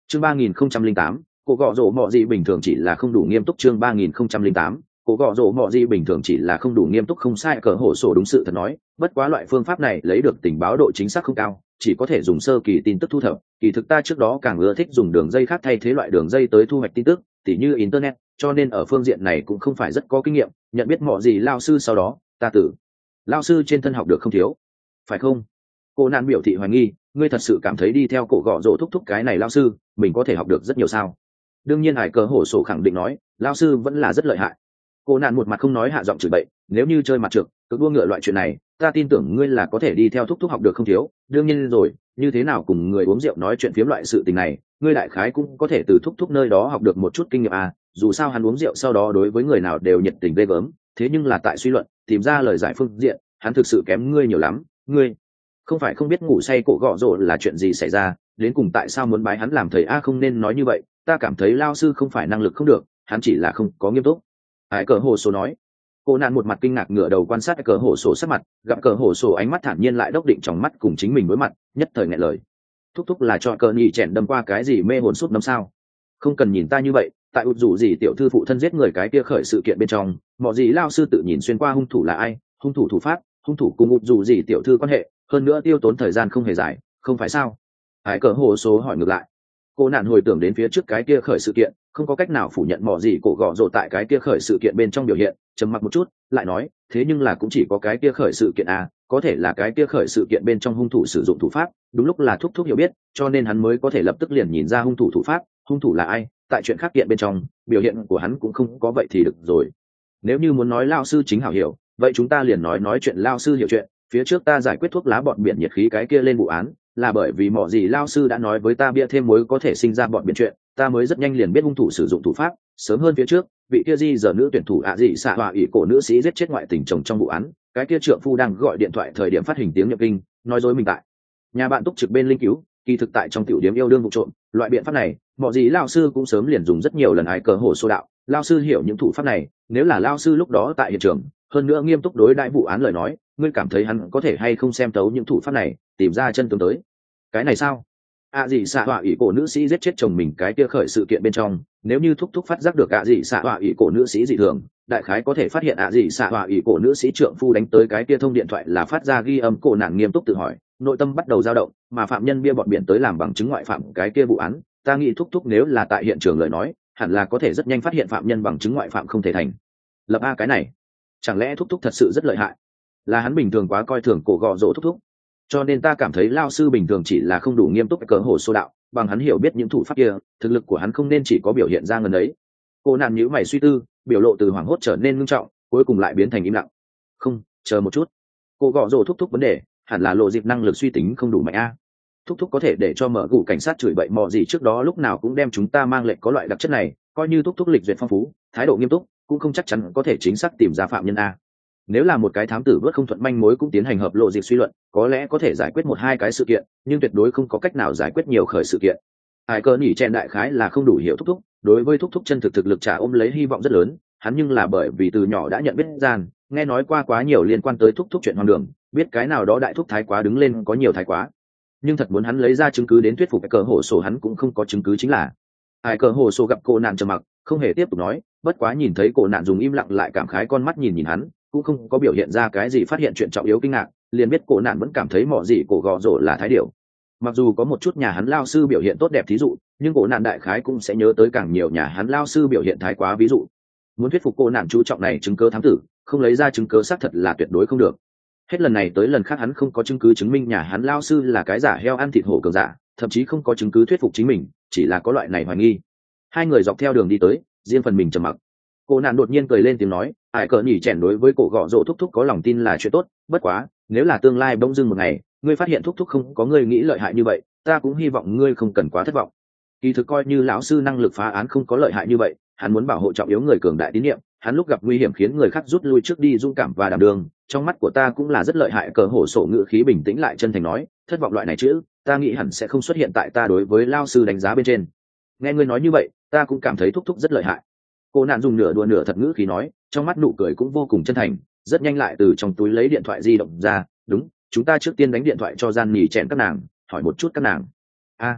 chương 3008, cô gọ rổ mọ gì bình thường chỉ là không đủ nghiêm túc. chương 3008, cô gọ rổ mọ gì bình thường chỉ là không đủ nghiêm túc. Không sai, cờ hổ sổ đúng sự thật nói, bất quá loại phương pháp này lấy được tình báo độ chính xác không cao, chỉ có thể dùng sơ kỳ tin tức thu thập. Kỳ thực ta trước đó càng ưa thích dùng đường dây khác thay thế loại đường dây tới thu hoạch tin tức, tỉ như internet, cho nên ở phương diện này cũng không phải rất có kinh nghiệm. Nhận biết mọ gì lao sư sau đó, ta từ lao sư trên thân học được không thiếu, phải không? Cô nạn biểu thị hoài nghi, ngươi thật sự cảm thấy đi theo cổ gọ rổ thúc thúc cái này lao sư mình có thể học được rất nhiều sao? Đương nhiên hải cờ hổ sổ khẳng định nói, lao sư vẫn là rất lợi hại. Cô nạn một mặt không nói hạ giọng chửi bậy, nếu như chơi mặt trượt cực đua ngựa loại chuyện này, ta tin tưởng ngươi là có thể đi theo thúc thúc học được không thiếu. Đương nhiên rồi, như thế nào cùng người uống rượu nói chuyện phiếm loại sự tình này, ngươi đại khái cũng có thể từ thúc thúc nơi đó học được một chút kinh nghiệm à. Dù sao hắn uống rượu sau đó đối với người nào đều nhiệt tình ghê gớm, thế nhưng là tại suy luận tìm ra lời giải phương diện, hắn thực sự kém ngươi nhiều lắm. Ngươi không phải không biết ngủ say cổ gọ rổ là chuyện gì xảy ra, đến cùng tại sao muốn bái hắn làm thầy a? Không nên nói như vậy, ta cảm thấy lao sư không phải năng lực không được, hắn chỉ là không có nghiêm túc. Hải cờ hồ sổ nói. Cô nạn một mặt kinh ngạc ngửa đầu quan sát cờ hồ sổ sắc mặt, gặp cờ hồ sổ ánh mắt thản nhiên lại đốc định trong mắt cùng chính mình đối mặt, nhất thời nghẹn lời. Thúc thúc là cho cờ nhị chèn đâm qua cái gì mê hồn suốt năm sao? Không cần nhìn ta như vậy, tại ụt rủ gì tiểu thư phụ thân giết người cái kia khởi sự kiện bên trong, mọi gì lao sư tự nhìn xuyên qua hung thủ là ai, hung thủ thủ pháp, hung thủ cùng ụt rủ gì tiểu thư quan hệ, hơn nữa tiêu tốn thời gian không hề dài, không phải sao? Hải cờ hồ số hỏi ngược lại. Cô nạn hồi tưởng đến phía trước cái kia khởi sự kiện, không có cách nào phủ nhận mò gì cổ gọ rồ tại cái kia khởi sự kiện bên trong biểu hiện, trầm mặc một chút lại nói, thế nhưng là cũng chỉ có cái kia khởi sự kiện à, có thể là cái kia khởi sự kiện bên trong hung thủ sử dụng thủ pháp đúng lúc là thúc thúc hiểu biết, cho nên hắn mới có thể lập tức liền nhìn ra hung thủ thủ pháp, hung thủ là ai. Tại chuyện khác kiện bên trong biểu hiện của hắn cũng không có vậy thì được rồi. Nếu như muốn nói lao sư chính hảo hiểu, vậy chúng ta liền nói chuyện lao sư hiểu chuyện. Phía trước ta giải quyết thuốc lá bọn biển nhiệt khí cái kia lên vụ án, là bởi vì mọ gì lao sư đã nói với ta bia thêm muối có thể sinh ra bọn biển chuyện, ta mới rất nhanh liền biết hung thủ sử dụng thủ pháp. Sớm hơn phía trước, vị kia di giờ nữ tuyển thủ ạ dị xạ hòa ỷ cổ nữ sĩ giết chết ngoại tình chồng trong vụ án, cái kia trượng phu đang gọi điện thoại thời điểm phát hình tiếng nhập kinh, nói dối mình tại nhà bạn túc trực bên linh cứu, kỳ thực tại trong tiểu điểm yêu đương vụ trộm. Loại biện pháp này mọ gì lao sư cũng sớm liền dùng rất nhiều lần. Ai cờ hồ sô đạo, lao sư hiểu những thủ pháp này, nếu là lao sư lúc đó tại hiện trường, hơn nữa nghiêm túc đối đãi vụ án lời nói, ngươi cảm thấy hắn có thể hay không xem tấu những thủ pháp này, tìm ra chân tướng tới? Cái này sao? ạ dị xạ họa ỷ cổ nữ sĩ giết chết chồng mình cái kia khởi sự kiện bên trong, nếu như thúc thúc phát giác được ạ dị xạ họa ỷ cổ nữ sĩ dị thường, đại khái có thể phát hiện ạ dị xạ họa ỷ cổ nữ sĩ trượng phu đánh tới cái kia thông điện thoại là phát ra ghi âm. Cổ nàng nghiêm túc tự hỏi, nội tâm bắt đầu dao động, mà phạm nhân bia bọn biển tới làm bằng chứng ngoại phạm cái kia vụ án, ta nghĩ thúc thúc nếu là tại hiện trường lời nói, hẳn là có thể rất nhanh phát hiện phạm nhân bằng chứng ngoại phạm không thể thành lập. A, cái này chẳng lẽ thúc thúc thật sự rất lợi hại? Là hắn bình thường quá coi thường cổ gọ rỗ thúc thúc, cho nên ta cảm thấy lao sư bình thường chỉ là không đủ nghiêm túc. Cờ hồ sô đạo, bằng hắn hiểu biết những thủ pháp kia, thực lực của hắn không nên chỉ có biểu hiện ra ngần ấy. Cô nạn nhíu mày suy tư, biểu lộ từ hoảng hốt trở nên ngưng trọng, cuối cùng lại biến thành im lặng. Không, chờ một chút, cô gọ rồ thúc thúc vấn đề hẳn là lộ dịp năng lực suy tính không đủ mạnh a. Thúc thúc có thể để cho mở gụ cảnh sát chửi bậy mò gì trước đó lúc nào cũng đem chúng ta mang lệnh có loại đặc chất này, coi như thúc thúc lịch duyệt phong phú, thái độ nghiêm túc, cũng không chắc chắn có thể chính xác tìm ra phạm nhân a. Nếu là một cái thám tử vớt không thuận manh mối cũng tiến hành hợp lộ dịp suy luận, có lẽ có thể giải quyết một hai cái sự kiện, nhưng tuyệt đối không có cách nào giải quyết nhiều khởi sự kiện. Hải cơ nhỉ chen đại khái là không đủ hiểu thúc thúc, đối với thúc thúc chân thực thực lực trả ôm lấy hy vọng rất lớn. Hắn nhưng là bởi vì từ nhỏ đã nhận biết gian, nghe nói qua quá nhiều liên quan tới thúc thúc chuyện hoang đường, biết cái nào đó đại thúc thái quá đứng lên có nhiều thái quá, nhưng thật muốn hắn lấy ra chứng cứ đến thuyết phục cái cờ hồ sổ hắn cũng không có chứng cứ chính là. Hải cờ hồ sổ gặp cô nạn trầm mặc, không hề tiếp tục nói, bất quá nhìn thấy cô nạn dùng im lặng lại cảm khái con mắt nhìn hắn, cũng không có biểu hiện ra cái gì phát hiện chuyện trọng yếu kinh ngạc, liền biết cô nạn vẫn cảm thấy mỏ gì cổ gò rổ là thái điểu. Mặc dù có một chút nhà hắn lao sư biểu hiện tốt đẹp thí dụ, nhưng cô nạn đại khái cũng sẽ nhớ tới càng nhiều nhà hắn lao sư biểu hiện thái quá ví dụ. Muốn thuyết phục cô nạn chú trọng này chứng cứ thám tử, không lấy ra chứng cứ xác thật là tuyệt đối không được. Hết lần này tới lần khác hắn không có chứng cứ chứng minh nhà hắn lao sư là cái giả heo ăn thịt hổ cường giả, thậm chí không có chứng cứ thuyết phục chính mình, chỉ là có loại này hoài nghi. Hai người dọc theo đường đi tới, riêng phần mình trầm mặc. Cô nạn đột nhiên cười lên tiếng nói, ải cờ nhỉ chèn đối với cổ gọ rổ thúc thúc có lòng tin là chuyện tốt, bất quá nếu là tương lai bỗng dưng một ngày ngươi phát hiện thúc thúc không có ngươi nghĩ lợi hại như vậy, ta cũng hy vọng ngươi không cần quá thất vọng. Kỳ thực coi như lão sư năng lực phá án không có lợi hại như vậy, hắn muốn bảo hộ trọng yếu người cường đại tín nhiệm, hắn lúc gặp nguy hiểm khiến người khác rút lui trước đi dũng cảm và đảm đường, trong mắt của ta cũng là rất lợi hại. Cờ hổ sổ ngữ khí bình tĩnh lại chân thành nói, thất vọng loại này chữ ta nghĩ hẳn sẽ không xuất hiện tại ta đối với lao sư đánh giá bên trên. Nghe ngươi nói như vậy ta cũng cảm thấy thúc thúc rất lợi hại. Cô nạn dùng nửa đùa nửa thật ngữ khí nói, trong mắt nụ cười cũng vô cùng chân thành, rất nhanh lại từ trong túi lấy điện thoại di động ra. Đúng, chúng ta trước tiên đánh điện thoại cho gian nhì chèn các nàng, hỏi một chút các nàng. A,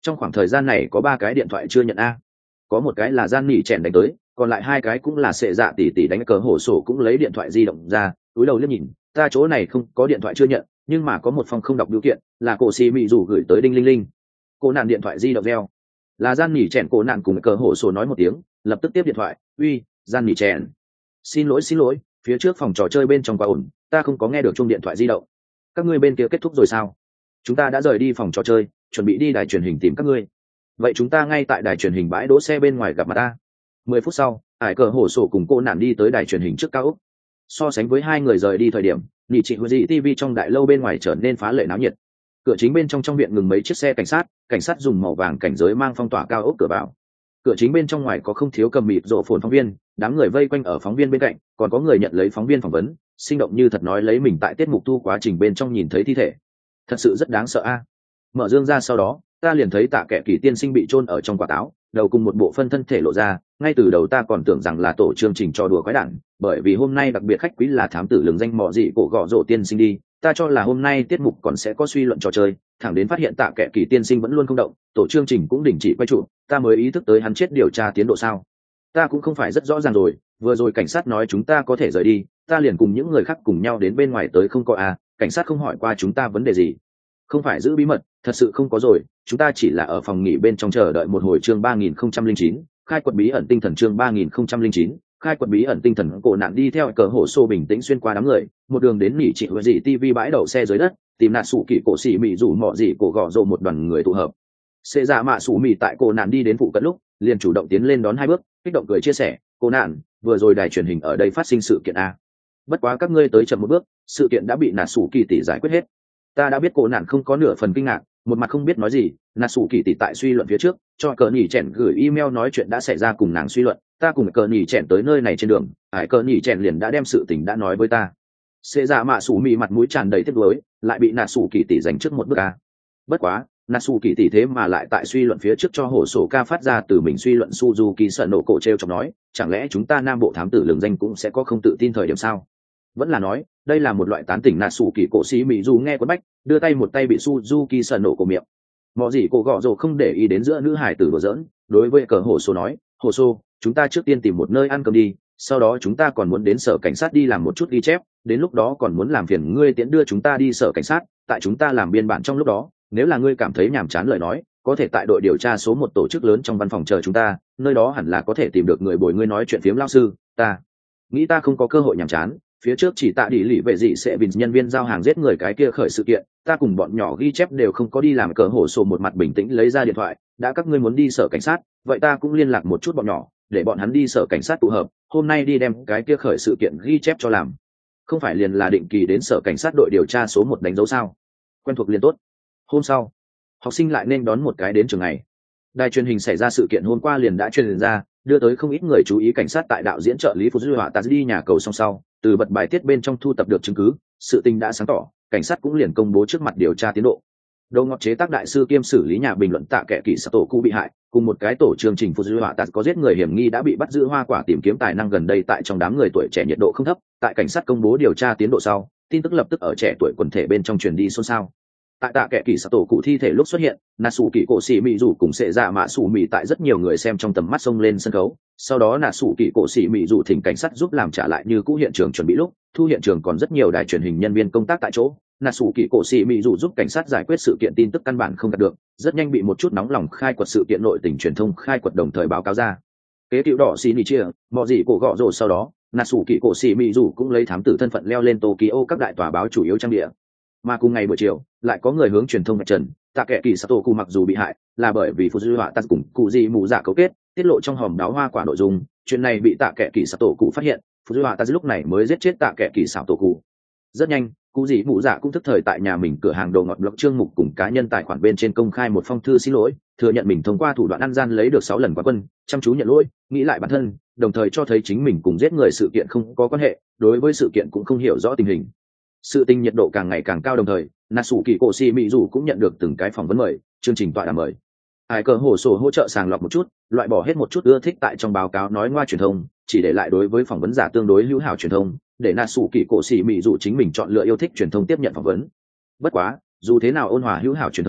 Trong khoảng thời gian này có 3 cái điện thoại chưa nhận a. Có một cái là gian nỉ chèn đánh tới, còn lại 2 cái cũng là sệ dạ tỷ đánh cờ hổ sổ cũng lấy điện thoại di động ra, túi đầu liếc nhìn, ta chỗ này không có điện thoại chưa nhận, nhưng mà có một phòng không đọc biểu kiện, là cổ xì mị rủ gửi tới đinh linh linh. Cô nạn điện thoại di động reo. Là gian nỉ chèn cổ nạn cùng cờ hổ sổ nói một tiếng, lập tức tiếp điện thoại, uy, gian nỉ chèn. Xin lỗi, phía trước phòng trò chơi bên trong quá ổn, ta không có nghe được chuông điện thoại di động. Các ngươi bên kia kết thúc rồi sao? Chúng ta đã rời đi phòng trò chơi, chuẩn bị đi đài truyền hình tìm các ngươi. Vậy chúng ta ngay tại đài truyền hình bãi đỗ xe bên ngoài gặp mặt ta. 10 phút sau, Hải Cờ Hổ Sổ cùng cô nạn đi tới đài truyền hình trước cao ốc. So sánh với 2 người rời đi thời điểm, nhị chị Huji TV trong đại lâu bên ngoài trở nên phá lệ náo nhiệt. Cửa chính bên trong viện ngừng mấy chiếc xe cảnh sát dùng màu vàng cảnh giới mang phong tỏa cao ốc cửa vào. Cửa chính bên trong ngoài có không thiếu cầm mịt rộ phồn phóng viên, đám người vây quanh ở phóng viên bên cạnh, còn có người nhận lấy phóng viên phỏng vấn, sinh động như thật nói lấy mình tại tiết mục thu quá trình bên trong nhìn thấy thi thể. Thật sự rất đáng sợ a. Mở dương ra sau đó, ta liền thấy Tạ Kệ Kỳ tiên sinh bị chôn ở trong quả táo, đầu cùng một bộ phân thân thể lộ ra, ngay từ đầu ta còn tưởng rằng là tổ chương trình trò đùa quái đản, bởi vì hôm nay đặc biệt khách quý là thám tử lừng danh mọ gì cổ gọ rộ tiên sinh đi, ta cho là hôm nay tiết mục còn sẽ có suy luận trò chơi, thẳng đến phát hiện Tạ Kệ Kỳ tiên sinh vẫn luôn không động, tổ chương trình cũng đình chỉ quay trụ, ta mới ý thức tới hắn chết điều tra tiến độ sao. Ta cũng không phải rất rõ ràng rồi, vừa rồi cảnh sát nói chúng ta có thể rời đi, ta liền cùng những người khác cùng nhau đến bên ngoài tới không có à, cảnh sát không hỏi qua chúng ta vấn đề gì. Không phải giữ bí mật, thật sự không có rồi, chúng ta chỉ là ở phòng nghỉ bên trong chờ đợi một hồi chương 3009, khai quật bí ẩn tinh thần chương 3009, khai quật bí ẩn tinh thần. Cổ nạn đi theo cờ hổ xô bình tĩnh xuyên qua đám người, một đường đến nghỉ chị huệ dị TV bãi đậu xe dưới đất, tìm nạt sủ kỳ cổ xỉ mị rủ mọ dị cổ gọ rộ một đoàn người tụ hợp. Xê dạ mạ sủ mị tại cổ nạn đi đến phụ cận lúc, liền chủ động tiến lên đón 2 bước, kích động cười chia sẻ, cổ nạn, vừa rồi đài truyền hình ở đây phát sinh sự kiện a. Bất quá các ngươi tới chậm một bước, sự kiện đã bị nạt sủ kỳ tỷ giải quyết hết. Ta đã biết cổ nạn không có nửa phần kinh ngạc, một mặt không biết nói gì, nạt sủ kỳ tỷ tại suy luận phía trước, cho cờ nhỉ chèn gửi email nói chuyện đã xảy ra cùng nàng suy luận, ta cùng cờ nhỉ chèn tới nơi này trên đường, Hải cờ nhỉ chèn liền đã đem sự tình đã nói với ta. Xê ra mạ sủ mị mặt mũi tràn đầy tiếc nuối, lại bị nạt sủ kỳ tỷ giành trước một bước a. Bất quá, nạt sủ kỳ tỷ thế mà lại tại suy luận phía trước cho hổ sổ ca phát ra từ mình suy luận Suzuki sợ nổ cổ treo chọc nói, chẳng lẽ chúng ta nam bộ thám tử lường danh cũng sẽ có không tự tin thời điểm sao? Vẫn là nói đây là một loại tán tỉnh nạt sủ kỳ cổ xí mỹ du nghe quấn bách, đưa tay một tay bị Suzuki sợ nổ cổ miệng. Mọi gì cổ gọ rồ không để ý đến giữa nữ hải tử đùa giỡn, đối với cờ hổ sổ nói, hổ sổ, chúng ta trước tiên tìm một nơi ăn cơm đi, sau đó chúng ta còn muốn đến sở cảnh sát đi làm một chút ghi chép, đến lúc đó còn muốn làm phiền ngươi tiễn đưa chúng ta đi sở cảnh sát, tại chúng ta làm biên bản trong lúc đó, nếu là ngươi cảm thấy nhàm chán lời nói, có thể tại đội điều tra số 1 tổ chức lớn trong văn phòng chờ chúng ta, nơi đó hẳn là có thể tìm được người bồi ngươi nói chuyện phiếm lao sư. Ta nghĩ ta không có cơ hội nhàm chán, phía trước chỉ tạ đi lì vệ dị sẽ vì nhân viên giao hàng giết người cái kia khởi sự kiện, ta cùng bọn nhỏ ghi chép đều không có đi làm. Cờ hổ sổ một mặt bình tĩnh lấy ra điện thoại, đã các ngươi muốn đi sở cảnh sát, vậy ta cũng liên lạc một chút bọn nhỏ, để bọn hắn đi sở cảnh sát tụ hợp, hôm nay đi đem cái kia khởi sự kiện ghi chép cho làm. Không phải liền là định kỳ đến sở cảnh sát đội điều tra số 1 đánh dấu sao? Quen thuộc liền tốt. Hôm sau, học sinh lại nên đón một cái đến trường này. Đài truyền hình xảy ra sự kiện hôm qua liền đã truyền ra, đưa tới không ít người chú ý. Cảnh sát tại đạo diễn trợ lý Phú Duy Họa ta đi nhà cầu song sau, từ bật bài tiết bên trong thu tập được chứng cứ, sự tình đã sáng tỏ, cảnh sát cũng liền công bố trước mặt điều tra tiến độ. Đầu ngọt chế tác đại sư kiêm xử lý nhà bình luận Tạ Kệ Kỳ tổ cụ bị hại, cùng một cái tổ chương trình Phú Duy Họa ta có giết người hiểm nghi đã bị bắt giữ. Hoa quả tìm kiếm tài năng gần đây tại trong đám người tuổi trẻ nhiệt độ không thấp, tại cảnh sát công bố điều tra tiến độ sau, tin tức lập tức ở trẻ tuổi quần thể bên trong truyền đi xôn xao. Tại Tạ Kệ Kỳ tổ cụ thi thể lúc xuất hiện, Natsu Kỳ cổ xỉ mị rủ cùng sệ dạ mạ sủ mị tại rất nhiều người xem trong tầm mắt xông lên sân khấu. Sau đó Natsu Kỳ cổ xỉ mị rủ thỉnh cảnh sát giúp làm trả lại như cũ hiện trường chuẩn bị lúc, thu hiện trường còn rất nhiều đài truyền hình nhân viên công tác tại chỗ. Natsu Kỳ cổ xỉ mị rủ giúp cảnh sát giải quyết sự kiện tin tức căn bản không đạt được, rất nhanh bị một chút nóng lòng khai quật sự kiện nội tình truyền thông khai quật đồng thời báo cáo ra. Kế tiểu đỏ xì nỉ chia, mọi gì cổ gọ rồ sau đó, Natsu Kỳ cổ xỉ mị rủ cũng lấy thám tử thân phận leo lên Tokyo các đại tòa báo chủ yếu trang địa. Mà cùng ngày buổi chiều, lại có người hướng truyền thông vạch trần, Tạ Kệ Kỳ Sato mặc dù bị hại, là bởi vì Fuji Họa ta cùng cụ gì mù giả cấu kết, tiết lộ trong hòm đáo hoa quả nội dung, chuyện này bị Tạ Kệ Kỳ Sato phát hiện, Fuji Họa ta lúc này mới giết chết Tạ Kệ Kỳ Sato. Rất nhanh, cụ gì mù giả cũng thức thời tại nhà mình cửa hàng đồ ngọt blog trương mục cùng cá nhân tài khoản bên trên công khai một phong thư xin lỗi, thừa nhận mình thông qua thủ đoạn ăn gian lấy được 6 lần quán quân, chăm chú nhận lỗi, nghĩ lại bản thân, đồng thời cho thấy chính mình cùng giết người sự kiện không có quan hệ, đối với sự kiện cũng không hiểu rõ tình hình. Sự tình nhiệt độ càng ngày càng cao, đồng thời Natsu Kỳ cổ xỉ mị rủ cũng nhận được từng cái phỏng vấn mời, chương trình tọa đàm mời. Hải cờ hổ sổ hỗ trợ sàng lọc một chút, loại bỏ hết một chút ưa thích tại trong báo cáo nói ngoa truyền thông, chỉ để lại đối với phỏng vấn giả tương đối hữu hảo truyền thông, để Natsu Kỳ cổ xỉ mị rủ chính mình chọn lựa yêu thích truyền thông tiếp nhận phỏng vấn. Bất quá, dù thế nào ôn hòa hữu hảo truyền thông,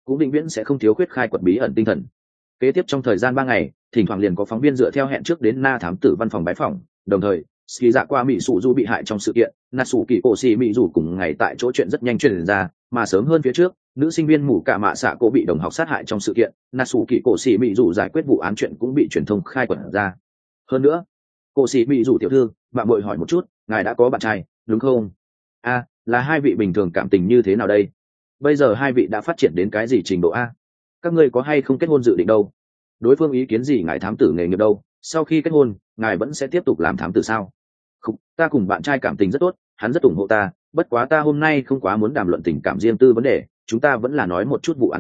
cũng vĩnh viễn sẽ không thiếu khuyết khai quật bí ẩn tinh thần. Kế tiếp trong thời gian 3 ngày, thỉnh thoảng liền có phóng viên dựa theo hẹn trước đến Na thám tử văn phòng bái phỏng, đồng thời ski dạ qua mỹ sụ du bị hại trong sự kiện natsu kỳ cổ xì mỹ dù cùng ngày tại chỗ chuyện rất nhanh truyền ra, mà sớm hơn phía trước nữ sinh viên mù cả mạ xạ cổ bị đồng học sát hại trong sự kiện natsu kỳ cổ xì mỹ dù giải quyết vụ án chuyện cũng bị truyền thông khai quật ra. Hơn nữa, cổ xì mỹ dù tiểu thư, bạn bội hỏi một chút, ngài đã có bạn trai đúng không? Là hai vị bình thường cảm tình như thế nào đây? Bây giờ hai vị đã phát triển đến cái gì trình độ a? Các ngươi có hay không kết hôn dự định đâu? Đối phương ý kiến gì ngài thám tử nghề nghiệp đâu? Sau khi kết hôn ngài vẫn sẽ tiếp tục làm thám tử sao? Không, ta cùng bạn trai cảm tình rất tốt, hắn rất ủng hộ ta, bất quá ta hôm nay không quá muốn đàm luận tình cảm riêng tư vấn đề, chúng ta vẫn là nói một chút vụ án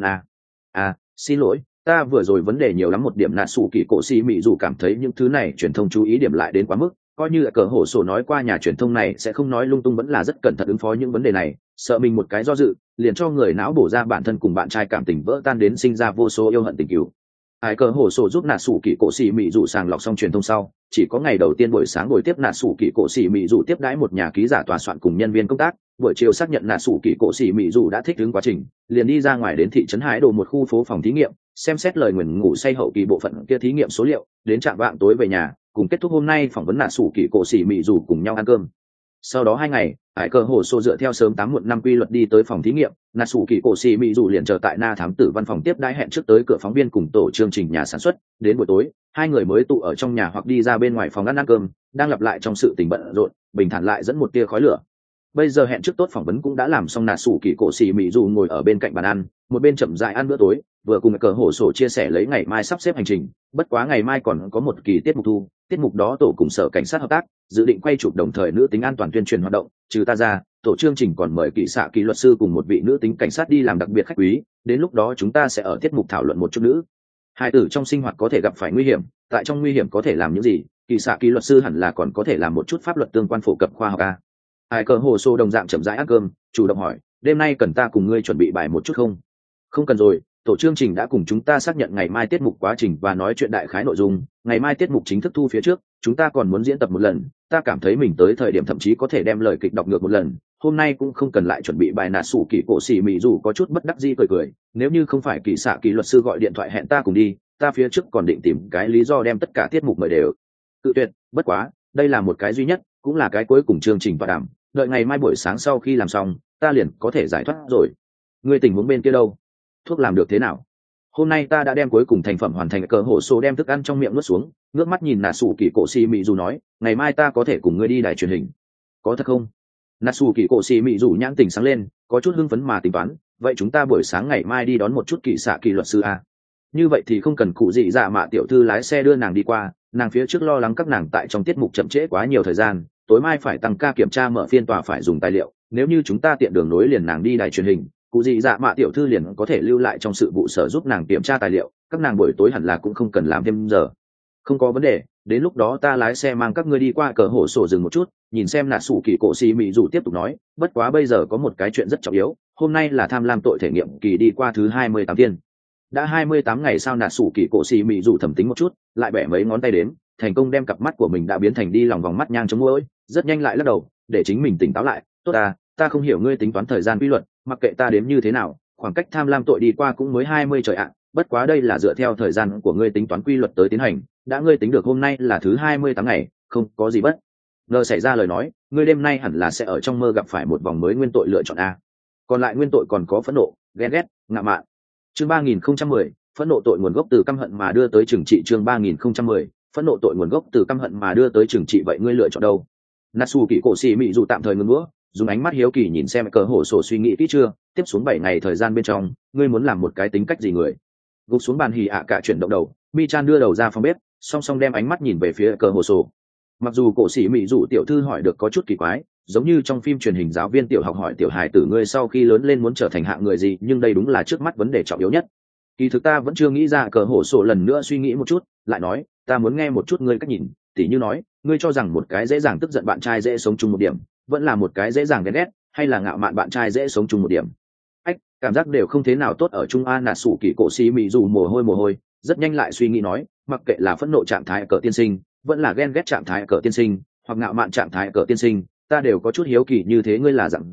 a. Xin lỗi, ta vừa rồi vấn đề nhiều lắm một điểm. Nạ sủ kỳ cổ xì mỹ dù cảm thấy những thứ này truyền thông chú ý điểm lại đến quá mức, coi như là cờ hổ sổ nói qua nhà truyền thông này sẽ không nói lung tung, vẫn là rất cẩn thận ứng phó những vấn đề này, sợ mình một cái do dự liền cho người não bổ ra bản thân cùng bạn trai cảm tình vỡ tan đến sinh ra vô số yêu hận tình cừu. Hải cờ hổ sổ giúp nạ sủ kỳ cổ xì mỹ dù sàng lọc xong truyền thông sau, chỉ có ngày đầu tiên buổi sáng buổi tiếp nạ sủ kỳ cổ xì mỹ dù tiếp đãi một nhà ký giả tòa soạn cùng nhân viên công tác, buổi chiều xác nhận nạ sủ kỳ cổ xì mỹ dù đã thích ứng quá trình, liền đi ra ngoài đến thị trấn Hải Đồ một khu phố phòng thí nghiệm, xem xét lời nguyền ngủ say hậu kỳ bộ phận kia thí nghiệm số liệu, đến trạm vạng tối về nhà, cùng kết thúc hôm nay phỏng vấn nạ sủ kỳ cổ xì mỹ dù cùng nhau ăn cơm. Sau đó 2 ngày, Hải cờ hổ sổ dựa theo sớm 8 muộn 5 quy luật đi tới phòng thí nghiệm, nạ sủ kỳ cổ xì mỹ dù liền chờ tại Na thám tử văn phòng tiếp đãi hẹn trước tới cửa phóng viên cùng tổ chương trình nhà sản xuất. Đến buổi tối, hai người mới tụ ở trong nhà hoặc đi ra bên ngoài phòng ăn cơm, đang lặp lại trong sự tình bận rộn, bình thản lại dẫn một tia khói lửa. Bây giờ hẹn trước tốt phỏng vấn cũng đã làm xong, nạ sủ kỳ cổ xì mỹ dù ngồi ở bên cạnh bàn ăn, một bên chậm rãi ăn bữa tối, vừa cùng cờ hổ sổ chia sẻ lấy ngày mai sắp xếp hành trình. Bất quá ngày mai còn có một kỳ tiết mục thu, tiết mục đó tổ cùng sở cảnh sát hợp tác, dự định quay chụp đồng thời nữ tính an toàn tuyên truyền hoạt động. Trừ ta ra, tổ chương trình còn mời kỹ xạ kỹ luật sư cùng một vị nữ tính cảnh sát đi làm đặc biệt khách quý, đến lúc đó chúng ta sẽ ở tiết mục thảo luận một chút nữ hai tử trong sinh hoạt có thể gặp phải nguy hiểm, tại trong nguy hiểm có thể làm những gì, kỹ xạ kỹ luật sư hẳn là còn có thể làm một chút pháp luật tương quan phổ cập khoa học Hải cờ hồ sô đồng dạng chậm rãi ăn cơm, chủ động hỏi, đêm nay cần ta cùng ngươi chuẩn bị bài một chút không? Không cần rồi, tổ chương trình đã cùng chúng ta xác nhận ngày mai tiết mục quá trình và nói chuyện đại khái nội dung, ngày mai tiết mục chính thức thu phía trước chúng ta còn muốn diễn tập một lần, ta cảm thấy mình tới thời điểm thậm chí có thể đem lời kịch đọc ngược một lần, hôm nay cũng không cần lại chuẩn bị bài. Nạ sủ kỳ cổ xì mỹ dù có chút bất đắc dĩ cười, nếu như không phải kỹ xạ kỹ luật sư gọi điện thoại hẹn ta cùng đi, ta phía trước còn định tìm cái lý do đem tất cả tiết mục mời đều tự tuyệt, bất quá đây là một cái duy nhất, cũng là cái cuối cùng chương trình tọa đàm, đợi ngày mai buổi sáng sau khi làm xong ta liền có thể giải thoát rồi. Ngươi tình huống bên kia đâu, thuốc làm được thế nào? Hôm nay ta đã đem cuối cùng thành phẩm hoàn thành. Cờ hổ sổ đem thức ăn trong miệng nuốt xuống, ngước mắt nhìn nạ sủ kỳ cổ xì mỹ dù nói, ngày mai ta có thể cùng ngươi đi đài truyền hình, có thật không? Nạ sủ kỳ cổ xì mỹ dù nhãn tình sáng lên, có chút hưng phấn mà tính toán, vậy chúng ta buổi sáng ngày mai đi đón một chút kỹ xạ kỹ luật sư như vậy thì không cần cụ dị dạ mạ tiểu thư lái xe đưa nàng đi qua, nàng phía trước lo lắng các nàng tại trong tiết mục chậm trễ quá nhiều thời gian, tối mai phải tăng ca kiểm tra mở phiên tòa phải dùng tài liệu, nếu như chúng ta tiện đường nối liền nàng đi đài truyền hình, cụ dị dạ mạ tiểu thư liền có thể lưu lại trong sự vụ sở giúp nàng kiểm tra tài liệu, các nàng buổi tối hẳn là cũng không cần làm thêm giờ. Không có vấn đề, đến lúc đó ta lái xe mang các ngươi đi qua. Cờ hổ sổ dừng một chút, nhìn xem nạ sủ kỳ cổ xì mỹ dù tiếp tục nói, bất quá bây giờ có một cái chuyện rất trọng yếu, hôm nay là tham lam tội thể nghiệm kỳ đi qua thứ 28 tiên. Đã 28 ngày sao? Nạ sủ kỳ cổ xì mỹ dù thầm tính một chút, lại bẻ mấy ngón tay đếm, thành công đem cặp mắt của mình đã biến thành đi lòng vòng mắt nhang chống mũi, rất nhanh lại lắc đầu để chính mình tỉnh táo lại. Tốt ta không hiểu ngươi tính toán thời gian quy luật, mặc kệ ta đếm như thế nào, khoảng cách tham lam tội đi qua cũng mới 20 trời ạ, bất quá đây là dựa theo thời gian của ngươi tính toán quy luật tới tiến hành, đã ngươi tính được hôm nay là thứ 28 ngày, không có gì bất ngờ xảy ra lời nói, ngươi đêm nay hẳn là sẽ ở trong mơ gặp phải một vòng mới nguyên tội lựa chọn còn lại nguyên tội còn có phẫn nộ, ghen ghét, ngạo mạn. Chương 3010, phẫn nộ tội nguồn gốc từ căm hận mà đưa tới trừng trị. Chương 3010, phẫn nộ tội nguồn gốc từ căm hận mà đưa tới trừng trị, vậy ngươi lựa chọn đâu? Natsu kỳ cổ xì mỹ dù tạm thời ngừng bữa, dùng ánh mắt hiếu kỳ nhìn xem cờ hổ sổ, suy nghĩ kỹ chưa, tiếp xuống 7 ngày thời gian bên trong ngươi muốn làm một cái tính cách gì người? Gục xuống bàn hì cả chuyển động đầu, mi chan đưa đầu ra phòng bếp, song song đem ánh mắt nhìn về phía cờ hổ sổ. Mặc dù cổ xì mỹ dù tiểu thư hỏi được có chút kỳ quái, giống như trong phim truyền hình giáo viên tiểu học hỏi tiểu hài tử ngươi sau khi lớn lên muốn trở thành hạng người gì, nhưng đây đúng là trước mắt vấn đề trọng yếu nhất. Kỳ thực ta vẫn chưa nghĩ ra. Cờ hổ sổ lần nữa suy nghĩ một chút, lại nói, ta muốn nghe một chút ngươi cách nhìn, tỉ như nói, ngươi cho rằng một cái dễ dàng tức giận bạn trai dễ sống chung một điểm, vẫn là một cái dễ dàng ghen ghét, hay là ngạo mạn bạn trai dễ sống chung một điểm? Cảm giác đều không thế nào tốt ở chung Nạ sủ kỳ cổ xì mỹ dù mồ hôi, rất nhanh lại suy nghĩ nói, mặc kệ là phẫn nộ trạng thái cờ tiên sinh, vẫn là ghen ghét trạng thái cờ tiên sinh, hoặc ngạo mạn trạng thái cờ tiên sinh, ta đều có chút hiếu kỳ như thế ngươi là dạng gì,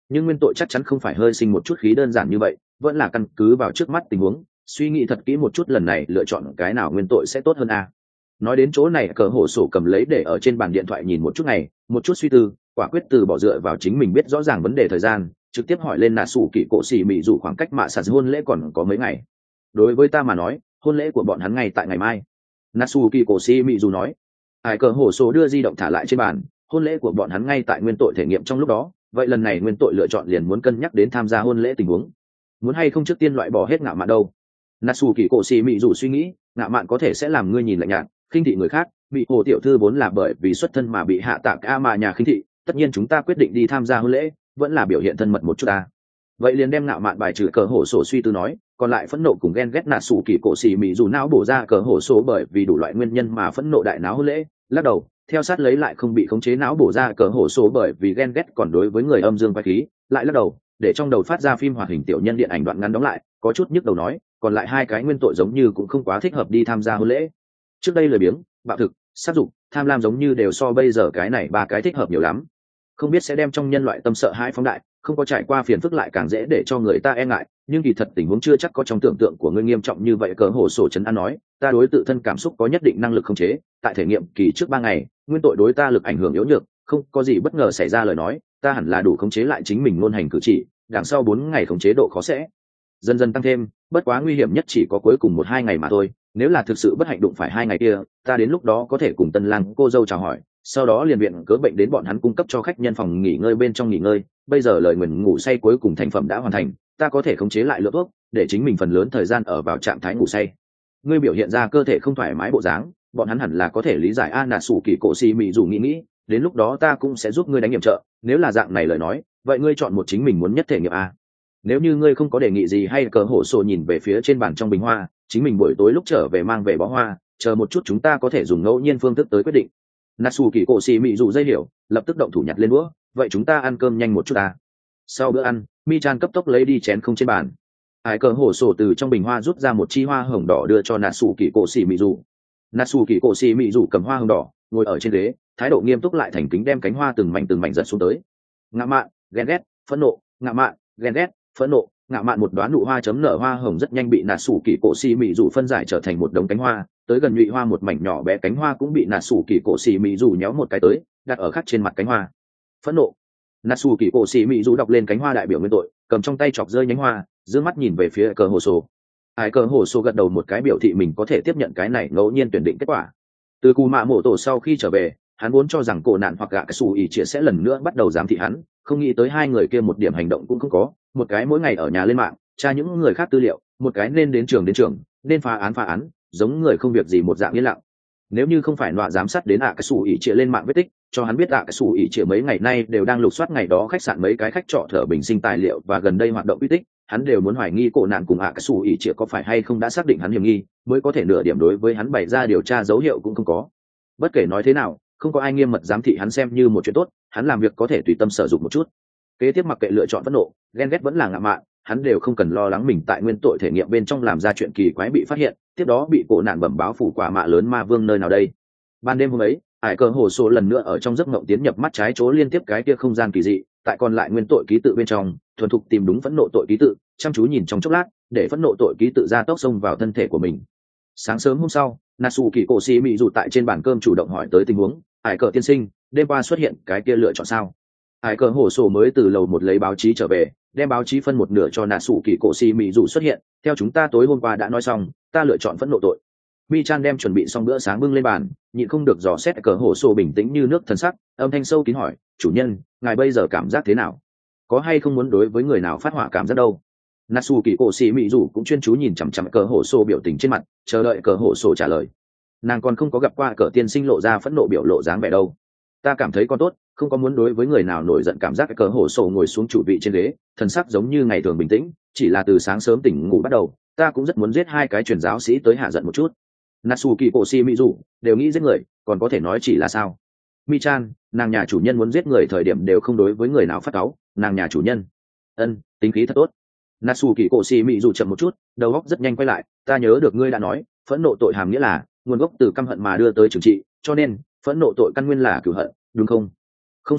nhưng nguyên tội chắc chắn không phải hơi sinh một chút khí đơn giản như vậy, vẫn là căn cứ vào trước mắt tình huống suy nghĩ thật kỹ một chút lần này lựa chọn cái nào nguyên tội sẽ tốt hơn a. Nói đến chỗ này, cờ hổ sổ cầm lấy để ở trên bàn điện thoại nhìn một chút này, một chút suy tư, quả quyết từ bỏ dựa vào chính mình biết rõ ràng vấn đề thời gian, trực tiếp hỏi lên nà sủ kỳ cổ xì mị dù khoảng cách mạ sạt hôn lễ còn có mấy ngày. Đối với ta mà nói, hôn lễ của bọn hắn ngay tại ngày mai. Natsu kỳ cổ xì mị dù nói. Ai cờ hổ sổ đưa di động thả lại trên bàn, hôn lễ của bọn hắn ngay tại nguyên tội thể nghiệm trong lúc đó, vậy lần này nguyên tội lựa chọn liền muốn cân nhắc đến tham gia hôn lễ tình huống. Muốn hay không trước tiên loại bỏ hết ngạo mạn đâu. Natsu kỳ cổ xì mị dù suy nghĩ, ngạo mạn có thể sẽ làm ngươi nhìn lạnh nhạt, khinh thị người khác, bị hồ tiểu thư vốn là bởi vì xuất thân mà bị hạ tạc a mà nhà khinh thị, tất nhiên chúng ta quyết định đi tham gia hôn lễ, vẫn là biểu hiện thân mật một chút ta. Vậy liền đem ngạo mạn bài trừ, cờ hổ sổ suy tư nói, còn lại phẫn nộ cùng ghen ghét nạt sủ kỳ cổ xì mị dù não bổ ra cờ hổ sổ bởi vì đủ loại nguyên nhân mà phẫn nộ đại náo hôn lễ, lắc đầu, theo sát lấy lại không bị khống chế não bổ ra cờ hổ sổ bởi vì ghen ghét còn đối với người âm dương quái khí, lại lắc đầu, để trong đầu phát ra phim hoạt hình tiểu nhân điện ảnh đoạn ngắn đóng lại, có chút nhức đầu nói, còn lại hai cái nguyên tội giống như cũng không quá thích hợp đi tham gia hôn lễ. Trước đây lười biếng, bạo thực, sát dục, tham lam giống như đều so bây giờ cái này ba cái thích hợp nhiều lắm. Không biết sẽ đem trong nhân loại tâm sợ hãi phóng đại, không có trải qua phiền phức lại càng dễ để cho người ta e ngại, nhưng kỳ thật tình huống chưa chắc có trong tưởng tượng của ngươi nghiêm trọng như vậy. Cờ hổ sổ trấn an nói, ta đối tự thân cảm xúc có nhất định năng lực khống chế, tại thể nghiệm kỳ trước 3 ngày, nguyên tội đối ta lực ảnh hưởng yếu nhược, không có gì bất ngờ xảy ra lời nói, ta hẳn là đủ khống chế lại chính mình ngôn hành cử chỉ, đằng sau 4 ngày khống chế độ khó sẽ dần dần tăng thêm, bất quá nguy hiểm nhất chỉ có cuối cùng 1-2 ngày mà thôi, nếu là thực sự bất hạnh đụng phải 2 ngày kia, ta đến lúc đó có thể cùng tân lang cô dâu chào hỏi, sau đó liền viện cớ bệnh đến bọn hắn cung cấp cho khách nhân phòng nghỉ ngơi bên trong nghỉ ngơi. Bây giờ lời nguyền ngủ say cuối cùng thành phẩm đã hoàn thành, ta có thể khống chế lại lượng thuốc, để chính mình phần lớn thời gian ở vào trạng thái ngủ say. Ngươi biểu hiện ra cơ thể không thoải mái bộ dáng, bọn hắn hẳn là có thể lý giải. A nà sủ kỳ cổ xì mị dù nghĩ, đến lúc đó ta cũng sẽ giúp ngươi đánh nghiệm trợ, nếu là dạng này lời nói, vậy ngươi chọn một chính mình muốn nhất thể nghiệm a. Nếu như ngươi không có đề nghị gì hay cờ hổ sổ nhìn về phía trên bàn trong bình hoa, chính mình buổi tối lúc trở về mang về bó hoa, chờ một chút chúng ta có thể dùng ngẫu nhiên phương thức tới quyết định. Natsu kỳ cổ xì mị dù dây hiểu, lập tức động thủ nhặt lên đũa, vậy chúng ta ăn cơm nhanh một chút ta. Sau bữa ăn, mi chan cấp tốc lấy đi chén không trên bàn. Ai cờ hổ sổ từ trong bình hoa rút ra một chi hoa hồng đỏ đưa cho Natsu kỳ cổ xì mị dù. Natsu kỳ cổ xì mị dù cầm hoa hồng đỏ, ngồi ở trên ghế, thái độ nghiêm túc lại thành kính đem cánh hoa từng mảnh giật xuống tới. Ngạo mạn, ghen ghét, phẫn nộ, ngạo mạn, ghen ghét, phẫn nộ, ngạo mạn. Một đoán nụ hoa chấm nở hoa hồng rất nhanh bị Natsu kỳ cổ xì mị dù phân giải trở thành một đống cánh hoa, tới gần nhụy hoa một mảnh nhỏ bé cánh hoa cũng bị Natsu kỳ cổ xì mị dù nhéo một cái tới, đặt ở khắc trên mặt cánh hoa. Phẫn nộ. Natsu kỳ cổ xì mị dù đọc lên cánh hoa đại biểu nguyên tội, cầm trong tay chọc rơi nhánh hoa, dương mắt nhìn về phía cờ hồ sổ. Ai cờ hồ sổ gật đầu một cái biểu thị mình có thể tiếp nhận cái này ngẫu nhiên tuyển định kết quả. Từ cù mạ mổ tổ sau khi trở về, hắn vốn cho rằng cổ nạn hoặc gạ cái xù ỉ chia sẽ lần nữa bắt đầu giám thị hắn, không nghĩ tới hai người kia một điểm hành động cũng không có, một cái mỗi ngày ở nhà lên mạng tra những người khác tư liệu, một cái nên đến trường nên phá án, giống người không việc gì một dạng yên lặng. Nếu như không phải nọa giám sát đến cái xù ỉ chia lên mạng vết tích, cho hắn biết cái xù ỉ chia mấy ngày nay đều đang lục soát ngày đó khách sạn mấy cái khách trọ thở bình sinh tài liệu và gần đây hoạt động uy tích, hắn đều muốn hoài nghi cổ nạn cùng cái xù ỉ chia có phải hay không đã xác định hắn hiểm nghi, mới có thể nửa điểm đối với hắn bày ra điều tra dấu hiệu cũng không có. Bất kể nói thế nào, không có ai nghiêm mật giám thị hắn xem như một chuyện tốt, hắn làm việc có thể tùy tâm sử dụng một chút. Kế tiếp mặc kệ lựa chọn phẫn nộ, ghen ghét vẫn là ngạo mạn, hắn đều không cần lo lắng mình tại nguyên tội thể nghiệm bên trong làm ra chuyện kỳ quái bị phát hiện, tiếp đó bị cổ nạn bẩm báo phủ quả mạ lớn ma vương nơi nào đây. Ban đêm hôm ấy, Hải cờ hồ sổ lần nữa ở trong giấc mộng tiến nhập mắt trái chỗ liên tiếp cái kia không gian kỳ dị, tại còn lại nguyên tội ký tự bên trong, thuần thục tìm đúng phẫn nộ tội ký tự, chăm chú nhìn trong chốc lát, để phẫn nộ tội ký tự ra tốc xông vào thân thể của mình. Sáng sớm hôm sau, Natsu kỳ cổ xì mị dù tại trên bàn cơm chủ động hỏi tới tình huống. Hải cờ tiên sinh, đêm qua xuất hiện cái kia lựa chọn sao? Hải cờ hồ sổ mới từ lầu một lấy báo chí trở về, đem báo chí phân một nửa cho Natsu kỳ cổ xì mị dù xuất hiện. Theo chúng ta tối hôm qua đã nói xong, ta lựa chọn phẫn nộ tội. Mi chan đem chuẩn bị xong bữa sáng bưng lên bàn, nhịn không được dò xét cờ hồ sổ bình tĩnh như nước thần sắc, âm thanh sâu kín hỏi, chủ nhân, ngài bây giờ cảm giác thế nào? Có hay không muốn đối với người nào phát hỏa cảm giác đâu? Natsu kỳ cổ xì mị dù cũng chuyên chú nhìn chằm chằm cờ hồ sổ biểu tình trên mặt, chờ đợi cờ hồ sổ trả lời. Nàng còn không có gặp qua cờ tiên sinh lộ ra phẫn nộ biểu lộ dáng vẻ đâu. Ta cảm thấy con tốt, không có muốn đối với người nào nổi giận cảm giác. Cờ hồ sổ ngồi xuống chủ vị trên ghế, thần sắc giống như ngày thường bình tĩnh, chỉ là từ sáng sớm tỉnh ngủ bắt đầu, ta cũng rất muốn giết hai cái truyền giáo sĩ tới hạ giận một chút. Natsu kỳ cổ xì mị dù đều nghĩ giết người, còn có thể nói chỉ là sao? Mi chan, nàng nhà chủ nhân muốn giết người thời điểm đều không đối với người nào phát cáu, nàng nhà chủ nhân tính khí thật tốt. Natsu kỳ cổ xì mị dù chậm một chút, đầu óc rất nhanh quay lại, ta nhớ được ngươi đã nói phẫn nộ tội hàm nghĩa là nguồn gốc từ căm hận mà đưa tới trừng trị, cho nên phẫn nộ tội căn nguyên là cửu hận, đúng không? Không sai,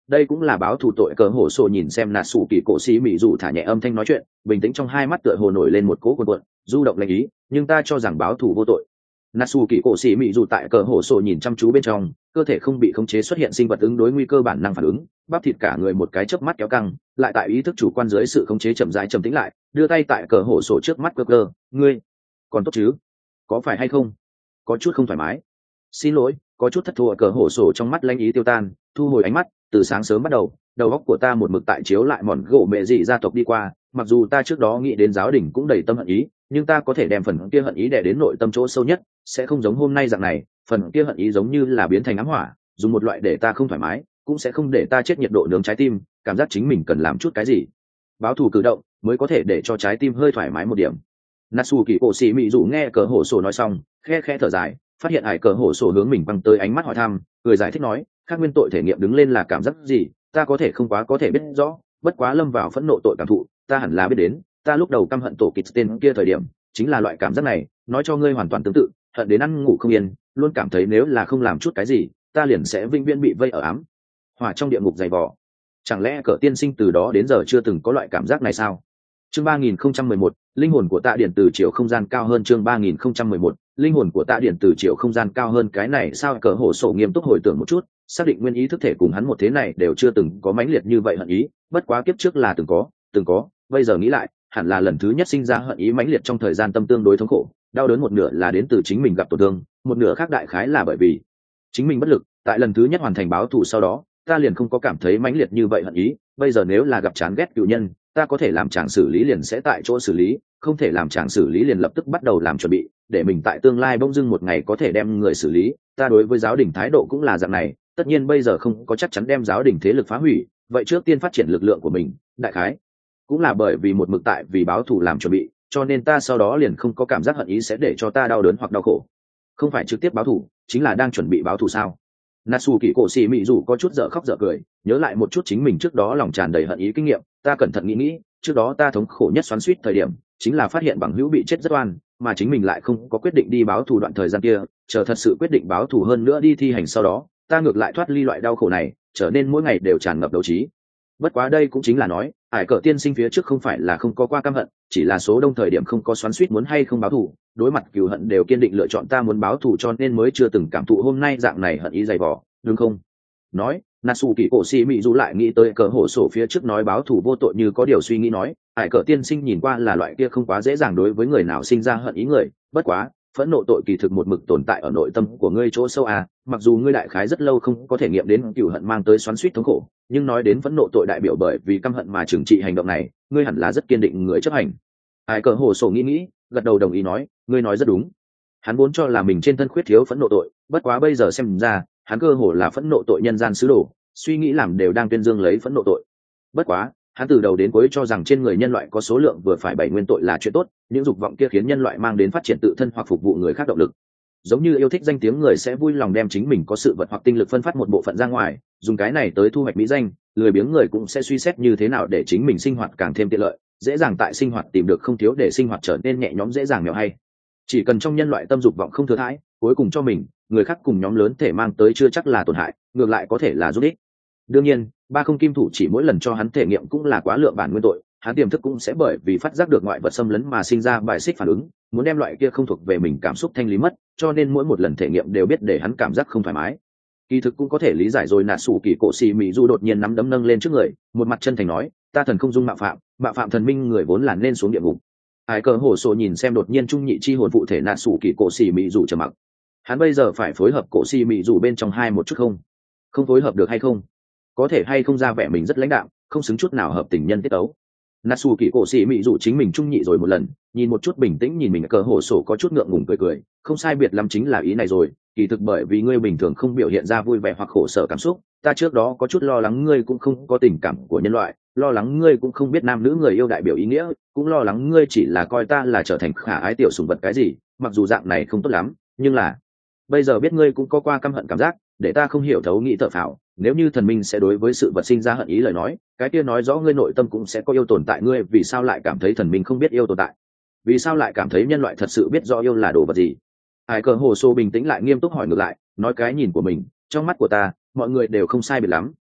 đây cũng là báo thù tội cờ hổ sổ nhìn xem nạt sủ kỳ cổ xì mị dù thả nhẹ âm thanh nói chuyện, bình tĩnh trong hai mắt tựa hồ nổi lên một cỗ cuộn cuộn du động lệnh ý, nhưng ta cho rằng báo thù vô tội. nạt sủ kỳ cổ xì mị dù tại cờ hổ sổ nhìn chăm chú bên trong, cơ thể không bị khống chế xuất hiện sinh vật ứng đối nguy cơ bản năng phản ứng, bắp thịt cả người một cái chớp mắt kéo căng, lại tại ý thức chủ quan dưới sự khống chế chậm rãi trầm tĩnh lại, đưa tay tại cờ hổ sổ trước mắt cơ, ngươi còn tốt chứ, có phải hay không, có chút không thoải mái, xin lỗi, có chút thất thua. Cờ hổ sổ trong mắt lanh ý tiêu tan, thu hồi ánh mắt. Từ sáng sớm bắt đầu, đầu óc của ta một mực tại chiếu lại mòn gỗ mẹ dị gia tộc đi qua, mặc dù ta trước đó nghĩ đến giáo đình cũng đầy tâm hận ý, nhưng ta có thể đem phần kia hận ý đè đến nội tâm chỗ sâu nhất, sẽ không giống hôm nay dạng này. Phần kia hận ý giống như là biến thành ám hỏa, dùng một loại để ta không thoải mái, cũng sẽ không để ta chết nhiệt độ nướng trái tim, cảm giác chính mình cần làm chút cái gì báo thù cử động mới có thể để cho trái tim hơi thoải mái một điểm. Natsu kỳ cổ xì mị dù nghe cờ hổ sổ nói xong, khe khẽ thở dài, phát hiện hải cờ hổ sổ hướng mình băng tới ánh mắt hỏi thăm, người giải thích nói, khác nguyên tội thể nghiệm đứng lên là cảm giác gì, ta có thể không quá có thể biết rõ, bất quá lâm vào phẫn nộ tội cảm thụ, ta hẳn là biết đến, ta lúc đầu căm hận tổ kịch tên kia thời điểm, chính là loại cảm giác này, nói cho ngươi hoàn toàn tương tự, hận đến ăn ngủ không yên, luôn cảm thấy nếu là không làm chút cái gì, ta liền sẽ vĩnh viễn bị vây ở ám hỏa trong địa ngục dày vò. Chẳng lẽ cờ tiên sinh từ đó đến giờ chưa từng có loại cảm giác này sao? Chương 3011, linh hồn của Tạ Điển từ chiều không gian cao hơn. Chương 3011, linh hồn của Tạ Điển từ chiều không gian cao hơn. Cái này sao? Cờ hổ sổ nghiêm túc hồi tưởng một chút, xác định nguyên ý thức thể cùng hắn một thế này đều chưa từng có mãnh liệt như vậy hận ý, bất quá kiếp trước là từng có, bây giờ nghĩ lại, hẳn là lần thứ nhất sinh ra hận ý mãnh liệt trong thời gian tâm tương đối thống khổ, đau đớn một nửa là đến từ chính mình gặp tổn thương, một nửa khác đại khái là bởi vì chính mình bất lực. Tại lần thứ nhất hoàn thành báo thù sau đó, ta liền không có cảm thấy mãnh liệt như vậy hận ý, bây giờ nếu là gặp chán ghét cựu nhân, ta có thể làm chàng xử lý liền sẽ tại chỗ xử lý, không thể làm chàng xử lý liền lập tức bắt đầu làm chuẩn bị, để mình tại tương lai bỗng dưng một ngày có thể đem người xử lý. Ta đối với giáo đình thái độ cũng là dạng này, tất nhiên bây giờ không có chắc chắn đem giáo đình thế lực phá hủy, vậy trước tiên phát triển lực lượng của mình, đại khái cũng là bởi vì một mực tại vì báo thù làm chuẩn bị, cho nên ta sau đó liền không có cảm giác hận ý sẽ để cho ta đau đớn hoặc đau khổ. Không phải trực tiếp báo thù, chính là đang chuẩn bị báo thù sao? Natsu kỳ cổ xì mị dù có chút dở khóc dở cười, nhớ lại một chút chính mình trước đó lòng tràn đầy hận ý kinh nghiệm, ta cẩn thận nghĩ, trước đó ta thống khổ nhất xoắn xuýt thời điểm, chính là phát hiện bằng hữu bị chết rất oan, mà chính mình lại không có quyết định đi báo thù đoạn thời gian kia, chờ thật sự quyết định báo thù hơn nữa đi thi hành sau đó, ta ngược lại thoát ly loại đau khổ này, trở nên mỗi ngày đều tràn ngập đấu trí. Bất quá đây cũng chính là nói, Hải Cờ tiên sinh phía trước không phải là không có qua căm hận, chỉ là số đông thời điểm không có xoắn xuýt muốn hay không báo thù, đối mặt cừu hận đều kiên định lựa chọn ta muốn báo thù, cho nên mới chưa từng cảm thụ hôm nay dạng này hận ý dày vò, đúng không? Nói, Natsu kỳ cổ xì mị dù lại nghĩ tới cờ hổ sổ phía trước nói báo thù vô tội, như có điều suy nghĩ nói, Hải Cờ tiên sinh nhìn qua là loại kia không quá dễ dàng đối với người nào sinh ra hận ý người, bất quá phẫn nộ tội kỳ thực một mực tồn tại ở nội tâm của ngươi chỗ sâu à, mặc dù ngươi đại khái rất lâu không có thể nghiệm đến cừu hận mang tới xoắn xuýt thống khổ, nhưng nói đến phẫn nộ tội đại biểu bởi vì căm hận mà trừng trị hành động này, ngươi hẳn là rất kiên định người chấp hành. Hải Cờ hồ sổ nghĩ, gật đầu đồng ý nói, ngươi nói rất đúng. Hắn vốn cho là mình trên thân khuyết thiếu phẫn nộ tội, bất quá bây giờ xem ra, hắn cơ hồ là phẫn nộ tội nhân gian sứ đồ, suy nghĩ làm đều đang tuyên dương lấy phẫn nộ tội. Bất quá, hắn từ đầu đến cuối cho rằng trên người nhân loại có số lượng vừa phải 7 nguyên tội là chuyện tốt, những dục vọng kia khiến nhân loại mang đến phát triển tự thân hoặc phục vụ người khác động lực. Giống như yêu thích danh tiếng người sẽ vui lòng đem chính mình có sự vật hoặc tinh lực phân phát một bộ phận ra ngoài, dùng cái này tới thu hoạch mỹ danh, lười biếng người cũng sẽ suy xét như thế nào để chính mình sinh hoạt càng thêm tiện lợi, dễ dàng tại sinh hoạt tìm được không thiếu để sinh hoạt trở nên nhẹ nhõm dễ dàng mèo hay. Chỉ cần trong nhân loại tâm dục vọng không thừa thãi, cuối cùng cho mình, người khác cùng nhóm lớn thể mang tới chưa chắc là tổn hại, ngược lại có thể là giúp ích. Đương nhiên, ba không kim thủ chỉ mỗi lần cho hắn thể nghiệm cũng là quá lượng bản nguyên tội, hắn tiềm thức cũng sẽ bởi vì phát giác được ngoại vật xâm lấn mà sinh ra bài xích phản ứng, muốn đem loại kia không thuộc về mình cảm xúc thanh lý mất, cho nên mỗi một lần thể nghiệm đều biết để hắn cảm giác không thoải mái. Kỳ thực cũng có thể lý giải rồi. Natsu kỳ cổ xì mị du đột nhiên nắm đấm nâng lên trước người, một mặt chân thành nói, ta thần không dung mạo phạm thần minh người vốn là nên xuống địa ngục. Hải Cờ hổ sổ nhìn xem đột nhiên trung nhị chi hồn phụ thể Natsu kỳ cổ xì mị du trầm mặc. Hắn bây giờ phải phối hợp cổ xì mị du bên trong hai một chút không phối hợp được hay không, có thể hay không ra vẻ mình rất lãnh đạm, không xứng chút nào hợp tình nhân tiết tấu. Natsu kỳ cổ xì mị dù chính mình trung nhị rồi một lần, nhìn một chút bình tĩnh nhìn mình, cờ hổ sổ có chút ngượng ngùng cười, không sai biệt lắm chính là ý này rồi, kỳ thực bởi vì ngươi bình thường không biểu hiện ra vui vẻ hoặc khổ sở cảm xúc, ta trước đó có chút lo lắng ngươi cũng không có tình cảm của nhân loại, lo lắng ngươi cũng không biết nam nữ người yêu đại biểu ý nghĩa, cũng lo lắng ngươi chỉ là coi ta là trở thành khả ái tiểu sủng vật cái gì, mặc dù dạng này không tốt lắm, nhưng là bây giờ biết ngươi cũng có qua căm hận cảm giác, để ta không hiểu thấu nghĩ thở phào, nếu như thần minh sẽ đối với sự vật sinh ra hận ý lời nói, cái kia nói rõ ngươi nội tâm cũng sẽ có yêu tồn tại. Ngươi vì sao lại cảm thấy thần minh không biết yêu tồn tại? Vì sao lại cảm thấy nhân loại thật sự biết rõ yêu là đồ vật gì? Hải Cờ hồ sô bình tĩnh lại nghiêm túc hỏi ngược lại, nói cái nhìn của mình, trong mắt của ta mọi người đều không sai biệt lắm,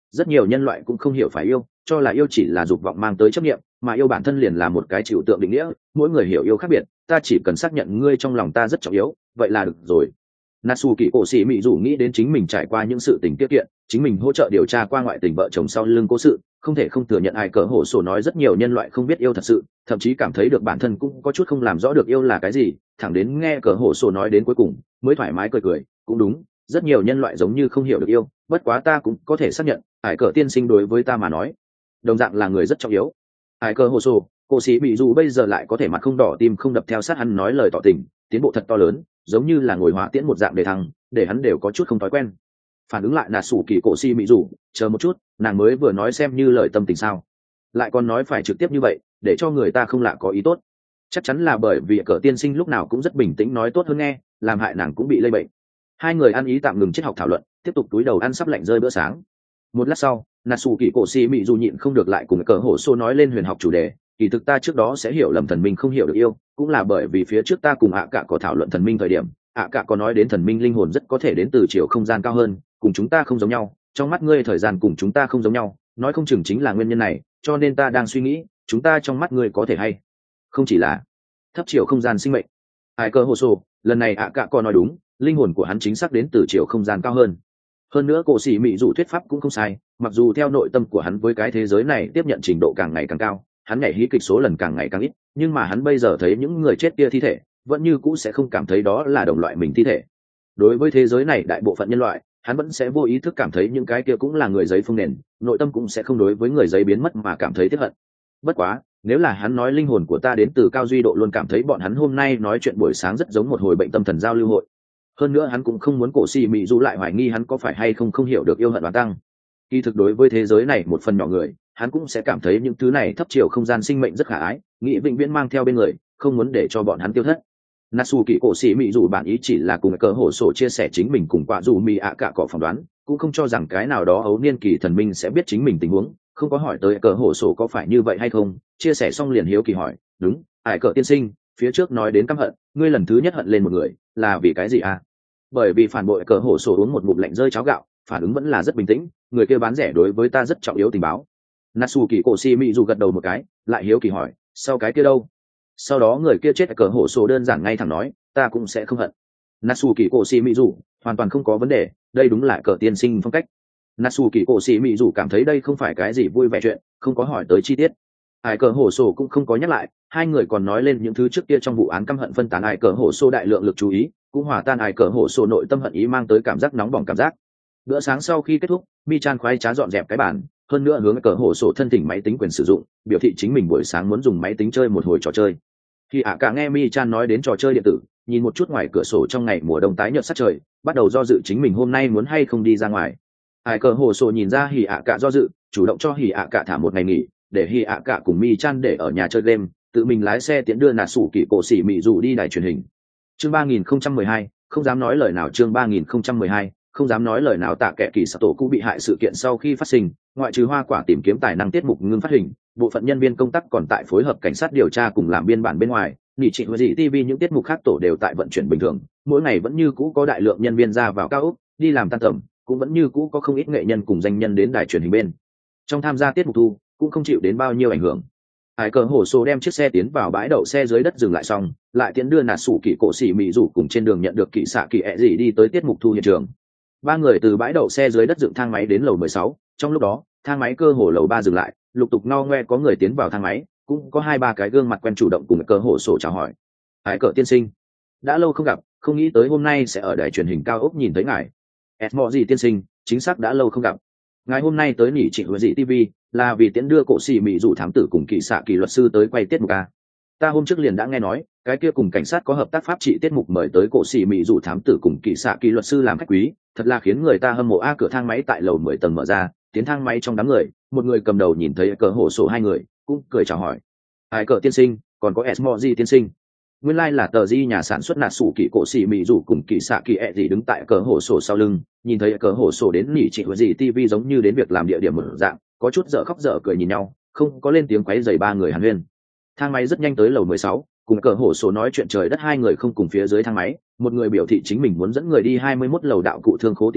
rất nhiều nhân loại cũng không hiểu phải yêu, cho là yêu chỉ là dục vọng mang tới chấp niệm, mà yêu bản thân liền là một cái trừu tượng định nghĩa, mỗi người hiểu yêu khác biệt, ta chỉ cần xác nhận ngươi trong lòng ta rất trọng yếu, vậy là được rồi. Natsu Kỳ Cổ Sĩ Mị Dụ nghĩ đến chính mình trải qua những sự tình tiết kiện, chính mình hỗ trợ điều tra qua ngoại tình vợ chồng sau lưng cố sự, không thể không thừa nhận ai cỡ hổ sổ nói rất nhiều nhân loại không biết yêu thật sự, thậm chí cảm thấy được bản thân cũng có chút không làm rõ được yêu là cái gì, thẳng đến nghe cỡ hổ sổ nói đến cuối cùng mới thoải mái cười cười, cũng đúng, rất nhiều nhân loại giống như không hiểu được yêu, bất quá ta cũng có thể xác nhận, ai cỡ tiên sinh đối với ta mà nói, đồng dạng là người rất trọng yếu. Ai cỡ hổ sổ, Cổ Sĩ Mị Dụ bây giờ lại có thể mặt không đỏ tim không đập theo sát hắn nói lời tỏ tình, tiến bộ thật to lớn, giống như là ngồi hỏa tiễn một dạng để thăng, để hắn đều có chút không thói quen. Phản ứng lại là Sủ Kỳ Cổ Sĩ Mị Dụ, chờ một chút, nàng mới vừa nói xem như lời tâm tình sao, lại còn nói phải trực tiếp như vậy, để cho người ta không lạ có ý tốt. Chắc chắn là bởi vì cỡ tiên sinh lúc nào cũng rất bình tĩnh nói tốt hơn nghe, làm hại nàng cũng bị lây bệnh. Hai người ăn ý tạm ngừng triết học thảo luận, tiếp tục túi đầu ăn sắp lạnh rơi bữa sáng. Một lát sau, Natsu Kỳ Cổ Sĩ Mị Dụ nhịn không được lại cùng cỡ hổ xô nói lên huyền học chủ đề. Kỳ thực ta trước đó sẽ hiểu lầm thần minh không hiểu được yêu, cũng là bởi vì phía trước ta cùng ạ cả có thảo luận thần minh thời điểm, ạ cả có nói đến thần minh linh hồn rất có thể đến từ chiều không gian cao hơn, cùng chúng ta không giống nhau, trong mắt ngươi thời gian cùng chúng ta không giống nhau, nói không chừng chính là nguyên nhân này, cho nên ta đang suy nghĩ, chúng ta trong mắt ngươi có thể hay không chỉ là thấp chiều không gian sinh mệnh. Ai cơ hồ sổ, lần này ạ cả có nói đúng, linh hồn của hắn chính xác đến từ chiều không gian cao hơn nữa Cổ Sĩ Mị Dụ thuyết pháp cũng không sai, mặc dù theo nội tâm của hắn với cái thế giới này tiếp nhận trình độ càng ngày càng cao, hắn nhảy hí kịch số lần càng ngày càng ít, nhưng mà hắn bây giờ thấy những người chết kia thi thể vẫn như cũ sẽ không cảm thấy đó là đồng loại mình thi thể. Đối với thế giới này đại bộ phận nhân loại, hắn vẫn sẽ vô ý thức cảm thấy những cái kia cũng là người giấy phương nền, nội tâm cũng sẽ không đối với người giấy biến mất mà cảm thấy tiếc hận. Bất quá nếu là hắn nói linh hồn của ta đến từ cao duy độ, luôn cảm thấy bọn hắn hôm nay nói chuyện buổi sáng rất giống một hồi bệnh tâm thần giao lưu hội. Hơn nữa hắn cũng không muốn Cổ Sĩ Mị Dụ lại hoài nghi hắn có phải hay không hiểu được yêu hận đoán tăng. Kỳ thực đối với thế giới này một phần nhỏ người, hắn cũng sẽ cảm thấy những thứ này thấp chiều không gian sinh mệnh rất khả ái, nghĩ vĩnh viễn mang theo bên người, không muốn để cho bọn hắn tiêu thất. Natsu Kỳ Cổ Sĩ Mị Dụ bản ý chỉ là cùng cỡ hổ sổ chia sẻ chính mình cùng quả dù mì ạ cả cọ phỏng đoán, cũng không cho rằng cái nào đó ấu niên kỳ thần minh sẽ biết chính mình tình huống, không có hỏi tới cỡ hổ sổ có phải như vậy hay không, chia sẻ xong liền hiếu kỳ hỏi, đúng, ải cỡ tiên sinh, phía trước nói đến căm hận, ngươi lần thứ nhất hận lên một người, là vì cái gì à? Bởi vì phản bội cỡ hổ sổ uống một ngụm lạnh rơi cháo gạo, phản ứng vẫn là rất bình tĩnh, người kia bán rẻ đối với ta rất trọng yếu tình báo. Natsu Kỳ Cổ Sĩ Mị Dụ gật đầu một cái, lại hiếu kỳ hỏi, sau cái kia đâu? Sau đó người kia chết cỡ hổ sổ đơn giản ngay thẳng nói, ta cũng sẽ không hận. Natsu Kỳ Cổ Sĩ Mị Dụ, hoàn toàn không có vấn đề, đây đúng là cỡ tiên sinh phong cách. Natsu Kỳ Cổ Sĩ Mị Dụ cảm thấy đây không phải cái gì vui vẻ chuyện, không có hỏi tới chi tiết. Ai cỡ hổ sổ cũng không có nhắc lại, hai người còn nói lên những thứ trước kia trong vụ án căm hận phân tán. Ai cỡ hổ sổ đại lượng lực chú ý, cũng hòa tan ai cỡ hổ sổ nội tâm hận ý mang tới cảm giác nóng bỏng cảm giác. Bữa sáng sau khi kết thúc, Mi Chan khoái trá dọn dẹp cái bàn, hơn nữa hướng cỡ hổ sổ thân thỉnh máy tính quyền sử dụng, biểu thị chính mình buổi sáng muốn dùng máy tính chơi một hồi trò chơi. Khi ạ cả nghe Mi Chan nói đến trò chơi điện tử, nhìn một chút ngoài cửa sổ trong ngày mùa đông tái nhợt sắc trời, bắt đầu do dự chính mình hôm nay muốn hay không đi ra ngoài. Ai cỡ hổ sổ nhìn ra Hỉ ạ cả do dự, chủ động cho Hỉ ạ cả thả một ngày nghỉ, để Hỉ ạ cả cùng Mi Chan để ở nhà chơi game, tự mình lái xe tiễn đưa Natsu Kỳ Cổ Sĩ Mị Dụ đi đài truyền hình. Chương 3012, không dám nói lời nào. Chương 3012, không dám nói lời nào. Tạ Kệ Kỳ Sato cũng bị hại sự kiện sau khi phát sinh, ngoại trừ hoa quả tìm kiếm tài năng tiết mục ngưng phát hình, bộ phận nhân viên công tác còn tại phối hợp cảnh sát điều tra cùng làm biên bản bên ngoài. Nỉ trị với gì TV những tiết mục khác tổ đều tại vận chuyển bình thường, mỗi ngày vẫn như cũ có đại lượng nhân viên ra vào cao ốc, đi làm tan tầm, cũng vẫn như cũ có không ít nghệ nhân cùng danh nhân đến đài truyền hình bên trong tham gia tiết mục thu, cũng không chịu đến bao nhiêu ảnh hưởng. Hải cờ hổ số đem chiếc xe tiến vào bãi đậu xe dưới đất dừng lại xong, lại tiến đưa Natsu Kỳ Cổ Sĩ Mị Dụ cùng trên đường nhận được Kỵ xạ Kỳ ẹ gì đi tới tiết mục thu hiện trường. Ba người từ bãi đậu xe dưới đất dựng thang máy đến lầu 16, trong lúc đó thang máy cơ hồ lầu 3 dừng lại, lục tục no ngoe có người tiến vào thang máy, cũng có 2-3 cái gương mặt quen chủ động cùng cờ hổ sổ chào hỏi. Hải cờ tiên sinh, đã lâu không gặp, không nghĩ tới hôm nay sẽ ở đài truyền hình cao ốc nhìn thấy ngài. Esmo gì tiên sinh, chính xác đã lâu không gặp. Ngài hôm nay tới nỉ trị với dị TV là vì tiễn đưa Cổ Sĩ Mị Dụ thám tử cùng Kỵ xạ Kỳ luật sư tới quay tiết mục a. Ta hôm trước liền đã nghe nói cái kia cùng cảnh sát có hợp tác pháp trị tiết mục mời tới Cổ Sĩ Mị Dụ thám tử cùng Kỵ xạ Kỳ luật sư làm khách quý, thật là khiến người ta hâm mộ a. Cửa thang máy tại lầu 10 tầng mở ra, tiến thang máy trong đám người, một người cầm đầu nhìn thấy cờ hổ sổ hai người, cũng cười chào hỏi. Ai cờ tiên sinh, còn có Esmo gì tiên sinh. Nguyên lai là tờ di nhà sản xuất Natsu Kỳ Cổ Sĩ Mị Dụ cùng Kỵ xạ Kỳ ẹ gì đứng tại cờ hổ sổ sau lưng, nhìn thấy cờ hổ sổ đến nỉ trị với gì TV giống như đến việc làm địa điểm một dạng, có chút dở khóc dở cười nhìn nhau, không có lên tiếng quấy rầy ba người hàn huyên. Thang máy rất nhanh tới lầu 16, cùng cờ hổ sổ nói chuyện trời đất hai người không cùng phía dưới thang máy, một người biểu thị chính mình muốn dẫn người đi 21 lầu đạo cụ thương khố tìm đồ,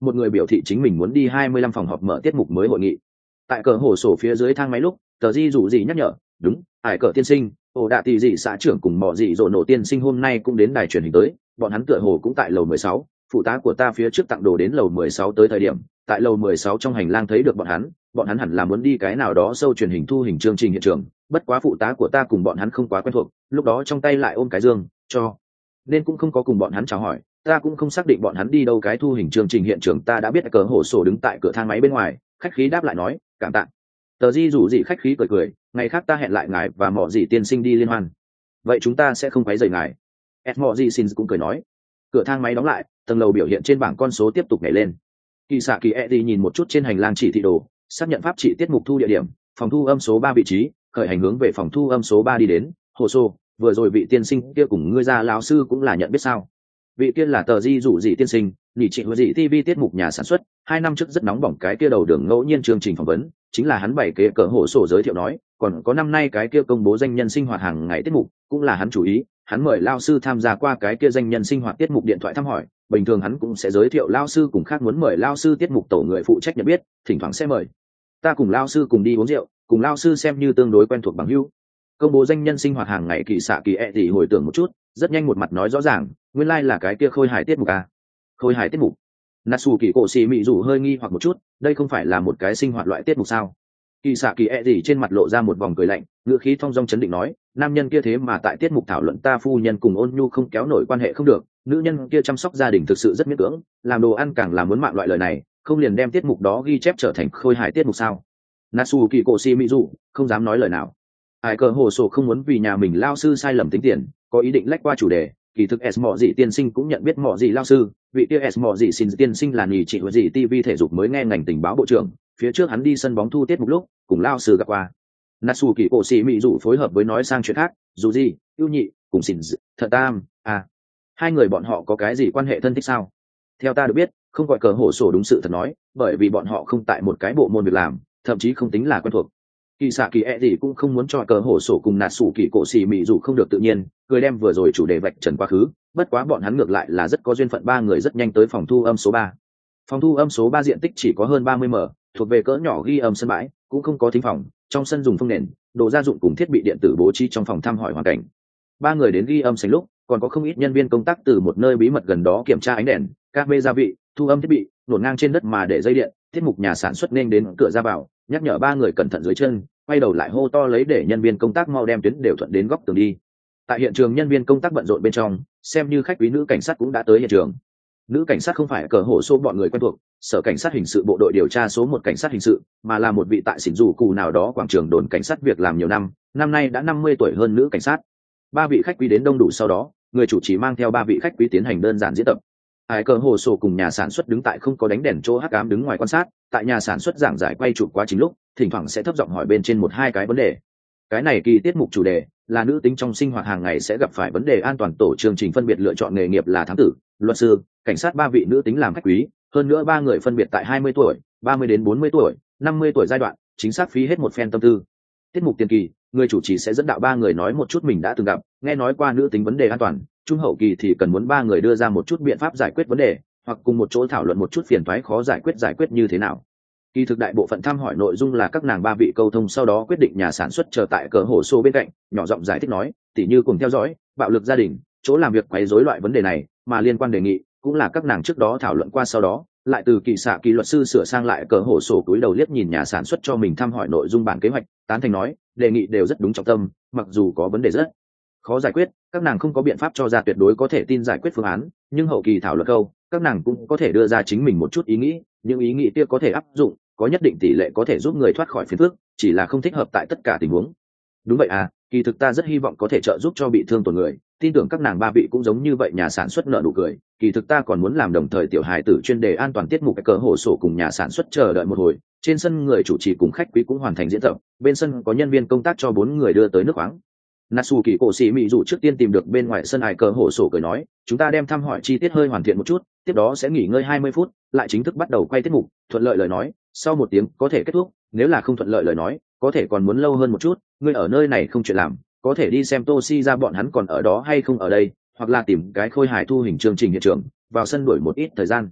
một người biểu thị chính mình muốn đi 25 phòng họp mở tiết mục mới hội nghị. Tại cờ hồ sổ phía dưới thang máy lúc, tờ di rủ gì nhắc nhở, đúng, ải cờ tiên sinh, ổ đạ tỷ dị xã trưởng cùng mọ dị dỗ nổ tiên sinh hôm nay cũng đến đài truyền hình tới, bọn hắn tựa hồ cũng tại lầu 16, phụ tá của ta phía trước tặng đồ đến lầu 16 tới thời điểm, tại lầu 16 trong hành lang thấy được bọn hắn hẳn là muốn đi cái nào đó sâu truyền hình thu hình chương trình hiện trường, bất quá phụ tá của ta cùng bọn hắn không quá quen thuộc, lúc đó trong tay lại ôm cái dương, cho nên cũng không có cùng bọn hắn chào hỏi, ta cũng không xác định bọn hắn đi đâu cái thu hình chương trình hiện trường. Ta đã biết cờ hổ sổ đứng tại cửa thang máy bên ngoài, khách khí đáp lại nói, cảm tạ. Tờ di rủ gì khách khí cười cười, ngày khác ta hẹn lại ngài và mọ gì tiên sinh đi liên hoan, vậy chúng ta sẽ không quấy rầy ngài. Mọ gì xin cũng cười nói. Cửa thang máy đóng lại, tầng lầu biểu hiện trên bảng con số tiếp tục nhảy lên. Kỳ xạ kỳ Eddie nhìn một chút trên hành lang chỉ thị đồ, xác nhận pháp trị tiết mục thu địa điểm, phòng thu âm số 3 vị trí, khởi hành hướng về phòng thu âm số 3 đi đến. Hồ sô, vừa rồi vị tiên sinh kia cùng ngươi ra lão sư cũng là nhận biết sao? Vị kia là tờ di rủ dị tiên sinh, nhị trị huệ dị TV tiết mục nhà sản xuất, 2 năm trước rất nóng bỏng cái kia đầu đường ngẫu nhiên chương trình phỏng vấn, chính là hắn bày kế cờ hổ sổ giới thiệu nói, còn có năm nay cái kia công bố danh nhân sinh hoạt hàng ngày tiết mục, cũng là hắn chủ ý, hắn mời lao sư tham gia qua cái kia danh nhân sinh hoạt tiết mục điện thoại thăm hỏi, bình thường hắn cũng sẽ giới thiệu lao sư cùng khác muốn mời lao sư tiết mục tổ người phụ trách nhận biết, thỉnh thoảng sẽ mời ta cùng lao sư cùng đi uống rượu, cùng lao sư xem như tương đối quen thuộc bằng hữu. Công bố danh nhân sinh hoạt hàng ngày kỳ xạ kỳ thì hồi tưởng một chút, rất nhanh một mặt nói rõ ràng, nguyên lai là cái kia khôi hài tiết mục à? Khôi hài tiết mục? Natsu kỳ cổ xì mị rủ hơi nghi hoặc một chút, đây không phải là một cái sinh hoạt loại tiết mục sao? Kỳ xạ kỳ gì trên mặt lộ ra một vòng cười lạnh, ngữ khí thong dong chấn định nói, nam nhân kia thế mà tại tiết mục thảo luận ta phu nhân cùng ôn nhu không kéo nổi quan hệ không được, nữ nhân kia chăm sóc gia đình thực sự rất miễn cưỡng, làm đồ ăn càng là muốn mạng loại lời này, không liền đem tiết mục đó ghi chép trở thành khôi hài tiết mục sao? Natsu kỳ cổ xì mị rủ không dám nói lời nào. Ai cờ hồ sổ không muốn vì nhà mình lao sư sai lầm tính tiền, có ý định lách qua chủ đề. Kỳ thực S mọ dị tiên sinh cũng nhận biết mọ dị lao sư, vị kia S mọ dị xin tiên sinh là nhì trị huệ dị TV thể dục mới nghe ngành tình báo bộ trưởng, phía trước hắn đi sân bóng thu tiết mục lúc cùng lao sư gặp qua. Natsu kỳ cổ xì mị dụ phối hợp với nói sang chuyện khác, dù gì ưu nhị cùng xin thật tam à, hai người bọn họ có cái gì quan hệ thân thích sao? Theo ta được biết, không gọi cờ hổ sổ đúng sự thật nói, bởi vì bọn họ không tại một cái bộ môn việc làm, thậm chí không tính là quen thuộc. Kỳ xạ kỳ gì cũng không muốn cho cờ hổ sổ cùng nạt sủ kỳ cổ xì mị dù không được tự nhiên, cười đem vừa rồi chủ đề vạch trần quá khứ, bất quá bọn hắn ngược lại là rất có duyên phận. Ba người rất nhanh tới phòng thu âm số 3. Phòng thu âm số 3 diện tích chỉ có hơn 30m, thuộc về cỡ nhỏ ghi âm sân bãi, cũng không có thính phòng, trong sân dùng phông nền, đồ gia dụng cùng thiết bị điện tử bố trí trong phòng thăm hỏi hoàn cảnh. Ba người đến ghi âm sảnh lúc, còn có không ít nhân viên công tác từ một nơi bí mật gần đó kiểm tra ánh đèn, các bê gia vị, thu âm thiết bị, nổn ngang trên đất mà để dây điện, tiết mục nhà sản xuất nên đến cửa ra vào, nhắc nhở ba người cẩn thận dưới chân, quay đầu lại hô to lấy để nhân viên công tác mau đem tuyến đều thuận đến góc tường đi. Tại hiện trường nhân viên công tác bận rộn bên trong, xem như khách quý nữ cảnh sát cũng đã tới hiện trường. Nữ cảnh sát không phải cờ hổ số bọn người quen thuộc, sở cảnh sát hình sự bộ đội điều tra số 1 cảnh sát hình sự, mà là một vị tại xỉn rủ cù nào đó quảng trường đồn cảnh sát việc làm nhiều năm, năm nay đã 50 tuổi hơn nữ cảnh sát. Ba vị khách quý đến đông đủ sau đó, người chủ trì mang theo ba vị khách quý tiến hành đơn giản diễn tập. Hải cờ hồ sổ cùng nhà sản xuất đứng tại không có đánh đèn chỗ hắc ám đứng ngoài quan sát, tại nhà sản xuất giảng giải quay chụp quá trình lúc, thỉnh thoảng sẽ thấp giọng hỏi bên trên một hai cái vấn đề. Cái này kỳ tiết mục chủ đề là nữ tính trong sinh hoạt hàng ngày sẽ gặp phải vấn đề an toàn, tổ chương trình phân biệt lựa chọn nghề nghiệp là thám tử, luật sư, cảnh sát. Ba vị nữ tính làm khách quý, hơn nữa ba người phân biệt tại 20 tuổi, 30 đến 40 tuổi, 50 tuổi giai đoạn, chính xác phí hết một phen tâm tư. Tiết mục tiền kỳ, người chủ trì sẽ dẫn đạo ba người nói một chút mình đã từng gặp, nghe nói qua nữ tính vấn đề an toàn, trung hậu kỳ thì cần muốn ba người đưa ra một chút biện pháp giải quyết vấn đề, hoặc cùng một chỗ thảo luận một chút phiền toái khó giải quyết như thế nào. Kỳ thực đại bộ phận thăm hỏi nội dung là các nàng ba vị câu thông, sau đó quyết định nhà sản xuất chờ tại cờ hổ xô bên cạnh, nhỏ giọng giải thích nói, tỉ như cùng theo dõi, bạo lực gia đình, chỗ làm việc quấy rối loại vấn đề này, mà liên quan đề nghị cũng là các nàng trước đó thảo luận qua, sau đó lại từ kỳ xạ kỳ luật sư sửa sang lại cờ hổ sổ, cúi đầu liếc nhìn nhà sản xuất cho mình thăm hỏi nội dung bản kế hoạch, tán thành nói, đề nghị đều rất đúng trọng tâm, mặc dù có vấn đề rất khó giải quyết, các nàng không có biện pháp cho ra tuyệt đối có thể tin giải quyết phương án, nhưng hậu kỳ thảo luận câu, các nàng cũng có thể đưa ra chính mình một chút ý nghĩ, những ý nghĩ kia có thể áp dụng, có nhất định tỷ lệ có thể giúp người thoát khỏi phiền phức, chỉ là không thích hợp tại tất cả tình huống. Đúng vậy à, kỳ thực ta rất hy vọng có thể trợ giúp cho bị thương tổn người, tin tưởng các nàng ba vị cũng giống như vậy. Nhà sản xuất nở nụ cười, kỳ thực ta còn muốn làm đồng thời tiểu hài tử chuyên đề an toàn tiết mục. Cờ hổ sổ cùng nhà sản xuất chờ đợi một hồi, trên sân người chủ trì cùng khách quý cũng hoàn thành diễn tập, bên sân có nhân viên công tác cho 4 người đưa tới nước khoáng. Natsu kỳ cổ xì mị dụ trước tiên tìm được bên ngoài sân. Ai cờ hổ sổ cười nói, chúng ta đem thăm hỏi chi tiết hơi hoàn thiện một chút, tiếp đó sẽ nghỉ ngơi 20 phút, lại chính thức bắt đầu quay tiết mục. Thuận lợi lời nói, sau 1 tiếng có thể kết thúc, nếu là không thuận lợi lời nói, có thể còn muốn lâu hơn một chút. Ngươi ở nơi này không chuyện làm, có thể đi xem Toshi ra bọn hắn còn ở đó hay không ở đây, hoặc là tìm cái khôi hài thu hình chương trình hiện trường, vào sân đuổi một ít thời gian.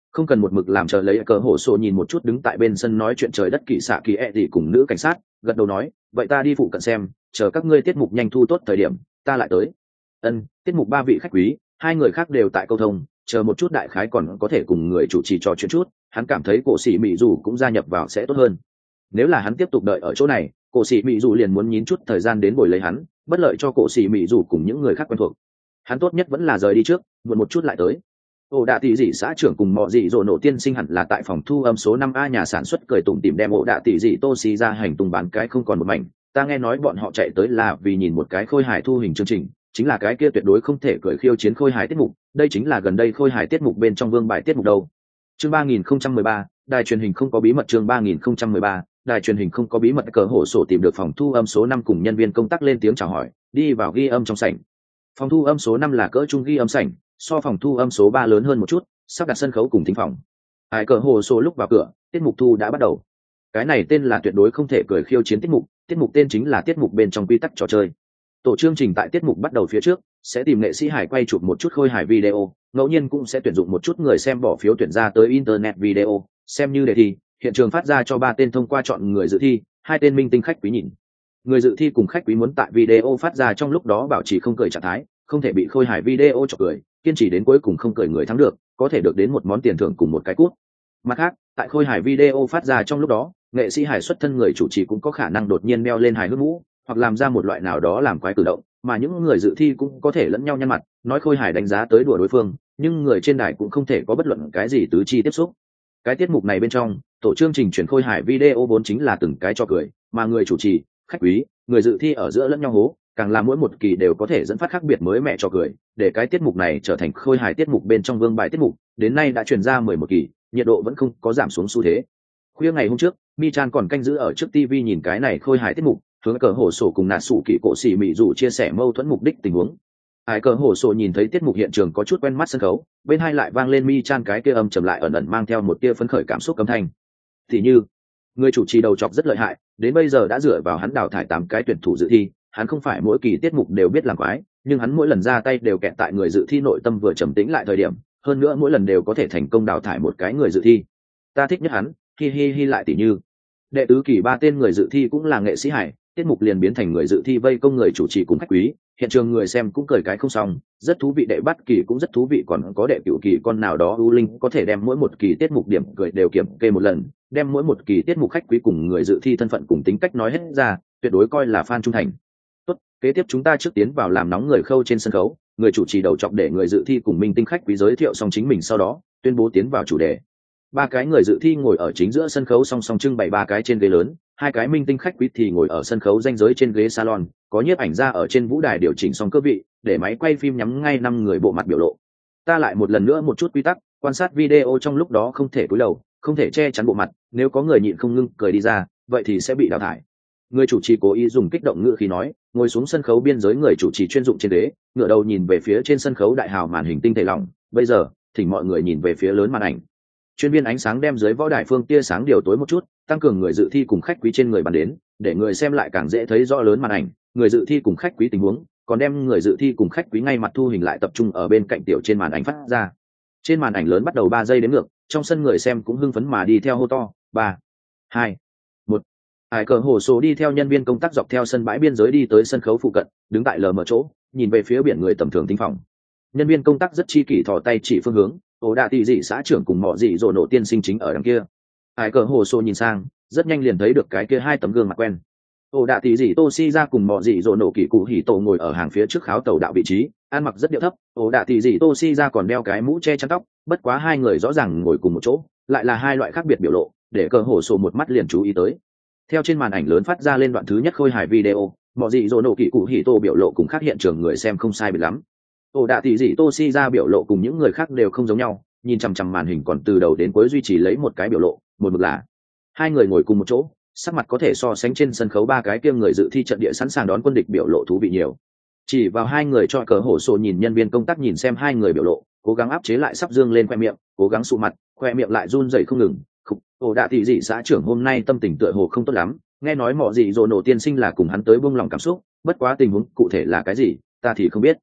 Không cần một mực làm chờ lấy cờ hổ sổ nhìn một chút đứng tại bên sân nói chuyện trời đất kỳ xạ kỳ ẹ gì cùng nữ cảnh sát, gật đầu nói, vậy ta đi phụ cận xem, chờ các ngươi tiết mục nhanh thu tốt thời điểm ta lại tới. Ân, tiết mục ba vị khách quý, hai người khác đều tại câu thông, chờ một chút đại khái còn có thể cùng người chủ trì trò chuyện chút, hắn cảm thấy cổ sĩ mỹ dù cũng gia nhập vào sẽ tốt hơn. Nếu là hắn tiếp tục đợi ở chỗ này, cổ sĩ mỹ dù liền muốn nhín chút thời gian đến bồi lấy hắn, bất lợi cho cổ sĩ mỹ dù cùng những người khác quen thuộc. Hắn tốt nhất vẫn là rời đi trước, muộn một chút lại tới. Ổ đạ tỷ dị xã trưởng cùng mọi dị dỗ nổ tiên sinh hẳn là tại phòng thu âm số 5A nhà sản xuất cười tủm tỉm đem ổ đạ tỷ dị tô xì ra hành tung bán cái không còn một mảnh. Ta nghe nói bọn họ chạy tới là vì nhìn một cái khôi hài thu hình chương trình, chính là cái kia tuyệt đối không thể cười khiêu chiến khôi hài tiết mục, đây chính là gần đây khôi hài tiết mục bên trong vương bài tiết mục đâu. Chương 3013, đài truyền hình không có bí mật. Chương 3013, đài truyền hình không có bí mật. Cờ hổ sổ tìm được phòng thu âm số 5 cùng nhân viên công tác lên tiếng chào hỏi, đi vào ghi âm trong sảnh. Phòng thu âm số 5 là cỡ trung ghi âm sảnh, so phòng thu âm số 3 lớn hơn một chút, sắp đặt sân khấu cùng thính phòng. Ai cờ hồ số lúc vào cửa, tiết mục thu đã bắt đầu. Cái này tên là tuyệt đối không thể cười khiêu chiến tiết mục tên chính là tiết mục bên trong quy tắc trò chơi. Tổ chương trình tại tiết mục bắt đầu phía trước sẽ tìm nghệ sĩ hài quay chụp một chút khôi hài video, ngẫu nhiên cũng sẽ tuyển dụng một chút người xem bỏ phiếu tuyển ra tới internet video, xem như đề thi, hiện trường phát ra cho 3 tên thông qua chọn người dự thi, 2 tên minh tinh khách quý nhìn. Người dự thi cùng khách quý muốn tại video phát ra trong lúc đó bảo trì không cười trạng thái, không thể bị khôi hài video chọc cười, kiên trì đến cuối cùng không cười người thắng được, có thể được đến một món tiền thưởng cùng một cái cút. Mặt khác, tại khôi hài video phát ra trong lúc đó, nghệ sĩ hài xuất thân người chủ trì cũng có khả năng đột nhiên đeo lên hài hước mũ, hoặc làm ra một loại nào đó làm quái cử động, mà những người dự thi cũng có thể lẫn nhau nhăn mặt, nói khôi hài đánh giá tới đùa đối phương, nhưng người trên đài cũng không thể có bất luận cái gì tứ chi tiếp xúc. Cái tiết mục này bên trong, tổ chương trình chuyển khôi hài video vốn chính là từng cái cho cười, mà người chủ trì, khách quý, người dự thi ở giữa lẫn nhau hố, càng là mỗi một kỳ đều có thể dẫn phát khác biệt mới mẹ cho cười, để cái tiết mục này trở thành khôi hài tiết mục bên trong vương bài tiết mục, đến nay đã truyền ra 11 kỳ, nhiệt độ vẫn không có giảm xuống xu thế. Khuya ngày hôm trước, Mi Chan còn canh giữ ở trước TV nhìn cái này khôi hài tiết mục, hướng cờ hổ sổ cùng nạt sủ kỳ cổ xỉ mị dù chia sẻ mâu thuẫn mục đích tình huống. Ai cờ hổ sổ nhìn thấy tiết mục hiện trường có chút quen mắt sân khấu, bên hai lại vang lên Mi Chan cái kia âm trầm lại ẩn ẩn mang theo một tia phấn khởi cảm xúc cấm thanh. Thì như, người chủ trì đầu chọc rất lợi hại, đến bây giờ đã dựa vào hắn đào thải 8 cái tuyển thủ dự thi, hắn không phải mỗi kỳ tiết mục đều biết làm quái, nhưng hắn mỗi lần ra tay đều kẹt tại người dự thi nội tâm vừa trầm tĩnh lại thời điểm, hơn nữa mỗi lần đều có thể thành công đào thải một cái người dự thi. Ta thích nhất hắn, hi lại tỉ như. Đệ tứ kỳ 3 tên người dự thi cũng là nghệ sĩ hài, tiết mục liền biến thành người dự thi vây công người chủ trì cùng khách quý, hiện trường người xem cũng cười cái không xong, rất thú vị. Đệ bắt kỳ cũng rất thú vị, còn có đệ cửu kỳ con nào đó ưu linh có thể đem mỗi một kỳ tiết mục điểm cười đều kiểm kê một lần, đem mỗi một kỳ tiết mục khách quý cùng người dự thi thân phận cùng tính cách nói hết ra, tuyệt đối coi là fan trung thành. Tốt, kế tiếp chúng ta trước tiến vào làm nóng người khâu trên sân khấu, người chủ trì đầu chọc để người dự thi cùng minh tinh khách quý giới thiệu xong chính mình, sau đó tuyên bố tiến vào chủ đề. 3 cái người dự thi ngồi ở chính giữa sân khấu song song trưng bày 3 cái trên ghế lớn, 2 cái minh tinh khách quý thì ngồi ở sân khấu ranh giới trên ghế salon, có nhiếp ảnh ra ở trên vũ đài điều chỉnh xong cơ vị, để máy quay phim nhắm ngay 5 người bộ mặt biểu lộ. Ta lại một lần nữa một chút quy tắc, quan sát video trong lúc đó không thể cúi đầu, không thể che chắn bộ mặt, nếu có người nhịn không ngưng cười đi ra, vậy thì sẽ bị đào thải. Người chủ trì cố ý dùng kích động ngữ khí nói, ngồi xuống sân khấu biên giới người chủ trì chuyên dụng trên ghế, ngửa đầu nhìn về phía trên sân khấu đại hào màn hình tinh thể lỏng, bây giờ, thỉnh mọi người nhìn về phía lớn màn ảnh. Chuyên viên ánh sáng đem dưới võ đài phương tia sáng điều tối một chút, tăng cường người dự thi cùng khách quý trên người bàn đến, để người xem lại càng dễ thấy rõ lớn màn ảnh, người dự thi cùng khách quý tình huống, còn đem người dự thi cùng khách quý ngay mặt thu hình lại tập trung ở bên cạnh tiểu trên màn ảnh phát ra. Trên màn ảnh lớn bắt đầu 3 giây đếm ngược, trong sân người xem cũng hưng phấn mà đi theo hô to, 3, 2, 1. Ai cờ hồ số đi theo nhân viên công tác dọc theo sân bãi biên giới đi tới sân khấu phụ cận, đứng tại lờ mờ chỗ, nhìn về phía biển người tầm thường thính phòng. Nhân viên công tác rất chi kỷ thò tay chỉ phương hướng, ổ đạ tỷ dị xã trưởng cùng mọ dị dỗ nổ tiên sinh chính ở đằng kia. Ai cờ hồ sô nhìn sang, rất nhanh liền thấy được cái kia 2 tấm gương mặt quen. Ổ đạ tỷ dị tô si ra cùng mọ dị dỗ nổ kỳ cụ hỉ tổ ngồi ở hàng phía trước kháo tàu đạo vị trí, ăn mặc rất điệu thấp. Ổ đạ tỷ dị tô si ra còn đeo cái mũ che chắn tóc, bất quá 2 người rõ ràng ngồi cùng một chỗ, lại là 2 loại khác biệt biểu lộ, để cờ hồ sô một mắt liền chú ý tới. Theo trên màn ảnh lớn phát ra lên đoạn thứ nhất khôi hài video, mọ dị dỗ nổ kỳ cụ hỉ tổ biểu lộ cùng khác hiện trường người xem không sai biệt lắm. Ổ đạ tỷ dị tô si ra biểu lộ cùng những người khác đều không giống nhau, nhìn chằm chằm màn hình còn từ đầu đến cuối duy trì lấy một cái biểu lộ, một mực là 2 người ngồi cùng một chỗ, sắc mặt có thể so sánh trên sân khấu 3 cái kia người dự thi trận địa sẵn sàng đón quân địch biểu lộ thú vị nhiều. Chỉ vào 2 người cho cờ hổ sổ nhìn nhân viên công tác nhìn xem 2 người biểu lộ, cố gắng áp chế lại sắp dương lên khoe miệng, cố gắng sụ mặt, khoe miệng lại run rẩy không ngừng. Ổ đạ tỷ dị xã trưởng hôm nay tâm tình tựa hồ không tốt lắm, nghe nói mọ dị dỗ nổ tiên sinh là cùng hắn tới buông lòng cảm xúc, bất quá tình huống cụ thể là cái gì, ta thì không biết.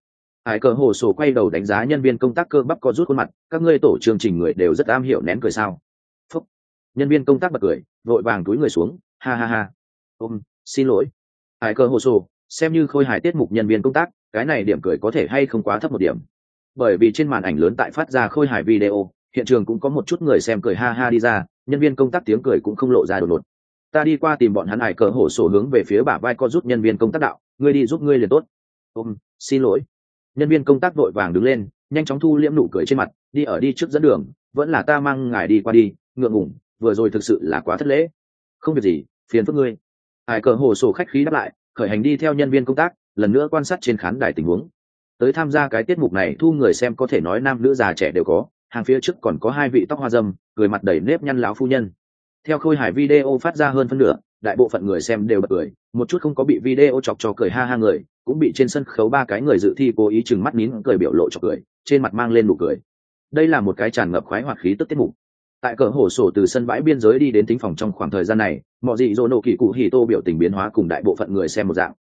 Hải cờ hồ sổ quay đầu đánh giá nhân viên công tác cơ bắp co rút khuôn mặt, các ngươi tổ chương trình người đều rất am hiểu nén cười sao. Phúc. Nhân viên công tác bật cười, vội vàng túi người xuống, ha ha ha. Xin lỗi. Hải cờ hồ sổ, xem như khôi hài tiết mục nhân viên công tác, cái này điểm cười có thể hay không quá thấp một điểm. Bởi vì trên màn ảnh lớn tại phát ra khôi hài video, hiện trường cũng có một chút người xem cười ha ha đi ra, nhân viên công tác tiếng cười cũng không lộ ra đột ngột. Ta đi qua tìm bọn hắn. Hải cờ hổ sổ hướng về phía bả vai co rút nhân viên công tác đạo, ngươi đi giúp ngươi liền tốt. Xin lỗi. Nhân viên công tác vội vàng đứng lên, nhanh chóng thu liễm nụ cười trên mặt, đi trước dẫn đường, vẫn là ta mang ngài đi qua đi, ngượng ngùng, vừa rồi thực sự là quá thất lễ. Không việc gì, phiền phức ngươi. Hải cờ hổ sổ khách khí đáp lại, khởi hành đi theo nhân viên công tác, lần nữa quan sát trên khán đài tình huống. Tới tham gia cái tiết mục này thu người xem có thể nói nam nữ già trẻ đều có, hàng phía trước còn có hai vị tóc hoa râm, cười mặt đầy nếp nhăn lão phu nhân. Theo khôi hài video phát ra hơn phân nửa, đại bộ phận người xem đều bật cười, một chút không có bị video chọc cho cười ha ha người, cũng bị trên sân khấu ba cái người dự thi cố ý chừng mắt nín cười biểu lộ cho cười, trên mặt mang lên nụ cười. Đây là một cái tràn ngập khoái hoạt khí tức tiết mục. Tại cờ hổ sổ từ sân bãi biên giới đi đến thính phòng trong khoảng thời gian này, mọi gì dỗ nổ kỳ cụ hì tô biểu tình biến hóa cùng đại bộ phận người xem một dạng.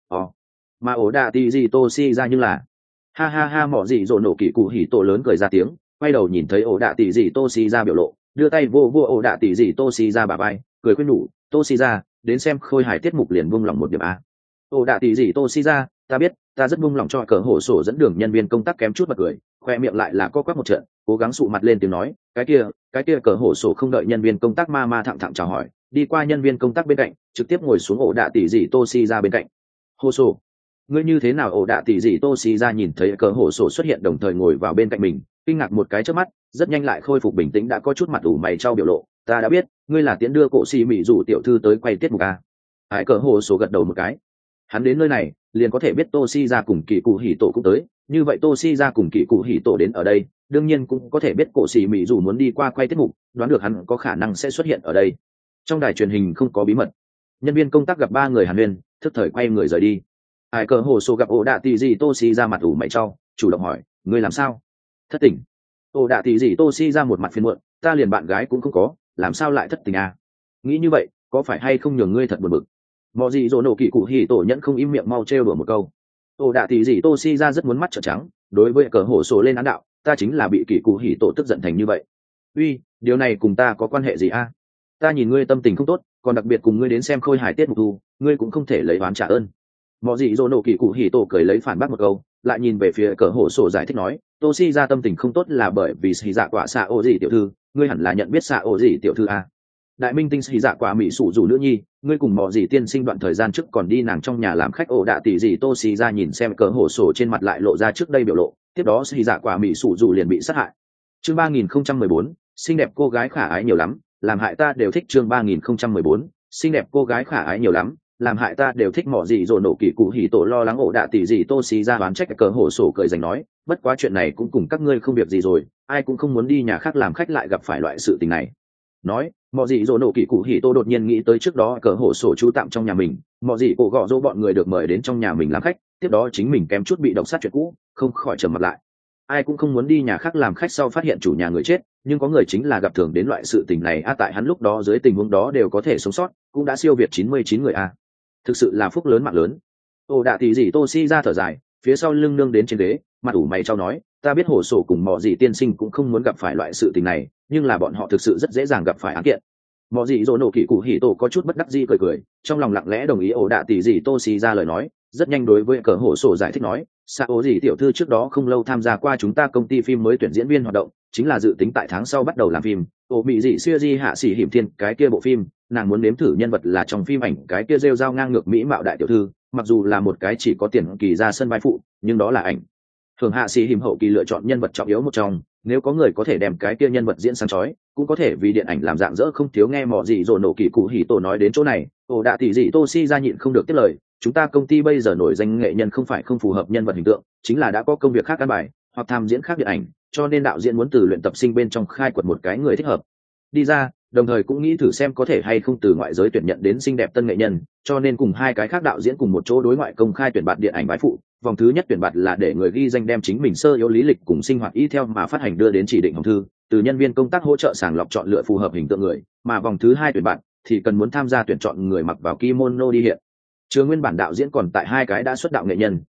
Mà ổ đạ tì gì tô si ra như là ha ha ha, mọi gì dỗ nổ kỳ cụ hì tô lớn cười ra tiếng, quay đầu nhìn thấy ổ đạ tì gì tô si ra biểu lộ, đưa tay vô ổ đạ tì gì tô si ra bà vai, cười khuyên nhủ, tô si ra, đến xem khôi hài tiết mục liền vung lòng một điểm a. Ổ đạ tì gì tô si ra, ta biết, ta rất vung lòng cho cờ hổ sổ dẫn đường nhân viên công tác kém chút bật cười, khoe miệng lại là co quắp một trận, cố gắng sụ mặt lên tiếng nói, cái kia cờ hổ sổ không đợi nhân viên công tác ma thẳng thẳng chào hỏi, đi qua nhân viên công tác bên cạnh, trực tiếp ngồi xuống ổ đạ tỉ dị tô si ra bên cạnh. Hổ sổ, ngươi như thế nào? Ổ đạ tỉ dị tô si ra nhìn thấy cờ hổ sổ xuất hiện đồng thời ngồi vào bên cạnh mình, kinh ngạc một cái trước mắt, rất nhanh lại khôi phục bình tĩnh, đã có chút mặt ủ mày trao biểu lộ, ta đã biết, ngươi là tiến đưa cổ xì mỹ rủ tiểu thư tới quay tiết mục a. Hải cờ hổ sổ gật đầu một cái, hắn đến nơi này liền có thể biết tô si ra cùng kỳ cụ hỉ tổ cũng tới, như vậy tô si ra cùng kỳ cụ hỉ tổ đến ở đây, đương nhiên cũng có thể biết cổ xì mỹ dù muốn đi qua quay tiết mục, đoán được hắn có khả năng sẽ xuất hiện ở đây. Trong đài truyền hình không có bí mật. Nhân viên công tác gặp ba người hàn huyên, thức thời quay người rời đi. Hải cờ hồ sổ gặp ổ đạ tì gì tô si ra mặt ủ mày trao, chủ động hỏi, ngươi làm sao? Thất tình. Ổ đạ tì gì tô si ra một mặt phiền muộn, ta liền bạn gái cũng không có, làm sao lại thất tình à? Nghĩ như vậy, có phải hay không nhường ngươi thật buồn bực? Mọi gì dỗ nổ kỳ cụ hỉ tổ nhẫn không im miệng mau trêu đùa một câu. Ổ đạ tì gì tô si ra rất muốn mắt trợn trắng, đối với cờ hổ sổ lên án đạo, ta chính là bị kỳ cụ hỉ tổ tức giận thành như vậy. Uy, điều này cùng ta có quan hệ gì a? Ta nhìn ngươi tâm tình không tốt, còn đặc biệt cùng ngươi đến xem khôi hài tiết mục thu, ngươi cũng không thể lấy oán trả ơn. Mọi gì dỗ nổ kỳ cụ hỉ tổ cười lấy phản bác một câu, lại nhìn về phía cờ hổ sổ giải thích nói, tô si ra tâm tình không tốt là bởi vì xì dạ quả xạ ô gì tiểu thư, ngươi hẳn là nhận biết xạ ô gì tiểu thư a. Đại minh tinh xì dạ quả mỹ sủ rủ nữ nhi, ngươi cùng mọi gì tiên sinh đoạn thời gian trước còn đi nàng trong nhà làm khách. Ổ đạ tỷ gì tô xì ra nhìn xem cờ hổ sổ trên mặt lại lộ ra trước đây biểu lộ, tiếp đó xì dạ quả mỹ sủ rủ liền bị sát hại. Chương 3014, xinh đẹp cô gái khả ái nhiều lắm, làm hại ta đều thích. Chương 3014, xinh đẹp cô gái khả ái nhiều lắm, làm hại ta đều thích. Mỏ gì rồi nổ kỳ cụ hỉ tổ lo lắng ổ đạ tỷ gì tô xì ra đoán trách cờ hổ sổ cười dành nói, bất quá chuyện này cũng cùng các ngươi không việc gì rồi, ai cũng không muốn đi nhà khác làm khách lại gặp phải loại sự tình này. Nói, mọi gì dỗ nổ kỳ cụ hỉ tô đột nhiên nghĩ tới trước đó cờ hổ sổ trú tạm trong nhà mình, mọi gì cổ gọ dỗ bọn người được mời đến trong nhà mình làm khách, tiếp đó chính mình kém chút bị động sát chuyện cũ, không khỏi trầm mặt lại. Ai cũng không muốn đi nhà khác làm khách sau phát hiện chủ nhà người chết, nhưng có người chính là gặp thường đến loại sự tình này tại hắn lúc đó dưới tình huống đó đều có thể sống sót, cũng đã siêu việt 99 người a. Thực sự là phúc lớn mạng lớn. Ô đạ tỷ gì tô si ra thở dài, phía sau lưng nương đến trên ghế, mặt ủ mày trao nói, ta biết hổ sổ cùng mọ gì tiên sinh cũng không muốn gặp phải loại sự tình này, nhưng là bọn họ thực sự rất dễ dàng gặp phải án kiện. Mọ gì dỗ nổ kỳ cụ hỉ tổ có chút bất đắc dĩ cười, trong lòng lặng lẽ đồng ý ổ đạ tỷ gì tô xì ra lời nói, rất nhanh đối với cờ hổ sổ giải thích nói, sao ố gì tiểu thư trước đó không lâu tham gia qua chúng ta công ty phim mới tuyển diễn viên hoạt động, chính là dự tính tại tháng sau bắt đầu làm phim. Ổ bị dị xưa di hạ xỉ hiểm thiên cái kia bộ phim, nàng muốn nếm thử nhân vật là trong phim ảnh cái kia rêu rao ngang ngược mỹ mạo đại tiểu thư, mặc dù là một cái chỉ có tiền kỳ ra sân vai phụ, nhưng đó là ảnh thường hạ xỉ hiểm hậu kỳ lựa chọn nhân vật trọng yếu một trong, nếu có người có thể đem cái kia nhân vật diễn sáng chói, cũng có thể vì điện ảnh làm dạng dỡ không thiếu. Nghe mọ gì rồi nổ kỳ cụ hỉ tổ nói đến chỗ này, ổ đạ tỷ dị tô si ra nhịn không được tiếp lời, chúng ta công ty bây giờ nổi danh nghệ nhân không phải không phù hợp nhân vật hình tượng, chính là đã có công việc khác căn bài hoặc tham diễn khác điện ảnh, cho nên đạo diễn muốn từ luyện tập sinh bên trong khai quật một cái người thích hợp đi ra, đồng thời cũng nghĩ thử xem có thể hay không từ ngoại giới tuyển nhận đến xinh đẹp tân nghệ nhân, cho nên cùng hai cái khác đạo diễn cùng một chỗ đối ngoại công khai tuyển bạt điện ảnh bái phụ. Vòng thứ nhất tuyển bạt là để người ghi danh đem chính mình sơ yếu lý lịch cùng sinh hoạt y theo mà phát hành đưa đến chỉ định hòm thư, từ nhân viên công tác hỗ trợ sàng lọc chọn lựa phù hợp hình tượng người, mà vòng thứ hai tuyển bạt thì cần muốn tham gia tuyển chọn người mặc vào kimono đi hiện trường. Nguyên bản đạo diễn còn tại hai cái đã xuất đạo nghệ nhân,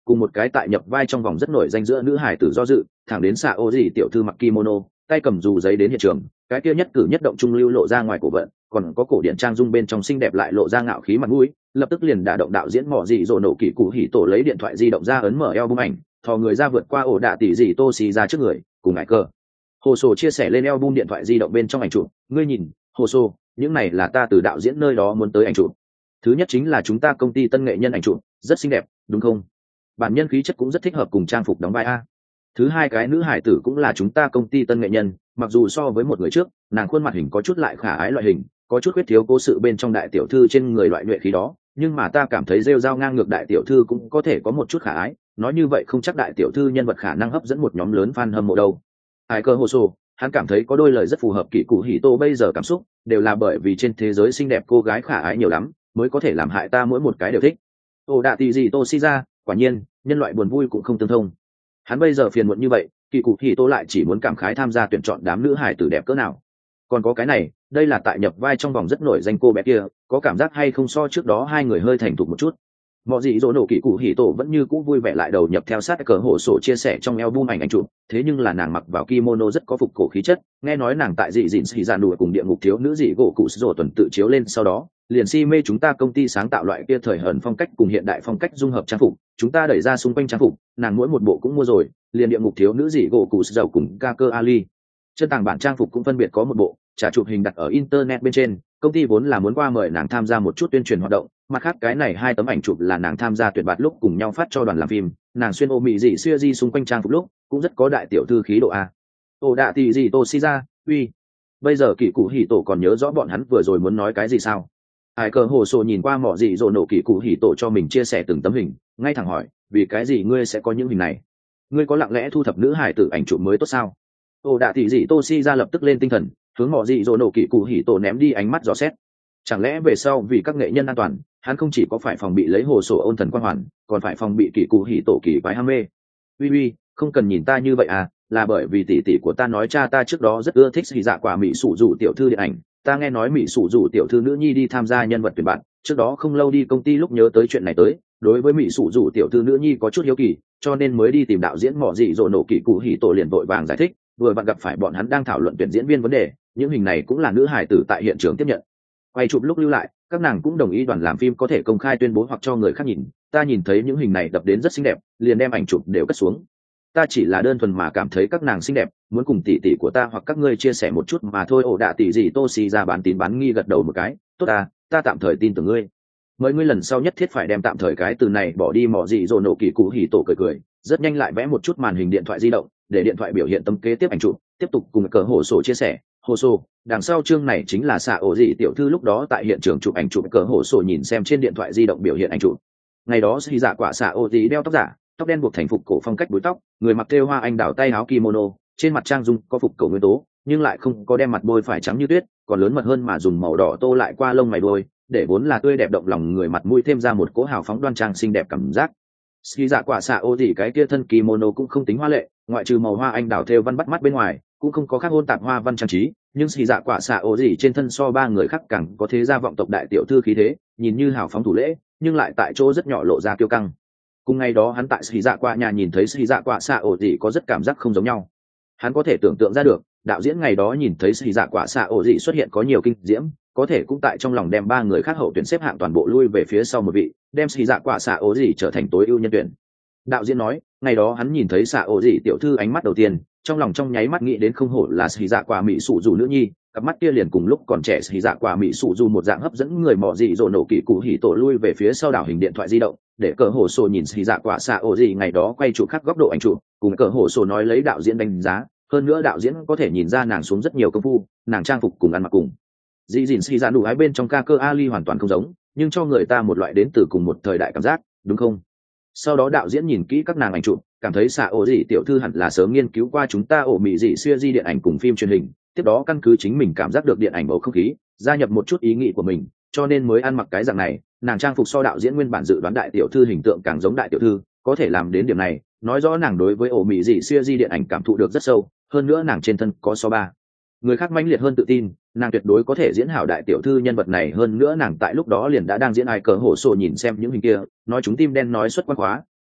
cùng một cái tại nhập vai trong vòng rất nổi danh giữa nữ hải tử do dự, thẳng đến xạ ô gì tiểu thư mặc kimono, tay cầm dù giấy đến hiện trường, cái kia nhất cử nhất động trung lưu lộ ra ngoài cổ vận, còn có cổ điện trang dung bên trong xinh đẹp lại lộ ra ngạo khí mặt mũi, lập tức liền đả động đạo diễn mỏ dị dỗ nổ kỳ cụ hỉ tổ lấy điện thoại di động ra ấn mở album ảnh, thò người ra vượt qua ổ đạ tỷ dị tô xì ra trước người, cùng ngại cờ hồ sổ chia sẻ lên album điện thoại di động bên trong ảnh chụp. Ngươi nhìn hồ sổ, những này là ta từ đạo diễn nơi đó muốn tới ảnh chụp. Thứ nhất chính là chúng ta công ty tân nghệ nhân ảnh chụp, rất xinh đẹp đúng không? Bản nhân khí chất cũng rất thích hợp cùng trang phục đóng vai a. Thứ hai, cái nữ hải tử cũng là chúng ta công ty tân nghệ nhân, mặc dù so với một người trước nàng khuôn mặt hình có chút lại khả ái loại hình, có chút khuyết thiếu cố sự bên trong đại tiểu thư trên người loại nhuệ khí đó, nhưng mà ta cảm thấy rêu rao ngang ngược đại tiểu thư cũng có thể có một chút khả ái. Nói như vậy không chắc đại tiểu thư nhân vật khả năng hấp dẫn một nhóm lớn fan hâm mộ đâu. Ai cơ hồ sổ, hắn cảm thấy có đôi lời rất phù hợp kỳ cụ hỉ tô bây giờ cảm xúc, đều là bởi vì trên thế giới xinh đẹp cô gái khả ái nhiều lắm, mới có thể làm hại ta mỗi một cái đều thích. Ồ đạ tỷ gì tô si ra, quả nhiên nhân loại buồn vui cũng không tương thông. Hắn bây giờ phiền muộn như vậy, kỳ cụ hỉ tô lại chỉ muốn cảm khái tham gia tuyển chọn đám nữ hài tử đẹp cỡ nào. Còn có cái này, đây là tại nhập vai trong vòng rất nổi danh cô bé kia, có cảm giác hay không so trước đó hai người hơi thành thục một chút. Mọi gì dỗ nổ kỳ cụ hỉ tổ vẫn như cũ vui vẻ lại đầu nhập theo sát cờ hồ sổ chia sẻ trong album ảnh chụp, thế nhưng là nàng mặc vào kimono rất có phục cổ khí chất, nghe nói nàng tại dị dịn xì dạn đùa cùng địa ngục thiếu nữ dị gỗ cụ sổ tuần tự chiếu lên sau đó liền si mê chúng ta công ty sáng tạo loại kia thời hờn phong cách cùng hiện đại phong cách dung hợp trang phục, chúng ta đẩy ra xung quanh trang phục, nàng mỗi một bộ cũng mua rồi, liền địa ngục thiếu nữ dị gỗ cụ sổ cùng ca cơ ali chân tàng bản trang phục cũng phân biệt có một bộ, trả chụp hình đặt ở internet bên trên. Công ty vốn là muốn qua mời nàng tham gia một chút tuyên truyền hoạt động, mặt khác cái này hai tấm ảnh chụp là nàng tham gia tuyển bạt lúc cùng nhau phát cho đoàn làm phim, nàng xuyên ô mị dị xuya di xung quanh trang phục lúc cũng rất có đại tiểu thư khí độ a. Ồ đạ tỷ gì tô si ra, uy, bây giờ kỳ cụ hỉ tổ còn nhớ rõ bọn hắn vừa rồi muốn nói cái gì sao? Ai cờ hồ sổ nhìn qua mỏ dị dỗ nổ kỳ cụ hỉ tổ cho mình chia sẻ từng tấm hình, ngay thẳng hỏi, vì cái gì ngươi sẽ có những hình này? Ngươi có lặng lẽ thu thập nữ hải tử ảnh chụp mới tốt sao? Ồ đạ tỷ dị tô si ra lập tức lên tinh thần, hướng mỏ dị dỗ nổ kỳ cụ hỉ tổ ném đi ánh mắt dò xét. Chẳng lẽ về sau vì các nghệ nhân an toàn, hắn không chỉ có phải phòng bị lấy hồ sổ ôn thần quan hoàn, còn phải phòng bị kỳ cụ hỉ tổ kỳ quái ham mê? Uy, không cần nhìn ta như vậy à, là bởi vì tỷ tỷ của ta nói cha ta trước đó rất ưa thích hỉ dạ quả mỹ sủ rủ tiểu thư điện ảnh, ta nghe nói mỹ sủ rủ tiểu thư nữ nhi đi tham gia nhân vật tuyển bạn, trước đó không lâu đi công ty lúc nhớ tới chuyện này tới, đối với mỹ sủ rủ tiểu thư nữ nhi có chút hiếu kỳ, cho nên mới đi tìm đạo diễn mỏ dị dỗ nổ kỳ cụ hỉ tổ liền vội vàng giải thích, vừa bạn gặp phải bọn hắn đang thảo luận tuyển diễn viên vấn đề, những hình này cũng là nữ hài tử tại hiện trường tiếp nhận. Quay chụp lúc lưu lại, các nàng cũng đồng ý đoàn làm phim có thể công khai tuyên bố hoặc cho người khác nhìn, ta nhìn thấy những hình này đập đến rất xinh đẹp, liền đem ảnh chụp đều cất xuống. Ta chỉ là đơn thuần mà cảm thấy các nàng xinh đẹp, muốn cùng tỷ tỷ của ta hoặc các ngươi chia sẻ một chút mà thôi. Ổ đạ tỷ gì tô xì ra bán tín bán nghi gật đầu một cái, tốt à, ta tạm thời tin tưởng ngươi. Mời ngươi lần sau nhất thiết phải đem tạm thời cái từ này bỏ đi. Mỏ gì rồi nổ kỳ cụ hỉ tổ cười cười, rất nhanh lại vẽ một chút màn hình điện thoại di động, để điện thoại biểu hiện tấm kế tiếp ảnh chụp, tiếp tục cùng cờ hồ sổ chia sẻ. Hồ sổ, đằng sau chương này chính là xạ ổ dị tiểu thư lúc đó tại hiện trường chụp ảnh chụp. Cờ hồ sổ nhìn xem trên điện thoại di động biểu hiện ảnh chụp. Ngày đó xì dạ quả xạ ổ dị đeo tóc giả, tóc đen buộc thành phục cổ phong cách búi tóc, người mặc thêu hoa anh đào tay áo kimono, trên mặt trang dung có phục cổ nguyên tố, nhưng lại không có đem mặt bôi phải trắng như tuyết, còn lớn mật hơn mà dùng màu đỏ tô lại qua lông mày đuôi, để vốn là tươi đẹp động lòng người mặt mũi thêm ra một cỗ hào phóng đoan trang xinh đẹp cảm giác. Ski dạ quả xạ ô gì cái kia thân kimono cũng không tính hoa lệ, ngoại trừ màu hoa anh đào thêu văn bắt mắt bên ngoài, cũng không có khác hôn tạp hoa văn trang trí, nhưng ski dạ quả xạ ô gì trên thân so ba người khác càng có thế gia vọng tộc đại tiểu thư khí thế, nhìn như hào phóng thủ lễ, nhưng lại tại chỗ rất nhỏ lộ ra kiêu căng. Cùng ngày đó hắn tại ski dạ quả nhà nhìn thấy ski dạ quả xạ ô gì có rất cảm giác không giống nhau. Hắn có thể tưởng tượng ra được, đạo diễn ngày đó nhìn thấy ski dạ quả xạ ô gì xuất hiện có nhiều kinh diễm, có thể cũng tại trong lòng đem ba người khác hậu tuyển xếp hạng toàn bộ lui về phía sau một vị, đem ski dạ quả xạ ô gì trở thành tối ưu nhân tuyển. Đạo diễn nói, ngày đó hắn nhìn thấy xạ ô gì tiểu thư ánh mắt đầu tiên, trong lòng trong nháy mắt nghĩ đến không hổ là ski dạ quả mỹ sủ dù nữ nhi, cặp mắt kia liền cùng lúc còn trẻ ski dạ quả mỹ sủ dù một dạng hấp dẫn người. Mò gì rồ nổ kỳ cụ hỉ tổ lui về phía sau đảo hình điện thoại di động, để cờ hồ sổ nhìn ski dạ quả xạ ô gì ngày đó quay chụp khác góc độ ảnh chụp, cùng cờ hồ sổ nói lấy đạo diễn đánh giá, hơn nữa đạo diễn có thể nhìn ra nàng xuống rất nhiều công phu, nàng trang phục cùng ăn mặc cùng dì dìn xì ra đủ ái bên trong ca cơ ali hoàn toàn không giống, nhưng cho người ta một loại đến từ cùng một thời đại cảm giác, đúng không? Sau đó đạo diễn nhìn kỹ các nàng ảnh chụp, cảm thấy xạ ổ dị tiểu thư hẳn là sớm nghiên cứu qua chúng ta ổ mị dị xuya di điện ảnh cùng phim truyền hình, tiếp đó căn cứ chính mình cảm giác được điện ảnh bầu không khí, gia nhập một chút ý nghĩ của mình, cho nên mới ăn mặc cái dạng này. Nàng trang phục so đạo diễn nguyên bản dự đoán đại tiểu thư hình tượng càng giống đại tiểu thư, có thể làm đến điểm này, nói rõ nàng đối với ổ mị dị xuya di điện ảnh cảm thụ được rất sâu, hơn nữa nàng trên thân có so ba người khác mãnh liệt hơn tự tin, nàng tuyệt đối có thể diễn hảo đại tiểu thư nhân vật này. Hơn nữa nàng tại lúc đó liền đã đang diễn ai cờ hổ sổ nhìn xem những hình kia, nói chúng tim đen nói xuất quan khóa,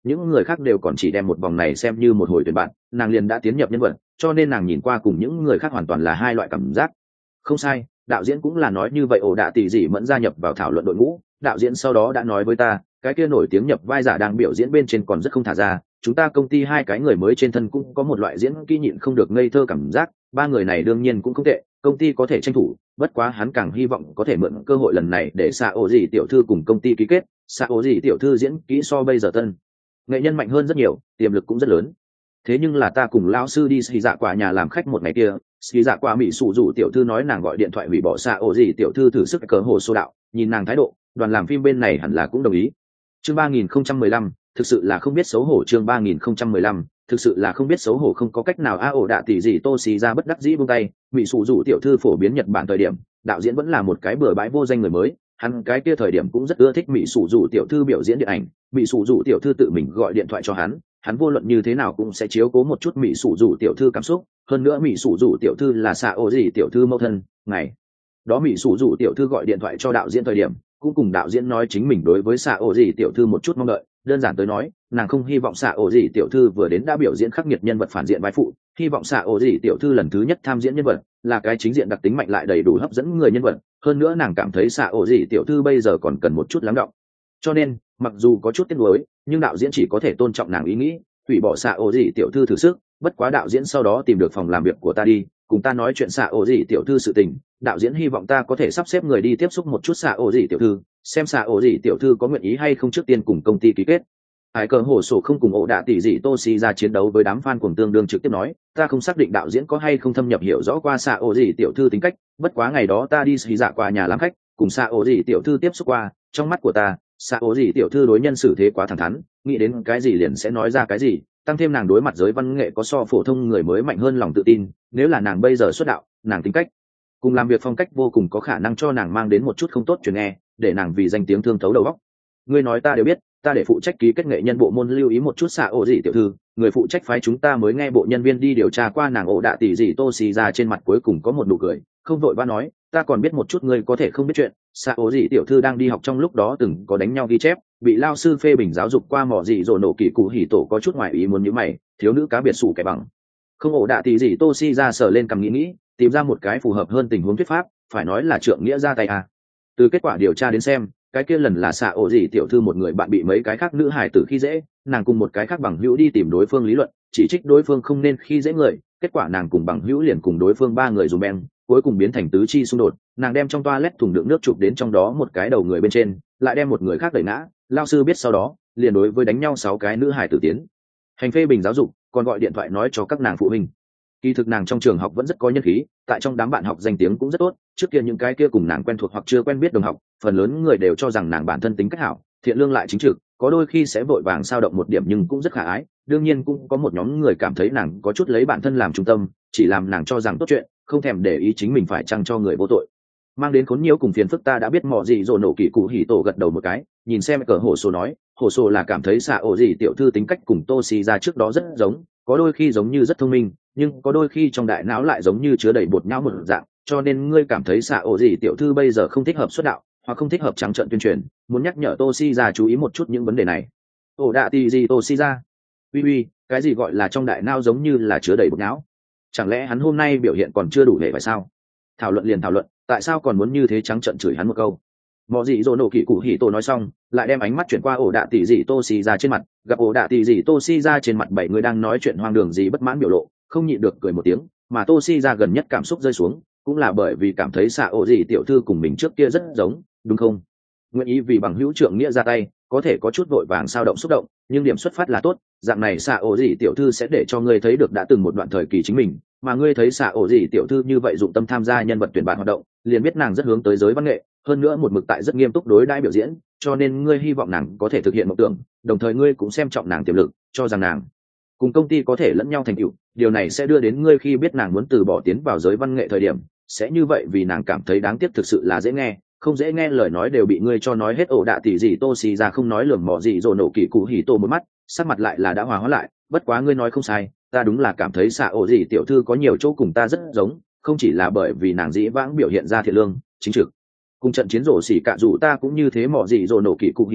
những người khác đều còn chỉ đem một vòng này xem như một hồi tuyển bạn, nàng liền đã tiến nhập nhân vật, cho nên nàng nhìn qua cùng những người khác hoàn toàn là hai loại cảm giác. Không sai, đạo diễn cũng là nói như vậy. Ổ đạ tỷ dị mẫn gia nhập vào thảo luận đội ngũ, đạo diễn sau đó đã nói với ta, cái kia nổi tiếng nhập vai giả đang biểu diễn bên trên còn rất không thả ra, chúng ta công ty hai cái người mới trên thân cũng có một loại diễn kỹ nhịn không được ngây thơ cảm giác, ba người này đương nhiên cũng không tệ, công ty có thể tranh thủ, bất quá hắn càng hy vọng có thể mượn cơ hội lần này để xạ ổ gì tiểu thư cùng công ty ký kết. Xạ ổ gì tiểu thư diễn kỹ so bây giờ tân nghệ nhân mạnh hơn rất nhiều, tiềm lực cũng rất lớn. Thế nhưng là ta cùng lão sư đi xì dạ quả nhà làm khách một ngày kia, xì dạ quả mỹ sụ rủ tiểu thư nói nàng gọi điện thoại hủy bỏ xạ ổ gì tiểu thư thử sức cờ hồ sô đạo, nhìn nàng thái độ, đoàn làm phim bên này hẳn là cũng đồng ý. Chương 3015, thực sự là không biết xấu hổ. Chương 3015, thực sự là không biết xấu hổ. Không có cách nào. Ổ đạ tỷ dị tô xì ra bất đắc dĩ buông tay, mỹ sụ rủ tiểu thư phổ biến Nhật Bản thời điểm, đạo diễn vẫn là một cái bừa bãi vô danh người mới, hắn cái kia thời điểm cũng rất ưa thích mỹ sụ rủ tiểu thư biểu diễn điện ảnh, mỹ sụ rủ tiểu thư tự mình gọi điện thoại cho hắn vô luận như thế nào cũng sẽ chiếu cố một chút mỹ sụ rủ tiểu thư cảm xúc. Hơn nữa mỹ sụ rủ tiểu thư là xạ ổ gì tiểu thư mẫu thân, ngày đó mỹ sụ rủ tiểu thư gọi điện thoại cho đạo diễn thời điểm cũng cùng đạo diễn nói chính mình đối với xạ ổ gì tiểu thư một chút mong đợi. Đơn giản tới nói, nàng không hy vọng xạ ổ gì tiểu thư vừa đến đã biểu diễn khắc nghiệt nhân vật phản diện vai phụ, hy vọng xạ ổ gì tiểu thư lần thứ nhất tham diễn nhân vật là cái chính diện đặc tính mạnh lại đầy đủ hấp dẫn người nhân vật. Hơn nữa nàng cảm thấy xạ ổ gì tiểu thư bây giờ còn cần một chút lắng đọng, cho nên mặc dù có chút tiếc nuối, nhưng đạo diễn chỉ có thể tôn trọng nàng ý nghĩ, hủy bỏ xạ ổ gì tiểu thư thử sức. Bất quá đạo diễn sau đó tìm được phòng làm việc của ta đi, cùng ta nói chuyện xạ ổ gì tiểu thư sự tình. Đạo diễn hy vọng ta có thể sắp xếp người đi tiếp xúc một chút xạ ổ gì tiểu thư, xem xạ ổ gì tiểu thư có nguyện ý hay không trước tiên cùng công ty ký kết. Hải cờ hổ sổ không cùng ổ đạ tỷ dị tô xì ra chiến đấu với đám fan cuồng tương đương trực tiếp nói, ta không xác định đạo diễn có hay không thâm nhập hiểu rõ qua xạ ổ gì tiểu thư tính cách, bất quá ngày đó ta đi xì dạ qua nhà làm khách, cùng xạ ổ gì tiểu thư tiếp xúc qua, trong mắt của ta, xạ ổ gì tiểu thư đối nhân xử thế quá thẳng thắn, nghĩ đến cái gì liền sẽ nói ra cái gì, tăng thêm nàng đối mặt giới văn nghệ có so phổ thông người mới mạnh hơn lòng tự tin. Nếu là nàng bây giờ xuất đạo, nàng tính cách cùng làm việc phong cách vô cùng có khả năng cho nàng mang đến một chút không tốt truyền nghe, để nàng vì danh tiếng thương thấu đầu óc. Ngươi nói ta đều biết, ta để phụ trách ký kết nghệ nhân bộ môn lưu ý một chút xạ ổ dị tiểu thư, người phụ trách phái chúng ta mới nghe bộ nhân viên đi điều tra qua nàng. Ổ đạ tỷ dị tô xì ra trên mặt cuối cùng có một nụ cười, không vội vã nói, ta còn biết một chút ngươi có thể không biết chuyện. Xạ ổ dị tiểu thư đang đi học trong lúc đó từng có đánh nhau ghi chép, bị lao sư phê bình giáo dục qua. Mỏ dị dỗ nổ kỳ cụ hỉ tổ có chút ngoài ý muốn như mày, thiếu nữ cá biệt sủ kẻ bằng không. Ổ đạ tỷ dị tô xì ra sờ lên cầm nghĩ, tìm ra một cái phù hợp hơn tình huống thuyết pháp, phải nói là trượng nghĩa ra tay à. Từ kết quả điều tra đến xem, cái kia lần là xạ ổ gì tiểu thư một người bạn bị mấy cái khác nữ hài tử khi dễ, nàng cùng một cái khác bằng hữu đi tìm đối phương lý luận, chỉ trích đối phương không nên khi dễ người, kết quả nàng cùng bằng hữu liền cùng đối phương ba người dùng beng, cuối cùng biến thành tứ chi xung đột. Nàng đem trong toilet thùng đựng nước chụp đến trong đó một cái đầu người bên trên, lại đem một người khác đẩy ngã. Lao sư biết sau đó liền đối với đánh nhau 6 cái nữ hài tử tiến hành phê bình giáo dục, còn gọi điện thoại nói cho các nàng phụ huynh. Kỳ thực nàng trong trường học vẫn rất có nhân khí, tại trong đám bạn học danh tiếng cũng rất tốt. Trước kia những cái kia cùng nàng quen thuộc hoặc chưa quen biết đồng học, phần lớn người đều cho rằng nàng bản thân tính cách hảo, thiện lương lại chính trực, có đôi khi sẽ vội vàng sao động một điểm nhưng cũng rất khả ái. Đương nhiên cũng có một nhóm người cảm thấy nàng có chút lấy bản thân làm trung tâm, chỉ làm nàng cho rằng tốt chuyện, không thèm để ý chính mình phải chăng cho người vô tội mang đến khốn nhiễu cùng phiền phức. Ta đã biết mọ gì rồi. Nổ kỳ cụ hỉ tổ gật đầu một cái, nhìn xem cờ hổ sổ nói, hổ sổ là cảm thấy xạ ổ gì tiểu thư tính cách cùng tô xì ra trước đó rất giống, có đôi khi giống như rất thông minh, nhưng có đôi khi trong đại não lại giống như chứa đầy bột nhão một dạng, cho nên ngươi cảm thấy xạ ổ gì tiểu thư bây giờ không thích hợp xuất đạo, hoặc không thích hợp trắng trợn tuyên truyền, muốn nhắc nhở tô xì ra chú ý một chút những vấn đề này. Ổ đạ tì gì tô xì ra? Uy, cái gì gọi là trong đại não giống như là chứa đầy bột nhão? Chẳng lẽ hắn hôm nay biểu hiện còn chưa đủ để phải sao? Thảo luận liền thảo luận, tại sao còn muốn như thế trắng trợn chửi hắn một câu? Mọ dị dỗ nổ kỳ cụ hỉ tổ nói xong, lại đem ánh mắt chuyển qua ổ đạ tỷ dị tô xì ra trên mặt, gặp ổ đạ tỷ dị tô xì ra trên mặt 7 người đang nói chuyện hoang đường gì bất mãn biểu lộ, không nhịn được cười một tiếng. Mà tô xì ra gần nhất cảm xúc rơi xuống, cũng là bởi vì cảm thấy xạ ổ dị tiểu thư cùng mình trước kia rất giống, đúng không? Nguyện ý vì bằng hữu trượng nghĩa ra tay, có thể có chút vội vàng sao động xúc động, nhưng điểm xuất phát là tốt. Dạng này xạ ổ dị tiểu thư sẽ để cho ngươi thấy được đã từng một đoạn thời kỳ chính mình, mà ngươi thấy xạ ổ dị tiểu thư như vậy dụng tâm tham gia nhân vật tuyển bạn hoạt động, liền biết nàng rất hướng tới giới văn nghệ, hơn nữa một mực tại rất nghiêm túc đối đãi biểu diễn, cho nên ngươi hy vọng nàng có thể thực hiện mộng tưởng, đồng thời ngươi cũng xem trọng nàng tiềm lực, cho rằng nàng cùng công ty có thể lẫn nhau thành tựu. Điều này sẽ đưa đến ngươi khi biết nàng muốn từ bỏ tiến vào giới văn nghệ thời điểm, sẽ như vậy vì nàng cảm thấy đáng tiếc. Thực sự là dễ nghe, không dễ nghe lời nói đều bị ngươi cho nói hết. Ổ đạ tỷ gì tô xì ra không nói lườm mò gì rồi nổ kỳ cụ hỉ tổ một mắt, sắc mặt lại là đã hòa hóa lại. Bất quá ngươi nói không sai, ta đúng là cảm thấy xạ ổ gì tiểu thư có nhiều chỗ cùng ta rất giống, không chỉ là bởi vì nàng dĩ vãng biểu hiện ra thiện lương chính trực, cùng trận chiến rổ xỉ cạ dù ta cũng như thế. Mỏ gì rồi nổ kỳ cụ hỉ tổ,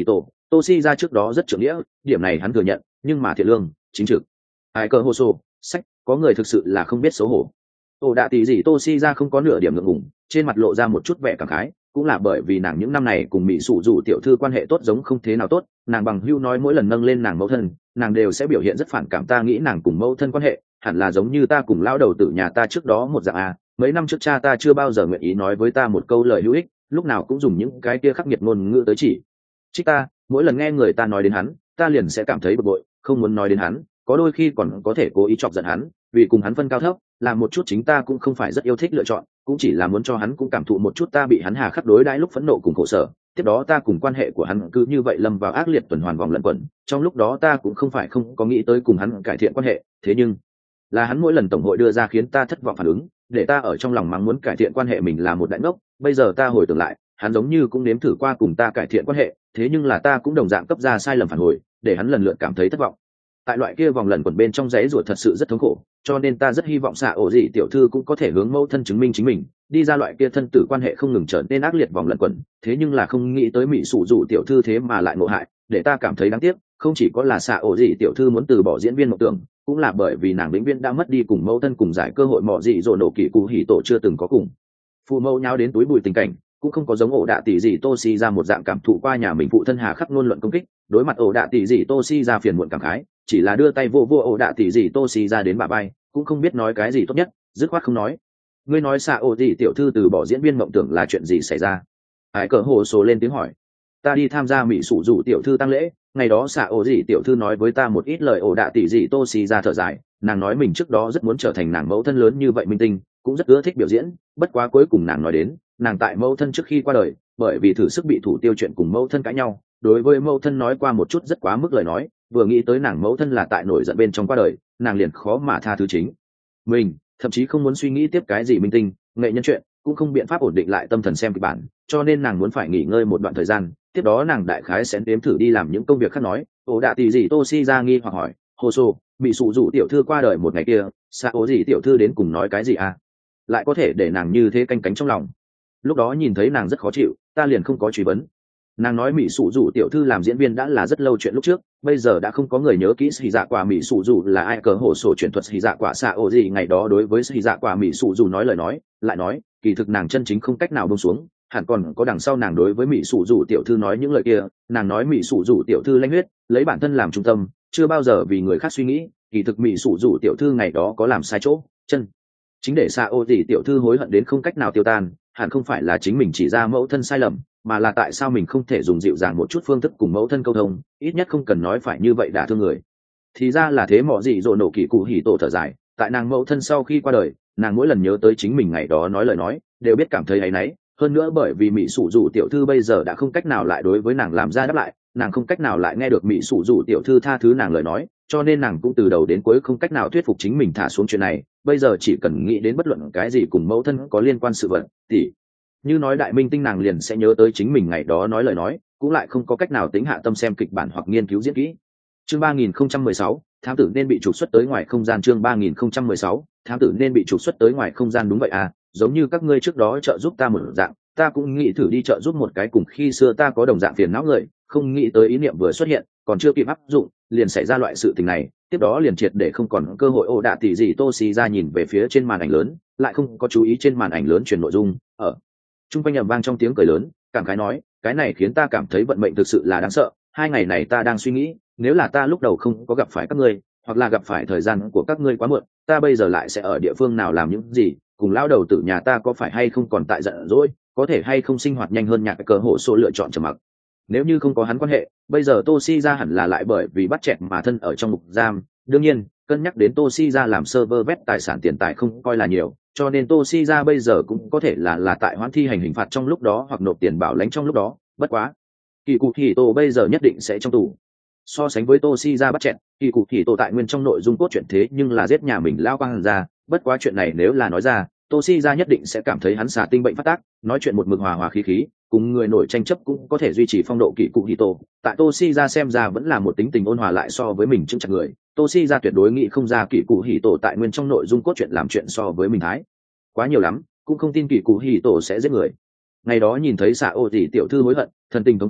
Toshi ra trước đó rất trưởng nghĩa, điểm này hắn thừa nhận, nhưng mà thiện lương chính trực. Ai cơ hồ sổ sách, có người thực sự là không biết xấu hổ. Ổ đạ tỷ gì Toshi ra không có nửa điểm ngượng ngùng, trên mặt lộ ra một chút vẻ cảm khái, cũng là bởi vì nàng những năm này cùng mỹ sủ dù tiểu thư quan hệ tốt giống không thế nào tốt, nàng bằng hưu nói mỗi lần nâng lên nàng mẫu thân, nàng đều sẽ biểu hiện rất phản cảm. Ta nghĩ nàng cùng mẫu thân quan hệ hẳn là giống như ta cùng lão đầu tử nhà ta trước đó một dạng à, mấy năm trước cha ta chưa bao giờ nguyện ý nói với ta một câu lời hữu ích, lúc nào cũng dùng những cái kia khắc nghiệt ngôn ngữ tới chỉ trích ta, mỗi lần nghe người ta nói đến hắn ta liền sẽ cảm thấy bực bội, không muốn nói đến hắn, có đôi khi còn có thể cố ý chọc giận hắn, vì cùng hắn phân cao thấp, làm một chút chính ta cũng không phải rất yêu thích lựa chọn, cũng chỉ là muốn cho hắn cũng cảm thụ một chút ta bị hắn hà khắc đối đãi lúc phẫn nộ cùng khổ sở. Tiếp đó ta cùng quan hệ của hắn cứ như vậy lâm vào ác liệt tuần hoàn vòng lẩn quẩn, trong lúc đó ta cũng không phải không có nghĩ tới cùng hắn cải thiện quan hệ, thế nhưng là hắn mỗi lần tổng hội đưa ra khiến ta thất vọng phản ứng, để ta ở trong lòng mắng muốn cải thiện quan hệ mình là một đại ngốc. Bây giờ ta hồi tưởng lại, hắn giống như cũng nếm thử qua cùng ta cải thiện quan hệ, thế nhưng là ta cũng đồng dạng cấp ra sai lầm phản hồi, để hắn lần lượt cảm thấy thất vọng. Tại loại kia vòng lẩn quẩn bên trong giấy ruột thật sự rất thống khổ, cho nên ta rất hy vọng xạ ổ dị tiểu thư cũng có thể hướng mẫu thân chứng minh chính mình, đi ra loại kia thân tử quan hệ không ngừng trở nên ác liệt vòng lẩn quẩn. Thế nhưng là không nghĩ tới mỹ sủ dụ tiểu thư thế mà lại ngộ hại, để ta cảm thấy đáng tiếc. Không chỉ có là xạ ổ dị tiểu thư muốn từ bỏ diễn viên mộng tưởng, cũng là bởi vì nàng vĩnh viễn đã mất đi cùng mẫu thân cùng giải cơ hội mọ dị dỗ nổ kỳ cụ hỉ tổ chưa từng có cùng phụ mẫu nhau đến túi bụi tình cảnh, cũng không có giống ổ đạ tỷ dị Toshi ra một dạng cảm thụ qua nhà mình phụ thân hà khắc ngôn luận công kích. Đối mặt ổ đạ tỷ dị Toshi ra phiền muộn cảm khái, chỉ là đưa tay vô vô ổ đạ tỷ dị Toshi ra đến bả vai, cũng không biết nói cái gì tốt nhất, dứt khoát không nói. Ngươi nói xạ ổ dị tiểu thư từ bỏ diễn viên mộng tưởng là chuyện gì xảy ra? Hải cờ hồ số lên tiếng hỏi. Ta đi tham gia mỹ sủ dụ tiểu thư tang lễ, ngày đó xạ ổ dị tiểu thư nói với ta một ít lời. Ổ đạ tỷ dị Toshi ra thở dài, nàng nói mình trước đó rất muốn trở thành nàng mẫu thân lớn như vậy minh tinh, cũng rất ưa thích biểu diễn, bất quá cuối cùng nàng nói đến, nàng tại mẫu thân trước khi qua đời, bởi vì thử sức bị thủ tiêu chuyện cùng mẫu thân cãi nhau, đối với mẫu thân nói qua một chút rất quá mức lời nói, vừa nghĩ tới nàng mẫu thân là tại nổi giận bên trong qua đời, nàng liền khó mà tha thứ chính mình, thậm chí không muốn suy nghĩ tiếp cái gì minh tinh nghệ nhân chuyện, cũng không biện pháp ổn định lại tâm thần xem kịch bản, cho nên nàng muốn phải nghỉ ngơi một đoạn thời gian, tiếp đó nàng đại khái sẽ đếm thử đi làm những công việc khác. Nói ổ đạ tỷ dị Toshi ra nghi hoặc hỏi, hồ sô bị sụ dụ tiểu thư qua đời một ngày kia, sao ố gì tiểu thư đến cùng nói cái gì à, lại có thể để nàng như thế canh cánh trong lòng. Lúc đó nhìn thấy nàng rất khó chịu, ta liền không có truy vấn. Nàng nói mỹ sụ dù tiểu thư làm diễn viên đã là rất lâu chuyện lúc trước, bây giờ đã không có người nhớ kỹ sĩ dạ quả mỹ sụ dù là ai. Cờ hồ sổ truyền thuật sĩ dạ quả xạ ổ gì ngày đó đối với sĩ dạ quả mỹ sụ dù nói lời nói, lại nói kỳ thực nàng chân chính không cách nào buông xuống, hẳn còn có đằng sau nàng đối với mỹ sụ dù tiểu thư nói những lời kia. Nàng nói mỹ sụ dù tiểu thư lanh huyết, lấy bản thân làm trung tâm, chưa bao giờ vì người khác suy nghĩ. Kỳ thực mỹ sụ dù tiểu thư ngày đó có làm sai chỗ, chân chính để xạ ô tỷ tiểu thư hối hận đến không cách nào tiêu tan, hẳn không phải là chính mình chỉ ra mẫu thân sai lầm, mà là tại sao mình không thể dùng dịu dàng một chút phương thức cùng mẫu thân câu thông, ít nhất không cần nói phải như vậy đả thương người. Thì ra là thế. Mọ gì dỗ nổ kỳ cụ hỉ tổ thở dài, tại nàng mẫu thân sau khi qua đời, nàng mỗi lần nhớ tới chính mình ngày đó nói lời nói, đều biết cảm thấy áy náy. Hơn nữa bởi vì mỹ sủ dù tiểu thư bây giờ đã không cách nào lại đối với nàng làm ra đáp lại, nàng không cách nào lại nghe được mỹ sủ dù tiểu thư tha thứ nàng lời nói, cho nên nàng cũng từ đầu đến cuối không cách nào thuyết phục chính mình thả xuống chuyện này. Bây giờ chỉ cần nghĩ đến bất luận cái gì cùng mẫu thân có liên quan sự vật, thì như nói đại minh tinh, nàng liền sẽ nhớ tới chính mình ngày đó nói lời nói, cũng lại không có cách nào tính hạ tâm xem kịch bản hoặc nghiên cứu diễn kỹ. Chương 3016, thám tử nên bị trục xuất tới ngoài không gian. Chương 3016, thám tử nên bị trục xuất tới ngoài không gian. Đúng vậy à, giống như các ngươi trước đó trợ giúp ta một dạng, ta cũng nghĩ thử đi trợ giúp một cái cùng khi xưa ta có đồng dạng phiền não người, không nghĩ tới ý niệm vừa xuất hiện, còn chưa kịp áp dụng, liền xảy ra loại sự tình này, tiếp đó liền triệt để không còn cơ hội. Ổ đạ tỷ dị Toshi ra nhìn về phía trên màn ảnh lớn, lại không có chú ý trên màn ảnh lớn truyền nội dung, ở trung quanh ầm vang trong tiếng cười lớn, cảm khái nói, cái này khiến ta cảm thấy vận mệnh thực sự là đáng sợ. 2 ngày này ta đang suy nghĩ, nếu là ta lúc đầu không có gặp phải các ngươi, hoặc là gặp phải thời gian của các ngươi quá muộn, ta bây giờ lại sẽ ở địa phương nào làm những gì, cùng lão đầu tử nhà ta có phải hay không còn tại giận dỗi, có thể hay không sinh hoạt nhanh hơn. Nhạc cơ hộ số lựa chọn trầm mặc. Nếu như không có hắn quan hệ, bây giờ Toshi ra hẳn là lại bởi vì bắt chẹt mà thân ở trong ngục giam. Đương nhiên, cân nhắc đến Toshi ra làm server vét tài sản tiền tài không coi là nhiều, cho nên Toshi ra bây giờ cũng có thể là tại hoãn thi hành hình phạt trong lúc đó, hoặc nộp tiền bảo lãnh trong lúc đó. Bất quá kỳ cụ hỉ tổ bây giờ nhất định sẽ trong tù. So sánh với Toshi ra bắt chẹt, kỳ cụ hỉ tổ tại nguyên trong nội dung cốt truyện thế nhưng là giết nhà mình lao quang ra. Bất quá chuyện này nếu là nói ra, Toshi ra nhất định sẽ cảm thấy hắn xà tinh bệnh phát tác, nói chuyện một mực hòa hòa khí khí, cùng người nổi tranh chấp cũng có thể duy trì phong độ. Kỳ cụ hỉ tổ tại Toshi ra xem ra vẫn là một tính tình ôn hòa, lại so với mình chững chặt người. Toshi ra tuyệt đối nghĩ không ra kỳ cụ hỉ tổ tại nguyên trong nội dung cốt truyện làm chuyện so với mình thái quá nhiều lắm, cũng không tin kỳ cụ hỉ tổ sẽ giết người. Ngày đó nhìn thấy xạ ô tỷ tiểu thư hối hận, thần tình thống khổ,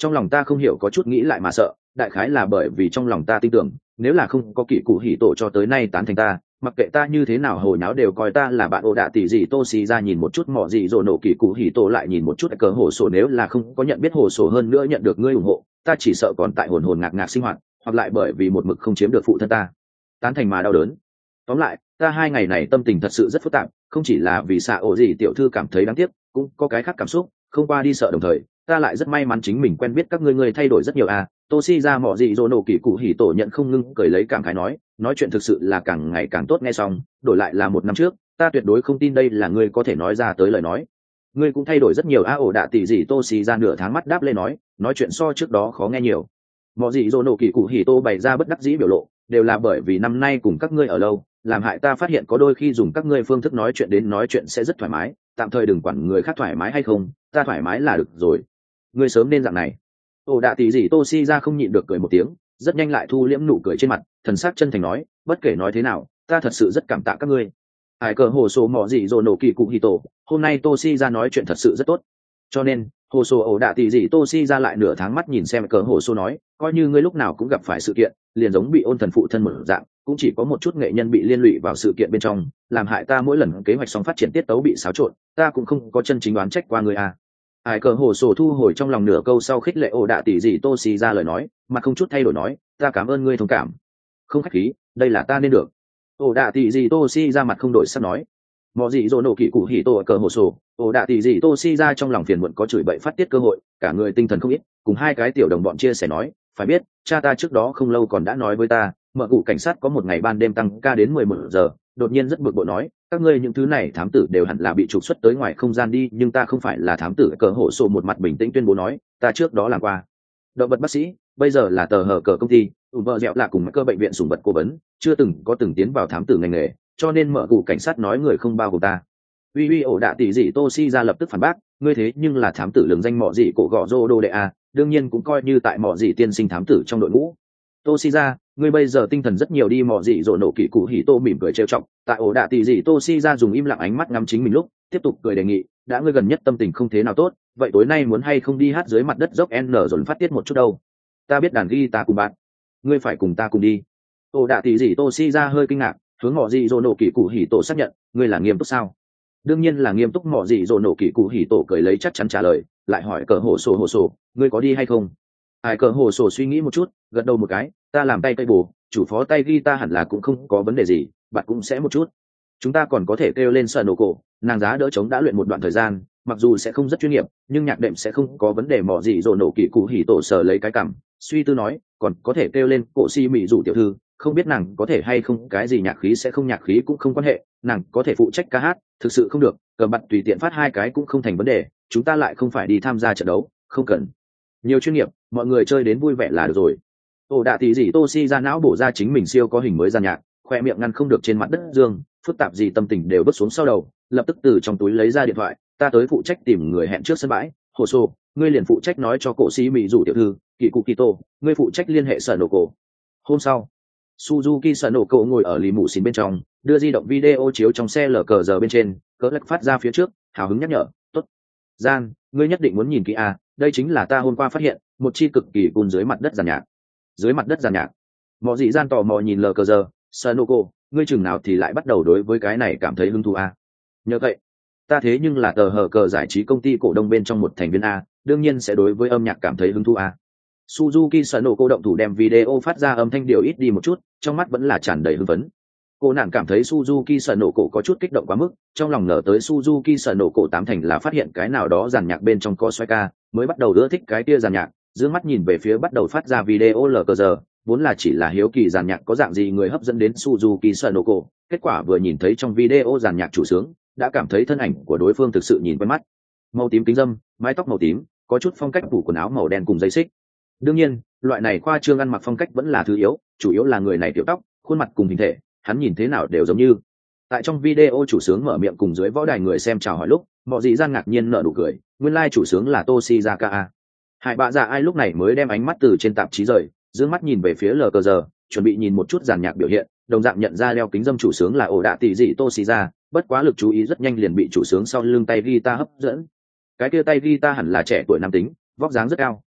trong lòng ta không hiểu có chút nghĩ lại mà sợ, đại khái là bởi vì trong lòng ta tin tưởng nếu là không có kỳ cụ hỉ tổ cho tới nay tán thành ta, mặc kệ ta như thế nào hồi nháo đều coi ta là bạn ổ đạ tỷ gì. Tô xì ra nhìn một chút mỏ gì rồi nổ kỳ cụ hỉ tổ lại nhìn một chút cờ hồ sổ, nếu là không có nhận biết hồ sổ hơn nữa nhận được ngươi ủng hộ, ta chỉ sợ còn tại hồn hồn ngạc ngạc sinh hoạt, hoặc lại bởi vì một mực không chiếm được phụ thân ta tán thành mà đau đớn. Tóm lại ta 2 ngày này tâm tình thật sự rất phức tạp, không chỉ là vì xạ ổ gì tiểu thư cảm thấy đáng tiếc, cũng có cái khác cảm xúc không qua đi sợ, đồng thời ta lại rất may mắn chính mình quen biết các ngươi thay đổi rất nhiều à. Toshi ra mỏ gì rồi nổ kỳ cụ hỉ tổ nhận không ngưng cười lấy cảm khái nói chuyện thực sự là càng ngày càng tốt. Nghe xong đổi lại là 1 năm trước ta tuyệt đối không tin đây là ngươi có thể nói ra tới lời nói. Ngươi cũng thay đổi rất nhiều a. Ổ đạ tỷ gì. Toshi ra nửa tháng mắt đáp lên nói chuyện so trước đó khó nghe nhiều. Mỏ gì rồi nổ kỳ cụ hỉ tổ bày ra bất đắc dĩ biểu lộ, đều là bởi vì năm nay cùng các ngươi ở lâu, làm hại ta phát hiện có đôi khi dùng các ngươi phương thức nói chuyện đến nói chuyện sẽ rất thoải mái, tạm thời đừng quản người khác thoải mái hay không, ta thoải mái là được rồi. Ngươi sớm nên dạng này. Ổ đạ tỷ gì. Toshi ra không nhịn được cười một tiếng, rất nhanh lại thu liễm nụ cười trên mặt, thần sắc chân thành nói, bất kể nói thế nào ta thật sự rất cảm tạ các ngươi. Hải cờ hồ sổ mỏ gì rồi nổ kỳ cụ hì tổ, hôm nay Toshi ra nói chuyện thật sự rất tốt, cho nên hồ sổ ổ đạ tỷ gì. Toshi ra lại nửa tháng mắt nhìn xem cờ hồ sổ nói, coi như ngươi lúc nào cũng gặp phải sự kiện liền giống bị ôn thần phụ thân một dạng, cũng chỉ có một chút nghệ nhân bị liên lụy vào sự kiện bên trong, làm hại ta mỗi lần kế hoạch song phát triển tiết tấu bị xáo trộn, ta cũng không có chân chính đoán trách qua ngươi à. Hải cờ hồ sổ thu hồi trong lòng nửa câu sau khích lệ ổ đạ tỷ gì. Toshi ra lời nói mặt không chút thay đổi nói, ta cảm ơn ngươi thông cảm. Không khách khí, đây là ta nên được. Ổ đạ tỷ gì. Toshi ra mặt không đổi sắc nói. Mọ gì rồi nổ kỳ cụ hỉ tổ cờ hồ sổ, ổ đạ tỷ gì. Toshi ra trong lòng phiền muộn có chửi bậy phát tiết cơ hội, cả người tinh thần không ít, cùng 2 cái tiểu đồng bọn chia sẻ nói, phải biết cha ta trước đó không lâu còn đã nói với ta, mở cụ cảnh sát có một ngày ban đêm tăng ca đến 11 giờ, đột nhiên rất bực bội nói, các ngươi những thứ này thám tử đều hẳn là bị trục xuất tới ngoài không gian đi, nhưng ta không phải là thám tử. Cờ hổ sổ một mặt bình tĩnh tuyên bố nói, ta trước đó làm qua động vật bác sĩ, bây giờ là tờ hở cờ công ty vợ dẹo là cùng cơ bệnh viện sủng vật cố vấn, chưa từng tiến vào thám tử ngành nghề, cho nên mở cụ cảnh sát nói người không bao gồm ta. Uy ổ đạ tỷ gì. Toshi ra lập tức phản bác, ngươi thế nhưng là thám tử lường danh mọ gì cổ gọ rô đô đệ a, đương nhiên cũng coi như tại mọ gì tiên sinh thám tử trong đội ngũ. Toshi ra, ngươi bây giờ tinh thần rất nhiều đi. Mọ gì rộ nổ kỳ cụ hỉ tô mỉm cười trêu chọc. Tại ổ đạ tỷ gì. Toshi ra dùng im lặng ánh mắt ngắm chính mình lúc tiếp tục cười đề nghị, đã ngươi gần nhất tâm tình không thế nào tốt, vậy tối nay muốn hay không đi hát dưới mặt đất dốc n rồi phát tiết một chút đâu? Ta biết đàn guitar cùng bạn, ngươi phải cùng ta cùng đi. Ổ đạ tỷ gì. Toshi ra hơi kinh ngạc, hướng mọ gì rộ nổ kỳ cụ hỉ tổ xác nhận, ngươi là nghiêm túc sao? Đương nhiên là nghiêm túc. Mọ gì rộ nổ kỳ cụ hỉ tổ cười lấy chắc chắn trả lời, lại hỏi cờ hồ sổ, ngươi có đi hay không? Hải cờ hồ sổ suy nghĩ một chút, gật đầu một cái, ta làm tay cây bù, chủ phó tay guitar hẳn là cũng không có vấn đề gì, bạn cũng sẽ một chút. Chúng ta còn có thể kêu lên sợ nổ cổ, nàng giá đỡ chống đã luyện một đoạn thời gian, mặc dù sẽ không rất chuyên nghiệp, nhưng nhạc đệm sẽ không có vấn đề. Mọ gì rộ nổ kỳ cụ hỉ tổ sờ lấy cái cằm, suy tư nói, còn có thể kêu lên cổ si mị rủ tiểu thư, không biết nàng có thể hay không, cái gì nhạc khí sẽ không, nhạc khí cũng không quan hệ, nàng có thể phụ trách ca hát, thực sự không được cờ bặt tùy tiện phát 2 cái cũng không thành vấn đề, chúng ta lại không phải đi tham gia trận đấu, không cần nhiều chuyên nghiệp, mọi người chơi đến vui vẻ là được rồi. Ổ đạ tỷ gì. Toshi ra não bổ ra chính mình siêu có hình mới giàn nhạc, khoe miệng ngăn không được trên mặt đất dương, phức tạp gì tâm tình đều bước xuống sau đầu, lập tức từ trong túi lấy ra điện thoại, ta tới phụ trách tìm người hẹn trước sân bãi. Hồ sô, ngươi liền phụ trách nói cho cổ sĩ mỹ rủ tiểu thư, kỳ cụ kito, ngươi phụ trách liên hệ sở nổ cổ. Hôm sau Suzuki sở nổ cổ ngồi ở lì mù xìn bên trong, đưa di động video chiếu trong xe lờ cờ giờ bên trên, cỡ lắc phát ra phía trước, hào hứng nhắc nhở, tốt. Gian, ngươi nhất định muốn nhìn kỹ à, đây chính là ta hôm qua phát hiện một chi cực kỳ cùn dưới mặt đất giàn nhạc. Dưới mặt đất giàn nhạc? Mọ dị Gian tò mò nhìn lờ cờ giờ, sở nổ cổ, ngươi chừng nào thì lại bắt đầu đối với cái này cảm thấy hứng thú à? Nhờ vậy, ta thế nhưng là tờ hờ cờ giải trí công ty cổ đông bên trong một thành viên a, đương nhiên sẽ đối với âm nhạc cảm thấy hứng thú a. Suzuki sở nổ cô động thủ đem video phát ra âm thanh điều ít đi một chút, trong mắt vẫn là tràn đầy hưng phấn. Cô nàng cảm thấy Suzuki sở nổ cổ có chút kích động quá mức, trong lòng ngờ tới Suzuki sở nổ cổ 8 thành là phát hiện cái nào đó dàn nhạc bên trong có xoay ca, mới bắt đầu ưa thích cái kia dàn nhạc, dương mắt nhìn về phía bắt đầu phát ra video lờ cờ giờ, vốn là chỉ là hiếu kỳ dàn nhạc có dạng gì người hấp dẫn đến Suzuki sở nổ cổ, kết quả vừa nhìn thấy trong video dàn nhạc chủ sướng, đã cảm thấy thân ảnh của đối phương thực sự nhìn quen mắt. Màu tím kính râm, mái tóc màu tím, có chút phong cách phủ quần áo màu đen cùng dây xích. Đương nhiên, loại này khoa trương ăn mặc phong cách vẫn là thứ yếu, chủ yếu là người này tiểu tóc, khuôn mặt cùng hình thể, hắn nhìn thế nào đều giống như. Tại trong video chủ sướng mở miệng cùng dưới võ đài người xem chào hỏi lúc, Mọ Dị Gian ngạc nhiên nở nụ cười, nguyên lai chủ sướng là Toshizaka. Hải bạ dạ ai lúc này mới đem ánh mắt từ trên tạp chí rời, dương mắt nhìn về phía lờ cờ giờ, chuẩn bị nhìn một chút dàn nhạc biểu hiện, đồng dạng nhận ra đeo kính dâm chủ sướng là ổ đạ tỷ dị Toshiza, bất quá lực chú ý rất nhanh liền bị chủ sướng sau lưng tay guitar hấp dẫn. Cái kia tay guitar hẳn là trẻ tuổi nam tính, vóc dáng rất cao,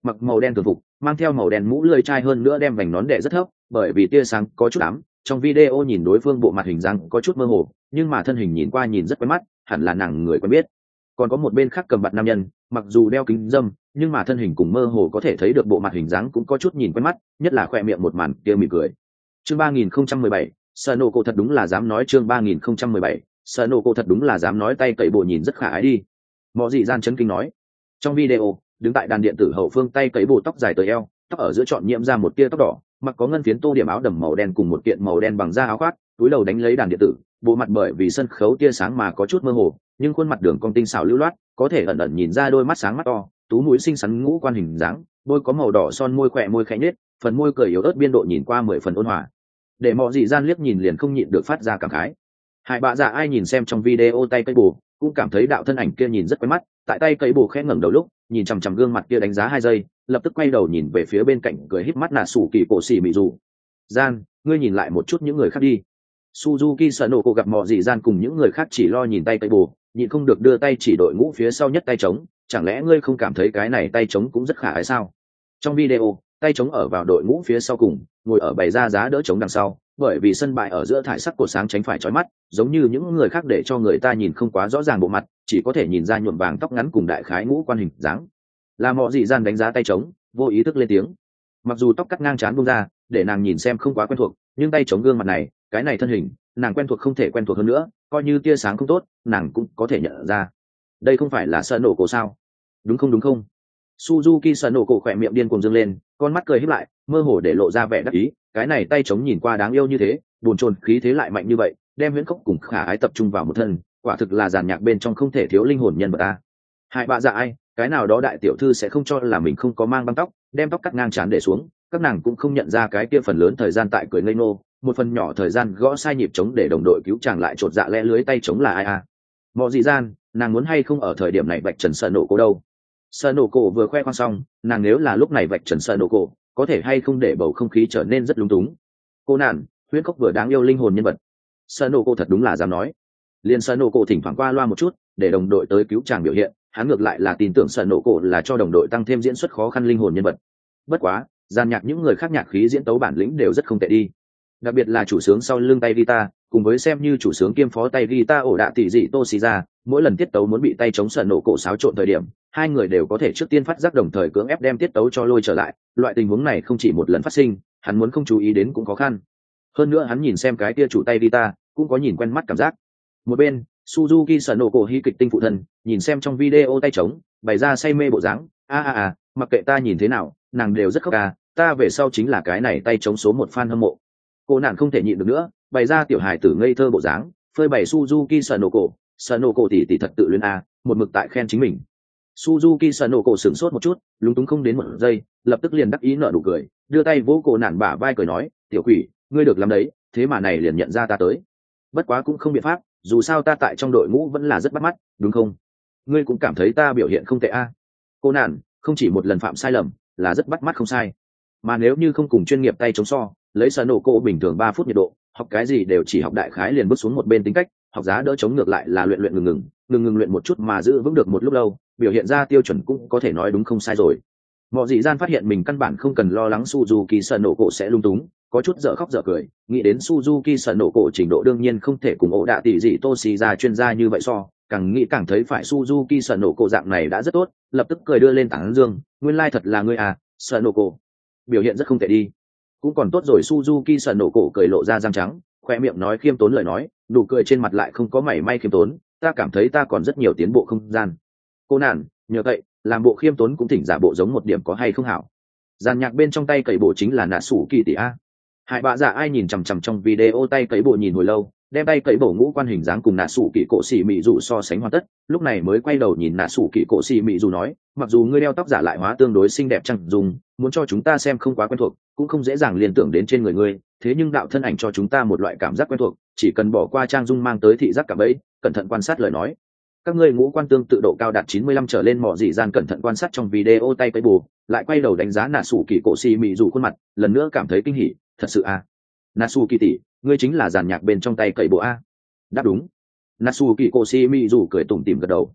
mặc màu đen thường phục, mang theo màu đen mũ lưỡi chai, hơn nữa đem vành nón đè rất thấp, bởi vì tia sáng có chút ám. Trong video nhìn đối phương bộ mặt hình dáng có chút mơ hồ, nhưng mà thân hình nhìn qua nhìn rất quen mắt, hẳn là nàng người quen biết. Còn có một bên khác cầm bạt nam nhân, mặc dù đeo kính dâm, nhưng mà thân hình cùng mơ hồ có thể thấy được bộ mặt hình dáng cũng có chút nhìn quen mắt, nhất là khoe miệng một màn kia mỉm cười. Chương 3017, Sanogo thật đúng là dám nói. Chương 3017, Sanogo thật đúng là dám nói. Tay cậy bộ nhìn rất khả ái đi. Mọ dị gian chấn kinh nói. Trong video, đứng tại đàn điện tử hậu phương, tay cậy bộ tóc dài tới eo, tóc ở giữa trọn nhiễm ra một tia tóc đỏ, mặc có ngân phiến tô điểm áo đầm màu đen cùng một kiện màu đen bằng da áo khoác, túi đầu đánh lấy đàn điện tử, bộ mặt bởi vì sân khấu tia sáng mà có chút mơ hồ, nhưng khuôn mặt đường cong tinh xảo lưu loát, có thể ẩn ẩn nhìn ra đôi mắt sáng mắt to, tú mũi xinh xắn ngũ quan hình dáng, môi có màu đỏ son môi, khỏe môi khẽ nhếch, phần môi cười yếu ớt biên độ nhìn qua 10 phần ôn hòa. Để mọi dị gian liếc nhìn liền không nhịn được phát ra cảm khái. Hai bạ dạ ai nhìn xem trong video tay cây bù, cũng cảm thấy đạo thân ảnh kia nhìn rất quen mắt, tại tay cây bù khẽ ngẩng đầu lúc, nhìn chằm chằm gương mặt kia đánh giá 2 giây, lập tức quay đầu nhìn về phía bên cạnh cười híp mắt nà sủ kỳ cổ xỉ mị dù. Gian, ngươi nhìn lại một chút những người khác đi. Suzuki Sanogo gặp mọi dị gian cùng những người khác chỉ lo nhìn tay cây bù, nhịn không được đưa tay chỉ đội ngũ phía sau nhất tay trống, chẳng lẽ ngươi không cảm thấy cái này tay trống cũng rất khả ái sao? Trong video, tay trống ở vào đội ngũ phía sau cùng, ngồi ở bày ra giá đỡ trống đằng sau, bởi vì sân bãi ở giữa thải sắc cột sáng tránh phải chói mắt, giống như những người khác để cho người ta nhìn không quá rõ ràng bộ mặt, chỉ có thể nhìn ra nhuộm vàng tóc ngắn cùng đại khái ngũ quan hình dáng. Là mọi dị gian đánh giá tay trống, vô ý thức lên tiếng. Mặc dù tóc cắt ngang trán buông ra, để nàng nhìn xem không quá quen thuộc, nhưng tay trống gương mặt này, cái này thân hình, nàng quen thuộc không thể quen thuộc hơn nữa, coi như tia sáng không tốt, nàng cũng có thể nhận ra. Đây không phải là sợ nổ cổ sao? Đúng không? Suzuki sợ nổ cổ khỏe miệng điên cuồng dâng lên, con mắt cười híp lại, mơ hồ để lộ ra vẻ đắc ý. Cái này tay trống nhìn qua đáng yêu như thế, buồn chồn khí thế lại mạnh như vậy, đem huyễn khốc cùng khả ái tập trung vào một thân, quả thực là giàn nhạc bên trong không thể thiếu linh hồn nhân vật ta. Hai bạ dạ ai, cái nào đó đại tiểu thư sẽ không cho là mình không có mang băng tóc, đem tóc cắt ngang trán để xuống, các nàng cũng không nhận ra cái kia phần lớn thời gian tại cười ngây ngô, một phần nhỏ thời gian gõ sai nhịp trống để đồng đội cứu chàng lại chột dạ lẽ lưới tay trống là ai à? Mọi dị gian, nàng muốn hay không ở thời điểm này vạch trần sợ nổ cổ đâu? Sợ nổ cổ vừa khoe khoang xong, nàng nếu là lúc này vạch trần sợ nổ cổ, có thể hay không để bầu không khí trở nên rất lung túng. Cô nạn, huyễn khốc vừa đáng yêu linh hồn nhân vật. Sợ nổ cổ thật đúng là dám nói. Liên sợ nổ cổ thỉnh thoảng qua loa một chút, để đồng đội tới cứu chàng biểu hiện, hắn ngược lại là tin tưởng sợ nổ cổ là cho đồng đội tăng thêm diễn xuất khó khăn linh hồn nhân vật. Bất quá, gian nhạc những người khác nhạc khí diễn tấu bản lĩnh đều rất không tệ đi. Đặc biệt là chủ sướng sau lưng tay guitar, cùng với xem như chủ sướng kiêm phó tay guitar ổ đạ tỷ dị Toshida, mỗi lần tiết tấu muốn bị tay chống sợ nổ cổ xáo trộn thời điểm, hai người đều có thể trước tiên phát giác đồng thời cưỡng ép đem tiết tấu cho lôi trở lại. Loại tình huống này không chỉ một lần phát sinh, hắn muốn không chú ý đến cũng khó khăn. Hơn nữa hắn nhìn xem cái kia chủ tay guitar, cũng có nhìn quen mắt cảm giác. Một bên, Suzuki Sanogo hí kịch tinh phụ thân, nhìn xem trong video tay trống, bày ra say mê bộ dáng, mặc kệ ta nhìn thế nào, nàng đều rất khóc ta về sau chính là cái này tay trống số 1 fan hâm mộ. Cô nàng không thể nhịn được nữa, bày ra tiểu hài tử ngây thơ bộ dáng, phơi bày Suzuki Sanogo tỷ thật tự luyến một mực tại khen chính mình. Suzuki Sanogo sửng sốt một chút, lúng túng không đến một giây, lập tức liền đắc ý nở nụ cười, đưa tay vỗ cô nàng bả vai cười nói, tiểu quỷ, ngươi được lắm đấy, thế mà này liền nhận ra ta tới. Bất quá cũng không biện pháp, dù sao ta tại trong đội ngũ vẫn là rất bắt mắt, đúng không? Ngươi cũng cảm thấy ta biểu hiện không tệ Cô nàng không chỉ một lần phạm sai lầm, là rất bắt mắt không sai. Mà nếu như không cùng chuyên nghiệp tay chống so, lấy Sanogo bình thường 3 phút nhiệt độ, học cái gì đều chỉ học đại khái liền bước xuống một bên tính cách, học giá đỡ chống ngược lại là luyện ngừng luyện một chút mà giữ vững được một lúc lâu, biểu hiện ra tiêu chuẩn cũng có thể nói đúng không sai rồi. Mọi dị gian phát hiện mình căn bản không cần lo lắng Suzuki Sanogo sẽ lung túng, có chút dở khóc dở cười, nghĩ đến Suzuki Sanogo trình độ đương nhiên không thể cùng ổ đạ tỷ dị Toshida chuyên gia như vậy so, càng nghĩ càng thấy phải Suzuki Sanogo dạng này đã rất tốt, lập tức cười đưa lên tảng dương, nguyên lai thật là ngươi Sanogo, biểu hiện rất không tệ đi. Cũng còn tốt rồi. Suzuki Sanogo cười lộ ra răng trắng, khoe miệng nói khiêm tốn lời nói, nụ cười trên mặt lại không có mảy may khiêm tốn, ta cảm thấy ta còn rất nhiều tiến bộ không gian. Cô nản, nhờ vậy, làm bộ khiêm tốn cũng thỉnh giả bộ giống một điểm có hay không hảo. Dàn nhạc bên trong tay cậy bộ chính là nạ sủ kỳ tỷ Hai bạ dạ ai nhìn chằm chằm trong video tay cậy bộ nhìn hồi lâu, đem tay cậy bộ ngũ quan hình dáng cùng nạ sủ kỳ cổ xỉ mị dù so sánh hoàn tất, lúc này mới quay đầu nhìn nạ sủ kỳ cổ xỉ mị dù nói, mặc dù ngươi đeo tóc giả lại hóa tương đối xinh đẹp chẳng dùng, muốn cho chúng ta xem không quá quen thuộc, cũng không dễ dàng liên tưởng đến trên người ngươi, thế nhưng đạo thân ảnh cho chúng ta một loại cảm giác quen thuộc, chỉ cần bỏ qua trang dung mang tới thị giác cảm ấy, cẩn thận quan sát lời nói. Các ngươi ngũ quan tương tự độ cao đạt 95 trở lên. Mọ dị gian cẩn thận quan sát trong video tay cậy bù, lại quay đầu đánh giá nạ sủ kỳ cổ xỉ mị dù khuôn mặt, lần nữa cảm thấy kinh hỉ, thật sự Natsuki tỷ, ngươi chính là dàn nhạc bên trong tay cậy bộ đáp đúng. Natsuki Koshimizu cười tủm tỉm gật đầu.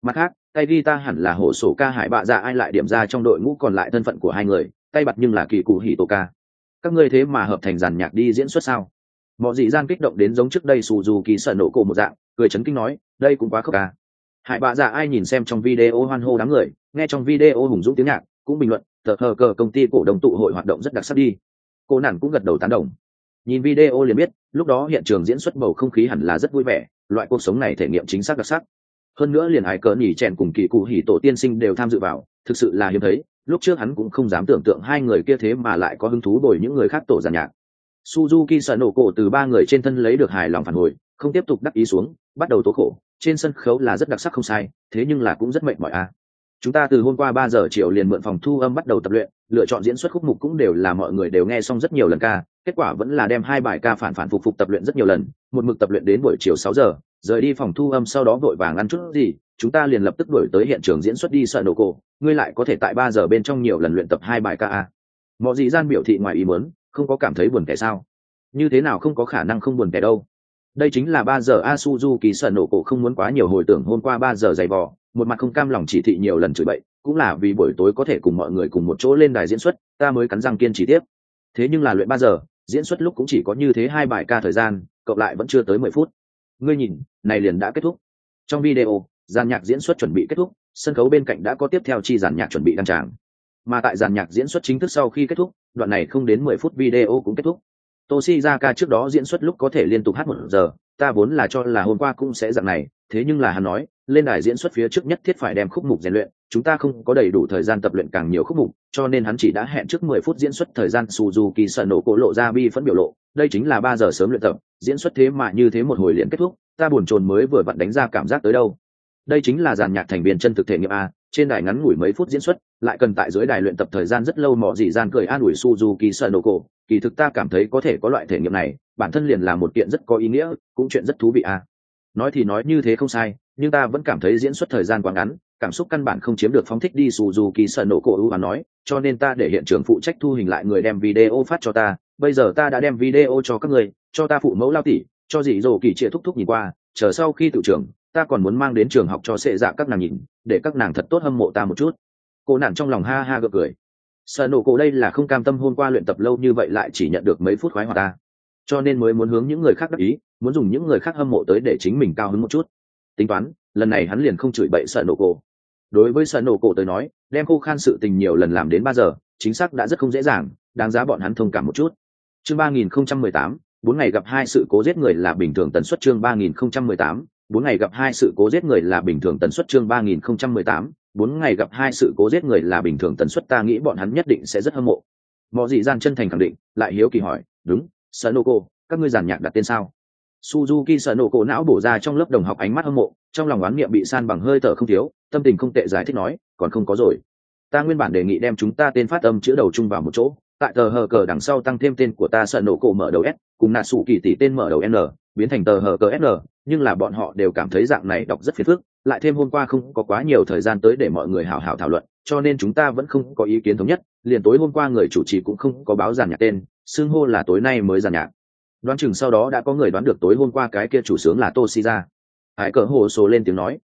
Mặt khác, tay guitar hẳn là hổ sổ ca Hải Bạ Dạ Ai lại điểm ra trong đội ngũ còn lại thân phận của hai người, tay bật nhưng là kỳ cụ hỉ tổ ca. Các ngươi thế mà hợp thành dàn nhạc đi diễn xuất sao? Mọi dị gian kích động đến giống trước đây Suzuki sợ nổ cổ một dạng, cười chấn kinh nói, đây cũng quá khốc ca. Hải Bạ Dạ Ai nhìn xem trong video hoan hô đám người, nghe trong video hùng dũng tiếng nhạc, cũng bình luận, tờ hờ cờ công ty cổ đông tụ hội hoạt động rất đặc sắc đi. Cô nản cũng gật đầu tán đồng. Nhìn video liền biết, lúc đó hiện trường diễn xuất bầu không khí hẳn là rất vui vẻ, loại cuộc sống này thể nghiệm chính xác đặc sắc. Hơn nữa liền Hải Cờ nhỉ chèn cùng kỳ cụ hỉ tổ tiên sinh đều tham dự vào, thực sự là hiếm thấy. Lúc trước hắn cũng không dám tưởng tượng hai người kia thế mà lại có hứng thú đổi những người khác tổ giàn nhạc. Suzuki sợ nổ cổ từ ba người trên thân lấy được hài lòng phản hồi, không tiếp tục đắc ý xuống, bắt đầu tố khổ. Trên sân khấu là rất đặc sắc không sai, thế nhưng là cũng rất mệt mỏi a. Chúng ta từ hôm qua 3 giờ chiều liền mượn phòng thu âm bắt đầu tập luyện, lựa chọn diễn xuất khúc mục cũng đều là mọi người đều nghe xong rất nhiều lần ca, kết quả vẫn là đem 2 bài ca phản phản phục phục tập luyện rất nhiều lần, một mực tập luyện đến buổi chiều 6 giờ, rời đi phòng thu âm sau đó vội vàng ăn chút gì, chúng ta liền lập tức đuổi tới hiện trường diễn xuất đi sợ nổ cổ, ngươi lại có thể tại 3 giờ bên trong nhiều lần luyện tập 2 bài ca a. Mọi dị gian biểu thị ngoài ý muốn, không có cảm thấy buồn tẻ sao? Như thế nào không có khả năng không buồn tẻ đâu. Đây chính là 3 giờ Suzuki sợ nổ cổ không muốn quá nhiều hồi tưởng hôm qua 3 giờ dày vò, một mặt không cam lòng chỉ thị nhiều lần chửi bậy, cũng là vì buổi tối có thể cùng mọi người cùng một chỗ lên đài diễn xuất, ta mới cắn răng kiên trì tiếp. Thế nhưng là luyện 3 giờ, diễn xuất lúc cũng chỉ có như thế 2 bài ca thời gian, cộng lại vẫn chưa tới 10 phút. Ngươi nhìn, này liền đã kết thúc. Trong video, dàn nhạc diễn xuất chuẩn bị kết thúc, sân khấu bên cạnh đã có tiếp theo chi dàn nhạc chuẩn bị đăng tràng. Mà tại dàn nhạc diễn xuất chính thức sau khi kết thúc, đoạn này không đến 10 phút video cũng kết thúc. Toshizaka trước đó diễn xuất lúc có thể liên tục hát 1 giờ, ta vốn là cho là hôm qua cũng sẽ dạng này, thế nhưng là hắn nói, lên đài diễn xuất phía trước nhất thiết phải đem khúc mục rèn luyện, chúng ta không có đầy đủ thời gian tập luyện càng nhiều khúc mục, cho nên hắn chỉ đã hẹn trước 10 phút diễn xuất thời gian. Suzuki sợ nổ cổ lộ ra bi phẫn biểu lộ, đây chính là 3 giờ sớm luyện tập, diễn xuất thế mà như thế một hồi liền kết thúc, ta buồn chồn mới vừa vặn đánh ra cảm giác tới đâu. Đây chính là dàn nhạc thành viên chân thực thể nghiệm a, trên đài ngắn ngủi mấy phút diễn xuất, lại cần tại dưới đài luyện tập thời gian rất lâu. Mọ dị gian cười an ủi Suzuki sợ nổ cổ, kỳ thực ta cảm thấy có thể có loại thể nghiệm này, bản thân liền là một kiện rất có ý nghĩa, cũng chuyện rất thú vị a. Nói thì nói như thế không sai, nhưng ta vẫn cảm thấy diễn xuất thời gian quá ngắn, cảm xúc căn bản không chiếm được phóng thích đi. Suzuki sợ nổ cổ và nói, cho nên ta để hiện trường phụ trách thu hình lại người đem video phát cho ta, bây giờ ta đã đem video cho các người, cho ta phụ mẫu lao tỉ, cho dì dồ kỳ trịa thúc thúc nhìn qua, chờ sau khi tự trưởng, ta còn muốn mang đến trường học cho sệ dạ các nàng nhìn, để các nàng thật tốt hâm mộ ta một chút. Cô nản trong lòng ha ha gượng cười. Sợ nổ cổ đây là không cam tâm hôm qua luyện tập lâu như vậy lại chỉ nhận được mấy phút khoái hoạt ta, cho nên mới muốn hướng những người khác đắc ý, muốn dùng những người khác hâm mộ tới để chính mình cao hứng một chút. Tính toán, lần này hắn liền không chửi bậy sợ nổ cổ. Đối với sợ nổ cổ tới nói, đem khô khan sự tình nhiều lần làm đến 3 giờ, chính xác đã rất không dễ dàng, đáng giá bọn hắn thông cảm một chút. Chương 3018, 4 ngày gặp 2 sự cố giết người là bình thường tần suất. Chương 3018, 4 ngày gặp 2 sự cố giết người là bình thường tần suất. Chương 3018, 4 ngày gặp 2 sự cố giết người là bình thường tần suất. Ta nghĩ bọn hắn nhất định sẽ rất hâm mộ. Mọ dị gian chân thành khẳng định, lại hiếu kỳ hỏi, đúng, sợ nổ cổ, các ngươi giàn nhạc đặt tên sao? Suzuki sợ nổ cổ não bổ ra trong lớp đồng học ánh mắt hâm mộ, trong lòng oán niệm bị san bằng hơi thở không thiếu, tâm tình không tệ giải thích nói, còn không có rồi. Ta nguyên bản đề nghị đem chúng ta tên phát âm chữ đầu chung vào một chỗ, tại tờ hờ cờ đằng sau tăng thêm tên của ta sợ nổ cổ mở đầu S, cùng nạ sủ kỳ tỷ tên mở đầu N, biến thành tờ hờ cờ SN, nhưng là bọn họ đều cảm thấy dạng này đọc rất phiền phức, lại thêm hôm qua không có quá nhiều thời gian tới để mọi người hào hào thảo luận, cho nên chúng ta vẫn không có ý kiến thống nhất, liền tối hôm qua người chủ trì cũng không có báo giàn nhạc tên, xưng hô là tối nay mới giàn nhạc. Đoán chừng sau đó đã có người đoán được tối hôm qua cái kia chủ sướng là Toshida. Hải cờ hồ sổ lên tiếng nói,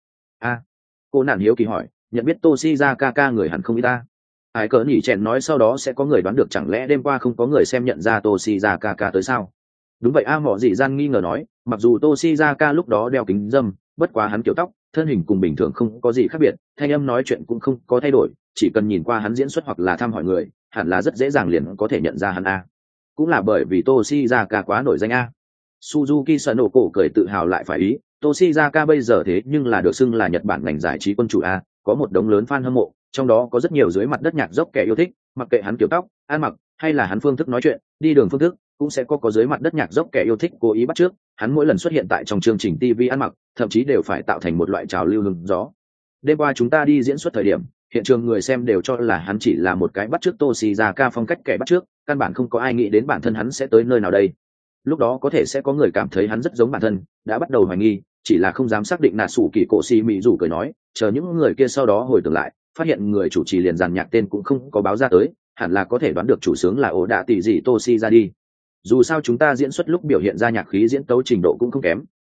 cô nạn hiếu kỳ hỏi, nhận biết Toshida ca người hẳn không biết ta. Hải cờ nhỉ chèn nói sau đó sẽ có người đoán được, chẳng lẽ đêm qua không có người xem nhận ra Toshida ca tới sao? Đúng vậy mọ dị gian nghi ngờ nói, mặc dù Toshida lúc đó đeo kính dâm, bất quá hắn kiểu tóc, thân hình cùng bình thường không có gì khác biệt, thanh âm nói chuyện cũng không có thay đổi, chỉ cần nhìn qua hắn diễn xuất hoặc là thăm hỏi người, hẳn là rất dễ dàng liền có thể nhận ra hắn a. Cũng là bởi vì Toshida quá nổi danh a. Suzuki sợ nổ cổ cười tự hào lại phải ý, Toshida bây giờ thế nhưng là được xưng là Nhật Bản ngành giải trí quân chủ a, có một đống lớn fan hâm mộ, trong đó có rất nhiều dưới mặt đất nhạc dốc kẻ yêu thích, mặc kệ hắn kiểu tóc, ăn mặc hay là hắn phương thức nói chuyện, đi đường phương thức, cũng sẽ có dưới mặt đất nhạc dốc kẻ yêu thích cố ý bắt chước, hắn mỗi lần xuất hiện tại trong chương trình TV ăn mặc, thậm chí đều phải tạo thành một loại trào lưu hứng gió. Đêm qua chúng ta đi diễn xuất thời điểm, hiện trường người xem đều cho là hắn chỉ là một cái bắt chước Toshida phong cách kẻ bắt chước, căn bản không có ai nghĩ đến bản thân hắn sẽ tới nơi nào đây. Lúc đó có thể sẽ có người cảm thấy hắn rất giống bản thân, đã bắt đầu hoài nghi, chỉ là không dám xác định. Nà sủ kỳ cổ xì mỹ rủ cười nói, chờ những người kia sau đó hồi tưởng lại, phát hiện người chủ trì liền dàn nhạc tên cũng không có báo ra tới, hẳn là có thể đoán được chủ sướng là ổ đạ tỷ dị Toshi ra đi. Dù sao chúng ta diễn xuất lúc biểu hiện ra nhạc khí diễn tấu trình độ cũng không kém,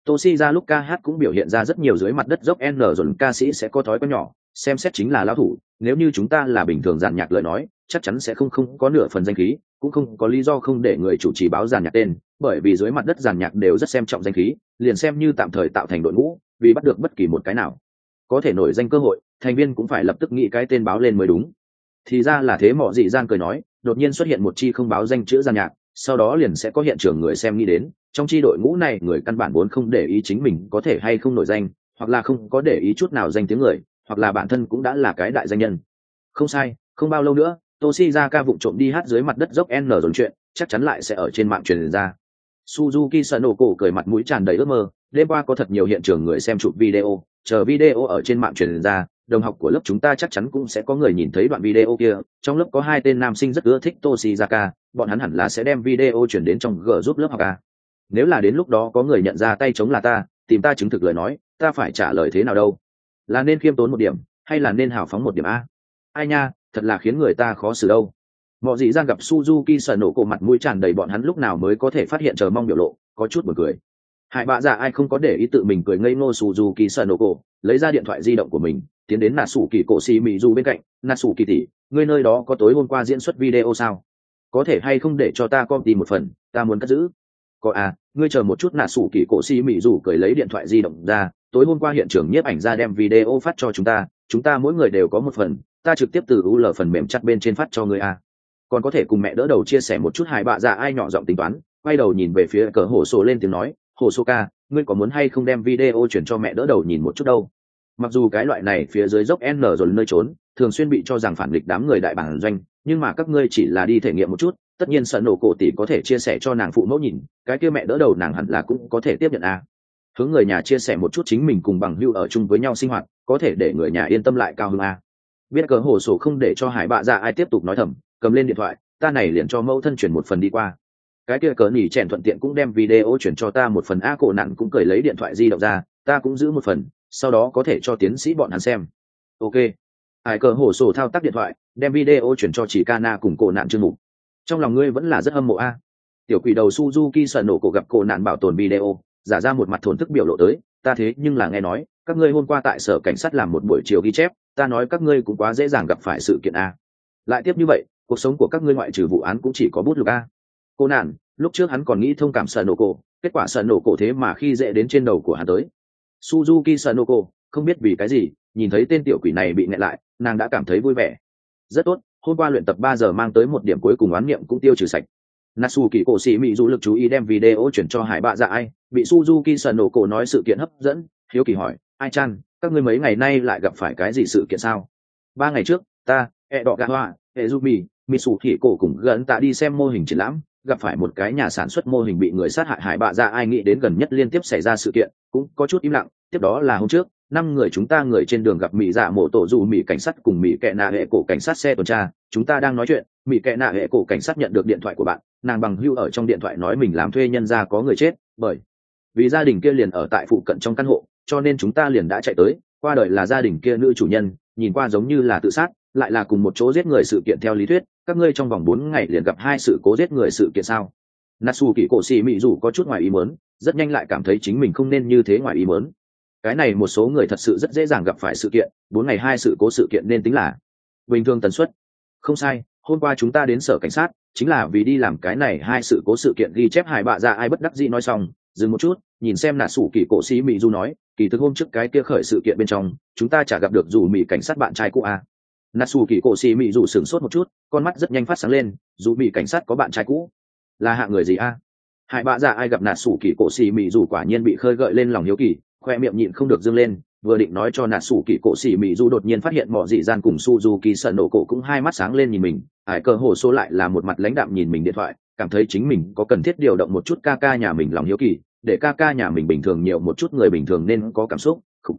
Toshida lúc ca hát cũng biểu hiện ra rất nhiều dưới mặt đất dốc n dồn ca sĩ sẽ có thói quen nhỏ, xem xét chính là lão thủ, nếu như chúng ta là bình thường dàn nhạc lời nói chắc chắn sẽ không có nửa phần danh khí, cũng không có lý do không để người chủ trì báo dàn nhạc tên, bởi vì dưới mặt đất dàn nhạc đều rất xem trọng danh khí, liền xem như tạm thời tạo thành đội ngũ, vì bắt được bất kỳ một cái nào có thể nổi danh cơ hội, thành viên cũng phải lập tức nghĩ cái tên báo lên mới đúng. Thì ra là thế, Mọ Dị Gian cười nói, đột nhiên xuất hiện một chi không báo danh chữ dàn nhạc, sau đó liền sẽ có hiện trường người xem nghĩ đến, trong chi đội ngũ này người căn bản vốn không để ý chính mình có thể hay không nổi danh, hoặc là không có để ý chút nào danh tiếng người, hoặc là bản thân cũng đã là cái đại danh nhân. Không sai, không bao lâu nữa Toshizaka vụng trộm đi hát dưới mặt đất dốc n rồi chuyện chắc chắn lại sẽ ở trên mạng truyền ra. Suzuki Sanoko cười mặt mũi tràn đầy ước mơ, đêm qua có thật nhiều hiện trường người xem chụp video, chờ video ở trên mạng truyền ra, đồng học của lớp chúng ta chắc chắn cũng sẽ có người nhìn thấy đoạn video kia, trong lớp có 2 tên nam sinh rất ưa thích Toshizaka, bọn hắn hẳn là sẽ đem video chuyển đến trong G giúp lớp học a. Nếu là đến lúc đó có người nhận ra tay chống là ta, tìm ta chứng thực lời nói, ta phải trả lời thế nào đâu? Là nên khiêm tốn một điểm, hay là nên hào phóng một điểm a? Ai nha, thật là khiến người ta khó xử đâu. Mọ Dị Gian gặp Suzuki Sanoko mặt mũi tràn đầy, bọn hắn lúc nào mới có thể phát hiện chờ mong biểu lộ, có chút buồn cười. Hải Bạ Dạ ai không có để ý tự mình cười ngây ngô. Suzuki Sanoko lấy ra điện thoại di động của mình, tiến đến Natsuki cổ xì mị du bên cạnh. Natsuki tỷ, ngươi nơi đó có tối hôm qua diễn xuất video sao? Có thể hay không để cho ta copy một phần, ta muốn cất giữ. Có à, ngươi chờ một chút. Natsuki cổ xì mị du cười lấy điện thoại di động ra, tối hôm qua hiện trường nhiếp ảnh ra đem video phát cho chúng ta mỗi người đều có một phần, ta trực tiếp từ UL phần mềm chat bên trên phát cho ngươi à. Còn có thể cùng mẹ đỡ đầu chia sẻ một chút. Hải Bạ Dạ ai nhỏ giọng tính toán, quay đầu nhìn về phía cờ Hổ Sổ lên tiếng nói, Hồ Sô ca, ngươi có muốn hay không đem video chuyển cho mẹ đỡ đầu nhìn một chút đâu? Mặc dù cái loại này phía dưới dốc n rồi nơi trốn thường xuyên bị cho rằng phản nghịch đám người đại bản doanh, nhưng mà các ngươi chỉ là đi thể nghiệm một chút, tất nhiên sợ nổ cổ tỷ có thể chia sẻ cho nàng phụ mẫu nhìn, cái kia mẹ đỡ đầu nàng hẳn là cũng có thể tiếp nhận à. Hướng người nhà chia sẻ một chút chính mình cùng bằng hữu ở chung với nhau sinh hoạt, có thể để người nhà yên tâm lại cao hơn à. Biết cờ Hồ Sổ không để cho Hải Bạ Dạ ai tiếp tục nói thầm, cầm lên điện thoại, ta này liền cho mẫu thân chuyển một phần đi qua. Cái kia cờ nỉ chèn thuận tiện cũng đem video chuyển cho ta một phần a. Cổ nặng cũng cười lấy điện thoại di động ra, ta cũng giữ một phần, sau đó có thể cho tiến sĩ bọn hắn xem. Ok. Hải cờ Hổ Sổ thao tác điện thoại, đem video chuyển cho chỉ Kana cùng cổ nạn chương mục. Trong lòng ngươi vẫn là rất hâm mộ a. Tiểu quỷ đầu Suzuki sợ nổ cổ gặp cổ nạn bảo tồn video, giả ra một mặt thổn thức biểu lộ tới, ta thế nhưng là nghe nói các ngươi hôm qua tại sở cảnh sát làm một buổi chiều ghi chép, ta nói các ngươi cũng quá dễ dàng gặp phải sự kiện a. Lại tiếp như vậy, cuộc sống của các ngươi ngoại trừ vụ án cũng chỉ có bút lục a. Cô nạn, lúc trước hắn còn nghĩ thông cảm sợ nổ cổ, kết quả sợ nổ cổ thế mà khi dễ đến trên đầu của hắn tới. Suzuki Sanoko không biết vì cái gì, nhìn thấy tên tiểu quỷ này bị nghẹn lại, nàng đã cảm thấy vui vẻ. Rất tốt, hôm qua luyện tập 3 giờ mang tới một điểm cuối cùng oán niệm cũng tiêu trừ sạch. Natsuki cổ sĩ mỹ du lực chú ý đem video chuyển cho Hải Bạ Dạ ai, bị Suzuki Sanoko nói sự kiện hấp dẫn, hiếu kỳ hỏi, ai chan, các ngươi mấy ngày nay lại gặp phải cái gì sự kiện sao? 3 ngày trước, ta, Edogawa, Ezumi, Mitsuki cổ cùng gần tạ đi xem mô hình triển lãm, gặp phải một cái nhà sản xuất mô hình bị người sát hại. Hải Bạ Dạ ai nghĩ đến gần nhất liên tiếp xảy ra sự kiện, cũng có chút im lặng. Tiếp đó là hôm trước, 5 người chúng ta người trên đường gặp mỹ dạ mổ tổ dù mỹ cảnh sát cùng mỹ kệ nạ hệ cổ cảnh sát xe tuần tra, chúng ta đang nói chuyện, mỹ kệ nạ hệ cổ cảnh sát nhận được điện thoại của bạn, nàng bằng hữu ở trong điện thoại nói mình làm thuê nhân gia có người chết, bởi vì gia đình kia liền ở tại phụ cận trong căn hộ, cho nên chúng ta liền đã chạy tới. Qua đời là gia đình kia nữ chủ nhân, nhìn qua giống như là tự sát, lại là cùng một chỗ giết người sự kiện. Theo lý thuyết, các ngươi trong vòng 4 ngày liền gặp 2 sự cố giết người sự kiện sao? Natsuki cổ sĩ mỹ dù có chút ngoài ý muốn, rất nhanh lại cảm thấy chính mình không nên như thế ngoài ý muốn. Cái này một số người thật sự rất dễ dàng gặp phải sự kiện, 4 ngày 2 sự cố sự kiện nên tính là bình thường tần suất. Không sai, hôm qua chúng ta đến sở cảnh sát chính là vì đi làm cái này 2 sự cố sự kiện ghi chép. Hải Bạ Dạ ai bất đắc dĩ nói xong, dừng một chút, nhìn xem Natsuki cổ sĩ mỹ dù nói, kỳ thực hôm trước cái kia khởi sự kiện bên trong, chúng ta chả gặp được dù mỹ cảnh sát bạn trai cũ à. Natsuki cổ sĩ mỹ dù sửng sốt một chút, con mắt rất nhanh phát sáng lên, dù mỹ cảnh sát có bạn trai cũ, là hạng người gì a? Hải Bạ Dạ ai gặp Natsuki cổ sĩ mỹ dù quả nhiên bị khơi gợi lên lòng hiếu kỳ, khoe miệng nhịn không được dương lên, vừa định nói cho Natsuki cổ sĩ mỹ dù, đột nhiên phát hiện Mọ Dị Gian cùng Suzuki Sanoko cũng hai mắt sáng lên nhìn mình. Hải cờ Hồ Số lại là một mặt lãnh đạm nhìn mình điện thoại, cảm thấy chính mình có cần thiết điều động một chút ca ca nhà mình lòng hiếu kỳ, để ca ca nhà mình bình thường nhiều một chút người bình thường nên có cảm xúc.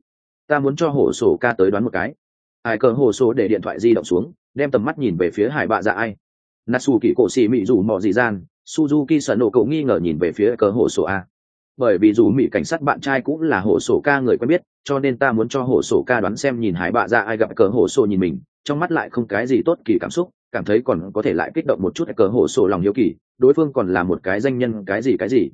Ta muốn cho Hồ Sổ ca tới đoán một cái. Hải cờ Hồ Số để điện thoại di động xuống, đem tầm mắt nhìn về phía Hải Bạ Dạ ai. Natsuki cổ sĩ mỹ dù Mọ Dị Gian, Suzuki Sanoko nghi ngờ nhìn về phía cờ Hồ Số a. Bởi vì dù mỹ cảnh sát bạn trai cũng là Hồ Sổ ca người quen biết, cho nên ta muốn cho Hồ Sổ ca đoán xem. Nhìn Hải Bạ Dạ ai gặp cờ Hồ Sổ nhìn mình, trong mắt lại không cái gì tốt kỳ cảm xúc, cảm thấy còn có thể lại kích động một chút cờ Hồ Sổ lòng hiếu kỳ, đối phương còn là một cái danh nhân cái gì.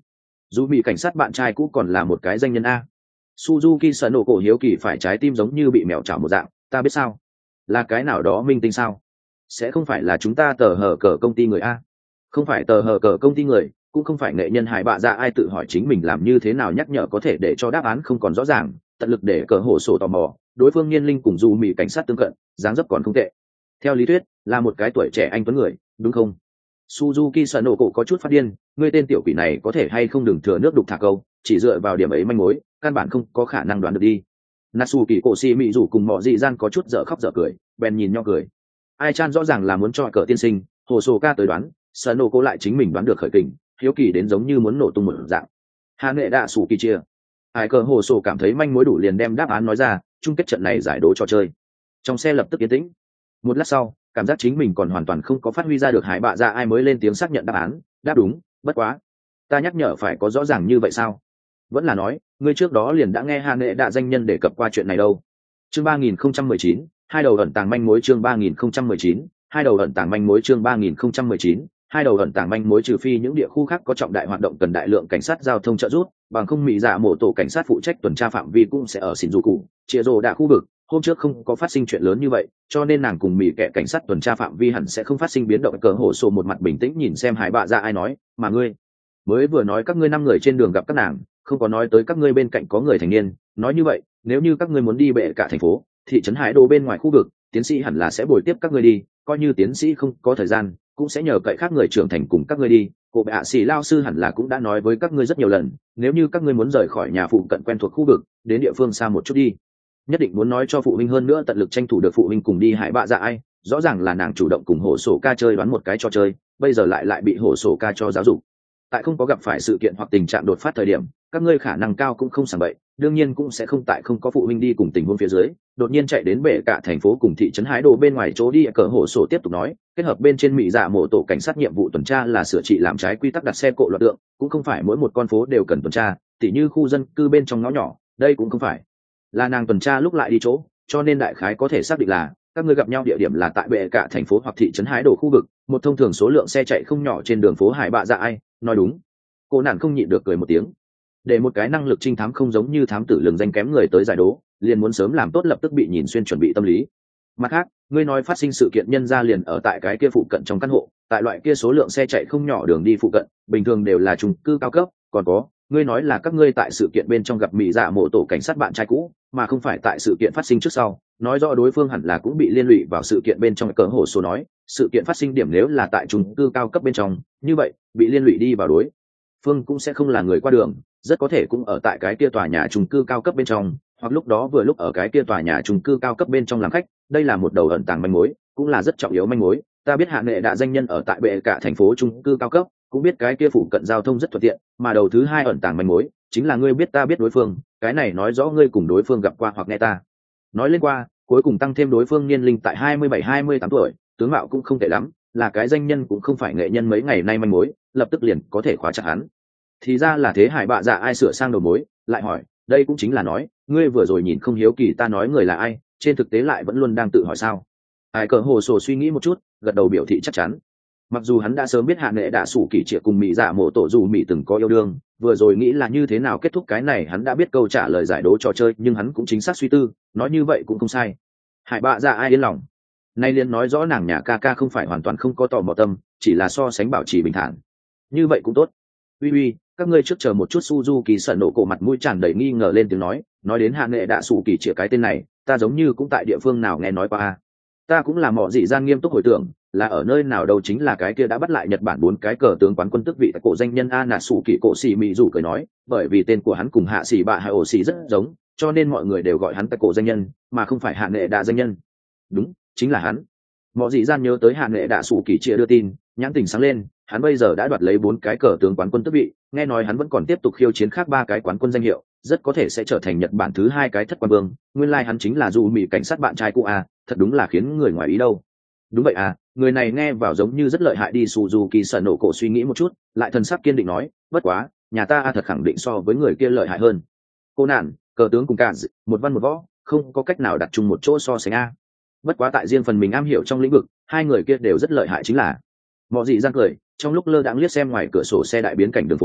dù bị cảnh sát bạn trai cũ còn là một cái danh nhân a. Suzuki sợ nổ cổ hiếu kỳ phải trái tim giống như bị mèo chảo một dạng, ta biết sao, là cái nào đó minh tinh sao? Sẽ không phải là chúng ta tờ hờ cờ công ty người a? Không phải tờ hờ cờ công ty người, cũng không phải nghệ nhân hải bạ dạ ai, tự hỏi chính mình làm như thế nào nhắc nhở có thể để cho đáp án không còn rõ ràng, tận lực để cờ hổ sổ tò mò. Đối phương niên linh cùng dù mì cảnh sát tương cận, dáng dấp còn không tệ, theo lý thuyết là một cái tuổi trẻ anh tuấn người, đúng không? Suzuki sợ nổ cổ có chút phát điên, ngươi tên tiểu quỷ này có thể hay không đừng thừa nước đục thả câu, chỉ dựa vào điểm ấy manh mối căn bản không có khả năng đoán được đi. Natsu kỳ cổ xì mị rủ cùng mọi dị gian có chút dở khóc dở cười, bèn nhìn nhau cười. Ai chan rõ ràng là muốn cho cờ tiên sinh hồ sổ ca tới đoán, sợ nổ cổ lại chính mình đoán được khởi kình, hiếu kỳ đến giống như muốn nổ tung một dạng. Hà nghệ đạ sủ kỳ chia, ai cờ hồ sổ cảm thấy manh mối đủ liền đem đáp án nói ra, chung kết trận này giải đố trò chơi. Trong xe lập tức yên tĩnh. Một lát sau, cảm giác chính mình còn hoàn toàn không có phát huy ra được hải bạ dạ ai mới lên tiếng xác nhận đáp án, đáp đúng. Bất quá, ta nhắc nhở phải có rõ ràng như vậy sao? Vẫn là nói ngươi trước đó liền đã nghe Hà nghệ đạ danh nhân đề cập qua chuyện này đâu? Chương 3019, hai đầu ẩn tàng manh mối. Chương 3019, hai đầu ẩn tàng manh mối. Chương 3019, hai đầu ẩn tàng manh mối. Trừ phi những địa khu khác có trọng đại hoạt động cần đại lượng cảnh sát giao thông trợ giúp, bằng không mỹ dạ mổ tổ cảnh sát phụ trách tuần tra phạm vi cũng sẽ ở Shinjuku, chia rồ đã khu vực. Hôm trước không có phát sinh chuyện lớn như vậy, cho nên nàng cùng mỹ kệ cảnh sát tuần tra phạm vi hẳn sẽ không phát sinh biến động. Cờ hổ sổ một mặt bình tĩnh nhìn xem hải bạ dạ ai nói, mà ngươi mới vừa nói các ngươi 5 người trên đường gặp các nàng, không có nói tới các ngươi bên cạnh có người thành niên. Nói như vậy, nếu như các ngươi muốn đi bệ cả thành phố, thị trấn hải đô bên ngoài khu vực, tiến sĩ hẳn là sẽ bồi tiếp các ngươi đi, coi như tiến sĩ không có thời gian cũng sẽ nhờ cậy khác người trưởng thành cùng các ngươi đi. Cô bệ hạ sĩ lao sư hẳn là cũng đã nói với các ngươi rất nhiều lần, nếu như các ngươi muốn rời khỏi nhà phụ cận quen thuộc khu vực, đến địa phương xa một chút đi, nhất định muốn nói cho phụ huynh, hơn nữa tận lực tranh thủ được phụ huynh cùng đi. Hải bạ dạ ai rõ ràng là nàng chủ động cùng hổ sổ ca chơi đoán một cái trò chơi, bây giờ lại bị hổ sổ ca cho giáo dục. Tại không có gặp phải sự kiện hoặc tình trạng đột phát thời điểm, các ngươi khả năng cao cũng không sảng bậy, đương nhiên cũng sẽ không tại không có phụ huynh đi cùng tình huống phía dưới đột nhiên chạy đến bể cả thành phố cùng thị trấn hái đồ bên ngoài chỗ đi. Cờ hổ sổ tiếp tục nói, kết hợp bên trên mỹ dạ mộ tổ cảnh sát nhiệm vụ tuần tra là sửa trị làm trái quy tắc đặt xe cộ loạt tượng, cũng không phải mỗi một con phố đều cần tuần tra, tỉ như khu dân cư bên trong ngõ nhỏ, đây cũng không phải là nàng tuần tra lúc lại đi chỗ, cho nên đại khái có thể xác định là các ngươi gặp nhau địa điểm là tại bệ cả thành phố hoặc thị trấn hái đồ khu vực, một thông thường số lượng xe chạy không nhỏ trên đường phố Hải bạ dạ ai. Nói đúng. Cô nạn không nhịn được cười một tiếng. Để một cái năng lực trinh thám không giống như thám tử lường danh kém người tới giải đố, liền muốn sớm làm tốt lập tức bị nhìn xuyên chuẩn bị tâm lý. Mặt khác, ngươi nói phát sinh sự kiện nhân ra liền ở tại cái kia phụ cận trong căn hộ, tại loại kia số lượng xe chạy không nhỏ đường đi phụ cận, bình thường đều là chung cư cao cấp, còn có, ngươi nói là các ngươi tại sự kiện bên trong gặp mỹ dạ mộ tổ cảnh sát bạn trai cũ, mà không phải tại sự kiện phát sinh trước sau, nói rõ đối phương hẳn là cũng bị liên lụy vào sự kiện bên trong. Cờ hổ số nói, sự kiện phát sinh điểm nếu là tại chung cư cao cấp bên trong, như vậy bị liên lụy đi vào đối phương cũng sẽ không là người qua đường, rất có thể cũng ở tại cái kia tòa nhà chung cư cao cấp bên trong, hoặc lúc đó vừa lúc ở cái kia tòa nhà chung cư cao cấp bên trong làm khách. Đây là một đầu ẩn tàng manh mối, cũng là rất trọng yếu manh mối. Ta biết hạ nghệ đạ danh nhân ở tại bệ cả thành phố chung cư cao cấp, cũng biết cái kia phụ cận giao thông rất thuận tiện, mà đầu thứ hai ẩn tàng manh mối chính là ngươi biết ta biết đối phương, cái này nói rõ ngươi cùng đối phương gặp qua hoặc nghe ta nói lên qua, cuối cùng tăng thêm đối phương niên linh tại 27-28 tuổi, tướng mạo cũng không tệ lắm, là cái danh nhân cũng không phải nghệ nhân mấy ngày nay manh mối, lập tức liền có thể khóa chặt hắn. Thì ra là thế. Hải bạ dạ ai sửa sang đầu mối, lại hỏi, đây cũng chính là nói, ngươi vừa rồi nhìn không hiếu kỳ ta nói người là ai, trên thực tế lại vẫn luôn đang tự hỏi sao? Hải cờ hồ sổ suy nghĩ một chút, gật đầu biểu thị chắc chắn. Mặc dù hắn đã sớm biết hạ nghệ đã sủ kỳ trịa cùng mỹ dạ mộ tổ dù mỹ từng có yêu đương, vừa rồi nghĩ là như thế nào kết thúc cái này hắn đã biết câu trả lời giải đố trò chơi, nhưng hắn cũng chính xác suy tư, nói như vậy cũng không sai. Hải bạ dạ ai yên lòng, nay liền nói rõ nàng nhà ca ca không phải hoàn toàn không có tò mò tâm, chỉ là so sánh bảo trì bình thản. Như vậy cũng tốt. Uy, các ngươi trước chờ một chút. Suzuki sợ nổ cổ mặt mũi tràn đầy nghi ngờ lên tiếng nói đến hạ nghệ đã sủ kỳ trịa cái tên này, ta giống như cũng tại địa phương nào nghe nói qua. Ta cũng là mọ dị gian nghiêm túc hồi tưởng, là ở nơi nào đâu, chính là cái kia đã bắt lại Nhật Bản 4 cái cờ tướng quán quân tước vị cổ danh nhân A nà sủ kỳ cổ xì mỹ rủ cười nói, bởi vì tên của hắn cùng hạ xì bạ hai ổ xì rất giống, cho nên mọi người đều gọi hắn tại cổ danh nhân, mà không phải hạ nghệ đạ danh nhân. Đúng, chính là hắn. Mọ dị gian nhớ tới hạ nghệ đạ sủ kỳ chia đưa tin, nhãn tình sáng lên, hắn bây giờ đã đoạt lấy 4 cái cờ tướng quán quân tước vị, nghe nói hắn vẫn còn tiếp tục khiêu chiến khác 3 cái quán quân danh hiệu, rất có thể sẽ trở thành Nhật Bản thứ 2 cái thất quan vương. Nguyên lai hắn chính là dù mỹ cảnh sát bạn trai cũ à, thật đúng là khiến người ngoài ý đâu. Đúng vậy à, người này nghe vào giống như rất lợi hại đi. Suzuki sợ nổ cổ suy nghĩ một chút, lại thần sắc kiên định nói, bất quá nhà ta thật khẳng định so với người kia lợi hại hơn. Cô nạn, cờ tướng cùng cả một văn một võ, không có cách nào đặt chung một chỗ so sánh a. Bất quá tại riêng phần mình am hiểu trong lĩnh vực, hai người kia đều rất lợi hại chính là. Mọi gì răng cười, trong lúc lơ đãng liếc xem ngoài cửa sổ xe đại biến cảnh đường phố,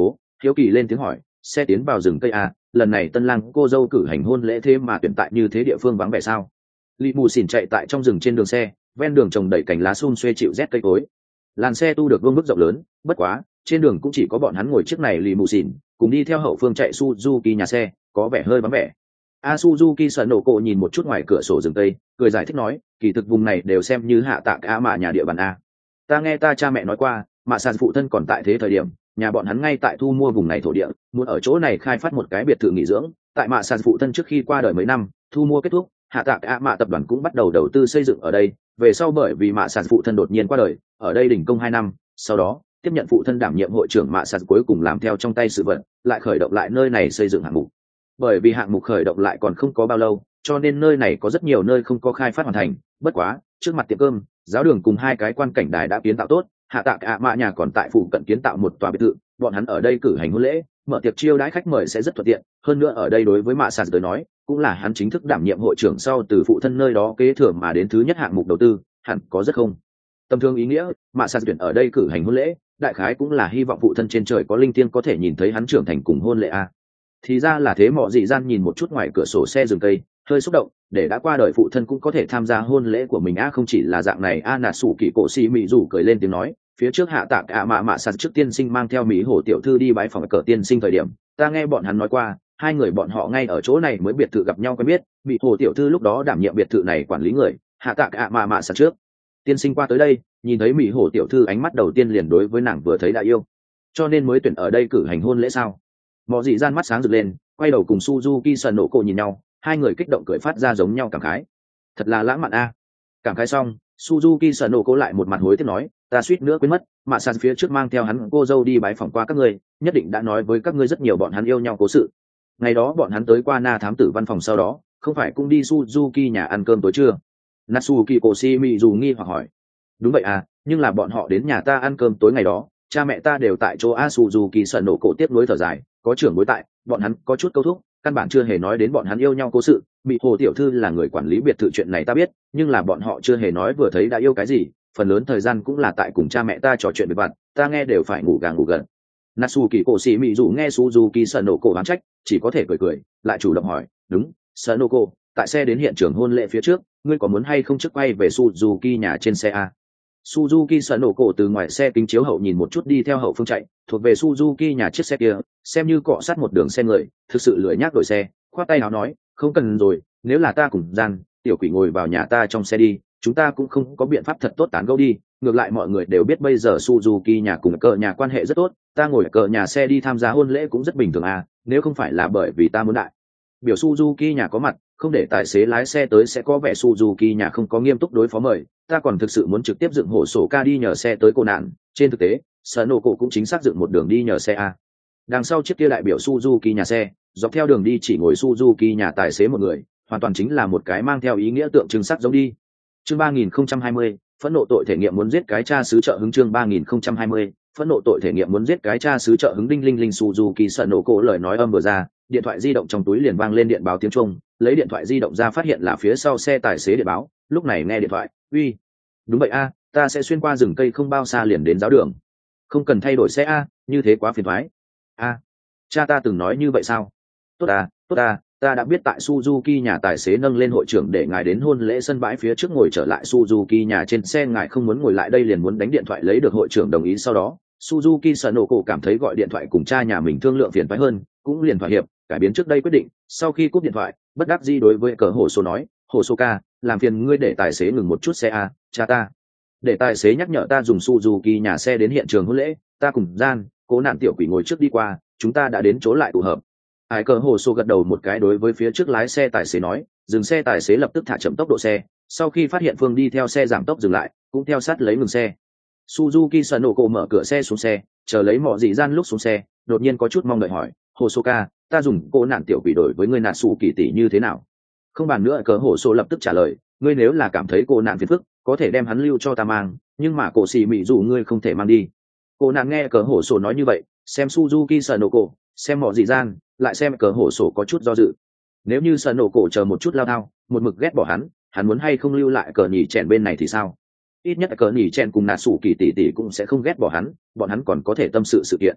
hiếu kỳ lên tiếng hỏi, xe tiến vào rừng cây à, lần này tân lang cô dâu cử hành hôn lễ thế mà tuyển tại như thế địa phương vắng vẻ sao? Lì mù xỉn chạy tại trong rừng trên đường xe, ven đường trồng đầy cành lá sum xuê chịu rét cây cối. Làn xe tu được vương mức rộng lớn, bất quá trên đường cũng chỉ có bọn hắn ngồi chiếc này lì mù xỉn, cùng đi theo hậu phương chạy Suzuki nhà xe, có vẻ hơi vắng vẻ. Suzuki sợ nổ cổ nhìn một chút ngoài cửa sổ rừng cây, cười giải thích nói, kỳ thực vùng này đều xem như hạ tạ cả mạ nhà địa bàn a. Ta nghe ta cha mẹ nói qua, mạ sàn phụ thân còn tại thế thời điểm, nhà bọn hắn ngay tại thu mua vùng này thổ địa, muốn ở chỗ này khai phát một cái biệt thự nghỉ dưỡng. Tại mạ sàn phụ thân trước khi qua đời mấy năm, thu mua kết thúc, hạ tạ cả mạ tập đoàn cũng bắt đầu đầu tư xây dựng ở đây. Về sau bởi vì mạ sàn phụ thân đột nhiên qua đời, ở đây đình công 2 năm, sau đó tiếp nhận phụ thân đảm nhiệm hội trưởng mạ sàn, cuối cùng làm theo trong tay sự vận, lại khởi động lại nơi này xây dựng hạng mục. Bởi vì hạng mục khởi động lại còn không có bao lâu, cho nên nơi này có rất nhiều nơi không có khai phát hoàn thành. Bất quá trước mặt tiệm cơm, giáo đường cùng 2 cái quan cảnh đài đã kiến tạo tốt, hạ tạ cả mạ nhà còn tại phụ cận kiến tạo một tòa biệt thự, bọn hắn ở đây cử hành hôn lễ, mở tiệc chiêu đãi khách mời sẽ rất thuận tiện. Hơn nữa ở đây đối với mạ sàn tới nói, cũng là hắn chính thức đảm nhiệm hội trưởng sau từ phụ thân nơi đó kế thừa mà đến thứ nhất hạng mục đầu tư, hẳn có rất không tầm thường ý nghĩa. Mạ sàn tuyển ở đây cử hành hôn lễ, đại khái cũng là hy vọng phụ thân trên trời có linh thiêng có thể nhìn thấy hắn trưởng thành cùng hôn lễ a. Thì ra là thế. Mọ dị gian nhìn một chút ngoài cửa sổ xe rừng cây, hơi xúc động, để đã qua đời phụ thân cũng có thể tham gia hôn lễ của mình a. Không chỉ là dạng này a. Nà sủ kỳ cổ xì mị rủ cười lên tiếng nói, phía trước hạ tạc ạ mạ sạt trước tiên sinh mang theo mỹ hổ tiểu thư đi bái phòng cờ tiên sinh thời điểm, ta nghe bọn hắn nói qua, 2 người bọn họ ngay ở chỗ này mới biệt thự gặp nhau quen biết. Mỹ hổ tiểu thư lúc đó đảm nhiệm biệt thự này quản lý người, hạ tạc ạ mạ sạt trước tiên sinh qua tới đây, nhìn thấy mỹ hổ tiểu thư ánh mắt đầu tiên liền đối với nàng vừa thấy đã yêu, cho nên mới tuyển ở đây cử hành hôn lễ sao? Mọ dị gian mắt sáng rực lên, quay đầu cùng Suzuki sần nổ cổ nhìn nhau, 2 người kích động cười phát ra giống nhau cảm khái. Thật là lãng mạn a. Cảm khái xong, Suzuki sần nổ cổ lại một mặt hối tiếc nói, ta suýt nữa quên mất, mạ sàn phía trước mang theo hắn cô dâu đi bái phỏng qua các ngươi, nhất định đã nói với các ngươi rất nhiều bọn hắn yêu nhau cố sự. Ngày đó bọn hắn tới qua Na thám tử văn phòng sau đó, không phải cũng đi Suzuki nhà ăn cơm tối chưa? Natsuki Koshimi dù nghi hoặc hỏi. Đúng vậy à, nhưng là bọn họ đến nhà ta ăn cơm tối ngày đó, cha mẹ ta đều tại chỗ. Suzuki sần nổ cổ tiếp nối thở dài, có trưởng bối tại, bọn hắn có chút câu thúc, căn bản chưa hề nói đến bọn hắn yêu nhau cố sự. Bị hồ tiểu thư là người quản lý biệt thự, chuyện này ta biết, nhưng là bọn họ chưa hề nói vừa thấy đã yêu cái gì, phần lớn thời gian cũng là tại cùng cha mẹ ta trò chuyện về vặt, ta nghe đều phải ngủ gà ngủ gật. Natsuki Koshimi dù nghe Suzuki sần nổ cổ oán trách, chỉ có thể cười cười, lại chủ động hỏi, đúng, sần nổ cổ, tại xe đến hiện trường hôn lễ phía trước, ngươi có muốn hay không trước quay về Suzuki nhà trên xe a? Suzuki sần nổ cổ từ ngoài xe kính chiếu hậu nhìn một chút đi theo hậu phương chạy, thuộc về Suzuki nhà chiếc xe kia, xem như cọ sát một đường xe người, thực sự lười nhác đổi xe, khoát tay áo nói, không cần rồi, nếu là ta cùng gian tiểu quỷ ngồi vào nhà ta trong xe đi, chúng ta cũng không có biện pháp thật tốt tán gẫu đi. Ngược lại mọi người đều biết bây giờ Suzuki nhà cùng cờ nhà quan hệ rất tốt, ta ngồi cờ nhà xe đi tham gia hôn lễ cũng rất bình thường à, nếu không phải là bởi vì ta muốn đại biểu Suzuki nhà có mặt, không để tài xế lái xe tới sẽ có vẻ Suzuki nhà không có nghiêm túc đối phó mời, ta còn thực sự muốn trực tiếp dựng hổ sổ ca đi nhờ xe tới cô nạn. Trên thực tế Sanoco cũng chính xác dựng một đường đi nhờ xe a. Đằng sau chiếc kia đại biểu Suzuki nhà xe, dọc theo đường đi chỉ ngồi Suzuki nhà tài xế một người, hoàn toàn chính là một cái mang theo ý nghĩa tượng trưng sắc giống đi. Chương 3020, phẫn nộ tội thể nghiệm muốn giết cái cha xứ trợ hứng. Chương 3020, phẫn nộ tội thể nghiệm muốn giết cái cha xứ trợ hứng. Đinh linh linh. Suzuki Sanoco lời nói âm vừa ra, điện thoại di động trong túi liền vang lên điện báo tiếng chuông, lấy điện thoại di động ra phát hiện là phía sau xe tài xế điện báo, lúc này nghe điện thoại, uy, đúng vậy a, ta sẽ xuyên qua rừng cây không bao xa liền đến giáo đường, không cần thay đổi xe a, như thế quá phiền toái. A, cha ta từng nói như vậy sao? Tốt à, ta đã biết. Tại Suzuki nhà tài xế nâng lên hội trưởng để ngài đến hôn lễ sân bãi phía trước ngồi trở lại Suzuki nhà trên xe, ngài không muốn ngồi lại đây liền muốn đánh điện thoại lấy được hội trưởng đồng ý. Sau đó Suzuki Sanoco cảm thấy gọi điện thoại cùng cha nhà mình thương lượng phiền toái hơn, cũng liền thỏa hiệp, cải biến trước đây quyết định. Sau khi cúp điện thoại, bất đắc dĩ đối với cờ hồ số nói, hồ số ca, làm phiền ngươi để tài xế ngừng một chút xe a, cha ta để tài xế nhắc nhở ta dùng Suzuki nhà xe đến hiện trường hôn lễ, ta cùng gian cố nạn tiểu quỷ ngồi trước đi qua, chúng ta đã đến chỗ lại tụ hợp. Ai cờ hồ số gật đầu một cái đối với phía trước lái xe tài xế nói, dừng xe. Tài xế lập tức thả chậm tốc độ xe, sau khi phát hiện phương đi theo xe giảm tốc dừng lại, cũng theo sát lấy ngừng xe. Suzuki Sanoco mở cửa xe xuống xe, chờ lấy mọi gì gian lúc xuống xe, đột nhiên có chút mong đợi hỏi, hồ số ca, ta dùng cô nạn tiểu quỷ đổi với ngươi nạt sủ kỳ tỷ như thế nào? Không bàn nữa. Cờ hồ số lập tức trả lời, ngươi nếu là cảm thấy cô nạn phiền phức, có thể đem hắn lưu cho ta mang, nhưng mà cổ xì mị dù ngươi không thể mang đi. Cô nạn nghe cờ hồ số nói như vậy, xem Suzuki Sanoco, xem mọi gì gian, lại xem cờ hồ số có chút do dự. Nếu như Sanoco chờ một chút lao thao, một mực ghét bỏ hắn muốn hay không lưu lại cờ nhỉ chèn bên này thì sao? Ít nhất cờ nhỉ chèn cùng nạt sủ kỳ tỷ tỷ cũng sẽ không ghét bỏ hắn, bọn hắn còn có thể tâm sự sự kiện.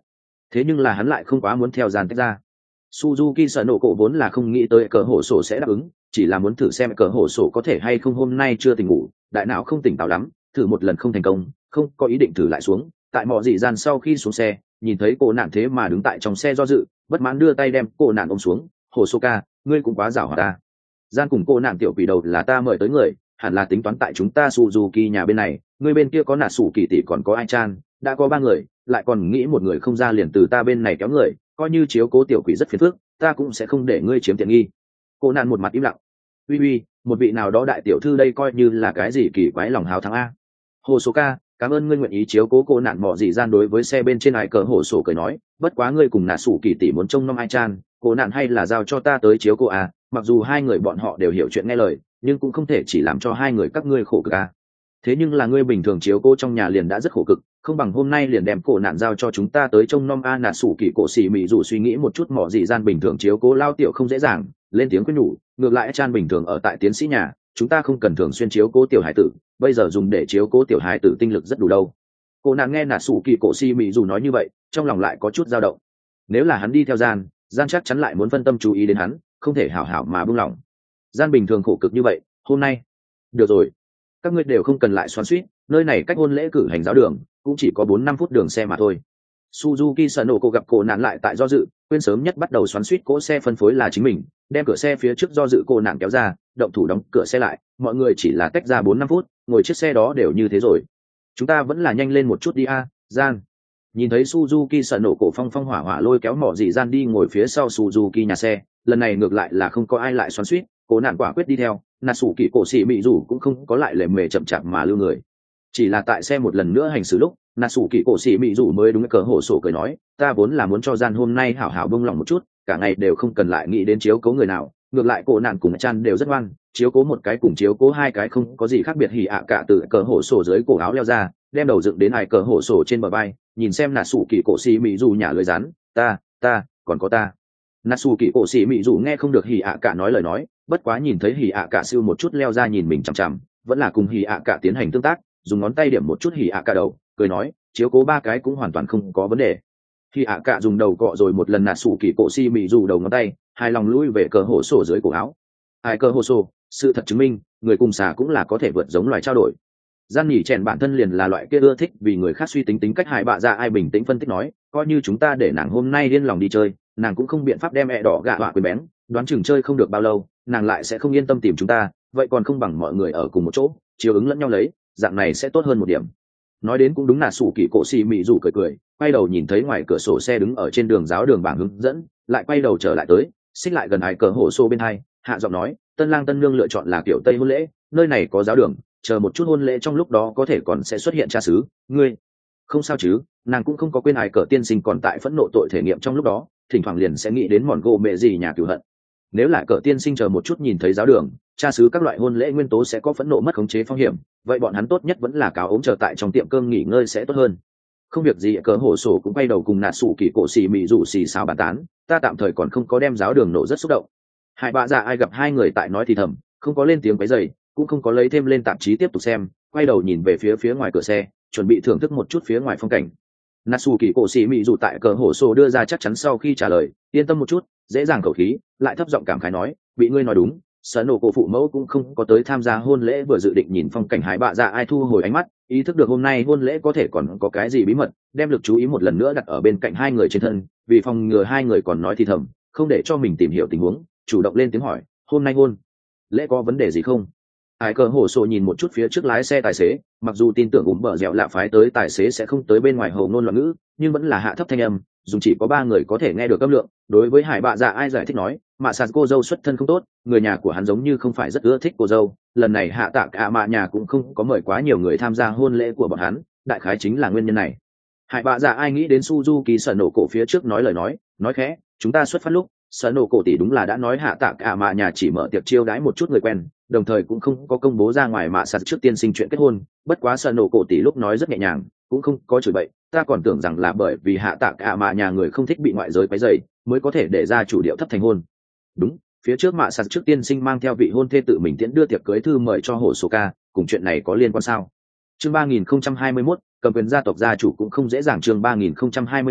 thế nhưng là hắn lại không quá muốn theo gian tách ra. Suzuki sợ nổ cổ vốn là không nghĩ tới cờ hổ sổ sẽ đáp ứng, chỉ là muốn thử xem cờ hổ sổ có thể hay không hôm nay chưa tỉnh ngủ, đại não không tỉnh táo lắm, thử một lần không thành công, không có ý định thử lại xuống. Tại mọi dị gian sau khi xuống xe, nhìn thấy cô nạn thế mà đứng tại trong xe do dự, bất mãn đưa tay đem cô nạn ôm xuống. Hồ sô ca, ngươi cũng quá giảo hoạt ta. Gian cùng cô nạn tiểu quỷ đầu là ta mời tới người, hẳn là tính toán tại chúng ta Suzuki nhà bên này, ngươi bên kia có nạt sủ kỳ tỷ còn có ai chan, đã có 3 người, lại còn nghĩ một người không ra liền từ ta bên này kéo người, coi như chiếu cố tiểu quỷ rất phiền phức, ta cũng sẽ không để ngươi chiếm tiện nghi. Cô nạn một mặt im lặng. Uy, một vị nào đó đại tiểu thư đây coi như là cái gì kỳ quái lòng háo thắng a. Hồ số ca, cảm ơn ngươi nguyện ý chiếu cố cô nạn mọ dị gian đối với xe bên trên ai cờ hổ sổ cười nói, bất quá ngươi cùng nạt sủ kỳ tỷ muốn trông nom ai chan, cô nạn hay là giao cho ta tới chiếu cô à, mặc dù hai người bọn họ đều hiểu chuyện nghe lời, nhưng cũng không thể chỉ làm cho hai người các ngươi khổ cực à. Thế nhưng là ngươi bình thường chiếu cô trong nhà liền đã rất khổ cực, không bằng hôm nay liền đem cổ nạn giao cho chúng ta tới trông nom a. Nạt sủ kỳ cổ xì mị dù suy nghĩ một chút mỏ dị gian bình thường chiếu cố lao tiểu không dễ dàng, lên tiếng quyết nhủ, ngược lại chan bình thường ở tại tiến sĩ nhà, chúng ta không cần thường xuyên chiếu cố tiểu hải tử, bây giờ dùng để chiếu cố tiểu hải tử tinh lực rất đủ đâu. Cô nạn nghe nạt sủ kỳ cổ xì mị dù nói như vậy, trong lòng lại có chút dao động. Nếu là hắn đi theo gian chắc chắn lại muốn phân tâm chú ý đến hắn, không thể hảo hảo mà buông lỏng. Gian bình thường khổ cực như vậy, hôm nay được rồi, các ngươi đều không cần lại xoắn xuýt, nơi này cách hôn lễ cử hành giáo đường cũng chỉ có 4-5 phút đường xe mà thôi. Suzuki sợ nổ cô gặp cô nạn lại tại do dự, quên sớm nhất bắt đầu xoắn xuýt cỗ xe phân phối là chính mình, đem cửa xe phía trước do dự cô nạn kéo ra, động thủ đóng cửa xe lại, mọi người chỉ là tách ra 4-5 phút, ngồi chiếc xe đó đều như thế rồi. Chúng ta vẫn là nhanh lên một chút đi a, Gian. Nhìn thấy Suzuki sợ nổ cổ phong hỏa hỏa lôi kéo mỏ dị gian đi ngồi phía sau Suzuki nhà xe, lần này ngược lại là không có ai lại xoắn xuýt, cô nạn quả quyết đi theo, nạt sủ kỳ cổ xì mị rủ cũng không có lại lề mề chậm chạp mà lưu người. Chỉ là tại xe một lần nữa hành xử lúc, nạt sủ kỳ cổ xì mị rủ mới đúng cờ hổ sổ cười nói, ta vốn là muốn cho gian hôm nay hảo hảo bông lòng một chút, cả ngày đều không cần lại nghĩ đến chiếu cố người nào, ngược lại cô nạn cùng chan đều rất ngoan, chiếu cố một cái cùng chiếu cố hai cái không có gì khác biệt. Hỉ ạ cả từ cờ hổ sổ dưới cổ áo leo ra, đem đầu dựng đến ai cờ hổ sổ trên bờ vai, nhìn xem nạt sủ kỳ cổ xì mị rủ nhả lưỡi rắn, ta còn có ta. Nạt sủ kỳ cổ xì mị rủ nghe không được hỉ ạ cả nói lời nói, bất quá nhìn thấy hỉ ạ cả siêu một chút leo ra nhìn mình chằm chằm, vẫn là cùng hỉ ạ cả tiến hành tương tác, dùng ngón tay điểm một chút hỉ ạ cả đầu, cười nói, chiếu cố 3 cái cũng hoàn toàn không có vấn đề. Hỉ ạ cả dùng đầu cọ rồi một lần nạt sủ kỳ cổ xì mị rủ đầu ngón tay, hài lòng lui về cờ hổ sổ dưới cổ áo. Ai cờ hổ sổ, sự thật chứng minh, người cùng xà cũng là có thể vượt giống loài trao đổi. Gian nhỉ chèn bản thân liền là loại kia ưa thích vì người khác suy tính tính cách hại bạ ra. Ai bình tĩnh phân tích nói, coi như chúng ta để nàng hôm nay điên lòng đi chơi, nàng cũng không biện pháp đem mẹ đỏ gạ họa quyền bén, đoán chừng chơi không được bao lâu nàng lại sẽ không yên tâm tìm chúng ta, vậy còn không bằng mọi người ở cùng một chỗ chiều ứng lẫn nhau lấy, dạng này sẽ tốt hơn một điểm. Nói đến cũng đúng, là sủ kỳ cổ xì mị rủ cười, quay đầu nhìn thấy ngoài cửa sổ xe đứng ở trên đường giáo đường bảng hướng dẫn, lại quay đầu trở lại tới, xích lại gần ai cờ hổ xô bên hai, hạ giọng nói, tân lang tân nương lựa chọn là kiểu tây hôn lễ, nơi này có giáo đường, chờ một chút hôn lễ trong lúc đó có thể còn sẽ xuất hiện cha xứ, ngươi không sao chứ? Nàng cũng không có quên ai cờ tiên sinh còn tại phẫn nộ tội thể nghiệm trong lúc đó, thỉnh thoảng liền sẽ nghĩ đến mòn gỗ mẹ gì nhà cửu hận. Nếu là cờ tiên sinh chờ một chút nhìn thấy giáo đường, cha xứ các loại hôn lễ nguyên tố sẽ có phẫn nộ mất khống chế phong hiểm, vậy bọn hắn tốt nhất vẫn là cáo ốm chờ tại trong tiệm cơm nghỉ ngơi sẽ tốt hơn. Không việc gì, cờ hổ sổ cũng quay đầu cùng nạt sủ kỳ cổ xì mị rủ xì xào bàn tán, ta tạm thời còn không có đem giáo đường nổ rất xúc động. Hai bạ dạ ai gặp hai người tại nói thì thầm, không có lên tiếng quấy rầy, cũng không có lấy thêm lên tạp chí tiếp tục xem, quay đầu nhìn về phía ngoài cửa xe, chuẩn bị thưởng thức một chút phía ngoài phong cảnh. Natsu kỳ cổ xì mị dù tại cờ hổ sổ đưa ra chắc chắn sau khi trả lời, yên tâm một chút, dễ dàng khẩu khí, lại thấp giọng cảm khái nói, bị ngươi nói đúng, sở nổ cổ phụ mẫu cũng không có tới tham gia hôn lễ, vừa dự định nhìn phong cảnh hải bạ dạ ai thu hồi ánh mắt, ý thức được hôm nay hôn lễ có thể còn có cái gì bí mật, đem lực chú ý một lần nữa đặt ở bên cạnh hai người trên thân, vì phòng ngừa hai người còn nói thì thầm, không để cho mình tìm hiểu tình huống, chủ động lên tiếng hỏi, hôm nay hôn lễ có vấn đề gì không? Ai cờ hổ sổ nhìn một chút phía trước lái xe tài xế, mặc dù tin tưởng bờ dẻo lạ phái tới tài xế sẽ không tới bên ngoài hồ ngôn loạn ngữ, nhưng vẫn là hạ thấp thanh âm, dùng chỉ có 3 người có thể nghe được âm lượng. Đối với hải bạ dạ ai giải thích nói, mạ sạt cô dâu xuất thân không tốt, người nhà của hắn giống như không phải rất ưa thích cô dâu, lần này hạ tạ cả mạ nhà cũng không có mời quá nhiều người tham gia hôn lễ của bọn hắn, đại khái chính là nguyên nhân này. Hải bạ dạ ai nghĩ đến Suzuki sở nổ cổ phía trước nói lời nói khẽ, chúng ta xuất phát lúc sở nổ cổ tỷ đúng là đã nói hạ tạ cả mạ nhà chỉ mở tiệc chiêu đãi một chút người quen, đồng thời cũng không có công bố ra ngoài mạ sạt trước tiên sinh chuyện kết hôn, bất quá sở nổ cổ tỷ lúc nói rất nhẹ nhàng, cũng không có chửi bậy, ta còn tưởng rằng là bởi vì hạ tạ cả mạ nhà người không thích bị ngoại giới quấy rầy mới có thể để ra chủ điệu thấp thành hôn. Đúng, phía trước mạ sạt trước tiên sinh mang theo vị hôn thê tự mình tiễn đưa tiệc cưới thư mời cho hồ sô ca, cùng chuyện này có liên quan sao? Chương 3021, cầm quyền gia tộc gia chủ cũng không dễ dàng. Chương 3021,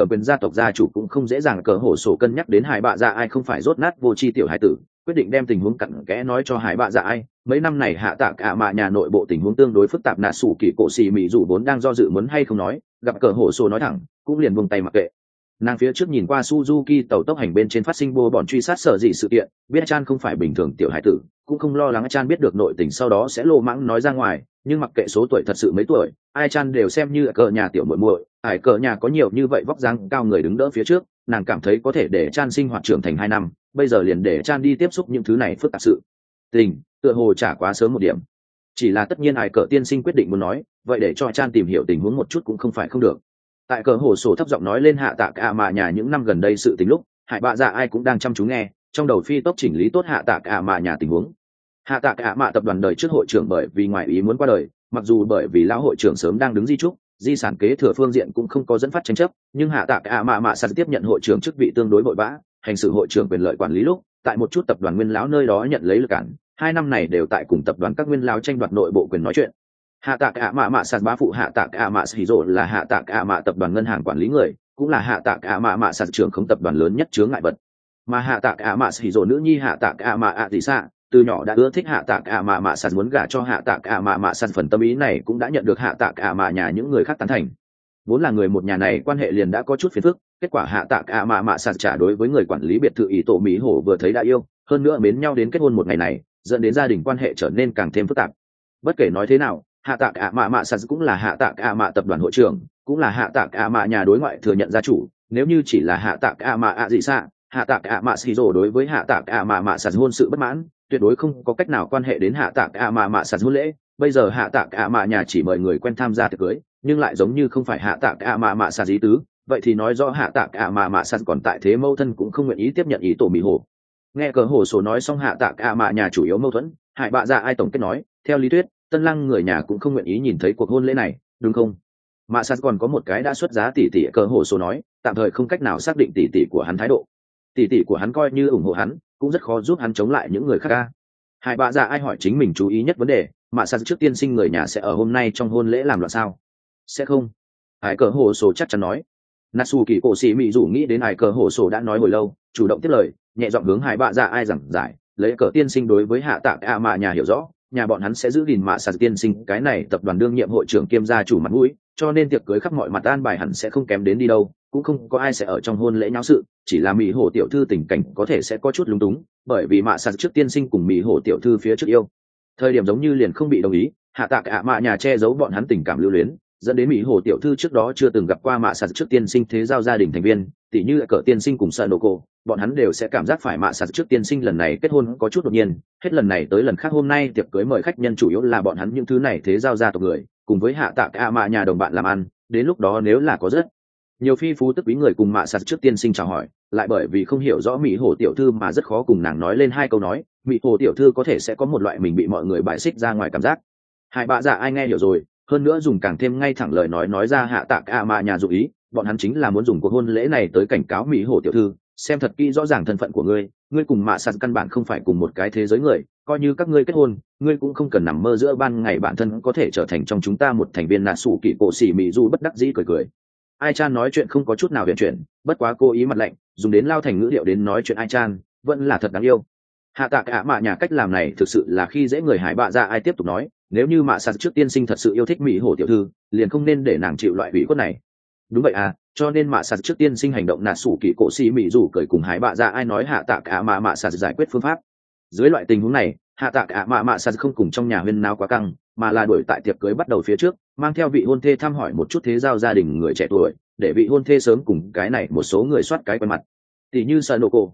cầm quyền gia tộc gia chủ cũng không dễ dàng cờ hổ sổ cân nhắc đến hải bạ dạ ai không phải rốt nát vô tri tiểu hải tử, quyết định đem tình huống cặn kẽ nói cho hải bạ dạ ai. Mấy năm này hạ tạ cả mạ nhà nội bộ tình huống tương đối phức tạp, nạ sủ kỳ cổ xì mị dù vốn đang do dự muốn hay không nói, gặp cờ hổ sổ nói thẳng cũng liền buông tay mặc kệ. Nàng phía trước nhìn qua Suzuki tàu tốc hành bên trên phát sinh bô bọn truy sát sở dị sự kiện, biết Chan không phải bình thường tiểu hải tử, cũng không lo lắng Chan biết được nội tình sau đó sẽ lô mãng nói ra ngoài, nhưng mặc kệ số tuổi thật sự mấy tuổi, ai Chan đều xem như cờ nhà tiểu muội muội, ải cờ nhà có nhiều như vậy vóc dáng cao người đứng đỡ phía trước, nàng cảm thấy có thể để Chan sinh hoạt trưởng thành 2 năm, bây giờ liền để Chan đi tiếp xúc những thứ này phức tạp sự tình, tựa hồ trả quá sớm một điểm. Chỉ là tất nhiên ải cờ tiên sinh quyết định muốn nói, vậy để cho Chan tìm hiểu tình huống một chút cũng không phải không được. Tại cờ hồ sổ thấp giọng nói lên hạ tạ cả mạ nhà những năm gần đây sự tình lúc, hải bạ dạ ai cũng đang chăm chú nghe, trong đầu phi tốc chỉnh lý tốt hạ tạ cả mạ nhà tình huống. Hạ tạ cả mạ tập đoàn đời trước hội trưởng bởi vì ngoại ý muốn qua đời, mặc dù bởi vì lão hội trưởng sớm đang đứng di trúc, di sản kế thừa phương diện cũng không có dẫn phát tranh chấp, nhưng hạ tạ cả mạ sẵn tiếp nhận hội trưởng chức vị tương đối vội vã, hành xử hội trưởng quyền lợi quản lý lúc, tại một chút tập đoàn nguyên lão nơi đó nhận lấy lực cản, 2 năm này đều tại cùng tập đoàn các nguyên lão tranh đoạt nội bộ quyền nói chuyện. Hạ tạ cả mạ sạt bá phụ hạ tạ cả mạ hỉ rồ là hạ tạ cả mạ tập đoàn ngân hàng quản lý người, cũng là hạ tạ cả mạ sạt trưởng không tập đoàn lớn nhất chướng ngại vật. Mà hạ tạ cả mạ hỉ rồ nữ nhi hạ tạ cả mạ ạ tỷ xạ từ nhỏ đã ưa thích hạ tạ cả mạ sạt, muốn gả cho hạ tạ cả mạ sạt, phần tâm ý này cũng đã nhận được hạ tạ cả mạ nhà những người khác tán thành. Vốn là người một nhà này quan hệ liền đã có chút phiền phức, kết quả hạ tạ cả mạ sạt trả đối với người quản lý biệt thự ý tổ mỹ hổ vừa thấy đã yêu, hơn nữa mến nhau đến kết hôn một ngày này, dẫn đến gia đình quan hệ trở nên càng thêm phức tạp. Bất kể nói thế nào, hạ tạ cả mạ sạt cũng là hạ tạ cả mạ tập đoàn hội trưởng, cũng là hạ tạ cả mạ nhà đối ngoại thừa nhận gia chủ. Nếu như chỉ là hạ tạ cả mạ ạ dị xạ, hạ tạ cả mạ xì rồ đối với hạ tạ cả mạ sạt hôn sự bất mãn, tuyệt đối không có cách nào quan hệ đến hạ tạ cả mạ sạt hôn lễ. Bây giờ hạ tạ cả mạ nhà chỉ mời người quen tham gia tiệc cưới, nhưng lại giống như không phải hạ tạ cả mạ sạt ý tứ, vậy thì nói rõ hạ tạ cả mạ sạt còn tại thế mâu thân cũng không nguyện ý tiếp nhận ý tổ mỹ hồ. Nghe cờ hồ sổ nói xong hạ tạ cả mạ nhà chủ yếu mâu thuẫn, hải bạ dạ ai tổng kết nói, theo lý thuyết tân lăng người nhà cũng không nguyện ý nhìn thấy cuộc hôn lễ này, đúng không? Mạ sạt còn có một cái đã xuất giá tỷ tỷ, cờ hồ số nói, tạm thời không cách nào xác định tỷ tỷ của hắn thái độ. Tỷ tỷ của hắn coi như ủng hộ hắn, cũng rất khó giúp hắn chống lại những người khác ca. Hải bạ dạ ai hỏi chính mình chú ý nhất vấn đề, Mạ sạt trước tiên sinh người nhà sẽ ở hôm nay trong hôn lễ làm loạn sao? Sẽ không. Hải cờ hồ số chắc chắn nói. Natsu kỳ cổ sĩ mỹ rủ nghĩ đến hải cờ hồ số đã nói hồi lâu, chủ động tiếp lời, nhẹ giọng hướng hải bạ dạ ai giảng giải, lấy cờ tiên sinh đối với hạ tạ a mạ nhà hiểu rõ, nhà bọn hắn sẽ giữ gìn Mạ sạt tiên sinh cái này tập đoàn đương nhiệm hội trưởng kiêm gia chủ mặt mũi, cho nên tiệc cưới khắp mọi mặt an bài hẳn sẽ không kém đến đi đâu, cũng không có ai sẽ ở trong hôn lễ nháo sự, chỉ là mỹ hổ tiểu thư tình cảnh có thể sẽ có chút lúng túng, bởi vì Mạ sạt trước tiên sinh cùng mỹ hổ tiểu thư phía trước yêu thời điểm giống như liền không bị đồng ý, hạ tạ cả mạ nhà che giấu bọn hắn tình cảm lưu luyến, dẫn đến mỹ hồ tiểu thư trước đó chưa từng gặp qua Mạ sạt trước tiên sinh thế giao gia đình thành viên, tỉ như cỡ tiên sinh cùng sợ nổ cổ, bọn hắn đều sẽ cảm giác phải Mạ sạt trước tiên sinh lần này kết hôn có chút đột nhiên, hết lần này tới lần khác hôm nay tiệc cưới mời khách nhân chủ yếu là bọn hắn những thứ này thế giao gia tộc người, cùng với hạ tạ cả mạ nhà đồng bạn làm ăn, đến lúc đó nếu là có rất nhiều phi phú tức quý người cùng Mạ sạt trước tiên sinh chào hỏi, lại bởi vì không hiểu rõ mỹ hồ tiểu thư mà rất khó cùng nàng nói lên 2 câu nói, mỹ hồ tiểu thư có thể sẽ có một loại mình bị mọi người bài xích ra ngoài cảm giác. Hải bạ dạ ai nghe hiểu rồi, hơn nữa dùng càng thêm ngay thẳng lời nói ra hạ tạ cả mạ nhà dụ ý, bọn hắn chính là muốn dùng cuộc hôn lễ này tới cảnh cáo mỹ hồ tiểu thư, xem thật kỹ rõ ràng thân phận của ngươi, ngươi cùng Mạ sạt căn bản không phải cùng một cái thế giới người, coi như các ngươi kết hôn, ngươi cũng không cần nằm mơ giữa ban ngày bản thân có thể trở thành trong chúng ta một thành viên nà sủ kỵ cổ xỉ mỹ du bất đắc dĩ cười cười. Ai Chan nói chuyện không có chút nào huyền chuyển, bất quá cố ý mặt lạnh, dùng đến lao thành ngữ điệu đến nói chuyện Ai Chan, vẫn là thật đáng yêu. Hạ tạ cả mạ nhà cách làm này thực sự là khi dễ người. Hải bạ dạ ai tiếp tục nói, nếu như Mạ sạt trước tiên sinh thật sự yêu thích mỹ hổ tiểu thư, liền không nên để nàng chịu loại ủy khuất này. Đúng vậy à, cho nên Mạ sạt trước tiên sinh hành động nạt sủ kỵ cổ xỉ mỹ dù cười cùng Hải bạ dạ ai nói hạ tạ cả mạ sạt giải quyết phương pháp. Dưới loại tình huống này, hạ tạ cả mạ sạt không cùng trong nhà huyên náo quá căng, mà là đuổi tại tiệc cưới bắt đầu phía trước, mang theo vị hôn thê thăm hỏi một chút thế giao gia đình người trẻ tuổi, để vị hôn thê sớm cùng cái này một số người soát cái quen mặt. Tỷ như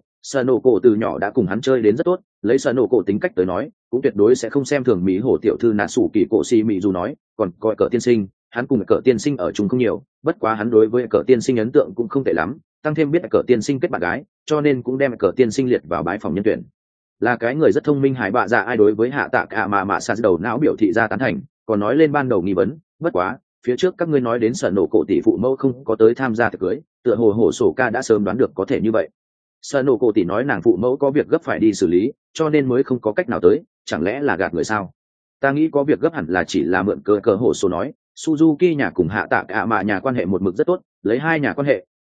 Sanoco từ nhỏ đã cùng hắn chơi đến rất tốt, lấy Sanoco tính cách tới nói, cũng tuyệt đối sẽ không xem thường mỹ hổ tiểu thư nà sủ kỳ cổ xì mỹ dù nói, còn coi cỡ tiên sinh, hắn cùng cỡ tiên sinh ở chung không nhiều, bất quá hắn đối với cỡ tiên sinh ấn tượng cũng không tệ lắm, tăng thêm biết cỡ tiên sinh kết bạn gái, cho nên cũng đem cỡ tiên sinh liệt vào bái phòng nhân tuyển. Là cái người rất thông minh. Hải bạ dạ ai đối với hạ tạ cả mạ sạt đầu não biểu thị ra tán thành, còn nói lên ban đầu nghi vấn, bất quá phía trước các ngươi nói đến sở nổ cổ tỷ phụ mẫu không có tới tham gia tiệc cưới, tựa hồ hổ sổ ca đã sớm đoán được có thể như vậy. Sở nổ cổ tỷ nói nàng phụ mẫu có việc gấp phải đi xử lý, cho nên mới không có cách nào tới, chẳng lẽ là gạt người sao? Ta nghĩ có việc gấp hẳn là chỉ là mượn cớ hổ sổ nói. Suzuki nhà cùng hạ tạ cả mạ nhà quan hệ một mực rất tốt, lấy 2 nhà quan hệ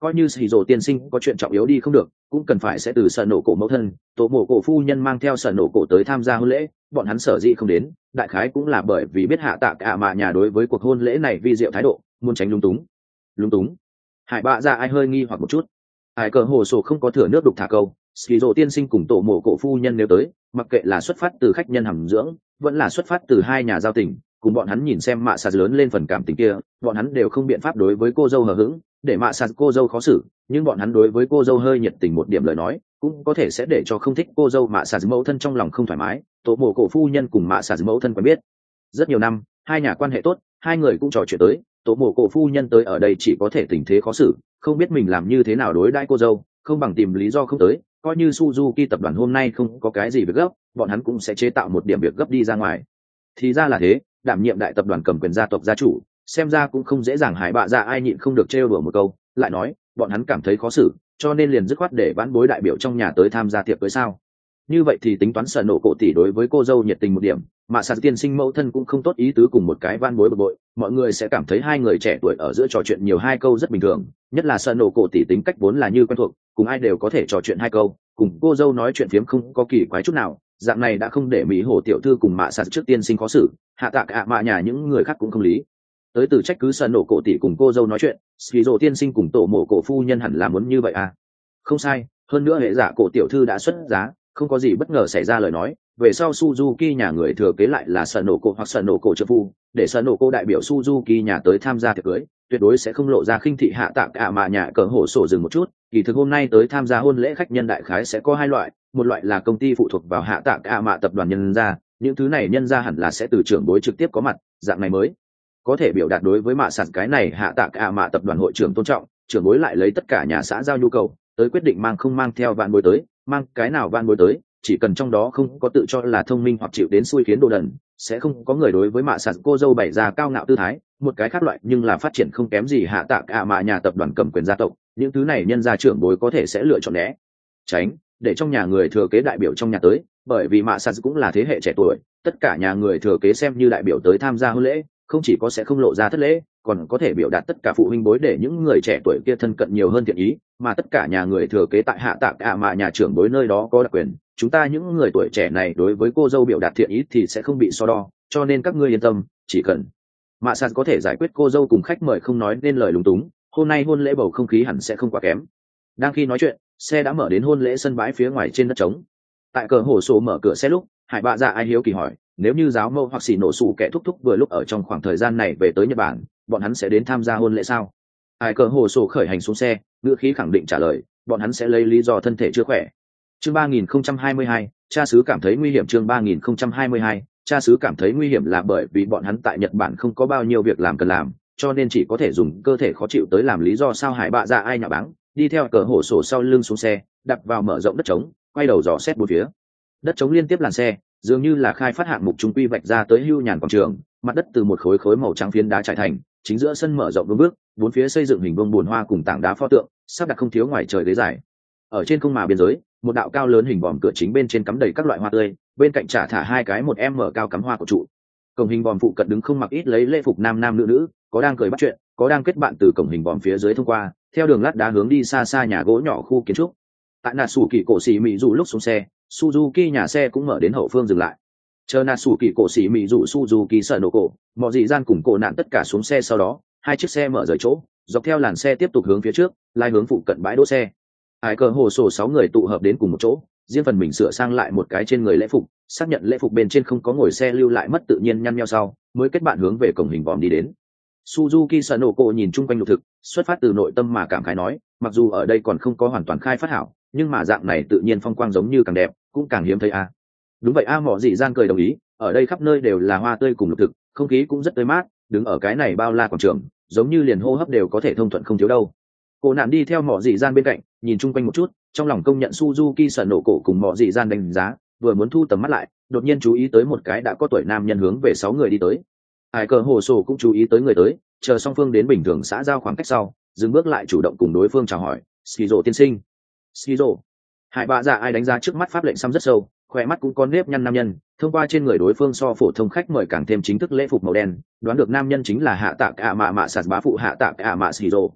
coi như xì rồ tiên sinh có chuyện trọng yếu đi không được cũng cần phải sẽ từ sở nổ cổ mẫu thân tổ mộ cổ phu nhân mang theo sở nổ cổ tới tham gia hôn lễ. Bọn hắn sở dĩ không đến đại khái cũng là bởi vì biết hạ tạ cả mạ nhà đối với cuộc hôn lễ này vi diệu thái độ, muốn tránh lung túng. Hải bạ dạ ai hơi nghi hoặc một chút. Hải cờ hồ sổ không có thừa nước đục thả câu, xì rồ tiên sinh cùng tổ mộ cổ phu nhân nếu tới, mặc kệ là xuất phát từ khách nhân hàm dưỡng vẫn là xuất phát từ hai nhà giao tình, cùng bọn hắn nhìn xem mạ sạt lớn lên phần cảm tình kia, bọn hắn đều không biện pháp đối với cô dâu hờ hững, để mạ sạt cô dâu khó xử. Nhưng bọn hắn đối với cô dâu hơi nhiệt tình một điểm lời nói cũng có thể sẽ để cho không thích cô dâu mạ sạt mẫu thân trong lòng không thoải mái. Tổ mộ cổ phu nhân cùng mạ sạt mẫu thân quen biết rất nhiều năm, hai nhà quan hệ tốt, hai người cũng trò chuyện tới. Tổ mộ cổ phu nhân tới ở đây chỉ có thể tình thế khó xử, không biết mình làm như thế nào đối đãi cô dâu, không bằng tìm lý do không tới. Coi như Suzuki tập đoàn hôm nay không có cái gì việc gấp, bọn hắn cũng sẽ chế tạo một điểm việc gấp đi ra ngoài. Thì ra là thế, đảm nhiệm đại tập đoàn cầm quyền gia tộc gia chủ, xem ra cũng không dễ dàng. Hải bạ dạ ai nhịn không được trêu đùa một câu, lại nói bọn hắn cảm thấy khó xử cho nên liền dứt khoát để vãn bối đại biểu trong nhà tới tham gia tiệc cưới sao. Như vậy thì tính toán sở nổ cổ tỷ đối với cô dâu nhiệt tình một điểm, mà sạt tiên sinh mẫu thân cũng không tốt ý tứ cùng một cái van bối bực bội, mọi người sẽ cảm thấy hai người trẻ tuổi ở giữa trò chuyện nhiều hai câu rất bình thường. Nhất là sở nổ cổ tỷ tính cách vốn là như quen thuộc, cùng ai đều có thể trò chuyện hai câu, cùng cô dâu nói chuyện phiếm không có kỳ quái chút nào. Dạng này đã không để mỹ hồ tiểu thư cùng mạ sạt trước tiên sinh khó xử, hạ tạ cả mạ nhà những người khác cũng không lý tới từ trách cứ sở nổ cổ tỷ cùng cô dâu nói chuyện. Skizo tiên sinh cùng tổ mộ cổ phu nhân hẳn là muốn như vậy à? Không sai, hơn nữa hệ giả cổ tiểu thư đã xuất giá, không có gì bất ngờ xảy ra lời nói, về sau Suzuki nhà người thừa kế lại là sở nổ cổ hoặc sở nổ cổ trợ phu, để sở nổ cổ đại biểu Suzuki nhà tới tham gia tiệc cưới, tuyệt đối sẽ không lộ ra khinh thị hạ tạ cả mà nhà cờ hổ sổ dừng một chút. Kỳ thực hôm nay tới tham gia hôn lễ khách nhân đại khái sẽ có hai loại, một loại là công ty phụ thuộc vào hạ tạ cả mạ tập đoàn nhân gia, những thứ này nhân gia hẳn là sẽ từ trưởng bối trực tiếp có mặt, dạng này mới có thể biểu đạt đối với mạ sạt cái này hạ tạ cả mạ tập đoàn hội trưởng tôn trọng. Trưởng bối lại lấy tất cả nhà xã giao nhu cầu tới quyết định mang không mang theo vạn bối tới, mang cái nào vạn bối tới, chỉ cần trong đó không có tự cho là thông minh hoặc chịu đến xui khiến đồ đần, sẽ không có người đối với mạ sạt cô dâu bày ra cao ngạo tư thái. Một cái khác loại nhưng là phát triển không kém gì hạ tạ cả mạ nhà tập đoàn cầm quyền gia tộc, những thứ này nhân gia trưởng bối có thể sẽ lựa chọn né tránh, để trong nhà người thừa kế đại biểu trong nhà tới, bởi vì mạ sạt cũng là thế hệ trẻ tuổi, tất cả nhà người thừa kế xem như đại biểu tới tham gia hôn lễ, không chỉ có sẽ không lộ ra thất lễ, còn có thể biểu đạt tất cả phụ huynh bối để những người trẻ tuổi kia thân cận nhiều hơn thiện ý. Mà tất cả nhà người thừa kế tại hạ tạ cả mạ nhà trưởng bối nơi đó có đặc quyền, chúng ta những người tuổi trẻ này đối với cô dâu biểu đạt thiện ý thì sẽ không bị so đo, cho nên các ngươi yên tâm, chỉ cần mạ sạt có thể giải quyết cô dâu cùng khách mời không nói nên lời lúng túng, hôm nay hôn lễ bầu không khí hẳn sẽ không quá kém. Đang khi nói chuyện, xe đã mở đến hôn lễ sân bãi phía ngoài trên đất trống. Tại cờ hổ sổ mở cửa xe lúc, hải bạ dạ ai hiếu kỳ hỏi, nếu như giáo mâu hoặc xỉ nổ sủ kẻ thúc thúc vừa lúc ở trong khoảng thời gian này về tới Nhật Bản, bọn hắn sẽ đến tham gia hôn lễ sao? Hải cờ hổ sổ khởi hành xuống xe, ngữ khí khẳng định trả lời, bọn hắn sẽ lấy lý do thân thể chưa khỏe. Chương 3022, cha xứ cảm thấy nguy hiểm. Chương 3022, cha xứ cảm thấy nguy hiểm là bởi vì bọn hắn tại Nhật Bản không có bao nhiêu việc làm cần làm, cho nên chỉ có thể dùng cơ thể khó chịu tới làm lý do. Sao? Hải bạ dạ ai nhạo báng, đi theo cờ hổ sổ sau lưng xuống xe, đập vào mở rộng đất trống, quay đầu dò xét bốn phía. Đất trống liên tiếp làn xe, dường như là khai phát hạng mục trung quy vạch ra tới hưu nhàn quảng trường, mặt đất từ một khối màu trắng phiến đá trải thành, chính giữa sân mở rộng đôi bước, bốn phía xây dựng hình vuông buồn hoa cùng tảng đá pho tượng, sắp đặt không thiếu ngoài trời ghế dài. Ở trên không mà biên giới, một đạo cao lớn hình vòm cửa chính bên trên cắm đầy các loại hoa tươi, bên cạnh trả thả hai cái 1m cao cắm hoa của trụ. Cổng hình vòm phụ cận đứng không mặc ít lấy lễ phục nam nam nữ nữ, có đang cười bắt chuyện, có đang kết bạn từ cổng hình vòm phía dưới thông qua, theo đường lát đá hướng đi xa xa nhà gỗ nhỏ khu kiến trúc. Tại nà sủ kỳ cổ xỉ mỹ dù lúc xuống xe, Suzuki nhà xe cũng mở đến hậu phương dừng lại. Chờ nà sủ kỳ cổ xỉ mỹ dù Suzuki sợ nổ cổ, mọi dị gian cùng cổ nạn tất cả xuống xe, sau đó hai chiếc xe mở rời chỗ, dọc theo làn xe tiếp tục hướng phía trước, lai hướng phụ cận bãi đỗ xe. Hải cờ hồ sổ 6 người tụ hợp đến cùng một chỗ, riêng phần mình sửa sang lại một cái trên người lễ phục, xác nhận lễ phục bên trên không có ngồi xe lưu lại mất tự nhiên nhăn nheo sau, mới kết bạn hướng về cổng hình vòm đi đến. Suzuki sợ nổ cổ nhìn chung quanh lục thực, xuất phát từ nội tâm mà cảm khái nói, mặc dù ở đây còn không có hoàn toàn khai phát hảo, nhưng mà dạng này tự nhiên phong quang giống như càng đẹp, cũng càng hiếm thấy a. Đúng vậy a, mỏ dị gian cười đồng ý, ở đây khắp nơi đều là hoa tươi cùng lục thực, không khí cũng rất tươi mát, đứng ở cái này bao la quảng trường, giống như liền hô hấp đều có thể thông thuận không thiếu đâu. Cô nạn đi theo mỏ dị gian bên cạnh, nhìn chung quanh một chút, trong lòng công nhận Suzuki sợ nổ cổ cùng mỏ dị gian đánh giá, vừa muốn thu tầm mắt lại, đột nhiên chú ý tới một cái đã có tuổi nam nhân hướng về 6 người đi tới. Hải cờ hồ sổ cũng chú ý tới người tới, chờ song phương đến bình thường xã giao khoảng cách sau, dừng bước lại chủ động cùng đối phương chào hỏi. Skizo tiên sinh. Skizo. Hải bạ dạ ai đánh giá trước mắt pháp lệnh xăm rất sâu, khỏe mắt cũng có nếp nhăn nam nhân, thông qua trên người đối phương so phổ thông khách mời càng thêm chính thức lễ phục màu đen, đoán được nam nhân chính là hạ tạ cả mạ sạt bá phụ hạ tạ cả mạ Skizo.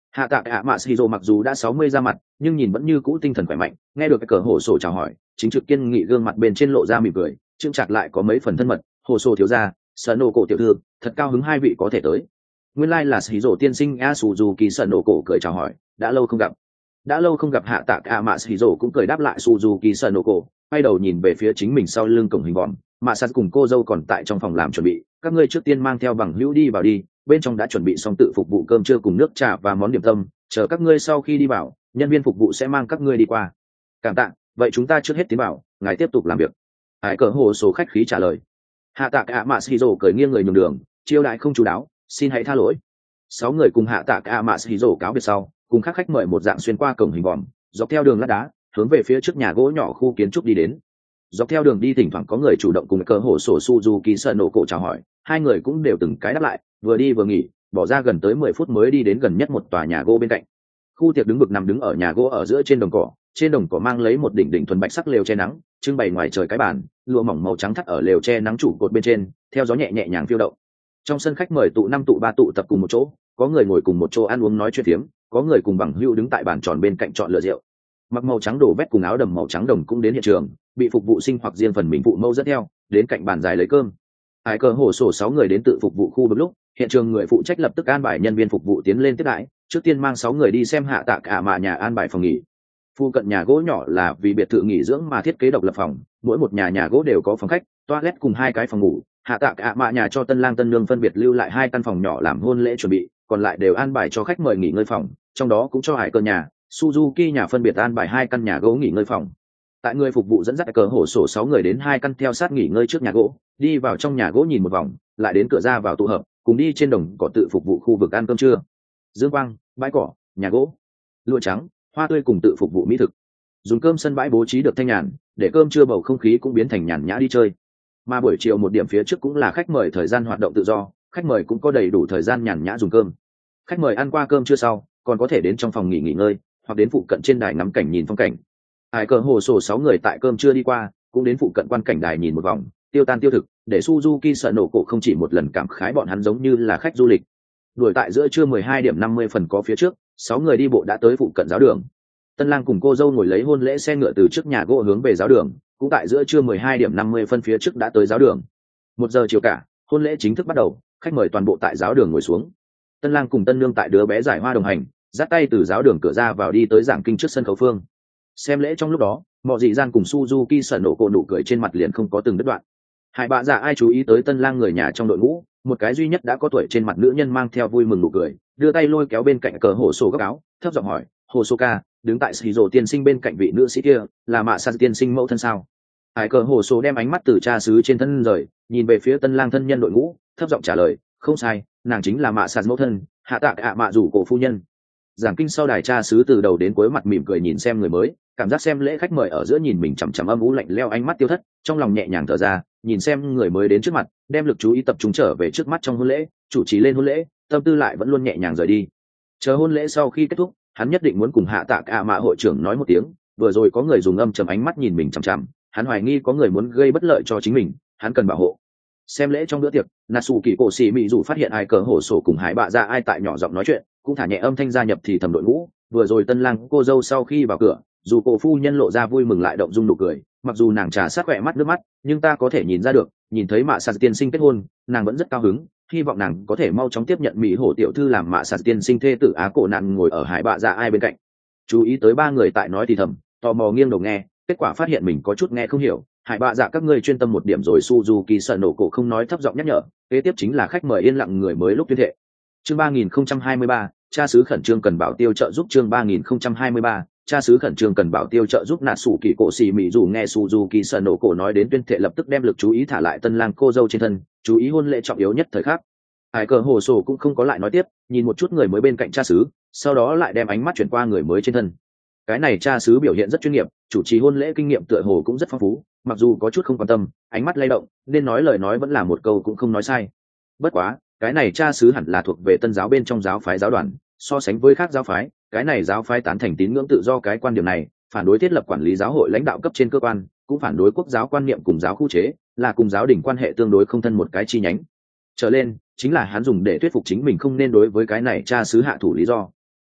Hạ tạ ạ mạ shizu mặc dù đã 60 ra mặt nhưng nhìn vẫn như cũ tinh thần khỏe mạnh, nghe được cái cờ hổ sổ chào hỏi chính trực kiên nghị gương mặt bên trên lộ ra mỉm cười, trương chặt lại có mấy phần thân mật. Hồ sổ thiếu gia, sợ nổ cổ tiểu thư, thật cao hứng hai vị có thể tới. Nguyên lai là shizu tiên sinh a Suzuki. Sợ nổ cổ cười chào hỏi, đã lâu không gặp. Đã lâu không gặp. Hạ tạ ạ mạ shizu cũng cười đáp lại Suzuki. Sợ nổ cổ quay đầu nhìn về phía chính mình sau lưng cổng hình vòm, mạ sạt cùng cô dâu còn tại trong phòng làm chuẩn bị, các ngươi trước tiên mang theo bằng hữu đi vào đi, bên trong đã chuẩn bị xong tự phục vụ cơm trưa cùng nước trà và món điểm tâm, chờ các ngươi sau khi đi vào, nhân viên phục vụ sẽ mang các ngươi đi qua. Cảm tạ, vậy chúng ta trước hết tiến vào, ngài tiếp tục làm việc. Hải cờ hồ số khách khí trả lời. Hạ tạ cả mạ shizu cười nghiêng người nhường đường, chiêu đại không chú đáo, xin hãy tha lỗi. 6 người cùng hạ tạ cả mạ shizu cáo biệt sau, cùng các khách mời một dạng xuyên qua cổng hình vòm, dọc theo đường lát đá, hướng về phía trước nhà gỗ nhỏ khu kiến trúc đi đến. Dọc theo đường đi thỉnh thoảng có người chủ động cùng cờ hổ sổ Suzuki sợ nổ cổ chào hỏi, hai người cũng đều từng cái đáp lại, vừa đi vừa nghỉ, bỏ ra gần tới 10 phút mới đi đến gần nhất một tòa nhà gỗ bên cạnh. Khu tiệc đứng bực nằm đứng ở nhà gỗ ở giữa trên đồng cỏ, trên đồng cỏ mang lấy một đỉnh thuần bạch sắc lều che nắng, trưng bày ngoài trời cái bàn, lụa mỏng màu trắng thắt ở lều che nắng trụ cột bên trên, theo gió nhẹ nhàng phiêu động. Trong sân khách mời tụ 5 tụ 3 tụ tập cùng một chỗ, có người ngồi cùng một chỗ ăn uống nói chuyện phiếm, có người cùng bằng hữu đứng tại bàn tròn bên cạnh chọn lựa rượu. Mặc màu trắng đổ vét cùng áo đầm màu trắng đồng cũng đến hiện trường, bị phục vụ sinh hoặc riêng phần mình phụ mâu dẫn theo đến cạnh bàn dài lấy cơm. Hải cờ hổ sổ 6 người đến tự phục vụ khu. Lúc hiện trường người phụ trách lập tức an bài nhân viên phục vụ tiến lên tiếp đãi, trước tiên mang 6 người đi xem hạ tạ cả mạ nhà an bài phòng nghỉ. Phu cận nhà gỗ nhỏ là vì biệt thự nghỉ dưỡng mà thiết kế độc lập phòng, mỗi một nhà gỗ đều có phòng khách, toilet cùng 2 cái phòng ngủ. Hạ tạ cả mạ nhà cho tân lang tân nương phân biệt lưu lại 2 căn phòng nhỏ làm hôn lễ chuẩn bị, còn lại đều an bài cho khách mời nghỉ ngơi phòng, trong đó cũng cho hải cờ nhà Suzuki nhà phân biệt an bài 2 căn nhà gỗ nghỉ ngơi phòng. Tại người phục vụ dẫn dắt cờ hổ sổ 6 người đến 2 căn theo sát nghỉ ngơi trước nhà gỗ, đi vào trong nhà gỗ nhìn một vòng, lại đến cửa ra vào tụ hợp, cùng đi trên đồng cỏ tự phục vụ khu vực ăn cơm trưa. Dương quang, bãi cỏ, nhà gỗ, lụa trắng, hoa tươi cùng tự phục vụ mỹ thực. Dùng cơm sân bãi bố trí được thanh nhàn, để cơm trưa bầu không khí cũng biến thành nhàn nhã đi chơi. Mà buổi chiều một điểm phía trước cũng là khách mời thời gian hoạt động tự do, khách mời cũng có đầy đủ thời gian nhàn nhã dùng cơm. Khách mời ăn qua cơm trưa sau, còn có thể đến trong phòng nghỉ ngơi, hoặc đến phụ cận trên đài ngắm cảnh nhìn phong cảnh. Hải cờ hồ sổ 6 người tại cơm trưa đi qua, cũng đến phụ cận quan cảnh đài nhìn một vòng, tiêu tan tiêu thực, để Suzuki sợ nổ cổ không chỉ một lần cảm khái bọn hắn giống như là khách du lịch. Đuổi tại giữa trưa 12 điểm 50 phần có phía trước, 6 người đi bộ đã tới phụ cận giáo đường. Tân lang cùng cô dâu ngồi lấy hôn lễ xe ngựa từ trước nhà gỗ hướng về giáo đường, cũng tại giữa trưa 12 điểm 50 phân phía trước đã tới giáo đường. 1 giờ chiều cả, hôn lễ chính thức bắt đầu, khách mời toàn bộ tại giáo đường ngồi xuống. Tân lang cùng tân nương tại đứa bé giải hoa đồng hành, dắt tay từ giáo đường cửa ra vào đi tới giảng kinh trước sân khấu phương. Xem lễ trong lúc đó, mọi dị gian cùng Suzuki sợ nổ cổ nụ cười trên mặt liền không có từng đứt đoạn. Hai bà già ai chú ý tới tân lang người nhà trong đội ngũ, một cái duy nhất đã có tuổi trên mặt nữ nhân mang theo vui mừng nụ cười, đưa tay lôi kéo bên cạnh cờ hồ sổ góc áo, thấp giọng hỏi, hồ sô ca, đứng tại Shizuo tiên sinh bên cạnh vị nữ sĩ kia, là mạ sa tiên sinh mẫu thân sao? Hải cờ hồ sổ đem ánh mắt từ cha xứ trên thân rời, nhìn về phía tân lang thân nhân đội ngũ, thấp giọng trả lời, không sai, nàng chính là mạ sa mẫu thân, hạ tạ ạ mạ rủ cổ phu nhân. Giảng kinh sau đài cha xứ từ đầu đến cuối mặt mỉm cười nhìn xem người mới, cảm giác xem lễ khách mời ở giữa nhìn mình chằm chằm âm u lạnh leo ánh mắt tiêu thất, trong lòng nhẹ nhàng thở ra, nhìn xem người mới đến trước mặt, đem lực chú ý tập trung trở về trước mắt trong hôn lễ, chủ trì lên hôn lễ, tâm tư lại vẫn luôn nhẹ nhàng rời đi. Chờ hôn lễ sau khi kết thúc, hắn nhất định muốn cùng hạ tạ ạ mạ hội trưởng nói một tiếng, vừa rồi có người dùng âm trầm ánh mắt nhìn mình chằm chằm, hắn hoài nghi có người muốn gây bất lợi cho chính mình, hắn cần bảo hộ. Xem lễ trong bữa tiệc, Natsu Kỳ Cổ Sĩ Mị dù phát hiện ai cờ hổ sổ cùng Hải Bạ Dạ ai tại nhỏ giọng nói chuyện, cũng thả nhẹ âm thanh gia nhập thì thầm đội ngũ. Vừa rồi tân lang cô dâu sau khi vào cửa, dù cổ phu nhân lộ ra vui mừng lại động dung nụ cười, mặc dù nàng trà sát khỏe mắt nước mắt, nhưng ta có thể nhìn ra được, nhìn thấy mạ sạt tiên sinh kết hôn, nàng vẫn rất cao hứng, hy vọng nàng có thể mau chóng tiếp nhận mỹ hổ tiểu thư làm mạ sạt tiên sinh thê tử Á Cổ nạn ngồi ở Hải Bạ Dạ ai bên cạnh. Chú ý tới ba người tại nói thì thầm, tò mò nghiêng đầu nghe, kết quả phát hiện mình có chút nghe không hiểu. Hải Bạ Dạ các ngươi chuyên tâm một điểm rồi. Suzuki sợ nổ cổ không nói, thấp giọng nhắc nhở, kế tiếp chính là khách mời yên lặng người mới lúc tuyên thệ. Chương 3023, cha xứ khẩn trương cần bảo tiêu trợ giúp. Chương 3023, cha xứ khẩn trương cần bảo tiêu trợ giúp. Natsu Kỳ Cổ Sĩ Mị dù nghe Suzuki sợ nổ cổ nói đến tuyên thệ lập tức đem lực chú ý thả lại tân lang cô dâu trên thân, chú ý hôn lễ trọng yếu nhất thời khắc. Hải cờ hồ sổ cũng không có lại nói tiếp, nhìn một chút người mới bên cạnh cha xứ, sau đó lại đem ánh mắt chuyển qua người mới trên thân. Cái này cha xứ biểu hiện rất chuyên nghiệp, chủ trì hôn lễ kinh nghiệm tựa hồ cũng rất phong phú, mặc dù có chút không quan tâm, ánh mắt lay động, nên nói lời nói vẫn là một câu cũng không nói sai. Bất quá, cái này cha xứ hẳn là thuộc về tân giáo bên trong giáo phái giáo đoàn, so sánh với khác giáo phái, cái này giáo phái tán thành tín ngưỡng tự do cái quan điểm này, phản đối thiết lập quản lý giáo hội lãnh đạo cấp trên cơ quan, cũng phản đối quốc giáo quan niệm cùng giáo khu chế, là cùng giáo đỉnh quan hệ tương đối không thân một cái chi nhánh. Trở lên, chính là hắn dùng để thuyết phục chính mình không nên đối với cái này cha xứ hạ thủ lý do.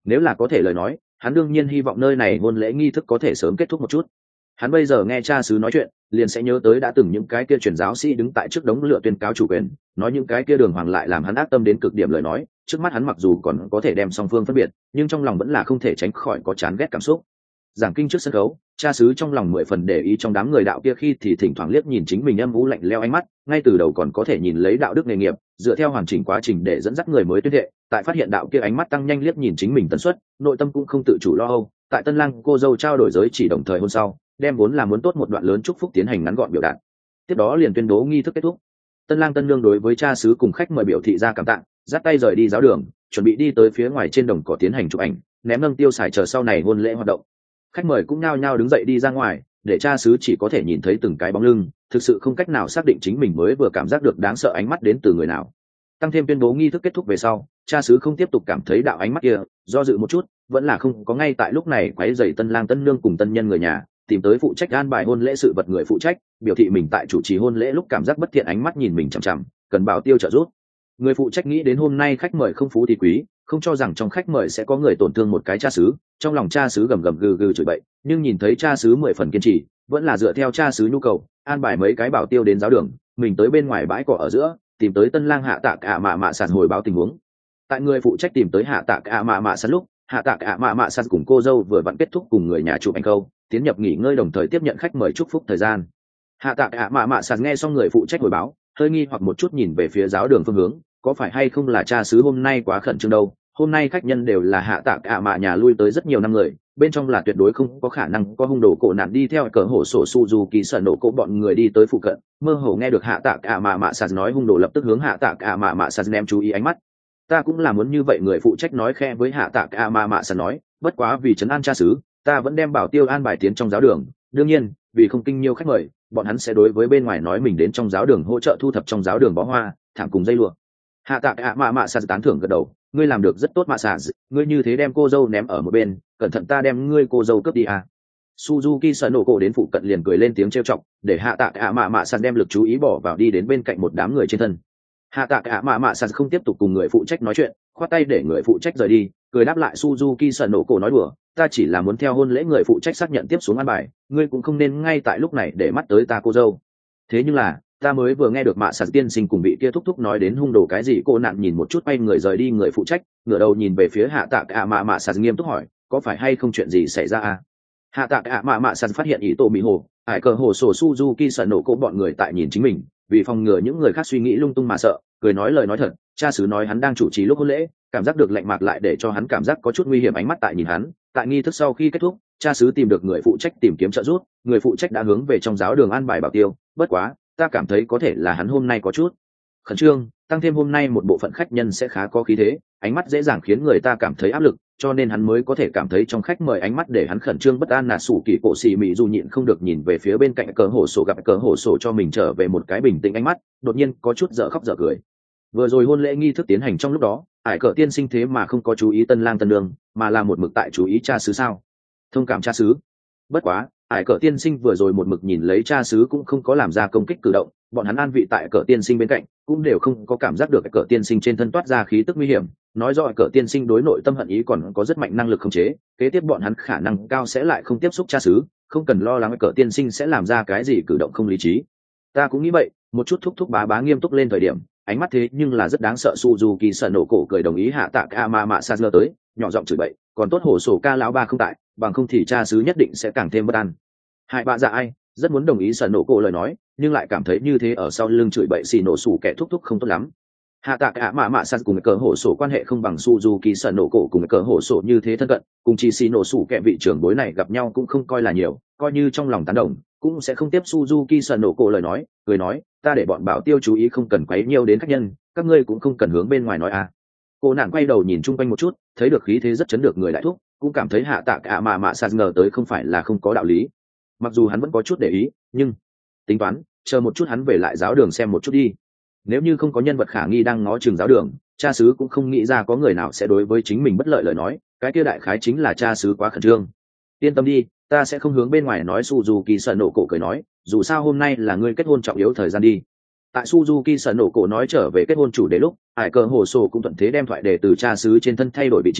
Nếu là có thể lời nói, hắn đương nhiên hy vọng nơi này hôn lễ nghi thức có thể sớm kết thúc một chút. Hắn bây giờ nghe cha xứ nói chuyện, liền sẽ nhớ tới đã từng những cái kia truyền giáo sĩ đứng tại trước đống lửa tuyên cáo chủ quyền, nói những cái kia đường hoàng lại làm hắn ác tâm đến cực điểm lời nói. Trước mắt hắn mặc dù còn có thể đem song phương phân biệt, nhưng trong lòng vẫn là không thể tránh khỏi có chán ghét cảm xúc. Giảng kinh trước sân khấu, cha xứ trong lòng 10 phần để ý trong đám người đạo kia khi thì thỉnh thoảng liếc nhìn chính mình âm u lạnh lẽo ánh mắt, ngay từ đầu còn có thể nhìn lấy đạo đức nghề nghiệp, dựa theo hoàn chỉnh quá trình để dẫn dắt người mới tuyên thệ. Tại phát hiện đạo kia ánh mắt tăng nhanh liếc nhìn chính mình tần suất, nội tâm cũng không tự chủ lo âu. Tại tân lang cô dâu trao đổi giới chỉ đồng thời hôn sau, đem vốn là muốn tốt một đoạn lớn chúc phúc tiến hành ngắn gọn biểu đạt. Tiếp đó liền tuyên bố nghi thức kết thúc. Tân lang tân nương đối với cha xứ cùng khách mời biểu thị ra cảm tạ, dắt tay rời đi giáo đường, chuẩn bị đi tới phía ngoài trên đồng cỏ tiến hành chụp ảnh, ném nâng tiêu xài chờ sau này hôn lễ hoạt động. Khách mời cũng nao nhao đứng dậy đi ra ngoài, để cha xứ chỉ có thể nhìn thấy từng cái bóng lưng, thực sự không cách nào xác định chính mình mới vừa cảm giác được đáng sợ ánh mắt đến từ người nào. Tăng thêm tuyên bố nghi thức kết thúc về sau, cha xứ không tiếp tục cảm thấy đạo ánh mắt kia, do dự một chút, vẫn là không có ngay tại lúc này quấy rầy tân lang tân nương cùng tân nhân người nhà, tìm tới phụ trách an bài hôn lễ sự vật người phụ trách, biểu thị mình tại chủ trì hôn lễ lúc cảm giác bất thiện ánh mắt nhìn mình chằm chằm, cần bảo tiêu trợ giúp. Người phụ trách nghĩ đến hôm nay khách mời không phú thì quý, không cho rằng trong khách mời sẽ có người tổn thương một cái cha xứ, trong lòng cha xứ gầm gầm gừ gừ chửi bậy, nhưng nhìn thấy cha xứ 10 phần kiên trì, vẫn là dựa theo cha xứ nhu cầu, an bài mấy cái bảo tiêu đến giáo đường, mình tới bên ngoài bãi cỏ ở giữa, tìm tới tân lang hạ tạc ạ mạ mạ sạt hồi báo tình huống. Tại người phụ trách tìm tới hạ tạc ạ mạ mạ sạt lúc, hạ tạc ạ mạ mạ sạt cùng cô dâu vừa vặn kết thúc cùng người nhà chụp ảnh câu, tiến nhập nghỉ ngơi đồng thời tiếp nhận khách mời chúc phúc thời gian. Hạ tạc ạ mạ mạ sạt nghe xong người phụ trách hồi báo, hơi nghi hoặc một chút nhìn về phía giáo đường phương hướng, có phải hay không là cha xứ hôm nay quá khẩn trương đâu. Hôm nay khách nhân đều là hạ tạc ạ mạ nhà lui tới rất nhiều năm người, bên trong là tuyệt đối không có khả năng có hung đồ cổ nạn đi theo cờ hổ sổ Suzuki sợ nổ cổ bọn người đi tới phụ cận. Mơ hồ nghe được hạ tạc ạ mạ mạ sạt nói hung đồ, lập tức hướng hạ tạc ạ mạ mạ sạt ném chú ý ánh mắt. Ta cũng là muốn như vậy, người phụ trách nói khe với hạ tạc ạ mạ mạ sạt nói, bất quá vì trấn an cha xứ, ta vẫn đem bảo tiêu an bài tiến trong giáo đường. Đương nhiên, vì không kinh nhiều khách mời, bọn hắn sẽ đối với bên ngoài nói mình đến trong giáo đường hỗ trợ thu thập trong giáo đường bó hoa, thảm cùng dây lụa. Hạ tạc ạ mạ mạ sạt tán thưởng gật đầu, ngươi làm được rất tốt mạ sạt, ngươi như thế đem cô dâu ném ở một bên, cẩn thận ta đem ngươi cô dâu cướp đi à. Suzuki sợ nổ cổ đến phụ cận liền cười lên tiếng trêu chọc, để hạ tạc ạ mạ mạ sạt đem lực chú ý bỏ vào đi đến bên cạnh một đám người trên thân. Hạ tạc ạ mạ mạ sạt không tiếp tục cùng người phụ trách nói chuyện, khoát tay để người phụ trách rời đi, cười đáp lại Suzuki sợ nổ cổ nói đùa, ta chỉ là muốn theo hôn lễ người phụ trách xác nhận tiếp xuống an bài, ngươi cũng không nên ngay tại lúc này để mắt tới ta cô dâu. Thế nhưng là ta mới vừa nghe được mạ sạt tiên sinh cùng vị kia thúc thúc nói đến hung đồ cái gì. Cô nạn nhìn một chút bay người rời đi người phụ trách, ngửa đầu nhìn về phía hạ tạc ạ mạ sạt nghiêm túc hỏi, có phải hay không chuyện gì xảy ra à? Hạ tạc ạ mạ sạt phát hiện ý tổ bị hồ ải cờ hồ sổ Suzuki sợ nổ cỗ bọn người tại nhìn chính mình, vì phòng ngừa những người khác suy nghĩ lung tung mà sợ, cười nói lời nói thật, cha xứ nói hắn đang chủ trì lúc hôn lễ, cảm giác được lạnh mạc lại để cho hắn cảm giác có chút nguy hiểm ánh mắt tại nhìn hắn. Tại nghi thức sau khi kết thúc, cha xứ tìm được người phụ trách tìm kiếm trợ giúp, người phụ trách đã hướng về trong giáo đường an bài bảo tiêu, bất quá ta cảm thấy có thể là hắn hôm nay có chút khẩn trương, tăng thêm hôm nay một bộ phận khách nhân sẽ khá có khí thế, ánh mắt dễ dàng khiến người ta cảm thấy áp lực, cho nên hắn mới có thể cảm thấy trong khách mời ánh mắt để hắn khẩn trương bất an. Nà sủ kỳ cổ xì mị dù nhịn không được nhìn về phía bên cạnh cờ hổ sổ, gặp cờ hổ sổ cho mình trở về một cái bình tĩnh ánh mắt, đột nhiên có chút dở khóc dở cười. Vừa rồi hôn lễ nghi thức tiến hành trong lúc đó, ải cờ tiên sinh thế mà không có chú ý tân lang tân nương, mà là một mực tại chú ý cha xứ sao? Thông cảm cha xứ. Bất quá ải cờ tiên sinh vừa rồi một mực nhìn lấy cha xứ cũng không có làm ra công kích cử động, bọn hắn an vị tại cờ tiên sinh bên cạnh cũng đều không có cảm giác được cờ tiên sinh trên thân toát ra khí tức nguy hiểm, nói rõ cờ tiên sinh đối nội tâm hận ý còn có rất mạnh năng lực khống chế, kế tiếp bọn hắn khả năng cao sẽ lại không tiếp xúc cha xứ, không cần lo lắng cờ tiên sinh sẽ làm ra cái gì cử động không lý trí. Ta cũng nghĩ vậy. Một chút thúc thúc bá nghiêm túc lên thời điểm, ánh mắt thế nhưng là rất đáng sợ. Suzuki sợ nổ cổ cười đồng ý hạ tạc ama mạ sa tới, nhỏ giọng chửi bậy, còn tốt hổ sổ ca lão ba không tại, bằng không thì cha xứ nhất định sẽ càng thêm bất an. Hai bạ dạ ai rất muốn đồng ý sợ nổ cổ lời nói, nhưng lại cảm thấy như thế ở sau lưng chửi bậy xì nổ sủ kẻ thúc thúc không tốt lắm. Hạ tạc ama mạ sa cùng cờ hổ sổ quan hệ không bằng Suzuki sợ nổ cổ cùng cờ hổ sổ như thế thân cận, cùng chỉ xì nổ sủ kẻ vị trưởng bối này gặp nhau cũng không coi là nhiều, coi như trong lòng tán đồng cũng sẽ không tiếp Suzuki sợ nổ cổ lời nói, cười nói, ta để bọn bảo tiêu chú ý không cần quấy nhiêu đến khách nhân, các ngươi cũng không cần hướng bên ngoài nói à. Cô nàng quay đầu nhìn chung quanh một chút, thấy được khí thế rất chấn được người đại thúc, cũng cảm thấy hạ tạc ạ mạ sạt ngờ tới không phải là không có đạo lý. Mặc dù hắn vẫn có chút để ý, nhưng tính toán chờ một chút hắn về lại giáo đường xem một chút đi. Nếu như không có nhân vật khả nghi đang ngó chừng giáo đường, cha xứ cũng không nghĩ ra có người nào sẽ đối với chính mình bất lợi lời nói, cái kia đại khái chính là cha xứ quá khẩn trương. Yên tâm đi, ta sẽ không hướng bên ngoài nói. Suzuki sợ nổ cổ cười nói, dù sao hôm nay là ngươi kết hôn trọng yếu thời gian đi. Tại Suzuki sợ nổ cổ nói trở về kết hôn chủ đề lúc, ải cờ hồ sổ cũng thuận thế đem thoại đề từ cha xứ trên thân thay đổi vị trí,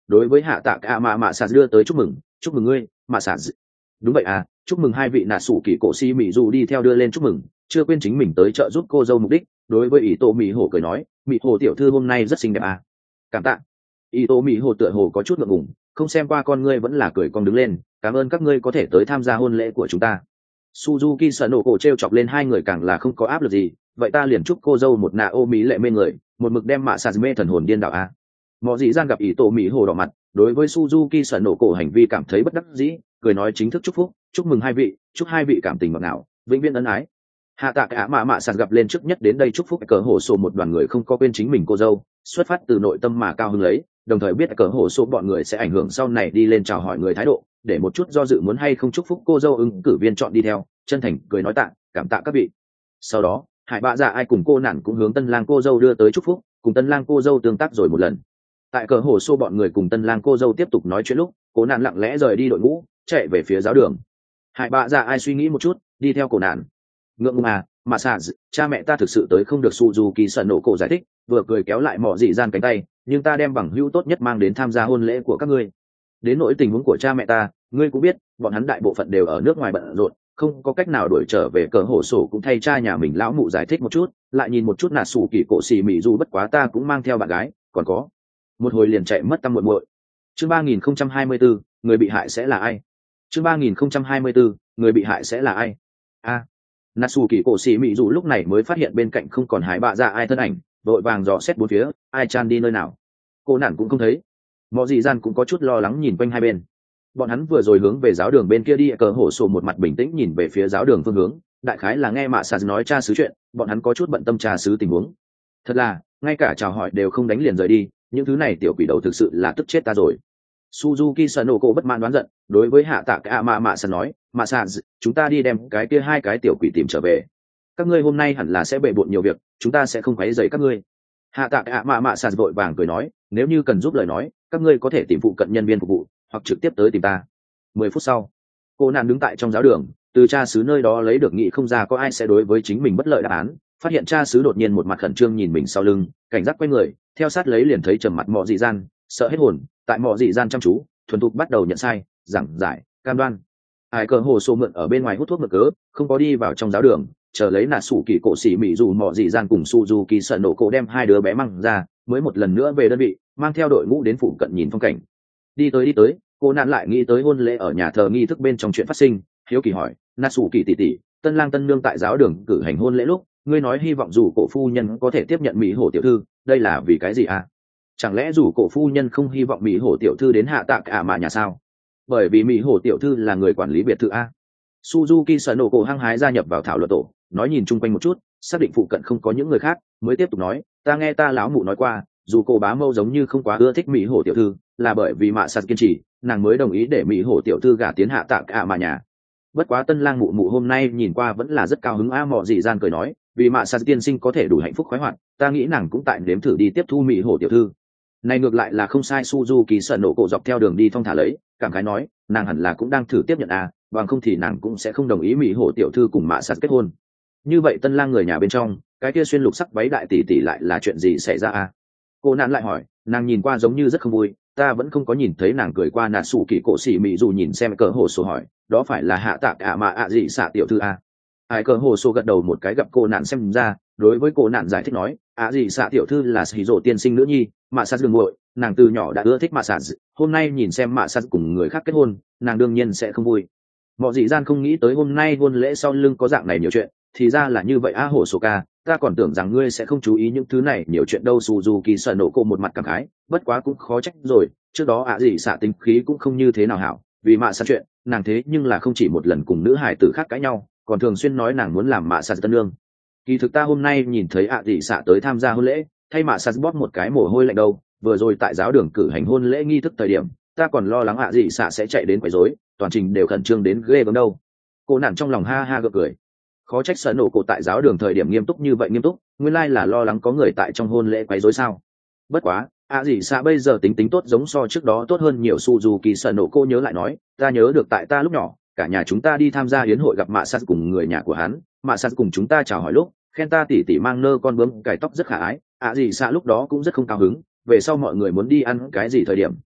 đối với hạ tạ cả mạ sạt đưa tới chúc mừng ngươi mạ sạt. Đúng vậy à, chúc mừng hai vị nà sủ kỳ cổ si mỹ dù đi theo đưa lên chúc mừng, chưa quên chính mình tới trợ giúp cô dâu mục đích. Đối với ý tô mỹ hồ cười nói, mỹ hồ tiểu thư hôm nay rất xinh đẹp à. Cảm tạ. Ý tô mỹ hồ tựa hồ có chút ngượng ngùng, không xem qua con ngươi vẫn là cười cong đứng lên, cảm ơn các ngươi có thể tới tham gia hôn lễ của chúng ta. Suzuki sợ nổ cổ treo chọc lên hai người càng là không có áp lực gì, vậy ta liền chúc cô dâu một nạ ô mỹ lệ mê người, một mực đem mạ sạt mê thần hồn điên đảo a. Mọi dị gian gặp ý tổ mỹ hồ đỏ mặt, đối với Suzuki sợ nổ cổ hành vi cảm thấy bất đắc dĩ, cười nói chính thức chúc phúc, chúc mừng hai vị, chúc hai vị cảm tình ngọt ngào, vĩnh viễn ân ái. Hạ tạ cả mạ sạt gặp lên trước nhất đến đây chúc phúc cờ hổ sổ một đoàn người không có quên chính mình cô dâu, xuất phát từ nội tâm mà cao hứng lấy, đồng thời biết cờ hổ sổ bọn người sẽ ảnh hưởng sau này đi lên chào hỏi người thái độ, để một chút do dự muốn hay không chúc phúc cô dâu ứng cử viên chọn đi theo, chân thành cười nói tạ, cảm tạ các vị. Sau đó hải bạ dạ ai cùng cô nản cũng hướng tân lang cô dâu đưa tới chúc phúc, cùng tân lang cô dâu tương tác rồi một lần. Tại cờ hồ xô bọn người cùng tân lang cô dâu tiếp tục nói chuyện lúc, cô nản lặng lẽ rời đi đội ngũ, chạy về phía giáo đường. Hải bạ dạ ai suy nghĩ một chút, đi theo cô nản. Ngượng ngùng à, mà xà cha mẹ ta thực sự tới không được. Suzuki sợ nổ cổ giải thích, vừa cười kéo lại mỏ dị gian cánh tay, nhưng ta đem bằng hữu tốt nhất mang đến tham gia hôn lễ của các ngươi. Đến nỗi tình huống của cha mẹ ta, ngươi cũng biết, bọn hắn đại bộ phận đều ở nước ngoài bận rộn, không có cách nào đuổi trở về. Cờ hổ sổ cũng thay cha nhà mình lão mụ giải thích một chút, lại nhìn một chút nà sủ kỳ cổ xì mị dù bất quá ta cũng mang theo bạn gái, còn có một hồi liền chạy mất tăm muội muội. Chương 3024, người bị hại sẽ là ai? Chương 3024, người bị hại sẽ là ai? A. Nà sủ kỳ cổ xì mị dù lúc này mới phát hiện bên cạnh không còn hải bạ dạ ai thân ảnh, vội vàng dò xét bốn phía, ai chan đi nơi nào? Cô nản cũng không thấy. Mọi dị gian cũng có chút lo lắng nhìn quanh hai bên. Bọn hắn vừa rồi hướng về giáo đường bên kia đi, cờ hổ sổ một mặt bình tĩnh nhìn về phía giáo đường phương hướng, đại khái là nghe mạ sạt nói cha xứ chuyện, bọn hắn có chút bận tâm cha xứ tình huống. Thật là ngay cả chào hỏi đều không đánh liền rời đi, những thứ này tiểu quỷ đầu thực sự là tức chết ta rồi. Suzuki Sanoko bất mãn đoán giận, đối với hạ tạ cả mạ sạt nói, mạ sạt, chúng ta đi đem cái kia hai cái tiểu quỷ tìm trở về. Các ngươi hôm nay hẳn là sẽ bệ bộn nhiều việc, chúng ta sẽ không quấy rầy các ngươi. Hạ tạ cả mạ sạt vội vàng cười nói, nếu như cần giúp lời nói, các ngươi có thể tìm phụ cận nhân viên phục vụ, hoặc trực tiếp tới tìm ta. 10 phút sau, cô nạn đứng tại trong giáo đường, từ cha xứ nơi đó lấy được nghị không ra có ai sẽ đối với chính mình bất lợi đáp án, phát hiện cha xứ đột nhiên một mặt khẩn trương nhìn mình sau lưng, cảnh giác quay người, theo sát lấy liền thấy trầm mặt mọ dị gian, sợ hết hồn, tại mọ dị gian chăm chú, thuần thục bắt đầu nhận sai, giảng giải, cam đoan. Ai cờ hồ sổ mượn ở bên ngoài hút thuốc mượn cớ, không có đi vào trong giáo đường, chờ lấy nà sủ kỳ cổ xỉ mị dù mọ dị gian cùng Suzuki sợ nổ cổ đem hai đứa bé mang ra, mới một lần nữa về đơn vị, mang theo đội ngũ đến phụ cận nhìn phong cảnh. Đi tới, cô nạn lại nghĩ tới hôn lễ ở nhà thờ nghi thức bên trong chuyện phát sinh, hiếu kỳ hỏi, Natsuki tỷ tỷ, tân lang tân nương tại giáo đường cử hành hôn lễ lúc, ngươi nói hy vọng dù cổ phu nhân có thể tiếp nhận mỹ hổ tiểu thư, đây là vì cái gì à? Chẳng lẽ dù cổ phu nhân không hy vọng mỹ hổ tiểu thư đến hạ tạ cả mà nhà sao? Bởi vì mỹ hổ tiểu thư là người quản lý biệt thự a. Suzuki Sanoko hăng hái gia nhập vào thảo luận tổ, nói nhìn chung quanh một chút, xác định phụ cận không có những người khác, mới tiếp tục nói, ta nghe ta lão mụ nói qua, dù cô bá mâu giống như không quá ưa thích mỹ hổ tiểu thư, là bởi vì mạ sạt kiên trì, nàng mới đồng ý để mỹ hổ tiểu thư gả tiến hạ tạ cả mà nhà. Bất quá tân lang mụ mụ hôm nay nhìn qua vẫn là rất cao hứng a. Mọ dị gian cười nói, vì mạ sạt tiên sinh có thể đủ hạnh phúc khoái hoạt, ta nghĩ nàng cũng tại nếm thử đi tiếp thu mỹ hổ tiểu thư. Này ngược lại là không sai. Suzuki sợ nổ cổ dọc theo đường đi thong thả lấy, cảm khái nói, nàng hẳn là cũng đang thử tiếp nhận a, bằng không thì nàng cũng sẽ không đồng ý mỹ hổ tiểu thư cùng mạ sạt kết hôn. Như vậy tân lang người nhà bên trong, cái kia xuyên lục sắc váy đại tỷ tỷ lại là chuyện gì xảy ra a? Cô nạn lại hỏi, nàng nhìn qua giống như rất không vui, ta vẫn không có nhìn thấy nàng cười qua. Nà sủ kỳ cổ xỉ mị dù nhìn xem cờ hồ sổ hỏi, đó phải là hạ tạ cả mà ạ gì xạ tiểu thư a? Ai cờ hồ sổ gật đầu một cái, gặp cô nạn xem ra, đối với cô nạn giải thích nói, ạ gì xạ tiểu thư là sĩ rổ tiên sinh nữ nhi, mạ sạt đường muội, nàng từ nhỏ đã ưa thích mạ sạt, hôm nay nhìn xem mạ sạt cùng người khác kết hôn, nàng đương nhiên sẽ không vui. Mọi dị gian không nghĩ tới hôm nay hôn lễ sau lưng có dạng này nhiều chuyện, thì ra là như vậy a. Hổ sổ ca, ta còn tưởng rằng ngươi sẽ không chú ý những thứ này nhiều chuyện đâu. Suzuki sợ nổ cô một mặt cảm khái, bất quá cũng khó trách rồi, trước đó ạ gì xạ tính khí cũng không như thế nào hảo, vì mạ sạt chuyện, nàng thế nhưng là không chỉ một lần cùng nữ hải tử khác cãi nhau, còn thường xuyên nói nàng muốn làm mạ sạt tân lương. Kỳ thực ta hôm nay nhìn thấy ạ gì xạ tới tham gia hôn lễ, thay mạ sạt bóp một cái mồ hôi lạnh đâu, vừa rồi tại giáo đường cử hành hôn lễ nghi thức thời điểm, ta còn lo lắng ạ gì xạ sẽ chạy đến quấy rối, toàn trình đều khẩn trương đến ghê gớm đâu. Cô nản trong lòng ha ha gượng cười, khó trách sợ nổ cổ tại giáo đường thời điểm nghiêm túc như vậy nghiêm túc, nguyên lai là lo lắng có người tại trong hôn lễ quấy rối sao. Bất quá ạ gì xạ bây giờ tính tốt giống so trước đó tốt hơn nhiều. Suzuki sợ nổ cô nhớ lại nói, ta nhớ được tại ta lúc nhỏ, cả nhà chúng ta đi tham gia hiến hội gặp mạ sạt cùng người nhà của hắn, mạ sạt cùng chúng ta chào hỏi lúc khen ta tỉ mang nơ con bướm cài tóc rất khả ái, ạ gì xạ lúc đó cũng rất không cao hứng. Về sau mọi người muốn đi ăn cái gì thời điểm,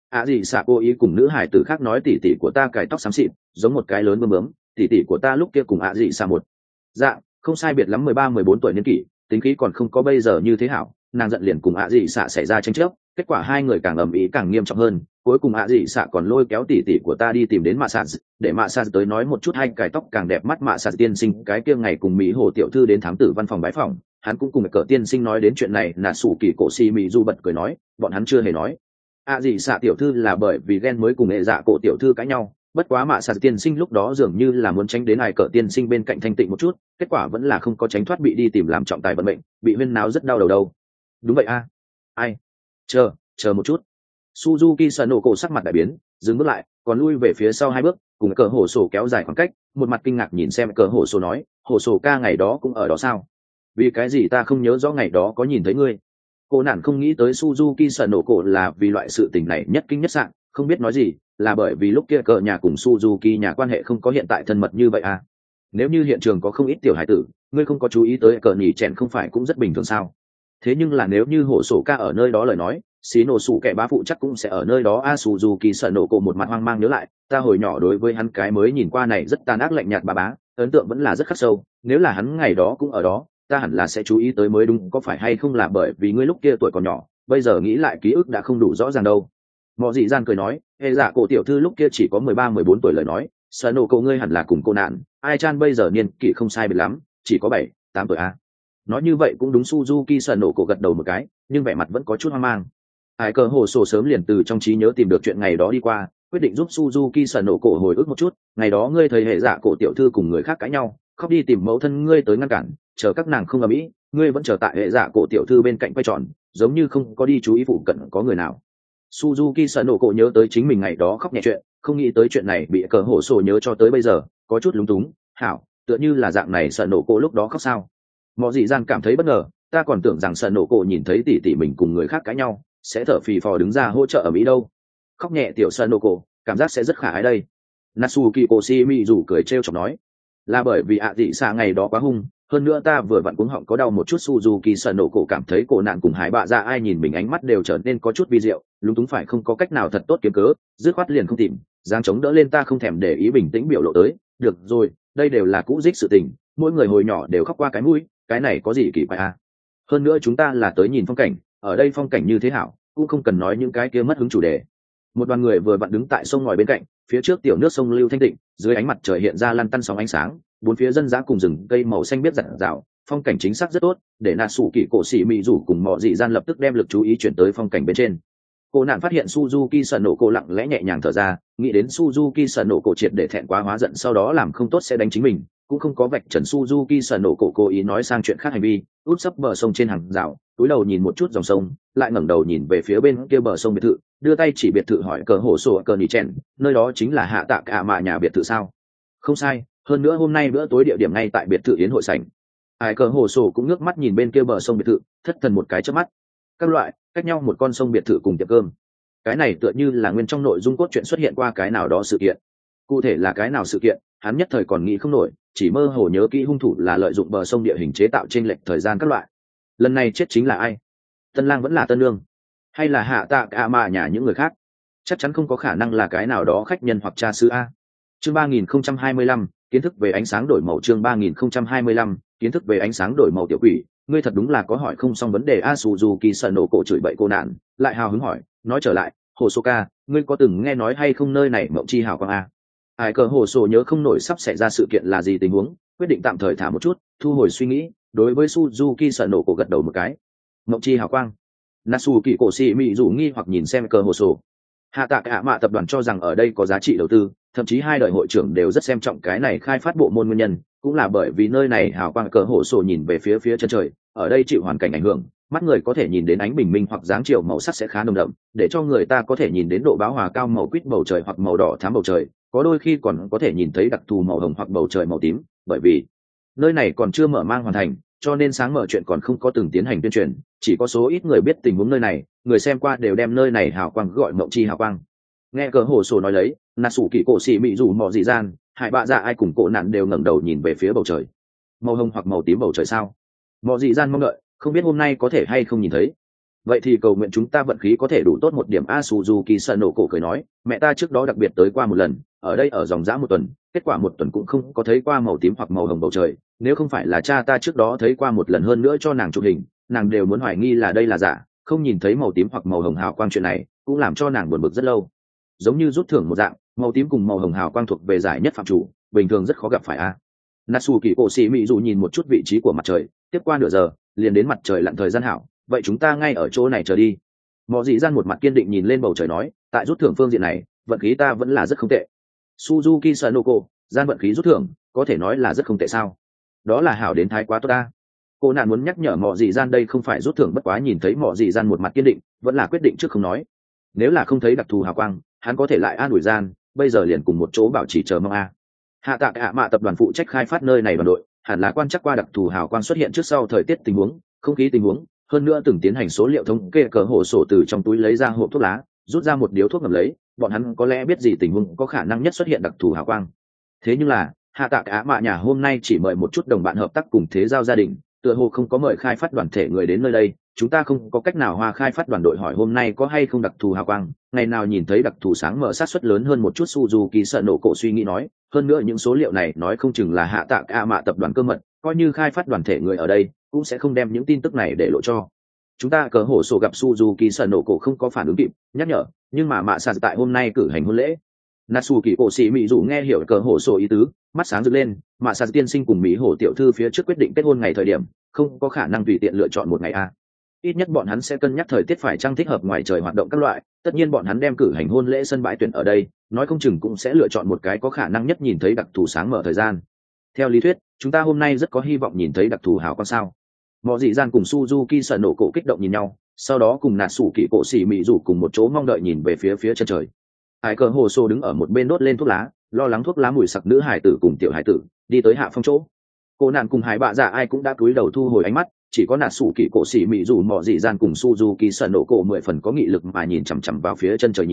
ạ gì xạ cố ý cùng nữ hải tử khác nói tỉ tỉ của ta cài tóc xám xịt giống một cái lớn bướm bướm, tỉ tỉ của ta lúc kia cùng ạ gì xạ một dạng, không sai biệt lắm 13-14 tuổi niên kỷ, tính khí còn không có bây giờ như thế hảo. Nàng giận liền cùng ạ dị xạ xảy ra tranh chấp, kết quả hai người càng ầm ĩ càng nghiêm trọng hơn, cuối cùng ạ dị xạ còn lôi kéo tỉ tỉ của ta đi tìm đến mạ sạt, để mạ sạt tới nói một chút hai cài tóc càng đẹp mắt mạ sạt tiên sinh cái kia ngày cùng mỹ hồ tiểu thư đến thám tử văn phòng bái phòng, hắn cũng cùng cỡ tiên sinh nói đến chuyện này. Nà sủ kỳ cổ xì mỹ du bật cười nói, bọn hắn chưa hề nói ạ dị xạ tiểu thư là bởi vì ghen mới cùng hệ dạ cổ tiểu thư cãi nhau, bất quá mạ sạt tiên sinh lúc đó dường như là muốn tránh đến ai cỡ tiên sinh bên cạnh thanh tịnh một chút, kết quả vẫn là không có tránh thoát, bị đi tìm làm trọng tài vận mệnh, bị huyên náo rất đau đầu đâu. Đúng vậy a. Ai? Chờ một chút. Suzuki sợ nổ cổ sắc mặt đại biến, dừng bước lại, còn lui về phía sau 2 bước, cùng cờ hổ sổ kéo dài khoảng cách, một mặt kinh ngạc nhìn xem cờ hổ sổ nói, hổ sổ ca ngày đó cũng ở đó sao? Vì cái gì ta không nhớ rõ ngày đó có nhìn thấy ngươi? Cô nản không nghĩ tới Suzuki sợ nổ cổ là vì loại sự tình này nhất kinh nhất sạn, không biết nói gì, là bởi vì lúc kia cờ nhà cùng Suzuki nhà quan hệ không có hiện tại thân mật như vậy à? Nếu như hiện trường có không ít tiểu hải tử, ngươi không có chú ý tới cờ nhỉ chèn không phải cũng rất bình thường sao? Thế nhưng là nếu như hổ sổ ca ở nơi đó lời nói, xí nổ sủ kẻ bá phụ chắc cũng sẽ ở nơi đó. A Suzuki sợ nổ cổ một mặt hoang mang nhớ lại, ta hồi nhỏ đối với hắn cái mới nhìn qua này rất tàn ác lạnh nhạt bà bá, ấn tượng vẫn là rất khắc sâu. Nếu là hắn ngày đó cũng ở đó, ta hẳn là sẽ chú ý tới mới đúng, có phải hay không là bởi vì ngươi lúc kia tuổi còn nhỏ, bây giờ nghĩ lại ký ức đã không đủ rõ ràng đâu. Mọ dị gian cười nói, hệ dạ cổ tiểu thư lúc kia chỉ có 13-14 tuổi lời nói, sợ nổ cổ ngươi hẳn là cùng cô nạn, ai chan bây giờ niên kỷ không sai biệt lắm, chỉ có 7-8 tuổi a. Nói như vậy cũng đúng. Suzuki sợ nổ cổ gật đầu một cái, nhưng vẻ mặt vẫn có chút hoang mang. Ai cờ hồ sổ sớm liền từ trong trí nhớ tìm được chuyện ngày đó đi qua, quyết định giúp Suzuki sợ nổ cổ hồi ức một chút. Ngày đó ngươi thầy hệ dạ cổ tiểu thư cùng người khác cãi nhau, khóc đi tìm mẫu thân ngươi tới ngăn cản, chờ các nàng không ầm ĩ, ngươi vẫn chờ tại hệ dạ cổ tiểu thư bên cạnh quay tròn, giống như không có đi chú ý phụ cận có người nào. Suzuki sợ nổ cổ nhớ tới chính mình ngày đó khóc nhẹ chuyện, không nghĩ tới chuyện này bị cờ hổ sổ nhớ cho tới bây giờ, có chút lúng túng. Hảo, tựa như là dạng này sợ nổ cổ lúc đó khóc sao? Mọ dị gian cảm thấy bất ngờ, ta còn tưởng rằng sợ nổ cổ nhìn thấy tỷ tỷ mình cùng người khác cãi nhau sẽ thở phì phò đứng ra hỗ trợ ở mỹ đâu. Khóc nhẹ tiểu sợ nổ cổ, cảm giác sẽ rất khả ái đây. Natsuki Oshimi rủ cười trêu chọc nói, là bởi vì ạ dị xạ ngày đó quá hung, hơn nữa ta vừa vặn cuống họng có đau một chút. Suzuki sợ nổ cổ cảm thấy cổ nạn cùng hải bạ ra ai nhìn mình ánh mắt đều trở nên có chút vi diệu, lúng túng phải không có cách nào thật tốt kiếm cớ, dứt khoát liền không tìm, giang chống đỡ lên, ta không thèm để ý, bình tĩnh biểu lộ tới, được rồi, đây đều là cũ dích sự tình, mỗi người hồi nhỏ đều khóc qua cái mũi, cái này có gì kỳ quái à? Hơn nữa chúng ta là tới nhìn phong cảnh, ở đây phong cảnh như thế hảo, cũng không cần nói những cái kia mất hứng chủ đề. Một đoàn người vừa vặn đứng tại sông ngòi bên cạnh, phía trước tiểu nước sông lưu thanh tịnh, dưới ánh mặt trời hiện ra lăn tăn sóng ánh sáng, bốn phía dân dã cùng rừng cây màu xanh biếc rạng rào, phong cảnh chính xác rất tốt, để nà sủ kỳ cổ xỉ mị rủ cùng mọ dị gian lập tức đem lực chú ý chuyển tới phong cảnh bên trên. Cô nạn phát hiện Suzuki sợ nổ cổ lặng lẽ nhẹ nhàng thở ra, nghĩ đến Suzuki sợ nổ cổ triệt để thẹn quá hóa giận sau đó làm không tốt sẽ đánh chính mình, cũng không có vạch trần Suzuki sợ nổ cổ cố ý nói sang chuyện khác hành vi, út sấp bờ sông trên hàng rào, túi đầu nhìn một chút dòng sông, lại ngẩng đầu nhìn về phía bên kia bờ sông biệt thự, đưa tay chỉ biệt thự hỏi cờ hổ sổ cờ nhì chèn, nơi đó chính là hạ tạ cả mạ nhà biệt thự sao? Không sai, hơn nữa hôm nay bữa tối địa điểm ngay tại biệt thự yến hội sảnh. Ai cờ hổ sổ cũng ngước mắt nhìn bên kia bờ sông biệt thự, thất thần một cái chớp mắt. Các loại, cách nhau một con sông biệt thự cùng tiệm cơm. Cái này tựa như là nguyên trong nội dung cốt truyện xuất hiện qua cái nào đó sự kiện. Cụ thể là cái nào sự kiện, hắn nhất thời còn nghĩ không nổi, chỉ mơ hồ nhớ kỹ hung thủ là lợi dụng bờ sông địa hình chế tạo chênh lệch thời gian các loại. Lần này chết chính là ai? Tân lang vẫn là tân lương, hay là hạ tạ cả mà nhà những người khác? Chắc chắn không có khả năng là cái nào đó khách nhân hoặc cha xứ a. Chương 3025, kiến thức về ánh sáng đổi màu. Chương 3025, kiến thức về ánh sáng đổi màu. Tiểu quỷ, ngươi thật đúng là có hỏi không xong vấn đề a. Suzuki sợ nổ cổ chửi bậy cô nạn, lại hào hứng hỏi, nói trở lại, hồ sô ca, ngươi có từng nghe nói hay không nơi này mộng chi hào quang a? Ai cờ hồ sô nhớ không nổi sắp xảy ra sự kiện là gì tình huống, quyết định tạm thời thả một chút, thu hồi suy nghĩ, đối với Suzuki sợ nổ cổ gật đầu một cái. Mộng chi hào quang? Natsuki cổ sĩ mỹ dụ nghi hoặc nhìn xem cờ hồ sô. Hạ tạ cả mạ tập đoàn cho rằng ở đây có giá trị đầu tư, thậm chí hai đời hội trưởng đều rất xem trọng cái này khai phát bộ môn nguyên nhân, cũng là bởi vì nơi này hào quang. Cờ hồ sô nhìn về phía chân trời, ở đây chịu hoàn cảnh ảnh hưởng, mắt người có thể nhìn đến ánh bình minh hoặc dáng chiều màu sắc sẽ khá nồng đậm, để cho người ta có thể nhìn đến độ bão hòa cao màu quýt bầu trời hoặc màu đỏ thắm bầu trời, có đôi khi còn có thể nhìn thấy đặc thù màu hồng hoặc bầu trời màu tím, bởi vì nơi này còn chưa mở mang hoàn thành, cho nên sáng mở chuyện còn không có từng tiến hành tuyên truyền, chỉ có số ít người biết tình huống nơi này, người xem qua đều đem nơi này hào quang gọi mộng chi hào quang. Nghe cờ hồ sổ nói lấy, Natsuki cổ sĩ mỹ dù mò dị gian, hải bạ dạ ai cùng cổ nạn đều ngẩng đầu nhìn về phía bầu trời. Màu hồng hoặc màu tím bầu trời sao? Mò dị gian mong đợi, không biết hôm nay có thể hay không nhìn thấy. vậy thì cầu nguyện chúng ta vận khí có thể đủ tốt một điểm. A Suzuki Sanoko cười nói, mẹ ta trước đó đặc biệt tới qua một lần, ở đây ở dòng dã một tuần, kết quả một tuần cũng không có thấy qua màu tím hoặc màu hồng bầu trời, nếu không phải là cha ta trước đó thấy qua một lần hơn nữa cho nàng chụp hình, nàng đều muốn hoài nghi là đây là giả, không nhìn thấy màu tím hoặc màu hồng hào quang chuyện này cũng làm cho nàng buồn bực rất lâu. Giống như rút thưởng một dạng, màu tím cùng màu hồng hào quang thuộc về giải nhất phạm chủ, bình thường rất khó gặp phải a. Natsuki cổ sĩ mỹ dù nhìn một chút vị trí của mặt trời, tiếp qua nửa giờ liền đến mặt trời lặn thời gian hảo, vậy chúng ta ngay ở chỗ này chờ đi. Mọ dị gian một mặt kiên định nhìn lên bầu trời nói, tại rút thưởng phương diện này vận khí ta vẫn là rất không tệ. Suzuki Sanoko, gian vận khí rút thưởng có thể nói là rất không tệ sao? Đó là hảo đến thái quá tốt ta. Cô nạn muốn nhắc nhở mọ dị gian đây không phải rút thưởng, bất quá nhìn thấy mọ dị gian một mặt kiên định vẫn là quyết định trước không nói. Nếu là không thấy đặc thù hào quang hắn có thể lại an ủi gian, bây giờ liền cùng một chỗ bảo trì chờ mong a. Hạ tạ hạ mạ tập đoàn phụ trách khai phát nơi này đoàn đội hẳn là quan chắc qua đặc thù hào quang xuất hiện trước sau thời tiết tình huống, không khí tình huống, hơn nữa từng tiến hành số liệu thống kê. Cờ hồ sổ từ trong túi lấy ra hộp thuốc lá, rút ra một điếu thuốc ngầm lấy, bọn hắn có lẽ biết gì tình huống có khả năng nhất xuất hiện đặc thù hào quang. Thế nhưng là hạ tạ hạ mạ nhà hôm nay chỉ mời một chút đồng bạn hợp tác cùng thế giao gia đình, tựa hồ không có mời khai phát đoàn thể người đến nơi đây, chúng ta không có cách nào hoa khai phát đoàn đội hỏi hôm nay có hay không đặc thù hào quang, ngày nào nhìn thấy đặc thù sáng mở sát suất lớn hơn một chút. Suzuki sợ nổ cổ suy nghĩ nói, hơn nữa những số liệu này nói không chừng là hạ tạ a mạ tập đoàn cơ mật, coi như khai phát đoàn thể người ở đây cũng sẽ không đem những tin tức này để lộ cho chúng ta. Cờ hổ sổ gặp Suzuki sợ nổ cổ không có phản ứng kịp nhắc nhở, nhưng mà mạ sạt tại hôm nay cử hành hôn lễ. Natsuki cổ sĩ mỹ dù nghe hiểu cờ hổ sổ ý tứ, mắt sáng rực lên, mạ sạt tiên sinh cùng mỹ hổ tiểu thư phía trước quyết định kết hôn ngày thời điểm không có khả năng tùy tiện lựa chọn một ngày a. Ít nhất bọn hắn sẽ cân nhắc thời tiết phải chăng thích hợp ngoài trời hoạt động các loại, tất nhiên bọn hắn đem cử hành hôn lễ sân bãi tuyển ở đây, nói không chừng cũng sẽ lựa chọn một cái có khả năng nhất nhìn thấy đặc thù sáng mở thời gian. Theo lý thuyết chúng ta hôm nay rất có hy vọng nhìn thấy đặc thù hào quang sao. Mọ dị gian cùng Suzuki sợ nổ cổ kích động nhìn nhau, sau đó cùng nạt sủ kỵ cổ xỉ mị rủ cùng một chỗ mong đợi nhìn về phía chân trời. Hải cờ hồ sô đứng ở một bên đốt lên thuốc lá, lo lắng thuốc lá mùi sặc nữ hải tử cùng tiểu hải tử đi tới hạ phong chỗ. Cô nạn cùng hải bạ dạ ai cũng đã cúi đầu thu hồi ánh mắt, chỉ có nạt sủ kỵ cổ xỉ mị rủ mọ dị gian cùng Suzuki sợ nổ cổ 10 phần có nghị lực mà nhìn chằm chằm vào phía chân trời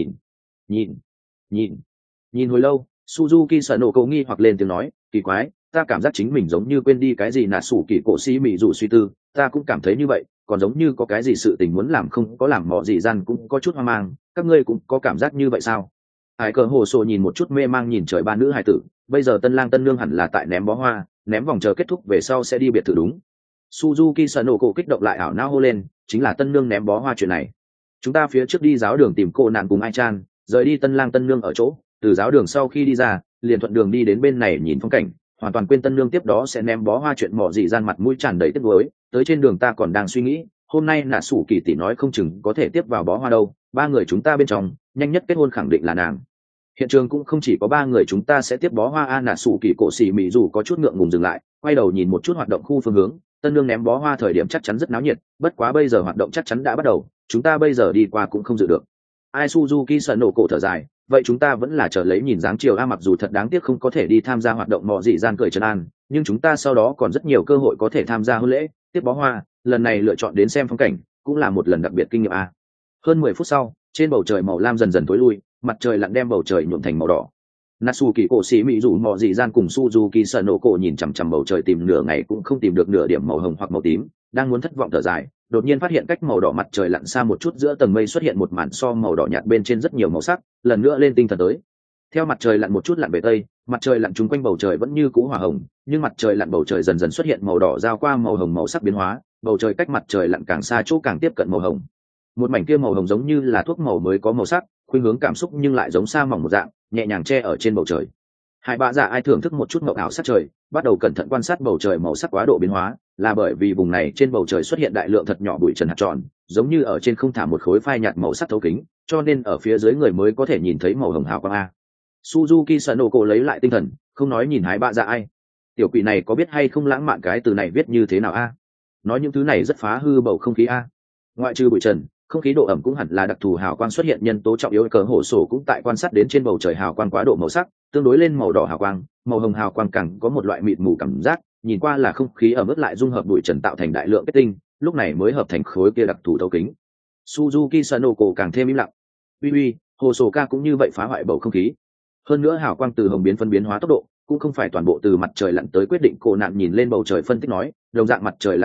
nhìn hồi lâu. Suzuki sợ nổ cổ nghi hoặc lên tiếng nói, kỳ quái, ta cảm giác chính mình giống như quên đi cái gì. Nạt sủ kỵ cổ xỉ mị rủ suy tư, ta cũng cảm thấy như vậy, còn giống như có cái gì sự tình muốn làm không có làm. Mọ dị gian cũng có chút hoang mang, các ngươi cũng có cảm giác như vậy sao? Hải cờ hồ sô nhìn một chút mê mang nhìn trời ba nữ hải tử, bây giờ tân lang tân nương hẳn là tại ném bó hoa, ném vòng chờ kết thúc về sau sẽ đi biệt thự đúng. Suzuki Sanoko kích động lại ảo não hô lên, chính là tân nương ném bó hoa chuyện này. Chúng ta phía trước đi giáo đường tìm cô nạn cùng Ai Chan, rời đi tân lang tân nương ở chỗ, từ giáo đường sau khi đi ra, liền thuận đường đi đến bên này nhìn phong cảnh, hoàn toàn quên tân nương tiếp đó sẽ ném bó hoa chuyện. Mỏ dị gian mặt mũi tràn đầy tiếc nuối, tới trên đường ta còn đang suy nghĩ, hôm nay nạ sủ kỳ tỷ nói không chừng có thể tiếp vào bó hoa đâu, ba người chúng ta bên trong nhanh nhất kết hôn khẳng định là nàng. Hiện trường cũng không chỉ có ba người chúng ta sẽ tiếp bó hoa a. Nạ sủ kỳ cổ xỉ mỹ dù có chút ngượng ngùng dừng lại, quay đầu nhìn một chút hoạt động khu phương hướng, tân nương ném bó hoa thời điểm chắc chắn rất náo nhiệt, bất quá bây giờ hoạt động chắc chắn đã bắt đầu, chúng ta bây giờ đi qua cũng không dự được. Ai Suzuki sợ nổ cổ thở dài, vậy chúng ta vẫn là chờ lấy nhìn dáng chiều a. Mặc dù thật đáng tiếc không có thể đi tham gia hoạt động. Mọ dị gian cười trấn an, nhưng chúng ta sau đó còn rất nhiều cơ hội có thể tham gia hôn lễ, tiếp bó hoa, lần này lựa chọn đến xem phong cảnh cũng là một lần đặc biệt kinh nghiệm a. Hơn 10 phút sau, trên bầu trời màu lam dần dần tối lui, mặt trời lặn đem bầu trời nhuộm thành màu đỏ. Natsuki cổ sĩ mỹ rủ mọ dị gian cùng Suzuki sợ nổ cổ nhìn chằm chằm bầu trời tìm nửa ngày cũng không tìm được nửa điểm màu hồng hoặc màu tím, đang muốn thất vọng thở dài, đột nhiên phát hiện cách màu đỏ mặt trời lặn xa một chút giữa tầng mây xuất hiện một màn so màu đỏ nhạt bên trên rất nhiều màu sắc, lần nữa lên tinh thần tới. Theo mặt trời lặn một chút lặn về tây, mặt trời lặn chung quanh bầu trời vẫn như cũ hỏa hồng, nhưng mặt trời lặn bầu trời dần dần xuất hiện màu đỏ giao qua màu hồng, màu sắc biến hóa, bầu trời cách mặt trời lặn càng xa chỗ càng tiếp cận màu hồng. Một mảnh kia màu hồng giống như là thuốc màu mới có màu sắc, khuynh hướng cảm xúc nhưng lại giống sa mỏng một dạng, nhẹ nhàng che ở trên bầu trời. Hai bạ dạ ai thưởng thức một chút mộng ảo sắc trời, bắt đầu cẩn thận quan sát bầu trời màu sắc quá độ biến hóa, là bởi vì vùng này trên bầu trời xuất hiện đại lượng thật nhỏ bụi trần hạt tròn, giống như ở trên không thả một khối phai nhạt màu sắc thấu kính, cho nên ở phía dưới người mới có thể nhìn thấy màu hồng hào quang a. Suzuki Sanoko lấy lại tinh thần, không nói nhìn Hải bạ dạ ai, tiểu quỷ này có biết hay không lãng mạn cái từ này viết như thế nào a? Nói những thứ này rất phá hư bầu không khí a. Ngoại trừ bụi trần, không khí độ ẩm cũng hẳn là đặc thù hào quang xuất hiện nhân tố trọng yếu. Cờ hổ sổ cũng tại quan sát đến trên bầu trời hào quang quá độ màu sắc tương đối lên màu đỏ hào quang, màu hồng hào quang càng có một loại mịt mù cảm giác, nhìn qua là không khí ẩm ướt lại dung hợp bụi trần tạo thành đại lượng kết tinh, lúc này mới hợp thành khối kia đặc thù thấu kính. Suzuki Sanoko càng thêm im lặng. Uy, hồ sổ ca cũng như vậy phá hoại bầu không khí. Hơn nữa hào quang từ hồng biến phân biến hóa tốc độ cũng không phải toàn bộ từ mặt trời lặn tới quyết định. Cô nạn nhìn lên bầu trời phân tích nói, đồng dạng mặt trời lặn tốc độ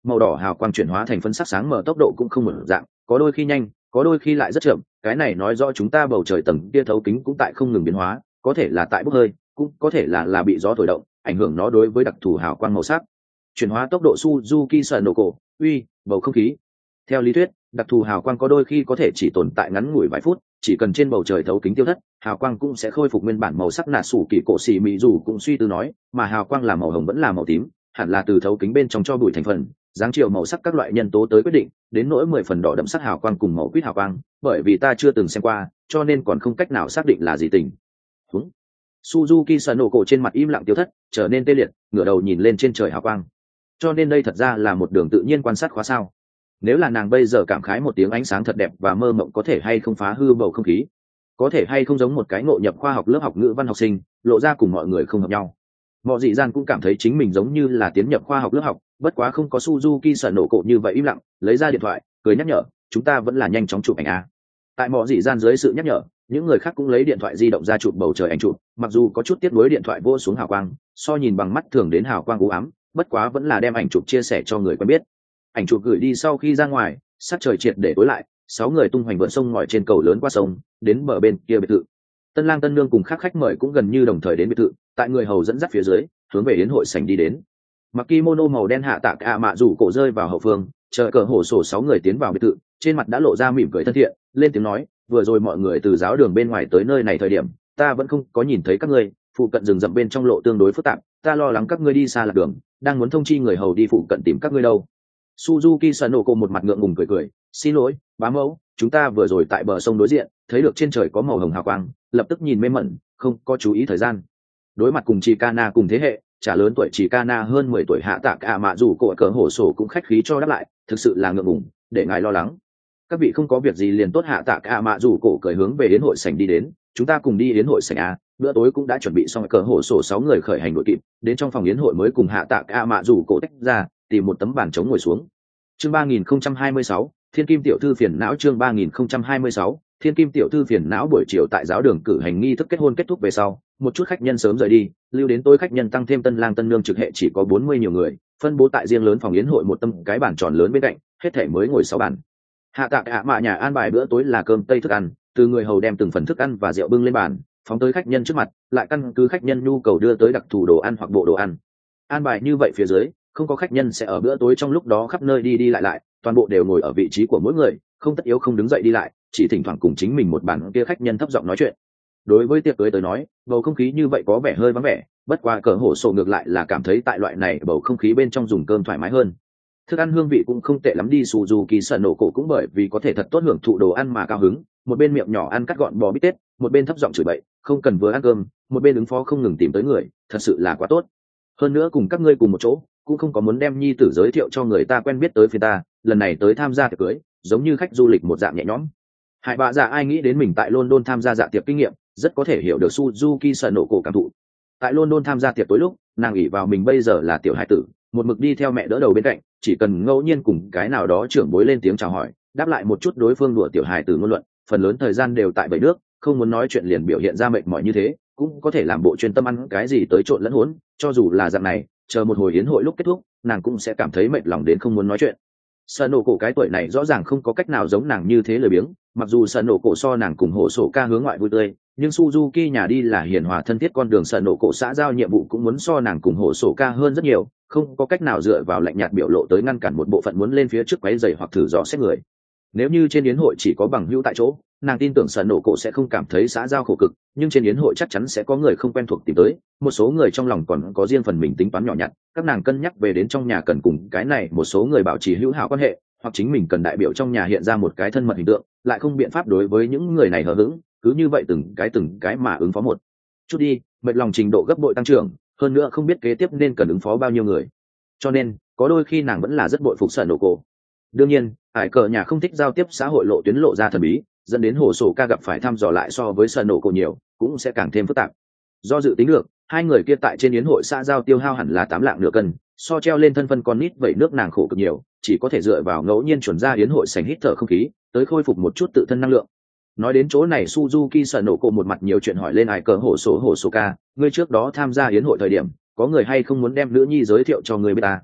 màu đỏ hào quang chuyển hóa thành phân sắc sáng mở tốc độ cũng không một dạng, có đôi khi nhanh, có đôi khi lại rất chậm. Cái này nói rõ chúng ta bầu trời tầng kia thấu kính cũng tại không ngừng biến hóa, có thể là tại bốc hơi, cũng có thể là bị gió thổi động, ảnh hưởng nó đối với đặc thù hào quang màu sắc. Chuyển hóa tốc độ Suzuki Sanoko, uy, bầu không khí. Theo lý thuyết, đặc thù hào quang có đôi khi có thể chỉ tồn tại ngắn ngủi vài phút, chỉ cần trên bầu trời thấu kính tiêu thất, hào quang cũng sẽ khôi phục nguyên bản màu sắc. Nà sủ kỳ cổ xì mỹ dù cũng suy tư nói, mà hào quang là màu hồng vẫn là màu tím, hẳn là từ thấu kính bên trong cho bụi thành phần, dáng chiều màu sắc các loại nhân tố tới quyết định, đến nỗi 10 phần đỏ đậm sắc hào quang cùng màu quýt hào quang, bởi vì ta chưa từng xem qua, cho nên còn không cách nào xác định là gì tình huống. Suzuki Sanoko trên mặt im lặng tiêu thất, trở nên tê liệt, ngửa đầu nhìn lên trên trời hào quang. Cho nên đây thật ra là một đường tự nhiên quan sát khóa sao? Nếu là nàng bây giờ cảm khái một tiếng ánh sáng thật đẹp và mơ mộng, có thể hay không phá hư bầu không khí, có thể hay không giống một cái ngộ nhập khoa học lớp học ngữ văn học sinh, lộ ra cùng mọi người không hợp nhau. Mọi dị gian cũng cảm thấy chính mình giống như là tiến nhập khoa học lớp học, bất quá không có Suzuki Sanoko như vậy im lặng, lấy ra điện thoại, cười nhắc nhở, chúng ta vẫn là nhanh chóng chụp ảnh a. Tại mọi dị gian dưới sự nhắc nhở, những người khác cũng lấy điện thoại di động ra chụp bầu trời ảnh chụp, mặc dù có chút tiếc nuối điện thoại vô xuống hào quang, so nhìn bằng mắt thường đến hào quang u ám, bất quá vẫn là đem ảnh chụp chia sẻ cho người quen biết. Ảnh chụp gửi đi sau khi ra ngoài, sắc trời triệt để tối lại, 6 người tung hoành vượt sông ngòi trên cầu lớn qua sông, đến bờ bên kia biệt thự. Tân lang tân nương cùng các khách mời cũng gần như đồng thời đến biệt thự, tại người hầu dẫn dắt phía dưới, hướng về yến hội sảnh đi đến. Mặc kimono màu đen hạ tạ cả mạ rủ cổ rơi vào hậu phương, chờ cờ hổ sổ 6 người tiến vào biệt thự, trên mặt đã lộ ra mỉm cười thân thiện, lên tiếng nói, vừa rồi mọi người từ giáo đường bên ngoài tới nơi này thời điểm, ta vẫn không có nhìn thấy các ngươi, phụ cận rừng rậm bên trong lộ tương đối phức tạp, ta lo lắng các ngươi đi xa lạc đường, đang muốn thông chi người hầu đi phụ cận tìm các ngươi đâu. Suzuki Sanoko một mặt ngượng ngùng cười cười, xin lỗi, bá mẫu, chúng ta vừa rồi tại bờ sông đối diện, thấy được trên trời có màu hồng hào quang, lập tức nhìn mê mẩn, không có chú ý thời gian. Đối mặt cùng Chikana cùng thế hệ, trả lớn tuổi Chikana hơn 10 tuổi hạ tạ cả mạ dù cổ cỡ hổ sổ cũng khách khí cho đáp lại, thực sự là ngượng ngùng, để ngài lo lắng. Các vị không có việc gì liền tốt. Hạ tạ cả mạ dù cổ cởi hướng về yến hội sảnh đi đến, chúng ta cùng đi yến hội sảnh à, bữa tối cũng đã chuẩn bị xong. Cỡ hổ sổ 6 người khởi hành đội kịp, đến trong phòng yến hội mới cùng hạ tạ cả mạ dù cổ tách ra, tìm một tấm bàn trống ngồi xuống. Chương 3026, Thiên Kim tiểu thư phiền não. Chương 3026, Thiên Kim tiểu thư phiền não. Buổi chiều tại giáo đường cử hành nghi thức kết hôn kết thúc về sau, một chút khách nhân sớm rời đi, lưu đến tối khách nhân tăng thêm tân lang tân nương trực hệ chỉ có 40 nhiều người, phân bố tại riêng lớn phòng yến hội một cái bàn tròn lớn bên cạnh, hết thảy mới ngồi 6 bàn. Hạ tạ cả mạ nhà an bài bữa tối là cơm tây thức ăn, từ người hầu đem từng phần thức ăn và rượu bưng lên bàn, phóng tới khách nhân trước mặt, lại căn cứ khách nhân nhu cầu đưa tới đặc thù đồ ăn hoặc bộ đồ ăn. An bài như vậy phía dưới, không có khách nhân sẽ ở bữa tối trong lúc đó khắp nơi đi đi lại, toàn bộ đều ngồi ở vị trí của mỗi người, không tất yếu không đứng dậy đi lại, chỉ thỉnh thoảng cùng chính mình một bàn kia khách nhân thấp giọng nói chuyện. Đối với tiệc cưới tới nói, bầu không khí như vậy có vẻ hơi vắng vẻ, bất qua cỡ hổ sổ ngược lại là cảm thấy tại loại này bầu không khí bên trong dùng cơm thoải mái hơn. Thức ăn hương vị cũng không tệ lắm đi. Suzuki Sanoko cũng bởi vì có thể thật tốt hưởng thụ đồ ăn mà cao hứng, một bên miệng nhỏ ăn cắt gọn bò bít tết, một bên thấp giọng chửi bậy, không cần vừa ăn cơm, một bên ứng phó không ngừng tìm tới người, thật sự là quá tốt. Hơn nữa cùng các ngươi cùng một chỗ, cũng không có muốn đem nhi tử giới thiệu cho người ta quen biết tới phía ta, lần này tới tham gia tiệc cưới, giống như khách du lịch một dạng nhẹ nhõm. Hải bạ dạ ai nghĩ đến mình tại London tham gia dạ tiệc kinh nghiệm, rất có thể hiểu được Suzuki Sanoko cảm thụ. Tại London tham gia tiệc tối lúc, nàng ỷ vào mình bây giờ là tiểu hải tử, một mực đi theo mẹ đỡ đầu bên cạnh, chỉ cần ngẫu nhiên cùng cái nào đó trưởng bối lên tiếng chào hỏi, đáp lại một chút đối phương đùa tiểu hài từ ngôn luận, phần lớn thời gian đều tại bầy nước, không muốn nói chuyện liền biểu hiện ra mệt mỏi như thế, cũng có thể làm bộ chuyên tâm ăn cái gì tới trộn lẫn hỗn. Cho dù là dạng này, chờ một hồi yến hội lúc kết thúc, nàng cũng sẽ cảm thấy mệt lòng đến không muốn nói chuyện. Sanoko cái tuổi này rõ ràng không có cách nào giống nàng như thế lười biếng, mặc dù Sanoko so nàng cùng hộ sổ ca hướng ngoại vui tươi, nhưng Suzuki nhà đi là hiền hòa thân thiết, con đường Sanoko xã giao nhiệm vụ cũng muốn so nàng cùng hộ sổ ca hơn rất nhiều, không có cách nào dựa vào lạnh nhạt biểu lộ tới ngăn cản một bộ phận muốn lên phía trước quấy rầy hoặc thử dò xét người. Nếu như trên yến hội chỉ có bằng hữu tại chỗ, nàng tin tưởng Sanoko sẽ không cảm thấy xã giao khổ cực, nhưng trên yến hội chắc chắn sẽ có người không quen thuộc tìm tới, một số người trong lòng còn có riêng phần mình tính toán nhỏ nhặt, các nàng cân nhắc về đến trong nhà cần cùng cái này một số người bảo trì hữu hảo quan hệ, hoặc chính mình cần đại biểu trong nhà hiện ra một cái thân mật hình tượng, lại không biện pháp đối với những người này hờ hững, cứ như vậy từng cái mà ứng phó một chút đi, mệt lòng trình độ gấp bội tăng trưởng, hơn nữa không biết kế tiếp nên cần ứng phó bao nhiêu người. Cho nên có đôi khi nàng vẫn là rất bội phục Sanoko. Đương nhiên ải cờ nhà không thích giao tiếp xã hội lộ tuyến lộ ra thần bí, dẫn đến hồ sổ ca gặp phải thăm dò lại so với Sanoko nhiều, cũng sẽ càng thêm phức tạp. Do dự tính được, hai người kia tại trên yến hội xã giao tiêu hao hẳn là 8 lạng nửa cân, so treo lên thân phân con nít vậy nước nàng khổ cực nhiều, chỉ có thể dựa vào ngẫu nhiên chuẩn ra yến hội sành hít thở không khí, tới khôi phục một chút tự thân năng lượng. Nói đến chỗ này, Suzuki Sanoko một mặt nhiều chuyện hỏi lên ải cờ hồ sổ ca, ngươi trước đó tham gia yến hội thời điểm, có người hay không muốn đem nữ nhi giới thiệu cho người biết ta?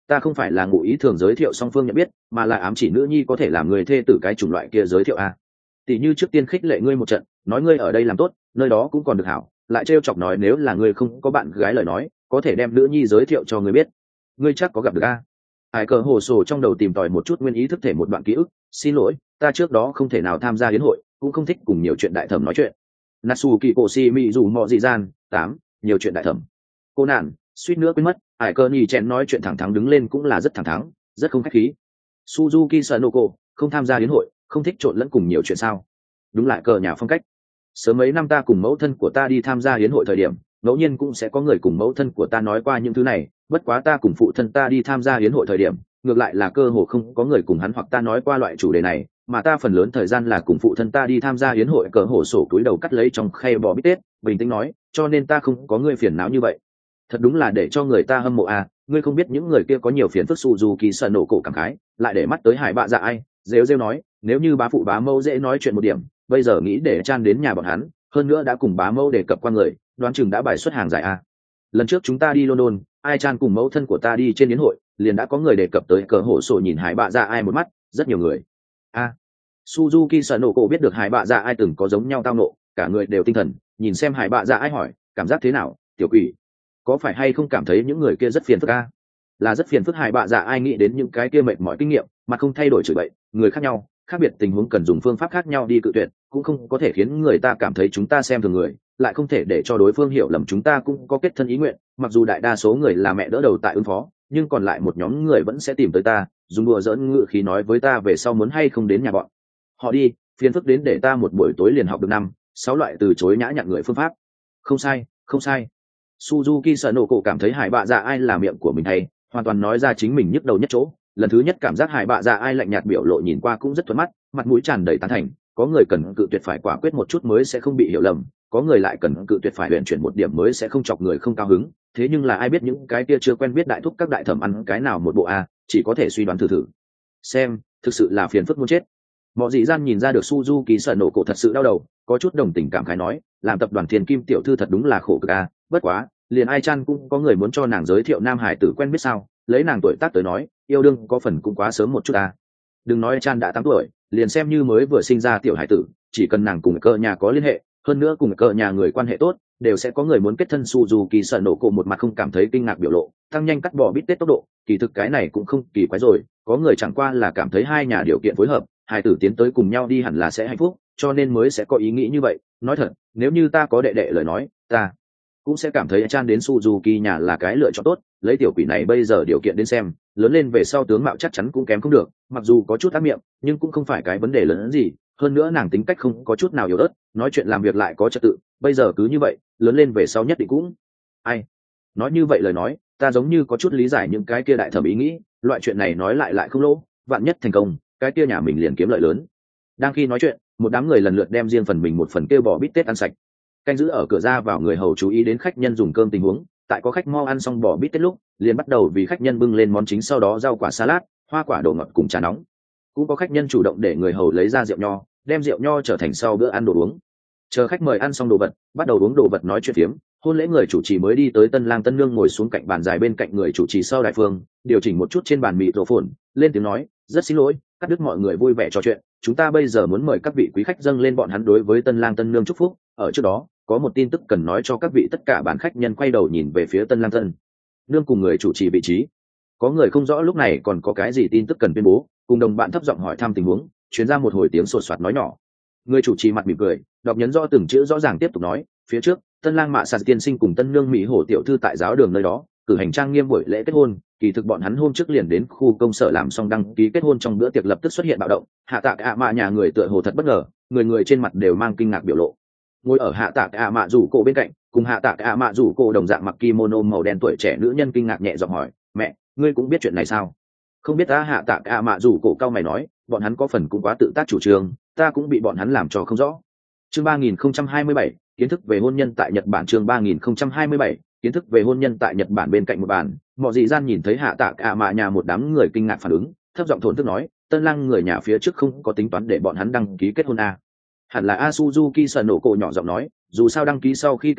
Ta không phải là ngụ ý thường giới thiệu song phương nhận biết, mà là ám chỉ nữ nhi có thể làm người thê tử cái chủng loại kia giới thiệu a. Tỷ như trước tiên khích lệ ngươi một trận, nói ngươi ở đây làm tốt, nơi đó cũng còn được hảo, lại trêu chọc nói nếu là ngươi không có bạn gái lời nói, có thể đem nữ nhi giới thiệu cho ngươi biết. Ngươi chắc có gặp được a. Hải cờ hồ sổ trong đầu tìm tòi một chút nguyên ý thức thể một đoạn ký ức. Xin lỗi, ta trước đó không thể nào tham gia hiến hội, cũng không thích cùng nhiều chuyện đại thẩm nói chuyện. Natsu Kikoshi mi dù mọ dị gian 8, nhiều chuyện đại thẩm. Cô nạn, suýt nữa quên mất, Hải cờ nhì chèn nói chuyện thẳng thắn đứng lên cũng là rất thẳng thắn, rất không khách khí. Suzuki Sanoko không tham gia hiến hội, không thích trộn lẫn cùng nhiều chuyện sao? Đúng lại cờ nhà phong cách. Sớm mấy năm ta cùng mẫu thân của ta đi tham gia hiến hội thời điểm, ngẫu nhiên cũng sẽ có người cùng mẫu thân của ta nói qua những thứ này, bất quá ta cùng phụ thân ta đi tham gia hiến hội thời điểm, ngược lại là cơ hồ không có người cùng hắn hoặc ta nói qua loại chủ đề này, mà ta phần lớn thời gian là cùng phụ thân ta đi tham gia hiến hội. Cờ hổ sổ túi đầu cắt lấy trong khay bò bít tết, bình tĩnh nói, cho nên ta không có người phiền não như vậy. Thật đúng là để cho người ta hâm mộ à, ngươi không biết những người kia có nhiều phiền phức. Suzuki sợ nổ cổ cảm khái, lại để mắt tới Hải Bạ Dạ Ai, rêu nói, nếu như bá phụ bá mẫu dễ nói chuyện một điểm, bây giờ nghĩ để chan đến nhà bọn hắn, hơn nữa đã cùng bá mẫu đề cập qua người, đoán chừng đã bài xuất hàng giải à. Lần trước chúng ta đi London, ai chan cùng mẫu thân của ta đi trên yến hội, liền đã có người đề cập tới. Cờ hổ sổ nhìn Hải Bạ Dạ Ai một mắt, rất nhiều người. Suzuki sợ nổ cổ biết được Hải Bạ Dạ Ai từng có giống nhau tao nộ, cả người đều tinh thần, nhìn xem Hải Bạ Dạ Ai hỏi, cảm giác thế nào, tiểu quỷ? Có phải hay không cảm thấy những người kia rất phiền phức a? Là rất phiền phức. Hải Bạ Dạ Ai nghĩ đến những cái kia mệt mỏi kinh nghiệm, mà không thay đổi chửi bậy, người khác nhau, khác biệt tình huống cần dùng phương pháp khác nhau đi cự tuyệt, cũng không có thể khiến người ta cảm thấy chúng ta xem thường người, lại không thể để cho đối phương hiểu lầm chúng ta cũng có kết thân ý nguyện. Mặc dù đại đa số người là mẹ đỡ đầu tại ứng phó, nhưng còn lại một nhóm người vẫn sẽ tìm tới ta, dùng đùa giỡn ngự khí nói với ta về sau muốn hay không đến nhà bọn họ đi, phiền phức đến để ta một buổi tối liền học được 5-6 loại từ chối nhã nhặn người phương pháp. Không sai, không sai. Suzuki sợ nổ cổ cảm thấy Hải Bạ Dạ Ai là miệng của mình hay, hoàn toàn nói ra chính mình nhức đầu nhất chỗ. Lần thứ nhất cảm giác Hải Bạ Dạ Ai lạnh nhạt biểu lộ nhìn qua cũng rất thuận mắt, mặt mũi tràn đầy tán thành. Có người cần cự tuyệt phải quả quyết một chút mới sẽ không bị hiểu lầm, có người lại cần cự tuyệt phải luyện chuyển một điểm mới sẽ không chọc người không cao hứng. Thế nhưng là ai biết những cái kia chưa quen biết đại thúc các đại thẩm ăn cái nào một bộ a, chỉ có thể suy đoán thử xem, thực sự là phiền phức muốn chết. Mọ dị gian nhìn ra được Suzuki sợ nổ cổ thật sự đau đầu, có chút đồng tình cảm khái nói, làm tập đoàn Thiên Kim tiểu thư thật đúng là khổ cực a. Bất quá liền ai chan cũng có người muốn cho nàng giới thiệu nam hải tử quen biết sao, lấy nàng tuổi tác tới nói, yêu đương có phần cũng quá sớm một chút a. Đừng nói chan đã 8 tuổi, liền xem như mới vừa sinh ra tiểu hải tử, chỉ cần nàng cùng cờ nhà có liên hệ, hơn nữa cùng cờ nhà người quan hệ tốt, đều sẽ có người muốn kết thân. Suzuki sợ nổ cổ một mặt không cảm thấy kinh ngạc biểu lộ, tăng nhanh cắt bỏ bít tết tốc độ, kỳ thực cái này cũng không kỳ quái rồi, có người chẳng qua là cảm thấy hai nhà điều kiện phối hợp, hải tử tiến tới cùng nhau đi hẳn là sẽ hạnh phúc, cho nên mới sẽ có ý nghĩ như vậy. Nói thật, nếu như ta có đệ đệ lời nói, ta cũng sẽ cảm thấy chan đến Suzuki nhà là cái lựa chọn tốt. Lấy tiểu quỷ này bây giờ điều kiện đến xem, lớn lên về sau tướng mạo chắc chắn cũng kém không được, mặc dù có chút ác miệng nhưng cũng không phải cái vấn đề lớn hơn gì. Hơn nữa nàng tính cách không có chút nào yếu ớt, nói chuyện làm việc lại có trật tự, bây giờ cứ như vậy, lớn lên về sau nhất định cũng ai nói như vậy lời nói, ta giống như có chút lý giải những cái kia đại thẩm ý nghĩ, loại chuyện này nói lại không lỗ, vạn nhất thành công, cái kia nhà mình liền kiếm lợi lớn. Đang khi nói chuyện, một đám người lần lượt đem riêng phần mình một phần kêu bò bít tết ăn sạch. Canh giữ ở cửa ra vào người hầu chú ý đến khách nhân dùng cơm tình huống, tại có khách mo ăn xong bò bít tết lúc, liền bắt đầu vì khách nhân bưng lên món chính, sau đó rau quả salad, hoa quả đồ ngọt cùng trà nóng. Cũng có khách nhân chủ động để người hầu lấy ra rượu nho, đem rượu nho trở thành sau bữa ăn đồ uống. Chờ khách mời ăn xong đồ vật, bắt đầu uống đồ vật nói chuyện phiếm. Hôn lễ người chủ trì mới đi tới tân lang tân nương ngồi xuống cạnh bàn dài bên cạnh người chủ trì sau đại phương, điều chỉnh một chút trên bàn mịt rổ phồn, lên tiếng nói, rất xin lỗi, cắt đứt mọi người vui vẻ trò chuyện, chúng ta bây giờ muốn mời các vị quý khách dâng lên bọn hắn đối với tân lang tân nương chúc phúc. Ở trước đó có một tin tức cần nói cho các vị. Tất cả bàn khách nhân quay đầu nhìn về phía tân lang tân nương cùng người chủ trì vị trí. Có người không rõ lúc này còn có cái gì tin tức cần tuyên bố, cùng đồng bạn thấp giọng hỏi thăm tình huống, chuyến ra một hồi tiếng sột soạt nói nhỏ. Người chủ trì mặt mỉm cười, đọc nhấn rõ từng chữ rõ ràng tiếp tục nói, phía trước tân lang mạ sạt tiên sinh cùng tân nương mỹ hổ tiểu thư tại giáo đường nơi đó cử hành trang nghiêm buổi lễ kết hôn. Kỳ thực bọn hắn hôm trước liền đến khu công sở làm xong đăng ký kết hôn, trong bữa tiệc lập tức xuất hiện bạo động. Hạ tạc ạ mạ nhà người tựa hồ thật bất ngờ, người trên mặt đều mang kinh ngạc biểu lộ. Ngồi ở hạ tạc ạ mạ rủ cổ bên cạnh, cùng hạ tạc ạ mạ rủ cổ đồng dạng mặc kimono màu đen tuổi trẻ nữ nhân kinh ngạc nhẹ giọng hỏi, mẹ, ngươi cũng biết chuyện này sao? Không biết. Hạ tạc ạ mạ rủ cổ cao mày nói, bọn hắn có phần cũng quá tự tác chủ trương, ta cũng bị bọn hắn làm cho không rõ. Chương 3027, kiến thức về hôn nhân tại Nhật Bản. Chương 3027, kiến thức về hôn nhân tại Nhật Bản. Bên cạnh một bàn, Mọ dị gian nhìn thấy hạ tạc ạ mạ nhà một đám người kinh ngạc phản ứng, thấp giọng thổn thức nói, tân lang người nhà phía trước không có tính toán để bọn hắn đăng ký kết hôn à? Hẳn là Suzuki sợ nổ cổ nhỏ giọng nói, dù sao đăng ký sau khi kết hôn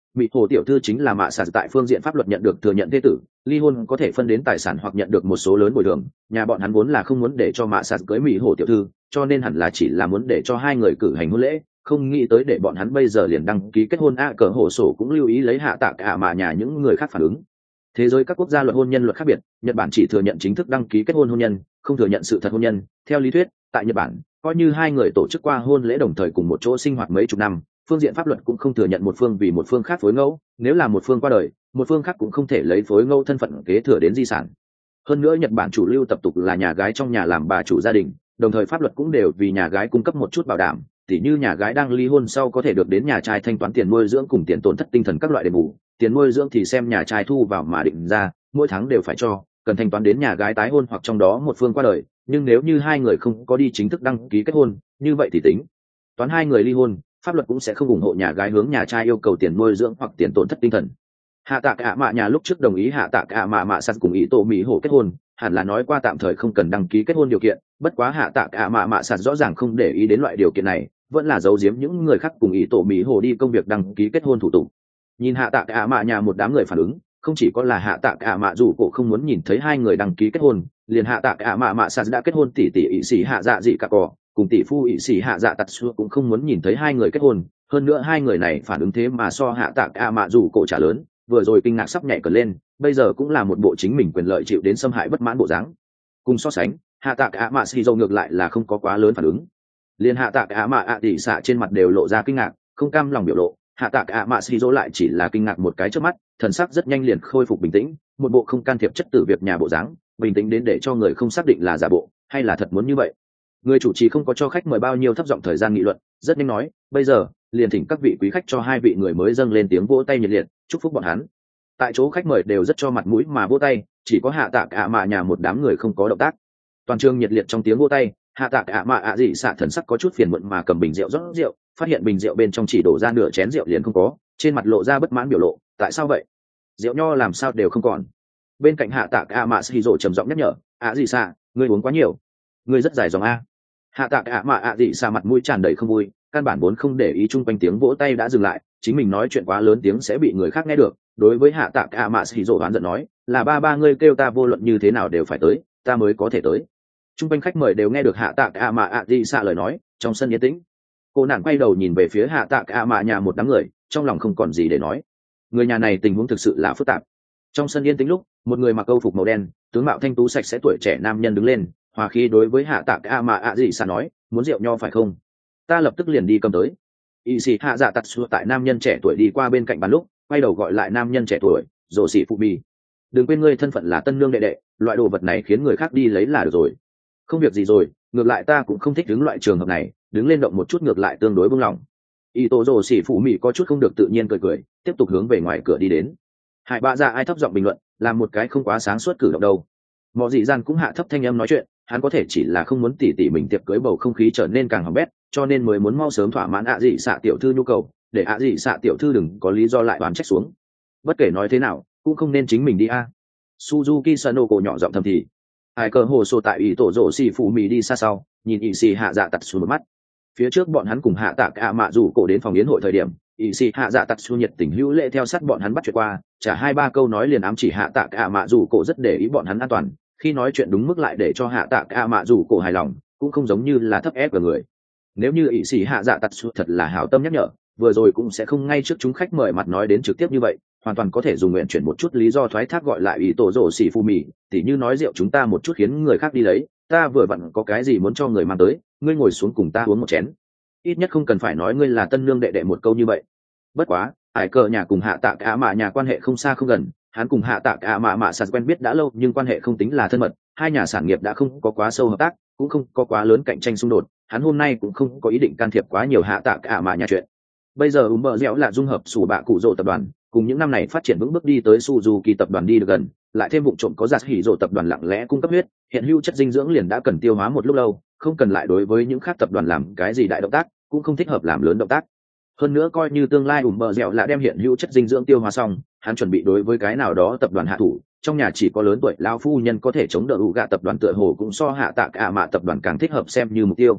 mỹ hồ tiểu thư chính là mạ sạt tại phương diện pháp luật nhận được thừa nhận thế tử, ly hôn có thể phân đến tài sản hoặc nhận được một số lớn bồi thường. Nhà bọn hắn vốn là không muốn để cho mạ sạt cưới mỹ hồ tiểu thư, cho nên hẳn là chỉ là muốn để cho hai người cử hành hôn lễ, không nghĩ tới để bọn hắn bây giờ liền đăng ký kết hôn. Cờ hồ sổ cũng lưu ý lấy hạ tạ cả mạ nhà những người khác phản ứng. Thế giới các quốc gia luật hôn nhân luật khác biệt, Nhật Bản chỉ thừa nhận chính thức đăng ký kết hôn hôn nhân, không thừa nhận sự thật hôn nhân. Theo lý thuyết, tại Nhật Bản, coi như hai người tổ chức qua hôn lễ đồng thời cùng một chỗ sinh hoạt mấy chục năm, phương diện pháp luật cũng không thừa nhận một phương vì một phương khác phối ngẫu, nếu là một phương qua đời, một phương khác cũng không thể lấy phối ngẫu thân phận kế thừa đến di sản. Hơn nữa Nhật Bản chủ lưu tập tục là nhà gái trong nhà làm bà chủ gia đình, đồng thời pháp luật cũng đều vì nhà gái cung cấp một chút bảo đảm, tỉ như nhà gái đang ly hôn sau có thể được đến nhà trai thanh toán tiền nuôi dưỡng cùng tiền tổn thất tinh thần các loại đền bù, tiền nuôi dưỡng thì xem nhà trai thu vào mà định ra, mỗi tháng đều phải cho, cần thanh toán đến nhà gái tái hôn hoặc trong đó một phương qua đời, nhưng nếu như hai người không có đi chính thức đăng ký kết hôn, như vậy thì tính toán hai người ly hôn, pháp luật cũng sẽ không ủng hộ nhà gái hướng nhà trai yêu cầu tiền nuôi dưỡng hoặc tiền tổn thất tinh thần. Hạ tạ cả mạ nhà lúc trước đồng ý hạ tạ cả mạ mạ sạt cùng ý tổ mỹ hổ kết hôn, hẳn là nói qua tạm thời không cần đăng ký kết hôn điều kiện, bất quá hạ tạ cả mạ mạ sạt rõ ràng không để ý đến loại điều kiện này, vẫn là giấu giếm những người khác cùng ý tổ mỹ hổ đi công việc đăng ký kết hôn thủ tục. Nhìn hạ tạ cả mạ nhà một đám người phản ứng, không chỉ có là hạ tạ cả mạ dù cổ không muốn nhìn thấy hai người đăng ký kết hôn, liền hạ tạ cả mạ mạ sạt đã kết hôn tỷ tỷ ỷ sĩ hạ dạ dị cả cỏ cùng tỷ phu ỷ sĩ hạ dạ tạt xua cũng không muốn nhìn thấy hai người kết hôn. Hơn nữa hai người này phản ứng thế mà so hạ tạ cả mạ dù cổ trả lớn, vừa rồi kinh ngạc sắp nhảy cờ lên, bây giờ cũng là một bộ chính mình quyền lợi chịu đến xâm hại bất mãn bộ dáng. Cùng so sánh, hạ tạ cả mạ xì dầu ngược lại là không có quá lớn phản ứng, liền hạ tạ cả mạ tỷ xạ trên mặt đều lộ ra kinh ngạc không cam lòng biểu lộ, hạ tạ cả mạ xì dầu lại chỉ là kinh ngạc một cái trước mắt, thần sắc rất nhanh liền khôi phục bình tĩnh, một bộ không can thiệp chất tử việc nhà bộ dáng, bình tĩnh đến để cho người không xác định là giả bộ hay là thật muốn như vậy. Người chủ trì không có cho khách mời bao nhiêu thấp giọng thời gian nghị luận, rất nhanh nói, bây giờ liền thỉnh các vị quý khách cho hai vị người mới dâng lên tiếng vỗ tay nhiệt liệt chúc phúc bọn hắn. Tại chỗ khách mời đều rất cho mặt mũi mà vỗ tay, chỉ có hạ tạ cả mạ nhà một đám người không có động tác. Toàn trường nhiệt liệt trong tiếng vỗ tay, hạ tạ cả mạ dị xạ thần sắc có chút phiền muộn mà cầm bình rượu rót rượu, phát hiện bình rượu bên trong chỉ đổ ra nửa chén rượu liền không có, trên mặt lộ ra bất mãn biểu lộ, tại sao vậy, rượu nho làm sao đều không còn. Bên cạnh hạ tạ cả mạ xì rồ trầm giọng nhắc nhở, dị xạ, ngươi uống quá nhiều, ngươi rất dài dòng a. Hạ tạ cả mạ dị xạ mặt mũi tràn đầy không vui, căn bản vốn không để ý chung quanh tiếng vỗ tay đã dừng lại, chính mình nói chuyện quá lớn tiếng sẽ bị người khác nghe được. Đối với hạ tạ cả mạ xì rồ oán giận nói, là ba ngươi kêu ta vô luận như thế nào đều phải tới, ta mới có thể tới. Chung quanh khách mời đều nghe được hạ tạ cả mạ dị xạ lời nói, trong sân yên tĩnh. Cô nàng quay đầu nhìn về phía hạ tạ cả mạ nhà một đám người, trong lòng không còn gì để nói. Người nhà này tình huống thực sự là phức tạp. Trong sân yên tĩnh lúc, một người mặc câu phục màu đen, tướng mạo thanh tú sạch sẽ tuổi trẻ nam nhân đứng lên, hòa khí đối với hạ tạ cả mạ dị xạ nói, muốn rượu nho phải không? Ta lập tức liền đi cầm tới. Y sĩ hạ dạ tạt xua tại nam nhân trẻ tuổi đi qua bên cạnh bàn lúc, quay đầu gọi lại nam nhân trẻ tuổi, rồ sĩ phụ bì, đừng quên ngươi thân phận là tân nương đệ đệ, loại đồ vật này khiến người khác đi lấy là được rồi. Không việc gì rồi, ngược lại ta cũng không thích đứng loại trường hợp này, đứng lên động một chút ngược lại tương đối buông lỏng. Y tổ rồ sĩ phụ mì có chút không được tự nhiên cười, tiếp tục hướng về ngoài cửa đi đến. Hải bạ dạ ai thấp giọng bình luận, làm một cái không quá sáng suốt cử động đâu. Mọ dị gian cũng hạ thấp thanh âm nói chuyện, hắn có thể chỉ là không muốn tỉ mình tiệc cưới bầu không khí trở nên càng hỏng bét, cho nên mới muốn mau sớm thỏa mãn dị xạ tiểu thư nhu cầu, để dị xạ tiểu thư đừng có lý do lại oán trách xuống. Bất kể nói thế nào cũng không nên chính mình đi a. Suzuki Sanoko nhỏ giọng thầm thì. Hải cờ hồ sổ tại ý tổ rổ xì phụ mì đi xa sau, nhìn ỵ xì hạ dạ tạt xuống một mắt. Phía trước bọn hắn cùng hạ tạ cả mạ rủ cổ đến phòng yến hội thời điểm, ỵ xì hạ dạ tạt xuống nhiệt tình hữu lễ theo sát bọn hắn bắt chuyện qua, trả 2-3 câu nói liền ám chỉ hạ tạ cả mạ rủ cổ rất để ý bọn hắn an toàn, khi nói chuyện đúng mức lại để cho hạ tạ cả mạ rủ cổ hài lòng, cũng không giống như là thấp ép của người. Nếu như ỵ sĩ hạ dạ tạt su thật là hảo tâm nhắc nhở, vừa rồi cũng sẽ không ngay trước chúng khách mời mặt nói đến trực tiếp như vậy, hoàn toàn có thể dùng nguyện chuyển một chút lý do thoái thác gọi lại ý tổ rổ xỉ phù mì, tỉ như nói rượu chúng ta một chút khiến người khác đi lấy, ta vừa vặn có cái gì muốn cho người mang tới, ngươi ngồi xuống cùng ta uống một chén. Ít nhất không cần phải nói ngươi là tân nương đệ đệ một câu như vậy. Bất quá, ải cờ nhà cùng hạ tạ cả mạ nhà quan hệ không xa không gần, hắn cùng hạ tạ cả mạ sạt quen biết đã lâu nhưng quan hệ không tính là thân mật, hai nhà sản nghiệp đã không có quá sâu hợp tác, cũng không có quá lớn cạnh tranh xung đột, hắn hôm nay cũng không có ý định can thiệp quá nhiều hạ tạ cả mạ nhà chuyện. Bây giờ bờ dẻo là dung hợp sủ bạ cụ rồ tập đoàn, cùng những năm này phát triển vững bước đi tới Suzuki tập đoàn đi được gần, lại thêm vụ trộm có giặt hỉ rồ tập đoàn lặng lẽ cung cấp huyết, hiện hữu chất dinh dưỡng liền đã cần tiêu hóa một lúc lâu, không cần lại đối với những khác tập đoàn làm cái gì đại động tác, cũng không thích hợp làm lớn động tác. Hơn nữa coi như tương lai bờ dẻo là đem hiện hữu chất dinh dưỡng tiêu hóa xong, hắn chuẩn bị đối với cái nào đó tập đoàn hạ thủ, trong nhà chỉ có lớn tuổi lão phu nhân có thể chống đỡ ủ gạ tập đoàn tựa hồ cũng so hạ tạ cả mạ tập đoàn càng thích hợp xem như mục tiêu.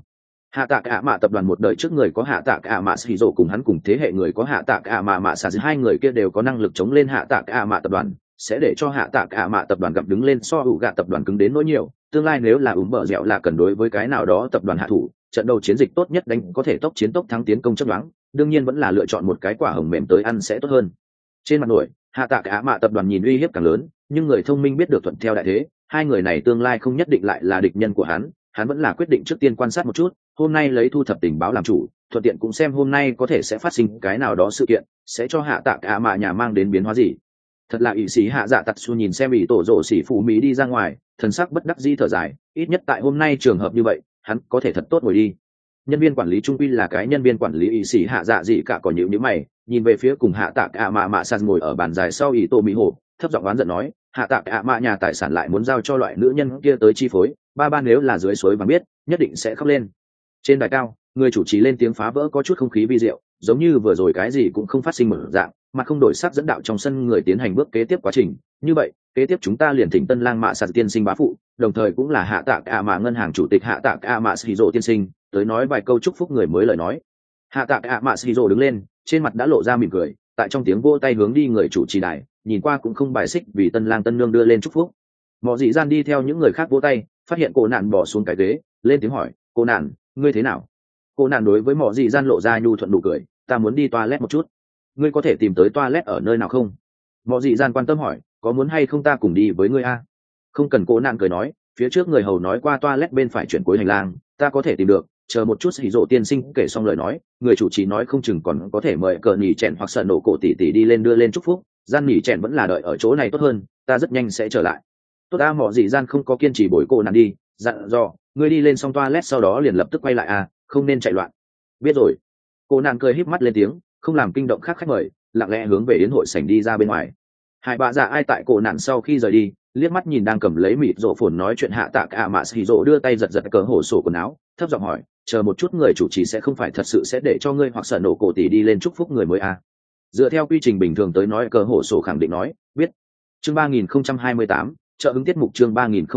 Hạ Tạ Cả Mạ tập đoàn một đời trước người có Hạ Tạ Cả Mạ Shizuo, cùng hắn cùng thế hệ người có Hạ Tạ Cả Mạ Mạ Sa, hai người kia đều có năng lực chống lên Hạ Tạ Cả Mạ tập đoàn, sẽ để cho Hạ Tạ Cả Mạ tập đoàn gặp đứng lên so hữu gạ tập đoàn cứng đến nỗi nhiều. Tương lai nếu là bờ dẻo là cần đối với cái nào đó tập đoàn hạ thủ, trận đầu chiến dịch tốt nhất đánh có thể tốc chiến tốc thắng tiến công chấp đoán, đương nhiên vẫn là lựa chọn một cái quả hồng mềm tới ăn sẽ tốt hơn. Trên mặt nổi, Hạ Tạ Cả Mạ tập đoàn nhìn uy hiếp càng lớn, nhưng người thông minh biết được thuận theo đại thế, hai người này tương lai không nhất định lại là địch nhân của hắn vẫn là quyết định trước tiên quan sát một chút, hôm nay lấy thu thập tình báo làm chủ, thuận tiện cũng xem hôm nay có thể sẽ phát sinh cái nào đó sự kiện, sẽ cho Hạ Tạ Cả Mạ nhà mang đến biến hóa gì. Thật là ỷ sĩ Hạ Dạ Tạt Su nhìn xem ỷ tổ rồ sĩ phụ mỹ đi ra ngoài, thần sắc bất đắc dĩ thở dài, ít nhất tại hôm nay trường hợp như vậy, hắn có thể thật tốt ngồi đi. Nhân viên quản lý trung quy là cái nhân viên quản lý, ỷ sĩ Hạ Dạ gì cả còn nhíu nhíu mày, nhìn về phía cùng Hạ Tạ Cả Mạ Mạ San ngồi ở bàn dài sau ỷ tổ mỹ hổ, thấp giọng oán giận nói, Hạ Tạ Cả Mạ nhà tài sản lại muốn giao cho loại nữ nhân kia tới chi phối, ba nếu là dưới suối vàng biết, nhất định sẽ khóc lên. Trên đài cao, người chủ trì lên tiếng phá vỡ có chút không khí vi diệu, giống như vừa rồi cái gì cũng không phát sinh một dạng, mà không đổi sắc dẫn đạo trong sân người tiến hành bước kế tiếp quá trình. Như vậy, kế tiếp chúng ta liền thỉnh Tân Lang Mạ Sạt tiên sinh bá phụ, đồng thời cũng là Hạ Tạ Cả Mạ ngân hàng chủ tịch Hạ Tạ Cả Mạ Shizuo tiên sinh, tới nói vài câu chúc phúc người mới lời nói. Hạ Tạ Cả Mạ Shizuo đứng lên, trên mặt đã lộ ra mỉm cười, tại trong tiếng vỗ tay hướng đi người chủ trì đài, nhìn qua cũng không bài xích vì Tân Lang tân nương đưa lên chúc phúc. Mọ Dị Gian đi theo những người khác vỗ tay, phát hiện cô nạn bỏ xuống cái ghế, lên tiếng hỏi, cô nạn, ngươi thế nào? Cô nạn đối với Mọ Dị Gian lộ ra nhu thuận nụ cười, ta muốn đi toilet một chút, ngươi có thể tìm tới toilet ở nơi nào không? Mọ Dị Gian quan tâm hỏi, có muốn hay không ta cùng đi với ngươi a? Không cần, cô nạn cười nói, phía trước người hầu nói qua toilet bên phải chuyển cuối hành lang, ta có thể tìm được, chờ một chút. Hỉ Dụ tiên sinh kể xong lời nói, người chủ trì nói không chừng còn có thể mời cờ nhỉ chèn hoặc sợ nổ cổ tỷ tỷ đi lên đưa lên chúc phúc, Gian nhỉ chèn vẫn là đợi ở chỗ này tốt hơn, ta rất nhanh sẽ trở lại. Tốt a. Mọ Dị Gian không có kiên trì bồi cô nạn đi, dặn dò, ngươi đi lên xong toilet sau đó liền lập tức quay lại a, không nên chạy loạn. Biết rồi. Cô nạn cười híp mắt lên tiếng, không làm kinh động khác khách mời, lặng lẽ hướng về yến hội sảnh đi ra bên ngoài. Hai bà già ai tại cô nạn sau khi rời đi, liếc mắt nhìn đang cầm lấy mịt rộ phồn nói chuyện Hạ Tạ Cả Mạ Shizuo, đưa tay giật cờ hổ sổ quần áo, thấp giọng hỏi, chờ một chút, người chủ trì sẽ không phải thật sự sẽ để cho ngươi hoặc sợ nổ cổ tỷ đi lên chúc phúc người mới à? Dựa theo quy trình bình thường tới nói, cờ hổ sổ khẳng định nói biết. Chương 3028, trợ hứng tiết mục. Chương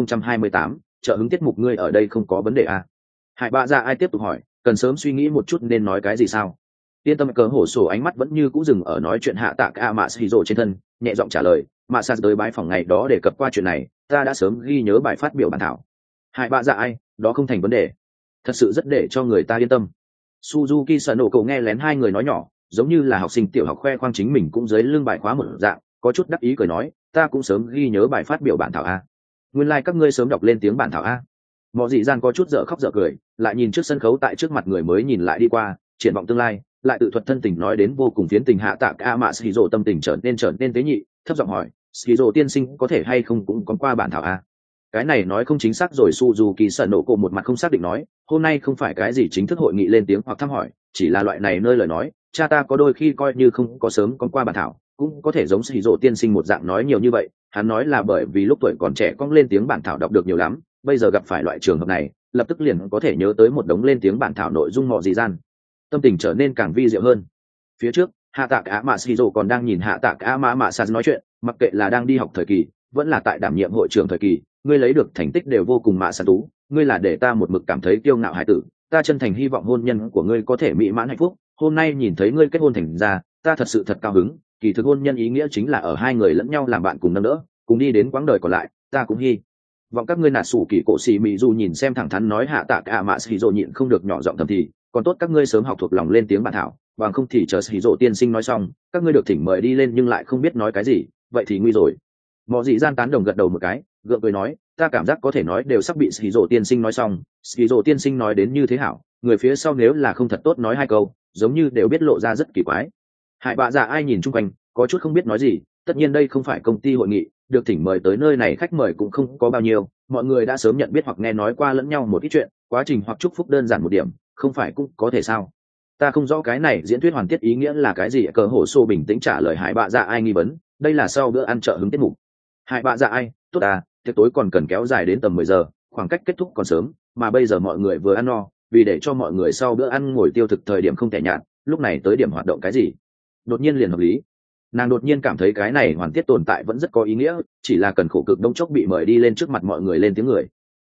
3028, trợ hứng tiết mục. Ngươi ở đây không có vấn đề à? Hải bà già ai tiếp tục hỏi, cần sớm suy nghĩ một chút nên nói cái gì sao? Yên tâm, cờ hổ sổ ánh mắt vẫn như cũ dừng ở nói chuyện Hạ Tạ Cả Mạ Shizuo trên thân, nhẹ giọng trả lời, Mạ Sa tới bái phòng ngày đó để cập qua chuyện này, ta đã sớm ghi nhớ bài phát biểu bản thảo. Hải bà dạ ai, đó không thành vấn đề, thật sự rất để cho người ta yên tâm. Suzuki sợ nổ cậu nghe lén hai người nói nhỏ, giống như là học sinh tiểu học khoe khoang chính mình cũng dưới lưng bài khóa một dạng, có chút đắc ý cười nói, ta cũng sớm ghi nhớ bài phát biểu bản thảo a. Nguyên lai các ngươi sớm đọc lên tiếng bản thảo a. Mọ Dị Gian có chút dở khóc dở cười, lại nhìn trước sân khấu tại trước mặt người mới nhìn lại đi qua, triển vọng tương lai, lại tự thuật thân tình nói đến vô cùng phiến tình. Hạ Tạ Cả Mạ Shizuo tâm tình trở nên tế nhị, thấp giọng hỏi, Shizuo tiên sinh có thể hay không cũng có qua bản thảo a? Cái này nói không chính xác rồi. Suzuki sợ nổ cổ một mặt không xác định nói, hôm nay không phải cái gì chính thức hội nghị lên tiếng hoặc thăm hỏi, chỉ là loại này nơi lời nói, cha ta có đôi khi coi như không có sớm có qua bản thảo, cũng có thể giống Shizuo tiên sinh một dạng nói nhiều như vậy. Hắn nói là bởi vì lúc tuổi còn trẻ cong lên tiếng bản thảo đọc được nhiều lắm, bây giờ gặp phải loại trường hợp này, lập tức liền có thể nhớ tới một đống lên tiếng bản thảo nội dung. Mọ Dị Gian tâm tình trở nên càng vi diệu hơn. Phía trước, Hạ Tạ Cả Mạ Shizuo còn đang nhìn Hạ Tạ Cả Mạ Sa nói chuyện, mặc kệ là đang đi học thời kỳ, vẫn là tại đảm nhiệm hội trưởng thời kỳ, ngươi lấy được thành tích đều vô cùng Mạ Sa tú, ngươi là để ta một mực cảm thấy kiêu ngạo hải tử, ta chân thành hy vọng hôn nhân của ngươi có thể mỹ mãn hạnh phúc. Hôm nay nhìn thấy ngươi kết hôn thành ra, ta thật sự thật cao hứng. Kỳ thực hôn nhân ý nghĩa chính là ở hai người lẫn nhau làm bạn cùng nâng đỡ, cùng đi đến quãng đời còn lại. Ta cũng hy vọng các ngươi nạt sủ kỳ cổ xì mị dù nhìn xem thẳng thắn nói Hạ Tạ Cả Mạ Shizuo nhịn không được nhỏ giọng thầm thì, còn tốt các ngươi sớm học thuộc lòng lên tiếng bản thảo, bằng không thì chờ Shizuo tiên sinh nói xong, các ngươi được thỉnh mời đi lên nhưng lại không biết nói cái gì, vậy thì nguy rồi. Mọ Dị Gian tán đồng gật đầu một cái, gượng cười nói, ta cảm giác có thể nói đều sắp bị Shizuo tiên sinh nói xong. Shizuo tiên sinh nói đến như thế hảo, người phía sau nếu là không thật tốt nói hai câu, giống như đều biết lộ ra rất kỳ quái. Hải bạ dạ ai nhìn chung quanh, có chút không biết nói gì. Tất nhiên đây không phải công ty hội nghị, được thỉnh mời tới nơi này khách mời cũng không có bao nhiêu, mọi người đã sớm nhận biết hoặc nghe nói qua lẫn nhau một ít chuyện, quá trình hoặc chúc phúc đơn giản một điểm, không phải cũng có thể sao? Ta không rõ cái này diễn thuyết hoàn tiết ý nghĩa là cái gì. Cờ hổ xô bình tĩnh trả lời Hải bạ dạ ai nghi vấn, đây là sau bữa ăn trợ hứng tiết mục. Hải bạ dạ ai, tốt à, tiệc tối còn cần kéo dài đến tầm 10 giờ, khoảng cách kết thúc còn sớm, mà bây giờ mọi người vừa ăn no, vì để cho mọi người sau bữa ăn ngồi tiêu thực thời điểm không tẻ nhạt, lúc này tới điểm hoạt động cái gì đột nhiên liền hợp lý. Nàng đột nhiên cảm thấy cái này hoàn tiết tồn tại vẫn rất có ý nghĩa, chỉ là cần khổ cực đông chốc bị mời đi lên trước mặt mọi người lên tiếng người.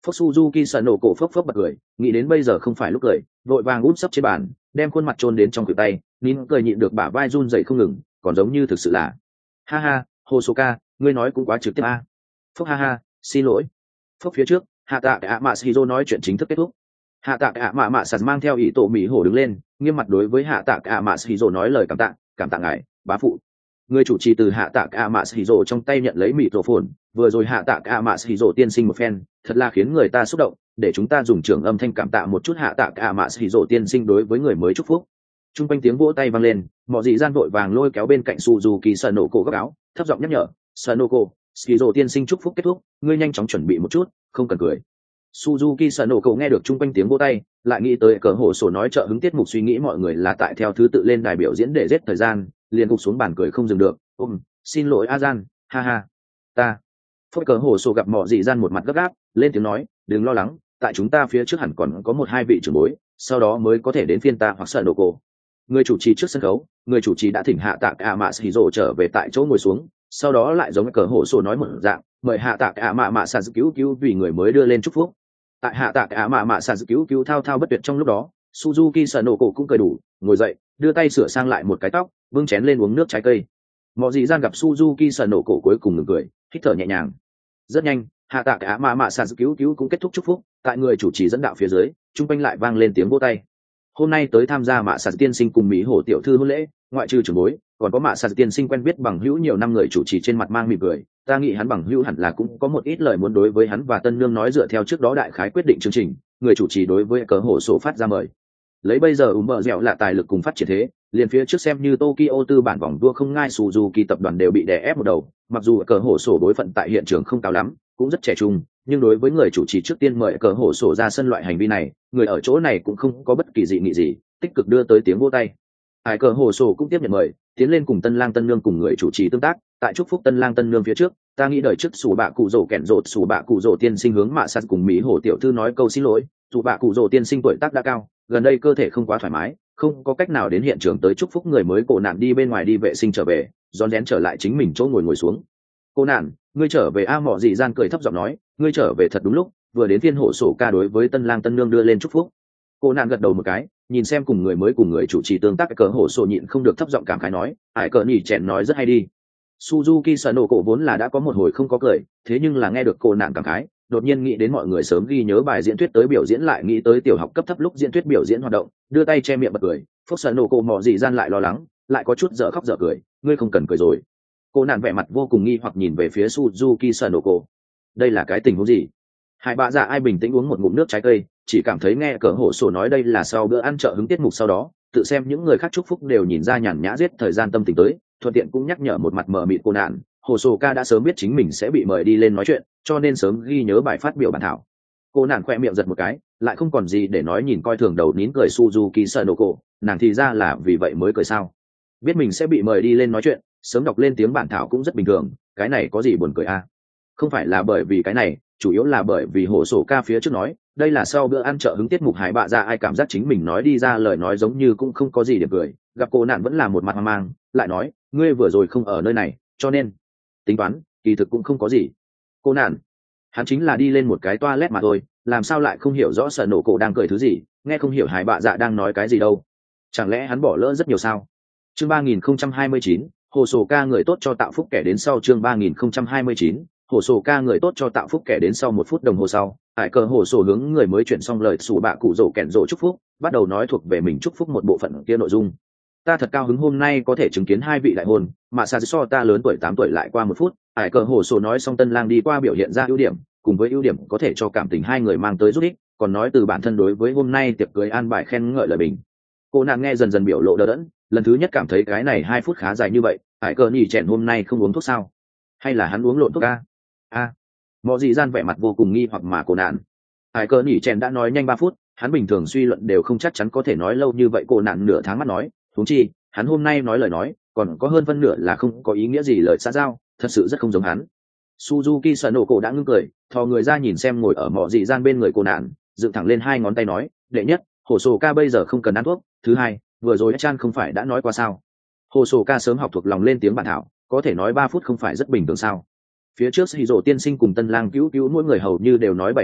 Phốc Suzuki sợ nổ cổ phốc phốc bật cười, nghĩ đến bây giờ không phải lúc cười, vội vàng úp sấp trên bàn, đem khuôn mặt chôn đến trong khuỷu tay, nín cười nhịn được bả vai run rẩy không ngừng, còn giống như thực sự là. Ha ha, Hosoka, ngươi nói cũng quá trực tiếp a. Phốc ha ha, xin lỗi. Phốc phía trước, Hạ Tạ Cả Mạ Shiro nói chuyện chính thức kết thúc. Hạ Tạ Cả Mạ Mạ Sạt mang theo ý tổ mỹ hổ đứng lên, nghiêm mặt đối với Hạ Tạ Cả Mạ Shiro nói lời cảm tạ ngài, bá phụ. Người chủ trì từ Hạ Tạ Cả Mạ Shiro trong tay nhận lấy microphone, vừa rồi Hạ Tạ Cả Mạ Shiro tiên sinh một phen, thật là khiến người ta xúc động, để chúng ta dùng trường âm thanh cảm tạ một chút Hạ Tạ Cả Mạ Shiro tiên sinh đối với người mới chúc phúc. Trung quanh tiếng vỗ tay vang lên, mọi dị gian vội vàng lôi kéo bên cạnh Suzuki Sanoko góc áo, thấp giọng nhắc nhở, Sanoko, Shiro tiên sinh chúc phúc kết thúc, ngươi nhanh chóng chuẩn bị một chút, không cần cười. Suzuki Sanoko nghe được trung quanh tiếng vỗ tay, lại nghĩ tới cờ hổ sổ nói trợ hứng tiết mục, suy nghĩ mọi người là tại theo thứ tự lên đài biểu diễn để giết thời gian, liền gục xuống bàn cười không dừng được. Xin lỗi Azan, ha ha. Ta. Phốt cờ hổ sổ gặp mọi dị gian một mặt gấp gáp, lên tiếng nói, đừng lo lắng, tại chúng ta phía trước hẳn còn có một hai vị trưởng bối, sau đó mới có thể đến phiên ta hoặc Sanoko. Người chủ trì trước sân khấu, người chủ trì đã thỉnh Hạ Tạ Cả Mạ Shiro trở về tại chỗ ngồi xuống, sau đó lại giống cờ hổ sổ nói một dạng, mời Hạ Tạ Cả Mạ Sạt cứu vì người mới đưa lên chúc phúc. Tại Hạ Tạ Cả Mạ Sạt cứu thao thao bất tuyệt trong lúc đó, Suzuki Sanoko cũng cười đủ, ngồi dậy, đưa tay sửa sang lại một cái tóc, bưng chén lên uống nước trái cây. Mọi dị gian gặp Suzuki Sanoko cuối cùng ngừng cười, hít thở nhẹ nhàng. Rất nhanh, Hạ Tạ Cả Mạ Sạt cứu cũng kết thúc chúc phúc, tại người chủ trì dẫn đạo phía dưới, trung quanh lại vang lên tiếng vỗ tay. Hôm nay tới tham gia Mạ Sạt tiên sinh cùng Mỹ hổ tiểu thư hôn lễ, ngoại trừ trưởng bối, còn có Mạ Sạt tiên sinh quen biết bằng hữu nhiều năm, người chủ trì trên mặt mang mỉm cười, ta nghĩ hắn bằng hữu hẳn là cũng có một ít lời muốn đối với hắn và tân nương nói, dựa theo trước đó đại khái quyết định chương trình, người chủ trì đối với cờ hổ sổ phát ra mời. Lấy bây giờ bờ dẻo là tài lực cùng phát triển thế, liền phía trước xem như Tokyo tư bản vòng đua không ngai, Suzuki tập đoàn đều bị đè ép một đầu, mặc dù cờ hổ sổ đối phận tại hiện trường không cao lắm, cũng rất trẻ trung, nhưng đối với người chủ trì trước tiên mời cờ hổ sổ ra sân loại hành vi này, người ở chỗ này cũng không có bất kỳ dị nghị gì, tích cực đưa tới tiếng vỗ tay. Hải cờ hổ sổ cũng tiếp nhận mời, tiến lên cùng tân lang tân nương cùng người chủ trì tương tác, tại chúc phúc tân lang tân nương phía trước, ta nghĩ đời trước sủ bạ cụ rổ kẹn rột sủ bạ cụ rổ tiên sinh hướng Mạ Sạt cùng Mỹ hổ tiểu thư nói câu xin lỗi. Sủ bạ cụ rổ tiên sinh tuổi tác đã cao, gần đây cơ thể không quá thoải mái, không có cách nào đến hiện trường tới chúc phúc người mới. Cổ nạn đi bên ngoài đi vệ sinh trở về, rón rén trở lại chính mình chỗ ngồi xuống. Cô nạn, ngươi trở về a? Mọ dị gian cười thấp giọng nói, ngươi trở về thật đúng lúc, vừa đến phiên hộ sổ ca đối với tân lang tân nương đưa lên chúc phúc. Cô nạn gật đầu một cái, nhìn xem cùng người mới cùng người chủ trì tương tác, cờ hổ sổ nhịn không được thấp giọng cảm khái nói, ải cờ nhỉ chèn nói rất hay đi. Suzuki Sanoko vốn là đã có một hồi không có cười, thế nhưng là nghe được cô nạn cảm khái, đột nhiên nghĩ đến mọi người sớm ghi nhớ bài diễn thuyết tới biểu diễn, lại nghĩ tới tiểu học cấp thấp lúc diễn thuyết biểu diễn hoạt động, đưa tay che miệng bật cười. Phúc Sanoko mò dị gian lại lo lắng, lại có chút dở khóc dở cười, ngươi không cần cười rồi. Cô nạn vẻ mặt vô cùng nghi hoặc nhìn về phía Suzuki Sanoko, đây là cái tình huống gì? Hai bà già ai bình tĩnh uống một ngụm nước trái cây, chỉ cảm thấy nghe cờ hổ sổ nói đây là sau bữa ăn trợ hứng tiết mục, sau đó tự xem những người khác chúc phúc đều nhìn ra nhàn nhã giết thời gian tâm tình tới, thuận tiện cũng nhắc nhở một mặt mờ mịt cô nạn, hồ sổ ca đã sớm biết chính mình sẽ bị mời đi lên nói chuyện, cho nên sớm ghi nhớ bài phát biểu bản thảo. Cô nạn khoe miệng giật một cái, lại không còn gì để nói, nhìn coi thường đầu nín cười Suzuki Sanoko, nàng thì ra là vì vậy mới cười sao? Biết mình sẽ bị mời đi lên nói chuyện, sớm đọc lên tiếng bản thảo cũng rất bình thường, cái này có gì buồn cười a? Không phải là bởi vì cái này, chủ yếu là bởi vì hồ sổ ca phía trước nói đây là sau bữa ăn trợ hứng tiết mục. Hải bạ ra ai cảm giác chính mình nói đi ra lời nói giống như cũng không có gì để cười, gặp cô nạn vẫn là một mặt hoang mang, lại nói ngươi vừa rồi không ở nơi này, cho nên tính toán kỳ thực cũng không có gì. Cô nạn, hắn chính là đi lên một cái toilet mà thôi, làm sao lại không hiểu rõ sợ nổ cổ đang cười thứ gì, nghe không hiểu hải bạ dạ đang nói cái gì đâu, chẳng lẽ hắn bỏ lỡ rất nhiều sao? Chương 3029, hồ sổ ca người tốt cho tạo phúc kẻ đến sau. Chương 3029, hồ sổ ca người tốt cho tạo phúc kẻ đến sau. 1 phút đồng hồ sau, hải cờ hồ sổ hướng người mới chuyển xong lời sủ bạ cụ rổ kẹn rổ chúc phúc, bắt đầu nói thuộc về mình chúc phúc một bộ phận kia nội dung. Ta thật cao hứng hôm nay có thể chứng kiến 2 vị đại hôn, mà xa so ta lớn tuổi 8 tuổi. Lại qua 1 phút, hải cờ hồ sổ nói xong, tân lang đi qua biểu hiện ra ưu điểm, cùng với ưu điểm có thể cho cảm tình hai người mang tới giúp ích, còn nói từ bản thân đối với hôm nay tiệc cưới an bài khen ngợi lời bình. Cô nàng nghe dần dần biểu lộ đờ đẫn, lần thứ nhất cảm thấy cái này 2 phút khá dài như vậy. Hải cờ nhỉ chèn hôm nay không uống thuốc sao, hay là hắn uống lộn thuốc a? Mọi dị gian vẻ mặt vô cùng nghi hoặc mà cô nạn. Hải cờ nhỉ chèn đã nói nhanh 3 phút, hắn bình thường suy luận đều không chắc chắn có thể nói lâu như vậy. Cô nạn nửa tháng mắt nói, huống chi hắn hôm nay nói lời nói còn có hơn phân nửa là không có ý nghĩa gì, lời xã giao thật sự rất không giống hắn. Suzuki Sanoko đã ngưng cười, thò người ra nhìn xem ngồi ở mọi dị gian bên người cô nạn, dựng thẳng lên 2 ngón tay nói, đệ nhất, hồ sổ ca bây giờ không cần ăn thuốc, thứ hai, vừa rồi Chan không phải đã nói qua sao? Hồ sổ ca sớm học thuộc lòng lên tiếng bản thảo, có thể nói 3 phút không phải rất bình thường sao? Phía trước Hiro tiên sinh cùng tân lang cứu mỗi người hầu như đều nói 7-8 phút,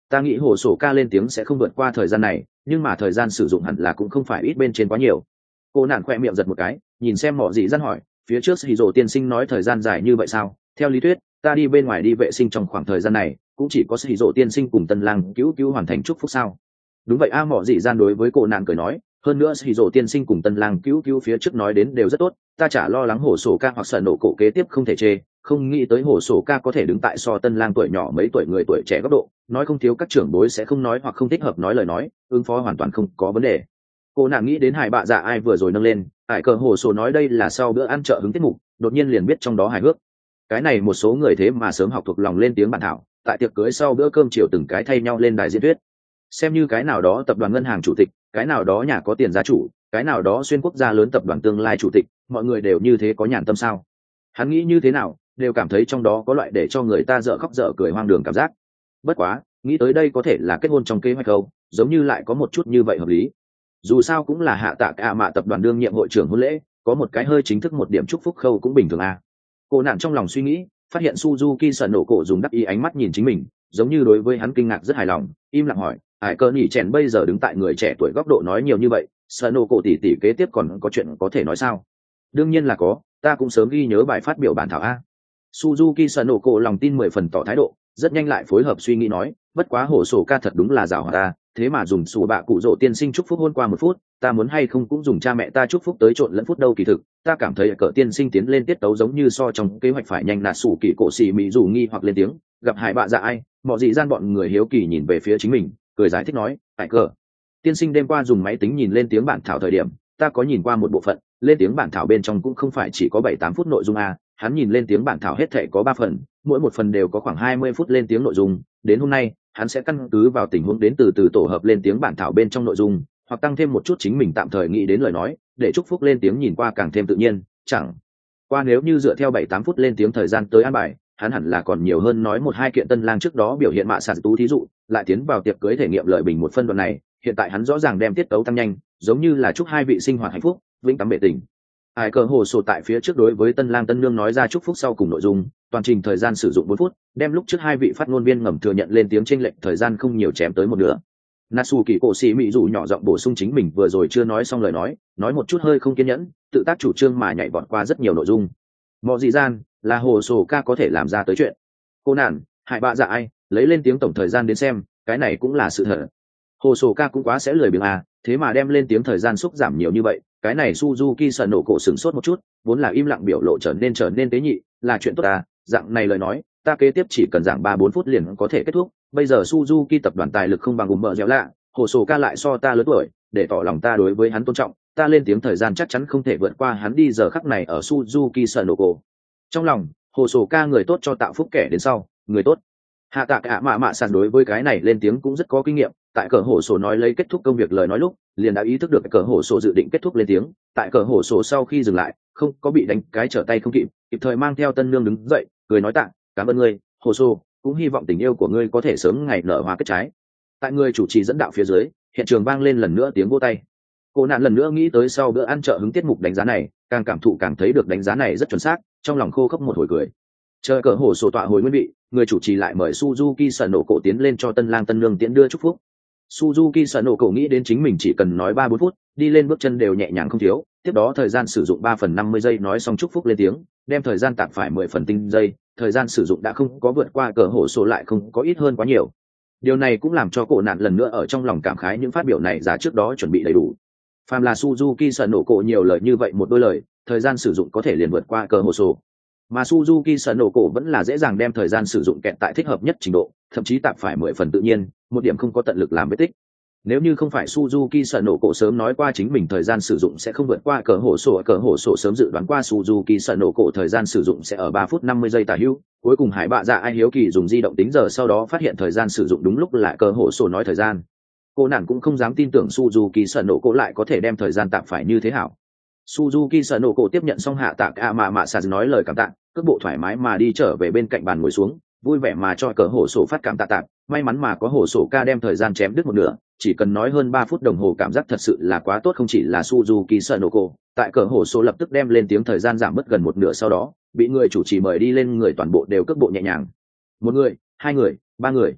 Ta nghĩ hồ sổ ca lên tiếng sẽ không vượt qua thời gian này, nhưng mà thời gian sử dụng hẳn là cũng không phải ít bên trên quá nhiều. Cô nạn khoe miệng giật một cái, nhìn xem mỏ gì dân hỏi, phía trước hì rồ tiên sinh nói thời gian dài như vậy sao? Theo lý thuyết ta đi bên ngoài đi vệ sinh trong khoảng thời gian này cũng chỉ có hì rồ tiên sinh cùng tân lang cứu cứu hoàn thành chúc phúc sao? Đúng vậy a, mỏ gì gian đối với cô nạn cười nói, hơn nữa hì rồ tiên sinh cùng tân lang cứu cứu phía trước nói đến đều rất tốt, ta chả lo lắng hổ sổ ca hoặc sợ nổ cổ kế tiếp không thể chê, không nghĩ tới hổ sổ ca có thể đứng tại so tân lang tuổi nhỏ mấy tuổi người tuổi trẻ góc độ, nói không thiếu các trưởng bối sẽ không nói hoặc không thích hợp nói lời nói, ứng phó hoàn toàn không có vấn đề. Cô nàng nghĩ đến hải bạ dạ ai vừa rồi nâng lên ải cờ hồ sổ nói đây là sau bữa ăn chợ hứng tiết mục, đột nhiên liền biết trong đó hài hước. Cái này một số người thế mà sớm học thuộc lòng lên tiếng bản thảo, tại tiệc cưới sau bữa cơm chiều từng cái thay nhau lên đài diễn thuyết, xem như cái nào đó tập đoàn ngân hàng chủ tịch, cái nào đó nhà có tiền gia chủ, cái nào đó xuyên quốc gia lớn tập đoàn tương lai chủ tịch, mọi người đều như thế có nhàn tâm sao? Hắn nghĩ như thế nào đều cảm thấy trong đó có loại để cho người ta dở khóc dở cười hoang đường cảm giác. Bất quá nghĩ tới đây có thể là kết hôn trong kế hoạch không, giống như lại có một chút như vậy hợp lý. Dù sao cũng là hạ tạ cả mạ tập đoàn đương nhiệm hội trưởng hôn lễ, có một cái hơi chính thức một điểm chúc phúc khâu cũng bình thường à. Cô nạn trong lòng suy nghĩ, phát hiện Suzuki sợ nổ cổ dùng đắc ý ánh mắt nhìn chính mình, giống như đối với hắn kinh ngạc rất hài lòng, im lặng hỏi, ải cơ nhỉ chèn bây giờ đứng tại người trẻ tuổi góc độ nói nhiều như vậy, sợ nổ cổ tỷ tỷ kế tiếp còn có chuyện có thể nói sao? Đương nhiên là có, ta cũng sớm ghi nhớ bài phát biểu bản thảo a. Suzuki sợ nổ cổ lòng tin 10 phần tỏ thái độ, rất nhanh lại phối hợp suy nghĩ nói, bất quá hổ sổ ca thật đúng là giàu hòa ta, thế mà dùng sủ bạ cụ rỗ tiên sinh chúc phúc hôn qua 1 phút, ta muốn hay không cũng dùng cha mẹ ta chúc phúc tới trộn lẫn phút đâu. Kỳ thực ta cảm thấy cỡ tiên sinh tiến lên tiết tấu giống như so trong kế hoạch phải nhanh là sủ kỳ cổ xì mỹ dù nghi hoặc lên tiếng, gặp hải bạ dạ ai, mọi gì gian bọn người hiếu kỳ nhìn về phía chính mình, cười giải thích nói, tại cỡ tiên sinh đêm qua dùng máy tính nhìn lên tiếng bản thảo thời điểm, ta có nhìn qua một bộ phận, lên tiếng bản thảo bên trong cũng không phải chỉ có 7-8 phút nội dung a, hắn nhìn lên tiếng bản thảo hết thể có 3 phần, mỗi một phần đều có khoảng 20 phút lên tiếng nội dung, đến hôm nay hắn sẽ căn cứ vào tình huống đến từ từ tổ hợp lên tiếng bản thảo bên trong nội dung, hoặc tăng thêm một chút chính mình tạm thời nghĩ đến lời nói, để chúc phúc lên tiếng nhìn qua càng thêm tự nhiên. Chẳng qua nếu như dựa theo 7-8 phút lên tiếng thời gian tới an bài, hắn hẳn là còn nhiều hơn nói 1-2 kiện tân lang trước đó biểu hiện mạ sạt tú thí dụ, lại tiến vào tiệc cưới thể nghiệm lợi bình một phân đoạn này, hiện tại hắn rõ ràng đem tiết tấu tăng nhanh, giống như là chúc hai vị sinh hoạt hạnh phúc, vĩnh tắm bể tình. Ai cờ hồ sổ tại phía trước đối với tân lang tân nương nói ra chúc phúc sau cùng nội dung, toàn trình thời gian sử dụng 4 phút, đem lúc trước 2 vị phát ngôn viên ngầm thừa nhận lên tiếng chênh lệch thời gian không nhiều chém tới một nửa. Natsu kỳ cổ sĩ mỹ dụ nhỏ giọng bổ sung chính mình vừa rồi chưa nói xong lời nói một chút hơi không kiên nhẫn, tự tác chủ trương mà nhảy vọt qua rất nhiều nội dung. Mọi dị gian là hồ sổ ca có thể làm ra tới chuyện. Cô nản, hại bạ dạ ai, lấy lên tiếng tổng thời gian đến xem, cái này cũng là sự thật. Hồ sổ ca cũng quá sẽ lười biếng à, thế mà đem lên tiếng thời gian xúc giảm nhiều như vậy, cái này Suzuki sợ nổ cổ sửng sốt một chút, vốn là im lặng biểu lộ trở nên tế nhị, là chuyện tốt à, dạng này lời nói, ta kế tiếp chỉ cần giảng 3-4 phút liền có thể kết thúc, bây giờ Suzuki tập đoàn tài lực không bằng mợ dẻo lạ, hồ sổ ca lại so ta lớn tuổi, để tỏ lòng ta đối với hắn tôn trọng, ta lên tiếng thời gian chắc chắn không thể vượt qua hắn đi giờ khắc này ở Suzuki sợ nổ cổ. Trong lòng, hồ sổ ca người tốt cho tạo phúc kẻ đến sau, người tốt. Hạ tạ cả mạ sàn đối với cái này lên tiếng cũng rất có kinh nghiệm, tại cờ hổ sổ nói lấy kết thúc công việc lời nói lúc liền đã ý thức được cờ hổ sổ dự định kết thúc lên tiếng, tại cờ hổ sổ sau khi dừng lại không có bị đánh cái trở tay không kịp, kịp thời mang theo tân nương đứng dậy cười nói tạ, cảm ơn ngươi hồ sổ, cũng hy vọng tình yêu của ngươi có thể sớm ngày nở hoa kết trái. Tại người chủ trì dẫn đạo phía dưới, hiện trường vang lên lần nữa tiếng vỗ tay. Cô nạn lần nữa nghĩ tới sau bữa ăn chợ hứng tiết mục đánh giá này, càng cảm thụ càng thấy được đánh giá này rất chuẩn xác, trong lòng khô khốc một hồi cười. Chờ cờ hổ sổ tọa hồi nguyên vị, người chủ trì lại mời Suzuki sợ nổ cổ tiến lên cho tân lang tân nương tiễn đưa chúc phúc. Suzuki sợ nổ cổ nghĩ đến chính mình chỉ cần nói 3-4 phút, đi lên bước chân đều nhẹ nhàng không thiếu, tiếp đó thời gian sử dụng 3/50 giây nói xong chúc phúc lên tiếng, đem thời gian tạm phải 10 phần tinh giây, thời gian sử dụng đã không có vượt qua cờ hổ sổ lại không có ít hơn quá nhiều. Điều này cũng làm cho cổ nạn lần nữa ở trong lòng cảm khái những phát biểu này giá trước đó chuẩn bị đầy đủ. Phàm là Suzuki sợ nổ cổ nhiều lời như vậy một đôi lời, thời gian sử dụng có thể liền vượt qua cờ hổ sổ. Mà Suzuki sợ nổ cổ vẫn là dễ dàng đem thời gian sử dụng kẹt tại thích hợp nhất trình độ, thậm chí tạm phải 10 phần tự nhiên, một điểm không có tận lực làm vết tích. Nếu như không phải Suzuki sợ nổ cổ sớm nói qua chính mình thời gian sử dụng sẽ không vượt qua cờ hổ sổ sớm dự đoán qua Suzuki sợ nổ cổ thời gian sử dụng sẽ ở 3 phút 50 giây tả hữu, cuối cùng hải bạ dạ ai hiếu kỳ dùng di động tính giờ sau đó phát hiện thời gian sử dụng đúng lúc là cờ hổ sổ nói thời gian. Cô nàng cũng không dám tin tưởng Suzuki sợ nổ cổ lại có thể đem thời gian tạm phải như thế hảo. Suzuki sợ nổ cổ tiếp nhận xong hạ tạ cả mạ sạt nói lời cảm tạ, cước bộ thoải mái mà đi trở về bên cạnh bàn ngồi xuống, vui vẻ mà cho cờ hổ sổ phát cảm tạ tạm, may mắn mà có hổ sổ ca đem thời gian chém đứt một nửa, chỉ cần nói hơn 3 phút đồng hồ cảm giác thật sự là quá tốt. Không chỉ là Suzuki sợ nổ cổ, tại cờ hổ sổ lập tức đem lên tiếng thời gian giảm mất gần một nửa, sau đó bị người chủ trì mời đi lên người toàn bộ đều cước bộ nhẹ nhàng. 1 người, 2 người, 3 người.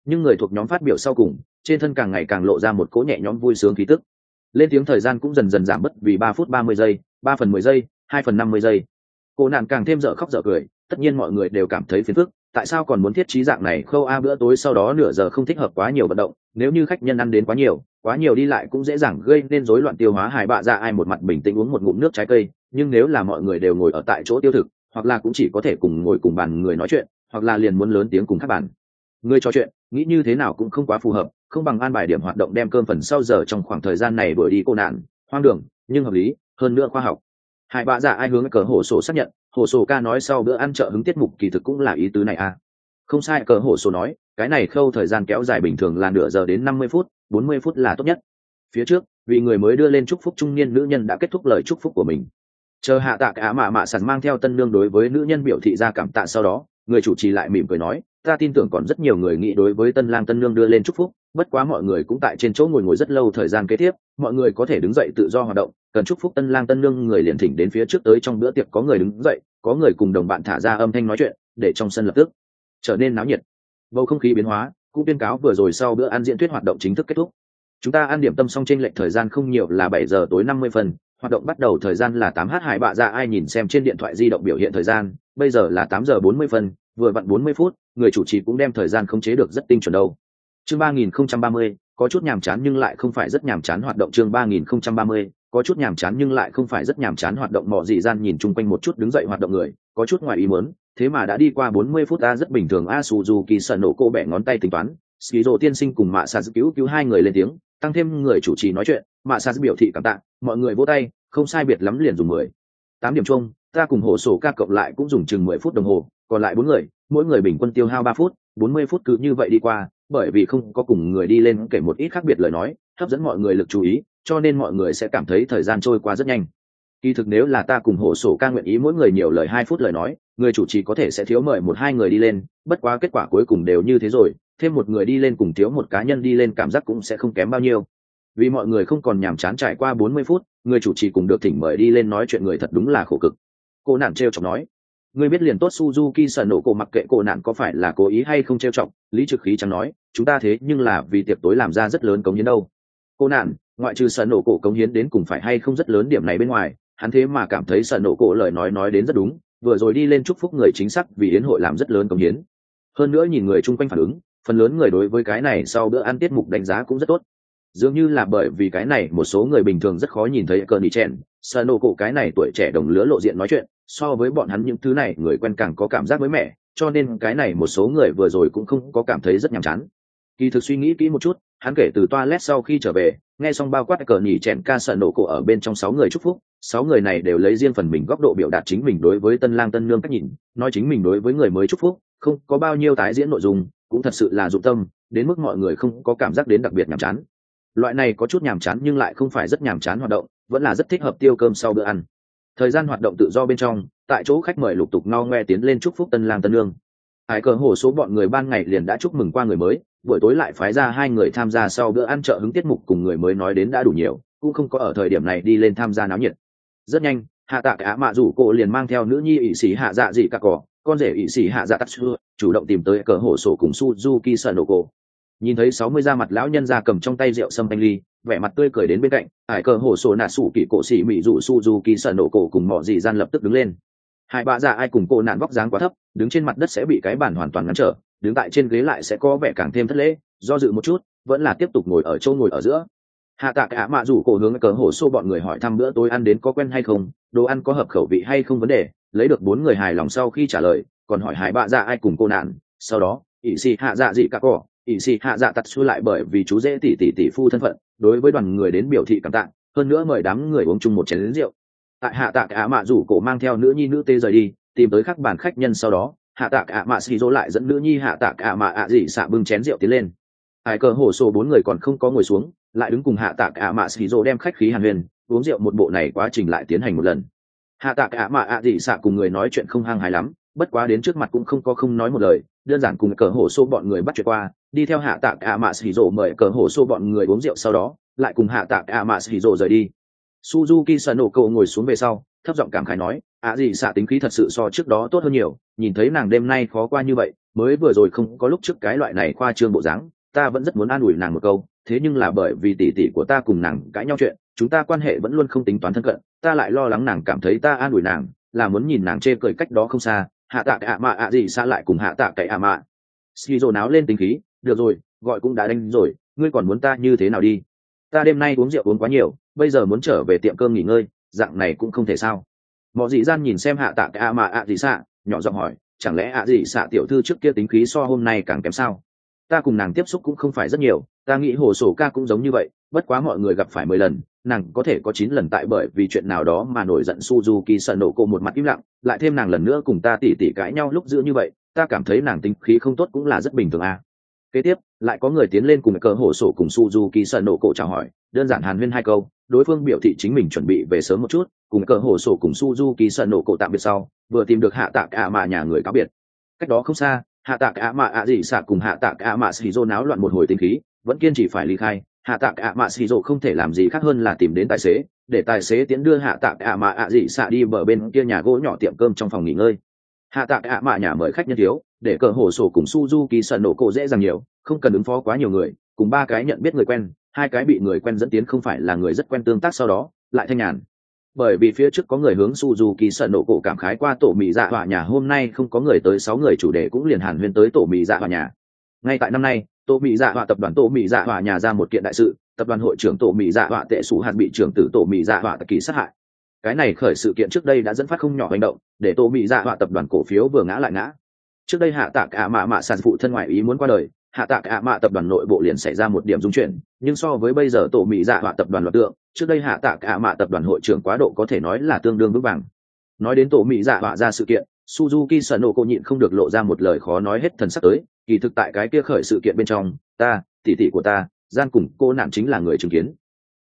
nhưng người thuộc nhóm phát biểu sau cùng trên thân càng ngày càng lộ ra một cỗ nhẹ nhõm vui sướng khí tức. Lên tiếng thời gian cũng dần dần giảm bớt vì 3 phút 30 giây, 3 phần 10 giây, 2 phần 50 giây. Cô nạn càng thêm dở khóc dở cười, tất nhiên mọi người đều cảm thấy phiền phức, tại sao còn muốn thiết trí dạng này khâu a bữa tối sau đó nửa giờ không thích hợp quá nhiều vận động, nếu như khách nhân ăn đến quá nhiều đi lại cũng dễ dàng gây nên rối loạn tiêu hóa. Hải bạ dạ ai một mặt bình tĩnh uống một ngụm nước trái cây, nhưng nếu là mọi người đều ngồi ở tại chỗ tiêu thực, hoặc là cũng chỉ có thể cùng ngồi cùng bàn người nói chuyện, hoặc là liền muốn lớn tiếng cùng các bạn người trò chuyện, nghĩ như thế nào cũng không quá phù hợp, không bằng an bài điểm hoạt động đem cơm phần sau giờ trong khoảng thời gian này đuổi đi cô nạn, hoang đường nhưng hợp lý, hơn nữa khoa học. Hải bạ dạ ai hướng cờ hổ sổ xác nhận, hổ sổ ca nói sau bữa ăn trợ hứng tiết mục kỳ thực cũng là ý tứ này à. Không sai, cờ hổ sổ nói, cái này khâu thời gian kéo dài bình thường là nửa giờ đến 50 phút, 40 phút là tốt nhất. Phía trước, vị người mới đưa lên chúc phúc trung niên nữ nhân đã kết thúc lời chúc phúc của mình. Chờ hạ tạ cả mạ sẵn mang theo tân nương đối với nữ nhân biểu thị ra cảm tạ sau đó, người chủ trì lại mỉm cười nói, ta tin tưởng còn rất nhiều người nghĩ đối với tân lang tân nương đưa lên chúc phúc, bất quá mọi người cũng tại trên chỗ ngồi rất lâu thời gian kế tiếp, mọi người có thể đứng dậy tự do hoạt động, cần chúc phúc tân lang tân nương người liền thỉnh đến phía trước tới. Trong bữa tiệc có người đứng dậy, có người cùng đồng bạn thả ra âm thanh nói chuyện, để trong sân lập tức trở nên náo nhiệt. Bầu không khí biến hóa, cũng tuyên cáo vừa rồi sau bữa ăn diễn thuyết hoạt động chính thức kết thúc. Chúng ta ăn điểm tâm xong, chênh lệch thời gian không nhiều là 7 giờ tối 50 phần, hoạt động bắt đầu thời gian là 8h. Hải bạ dạ ai nhìn xem trên điện thoại di động biểu hiện thời gian, bây giờ là 8 giờ 40 phân, vừa vặn 40 phút, người chủ trì cũng đem thời gian khống chế được rất tinh chuẩn đâu. Chương 3030, có chút nhàm chán nhưng lại không phải rất nhàm chán hoạt động. Chương 3030, có chút nhàm chán nhưng lại không phải rất nhàm chán hoạt động. Mọ dị gian nhìn chung quanh một chút đứng dậy hoạt động người, có chút ngoài ý muốn, thế mà đã đi qua 40 phút rất bình thường. Suzuki sợ nổ cô bẻ ngón tay tính toán, Skizo tiên sinh cùng Mạ Sa cứu hai người lên tiếng, tăng thêm người chủ trì nói chuyện, Mạ Sa biểu thị cảm tạ, mọi người vỗ tay, không sai biệt lắm liền dùng 8 điểm chung, ta cùng hồ sổ ca cộng lại cũng dùng chừng 10 phút đồng hồ, còn lại 4 người, mỗi người bình quân tiêu hao 3 phút, 40 phút cứ như vậy đi qua, bởi vì không có cùng người đi lên kể một ít khác biệt lời nói, hấp dẫn mọi người lực chú ý, cho nên mọi người sẽ cảm thấy thời gian trôi qua rất nhanh. Kỳ thực nếu là ta cùng hồ sổ ca nguyện ý mỗi người nhiều lời 2 phút lời nói, người chủ trì có thể sẽ thiếu mời 1-2 người đi lên, bất quá kết quả cuối cùng đều như thế rồi, thêm một người đi lên cùng thiếu một cá nhân đi lên cảm giác cũng sẽ không kém bao nhiêu. Vì mọi người không còn nhàm chán trải qua 40 phút, người chủ trì cùng được thỉnh mời đi lên nói chuyện người thật đúng là khổ cực. Cô nạn trêu chọc nói, ngươi biết liền tốt. Suzuki sợ nổ cổ mặc kệ cô nạn có phải là cố ý hay không trêu chọc, Lý Trực Khí chẳng nói, chúng ta thế nhưng là vì tiệc tối làm ra rất lớn cống hiến đâu. Cô nạn, ngoại trừ sợ nổ cổ cống hiến đến cùng phải hay không rất lớn điểm này bên ngoài, hắn thế mà cảm thấy sợ nổ cổ lời nói đến rất đúng, vừa rồi đi lên chúc phúc người chính xác vì yến hội làm rất lớn cống hiến. Hơn nữa nhìn người chung quanh phản ứng, phần lớn người đối với cái này sau bữa ăn tiết mục đánh giá cũng rất tốt. Dường như là bởi vì cái này một số người bình thường rất khó nhìn thấy cờ nỉ chèn sợ nổ cổ cái này tuổi trẻ đồng lứa lộ diện nói chuyện, so với bọn hắn những thứ này người quen càng có cảm giác mới mẻ, cho nên cái này một số người vừa rồi cũng không có cảm thấy rất nhàm chán. Kỳ thực suy nghĩ kỹ một chút, hắn kể từ toilet sau khi trở về, nghe xong bao quát cờ nỉ chèn ca sợ nổ cổ ở bên trong 6 người chúc phúc, 6 người này đều lấy riêng phần mình góc độ biểu đạt chính mình đối với tân lang tân nương cách nhìn, nói chính mình đối với người mới chúc phúc không có bao nhiêu tái diễn nội dung, cũng thật sự là dụng tâm đến mức mọi người không có cảm giác đến đặc biệt nhàm chán. Loại này có chút nhàm chán nhưng lại không phải rất nhàm chán hoạt động, vẫn là rất thích hợp tiêu cơm sau bữa ăn. Thời gian hoạt động tự do bên trong, tại chỗ khách mời lục tục no ngoe tiến lên chúc phúc tân lang tân nương. Hải cờ hồ số bọn người ban ngày liền đã chúc mừng qua người mới, buổi tối lại phái ra 2 người tham gia sau bữa ăn trợ hứng tiết mục cùng người mới nói đến đã đủ nhiều, cũng không có ở thời điểm này đi lên tham gia náo nhiệt. Rất nhanh, hạ tạ cả mạ rủ cổ liền mang theo nữ nhi ỷ sĩ hạ dạ dị cả cỏ, con rể ỷ sĩ hạ dạ tắt xưa, chủ động tìm tới cờ hồ sổ cùng Suzuki Sanoko. Nhìn thấy 60 da mặt lão nhân ra cầm trong tay rượu sâm thanh ly, vẻ mặt tươi cười đến bên cạnh, hải cờ hồ sổ nạ sủ kỳ cổ sĩ mỹ dụ Suzuki Sanoko cùng mọ dị gian lập tức đứng lên. Hai bà già ai cùng cô nạn vóc dáng quá thấp, đứng trên mặt đất sẽ bị cái bàn hoàn toàn ngăn trở, đứng tại trên ghế lại sẽ có vẻ càng thêm thất lễ, do dự một chút, vẫn là tiếp tục ngồi ở chỗ ngồi ở giữa. Hạ tạ cả mạ rủ cổ hướng cờ hổ xô bọn người hỏi thăm bữa tối ăn đến có quen hay không, đồ ăn có hợp khẩu vị hay không vấn đề, lấy được 4 người hài lòng sau khi trả lời, còn hỏi hải bạ dạ ai cùng cô nạn. Sau đó ỷ xì hạ dạ dị cả cỏ, ỷ xì hạ dạ tắt xuôi lại bởi vì chú dễ tỷ phu thân phận, đối với đoàn người đến biểu thị cảm tạ, hơn nữa mời đám người uống chung một chén rượu. Tại hạ tạ cả mạ rủ cổ mang theo nữ nhi nữ tê rời đi, tìm tới các bàn khách nhân. Sau đó hạ tạ cả mạ xì dỗ lại dẫn nữ nhi hạ tạ cả mạ ạ dị xạ bưng chén rượu tiến lên. Hải cờ hổ sổ 4 người còn không có ngồi xuống, lại đứng cùng hạ tạ cả mạ xì dỗ đem khách khí hàn huyền uống rượu, một bộ này quá trình lại tiến hành một lần. Hạ tạ cả mạ ạ dị xạ cùng người nói chuyện không hăng hái lắm, bất quá đến trước mặt cũng không nói một lời, đơn giản cùng cờ hổ xô bọn người bắt chuyện qua, đi theo hạ tạ cả mạ xì dỗ mời cờ hổ xô bọn người uống rượu, sau đó lại cùng hạ tạ cả mạ xì dỗ rời đi. Suzuki Sanoko ngồi xuống về sau, thấp giọng cảm khái nói, ạ dị xạ tính khí thật sự so trước đó tốt hơn nhiều, nhìn thấy nàng đêm nay khó qua như vậy, mới vừa rồi không có lúc trước cái loại này khoa trương bộ dáng, ta vẫn rất muốn an ủi nàng một câu, thế nhưng là bởi vì tỷ tỷ của ta cùng nàng cãi nhau chuyện, chúng ta quan hệ vẫn luôn không tính toán thân cận, ta lại lo lắng nàng cảm thấy ta an ủi nàng là muốn nhìn nàng chê cười cách đó không xa. Hạ tạ cái ạ mạ ạ gì xa lại cùng hạ tạ cái ạ mạ skizo náo lên tính khí. Được rồi, gọi cũng đã đánh rồi, ngươi còn muốn ta như thế nào đi? Ta đêm nay uống rượu uống quá nhiều, bây giờ muốn trở về tiệm cơm nghỉ ngơi, dạng này cũng không thể sao? Mọ dị gian nhìn xem hạ tạ cái ạ mạ ạ gì xạ, nhỏ giọng hỏi, chẳng lẽ ạ gì xạ tiểu thư trước kia tính khí so hôm nay càng kém sao? Ta cùng nàng tiếp xúc cũng không phải rất nhiều, ta nghĩ hồ sổ ca cũng giống như vậy, bất quá mọi người gặp phải 10 lần, nàng có thể có 9 lần tại bởi vì chuyện nào đó mà nổi giận. Suzuki sợ nổ cô một mặt im lặng, lại thêm nàng lần nữa cùng ta tỉ tỉ cãi nhau lúc giữa như vậy, ta cảm thấy nàng tính khí không tốt cũng là rất bình thường à. Kế tiếp lại có người tiến lên cùng cờ hổ sổ cùng Suzuki sợ nổ cổ chào hỏi, đơn giản hàn huyên 2 câu, đối phương biểu thị chính mình chuẩn bị về sớm một chút, cùng cờ hổ sổ cùng Suzuki sợ nổ cổ tạm biệt sau, vừa tìm được hạ tạ cả mà nhà người cáo biệt. Cách đó không xa, hạ tạ cả mà ạ gì xạ cùng hạ tạ cả mà Shizuo náo loạn một hồi tính khí, vẫn kiên trì phải ly khai. Hạ tạ cả mà Shizuo không thể làm gì khác hơn là tìm đến tài xế, để tài xế tiến đưa hạ tạ cả mà ạ gì xạ đi bờ bên kia nhà gỗ nhỏ tiệm cơm trong phòng nghỉ ngơi. Hạ tạ cả mà nhà mời khách nhân thiếu, để cờ hổ sổ cùng Suzuki sợ nổ cổ dễ dàng nhiều, không cần ứng phó quá nhiều người, cùng 3 cái nhận biết người quen, 2 cái bị người quen dẫn tiến không phải là người rất quen tương tác sau đó lại thanh nhàn. Bởi vì phía trước có người hướng Suzuki sợ nổ cổ cảm khái qua tổ mì dạ họa nhà hôm nay không có người tới 6 người chủ đề cũng liền hàn huyên tới tổ mì dạ họa nhà. Ngay tại năm nay, tổ mì dạ họa tập đoàn tổ mì dạ họa nhà ra một kiện đại sự, tập đoàn hội trưởng tổ mì dạ họa tệ sủ hạt bị trưởng tử tổ mì dạ họa kỳ sát hại. Cái này khởi sự kiện trước đây đã dẫn phát không nhỏ hành động, để tổ mì dạ họa tập đoàn cổ phiếu vừa ngã lại ngã. Trước đây hạ tạ cả mạ sản phụ thân ngoại ý muốn qua đời, hạ tạ cả mạ tập đoàn nội bộ liền xảy ra một điểm rung chuyển, nhưng so với bây giờ tổ mì dạ họa tập đoàn loạt tượng, trước đây hạ tạ cả mạ tập đoàn hội trưởng quá độ có thể nói là tương đương vững vàng. Nói đến tổ mì dạ họa ra sự kiện, Suzuki sợ nổ cô nhịn không được lộ ra một lời khó nói hết thần sắc tới, kỳ thực tại cái kia khởi sự kiện bên trong, ta tỷ tỷ của ta gian cùng cô nạn chính là người chứng kiến.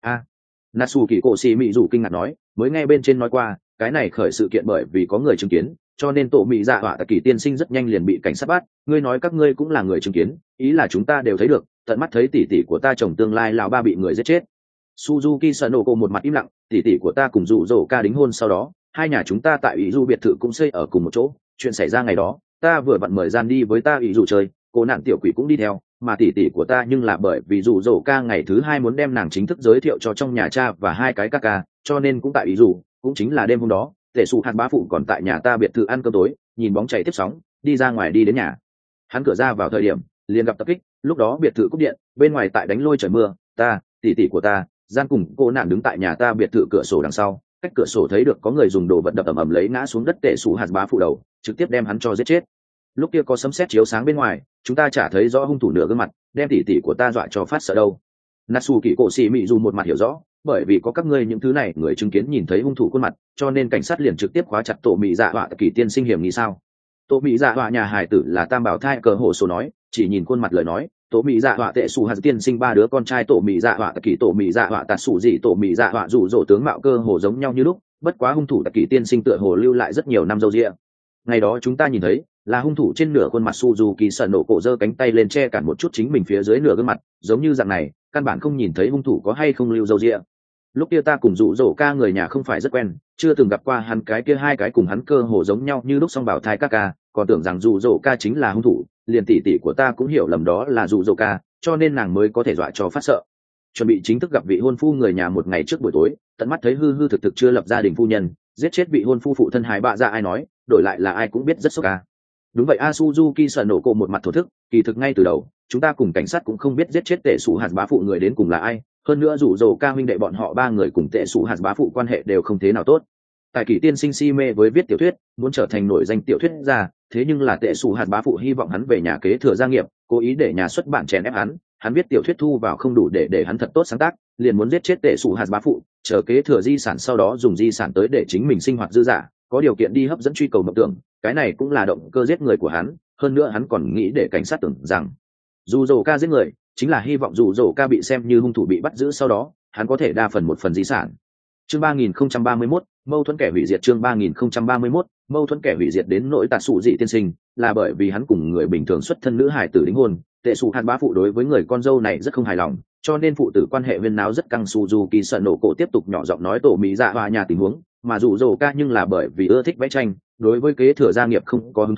Natsuki cổ xì mị dù kinh ngạc nói, mới nghe bên trên nói qua, cái này khởi sự kiện bởi vì có người chứng kiến, cho nên tổ mị dạ họa tạ kỳ tiên sinh rất nhanh liền bị cảnh sát bắt. Ngươi nói các ngươi cũng là người chứng kiến, ý là chúng ta đều thấy được, tận mắt thấy tỷ tỷ của ta chồng tương lai lão ba bị người giết chết. Suzuki sợ nổ cô một mặt im lặng, tỷ tỷ của ta cùng dụ dỗ ca đính hôn sau đó, 2 nhà chúng ta tại ủy du biệt thự cũng xây ở cùng một chỗ, chuyện xảy ra ngày đó, ta vừa vặn mời gian đi với ta ủy du chơi, cô nạn tiểu quỷ cũng đi theo, mà tỷ tỷ của ta nhưng là bởi vì dụ dỗ ca ngày thứ 2 muốn đem nàng chính thức giới thiệu cho trong nhà cha và 2 cái ca ca, cho nên cũng tại ủy du, cũng chính là đêm hôm đó, tể sụ hạt bá phụ còn tại nhà ta biệt thự ăn cơm tối, nhìn bóng chảy tiếp sóng, đi ra ngoài đi đến nhà. Hắn cửa ra vào thời điểm, liền gặp tập kích, lúc đó biệt thự cúp điện, bên ngoài tại đánh lôi trời mưa, ta, tỷ tỷ của ta, gian cùng cô nạn đứng tại nhà ta biệt thự cửa sổ đằng sau, cách cửa sổ thấy được có người dùng đồ vật đập ầm lấy ngã xuống đất tể sụ hạt bá phụ đầu, trực tiếp đem hắn cho giết chết. Lúc kia có sấm sét chiếu sáng bên ngoài, chúng ta chả thấy rõ hung thủ nửa gương mặt, đem tỷ tỷ của ta dọa cho phát sợ đâu. Natsuki cổ xì mị dù một mặt hiểu rõ, bởi vì có các ngươi những thứ này người chứng kiến nhìn thấy hung thủ khuôn mặt, cho nên cảnh sát liền trực tiếp khóa chặt tổ mị dạ họa kỳ tiên sinh hiểm nghi sao? Tổ mị dạ họa nhà hài tử là tam bảo thai cờ hổ số nói, chỉ nhìn khuôn mặt lời nói, tổ mị dạ họa tệ sủ hạt tiên sinh 3 đứa con trai tổ mị dạ họa kỳ tổ mị dạ họa tạt sủ gì tổ mị dạ họa rủ rỗ tướng mạo cơ hồ giống nhau như lúc, bất quá hung thủ tạt kỳ tiên sinh tựa hồ lưu lại rất nhiều năm dâu dịa. Ngày đó chúng ta nhìn thấy là hung thủ trên nửa khuôn mặt Suzuki sợ nổ cổ giơ cánh tay lên che cản một chút chính mình phía dưới nửa gương mặt, giống như dạng này, căn bản không nhìn thấy hung thủ có hay không lưu dâu dịa. Lúc kia ta cùng dụ dỗ ca người nhà không phải rất quen, chưa từng gặp qua hắn cái kia 2 cái cùng hắn cơ hồ giống nhau như lúc song bảo thai các ca, còn tưởng rằng dụ dỗ ca chính là hung thủ, liền tỷ tỷ của ta cũng hiểu lầm đó là dụ dỗ ca, cho nên nàng mới có thể dọa cho phát sợ. Chuẩn bị chính thức gặp vị hôn phu người nhà một ngày trước buổi tối, tận mắt thấy hư hư thực thực chưa lập gia đình phu nhân, giết chết vị hôn phu phụ thân hái bạ ra ai nói, đổi lại là ai cũng biết rất sốc ca. Đúng vậy, Suzuki sợ nổ cổ một mặt thổ thức, kỳ thực ngay từ đầu, chúng ta cùng cảnh sát cũng không biết giết chết tệ sủ hạt bá phụ người đến cùng là ai, hơn nữa dụ dỗ ca huynh đệ bọn họ 3 người cùng tệ sủ hạt bá phụ quan hệ đều không thế nào tốt. Tài kỷ tiên sinh si mê với viết tiểu thuyết, muốn trở thành nổi danh tiểu thuyết gia, thế nhưng là tệ sủ hạt bá phụ hy vọng hắn về nhà kế thừa gia nghiệp, cố ý để nhà xuất bản chèn ép hắn viết tiểu thuyết thu vào không đủ để hắn thật tốt sáng tác, liền muốn giết chết tệ sủ hạt bá phụ, chờ kế thừa di sản sau đó dùng di sản tới để chính mình sinh hoạt dư dả, có điều kiện đi hấp dẫn truy cầu mộng tưởng, cái này cũng là động cơ giết người của hắn. Hơn nữa hắn còn nghĩ để cảnh sát tưởng rằng dù dỗ ca giết người chính là hy vọng dù dỗ ca bị xem như hung thủ bị bắt giữ sau đó hắn có thể đa phần một phần di sản. Chương 3031, mâu thuẫn kẻ hủy diệt. Chương 3031, mâu thuẫn kẻ hủy diệt. Đến nỗi tạt sụ dị tiên sinh là bởi vì hắn cùng người bình thường xuất thân nữ hải tử đính hôn, tệ sụ hạt bá phụ đối với người con dâu này rất không hài lòng, cho nên phụ tử quan hệ huyên náo rất căng. Suzuki sợ nổ cổ tiếp tục nhỏ giọng nói tổ mỹ dạ hòa nhà tình huống, mà dù dỗ ca nhưng là bởi vì ưa thích vẽ tranh, đối với kế thừa gia nghiệp không có hứng thú,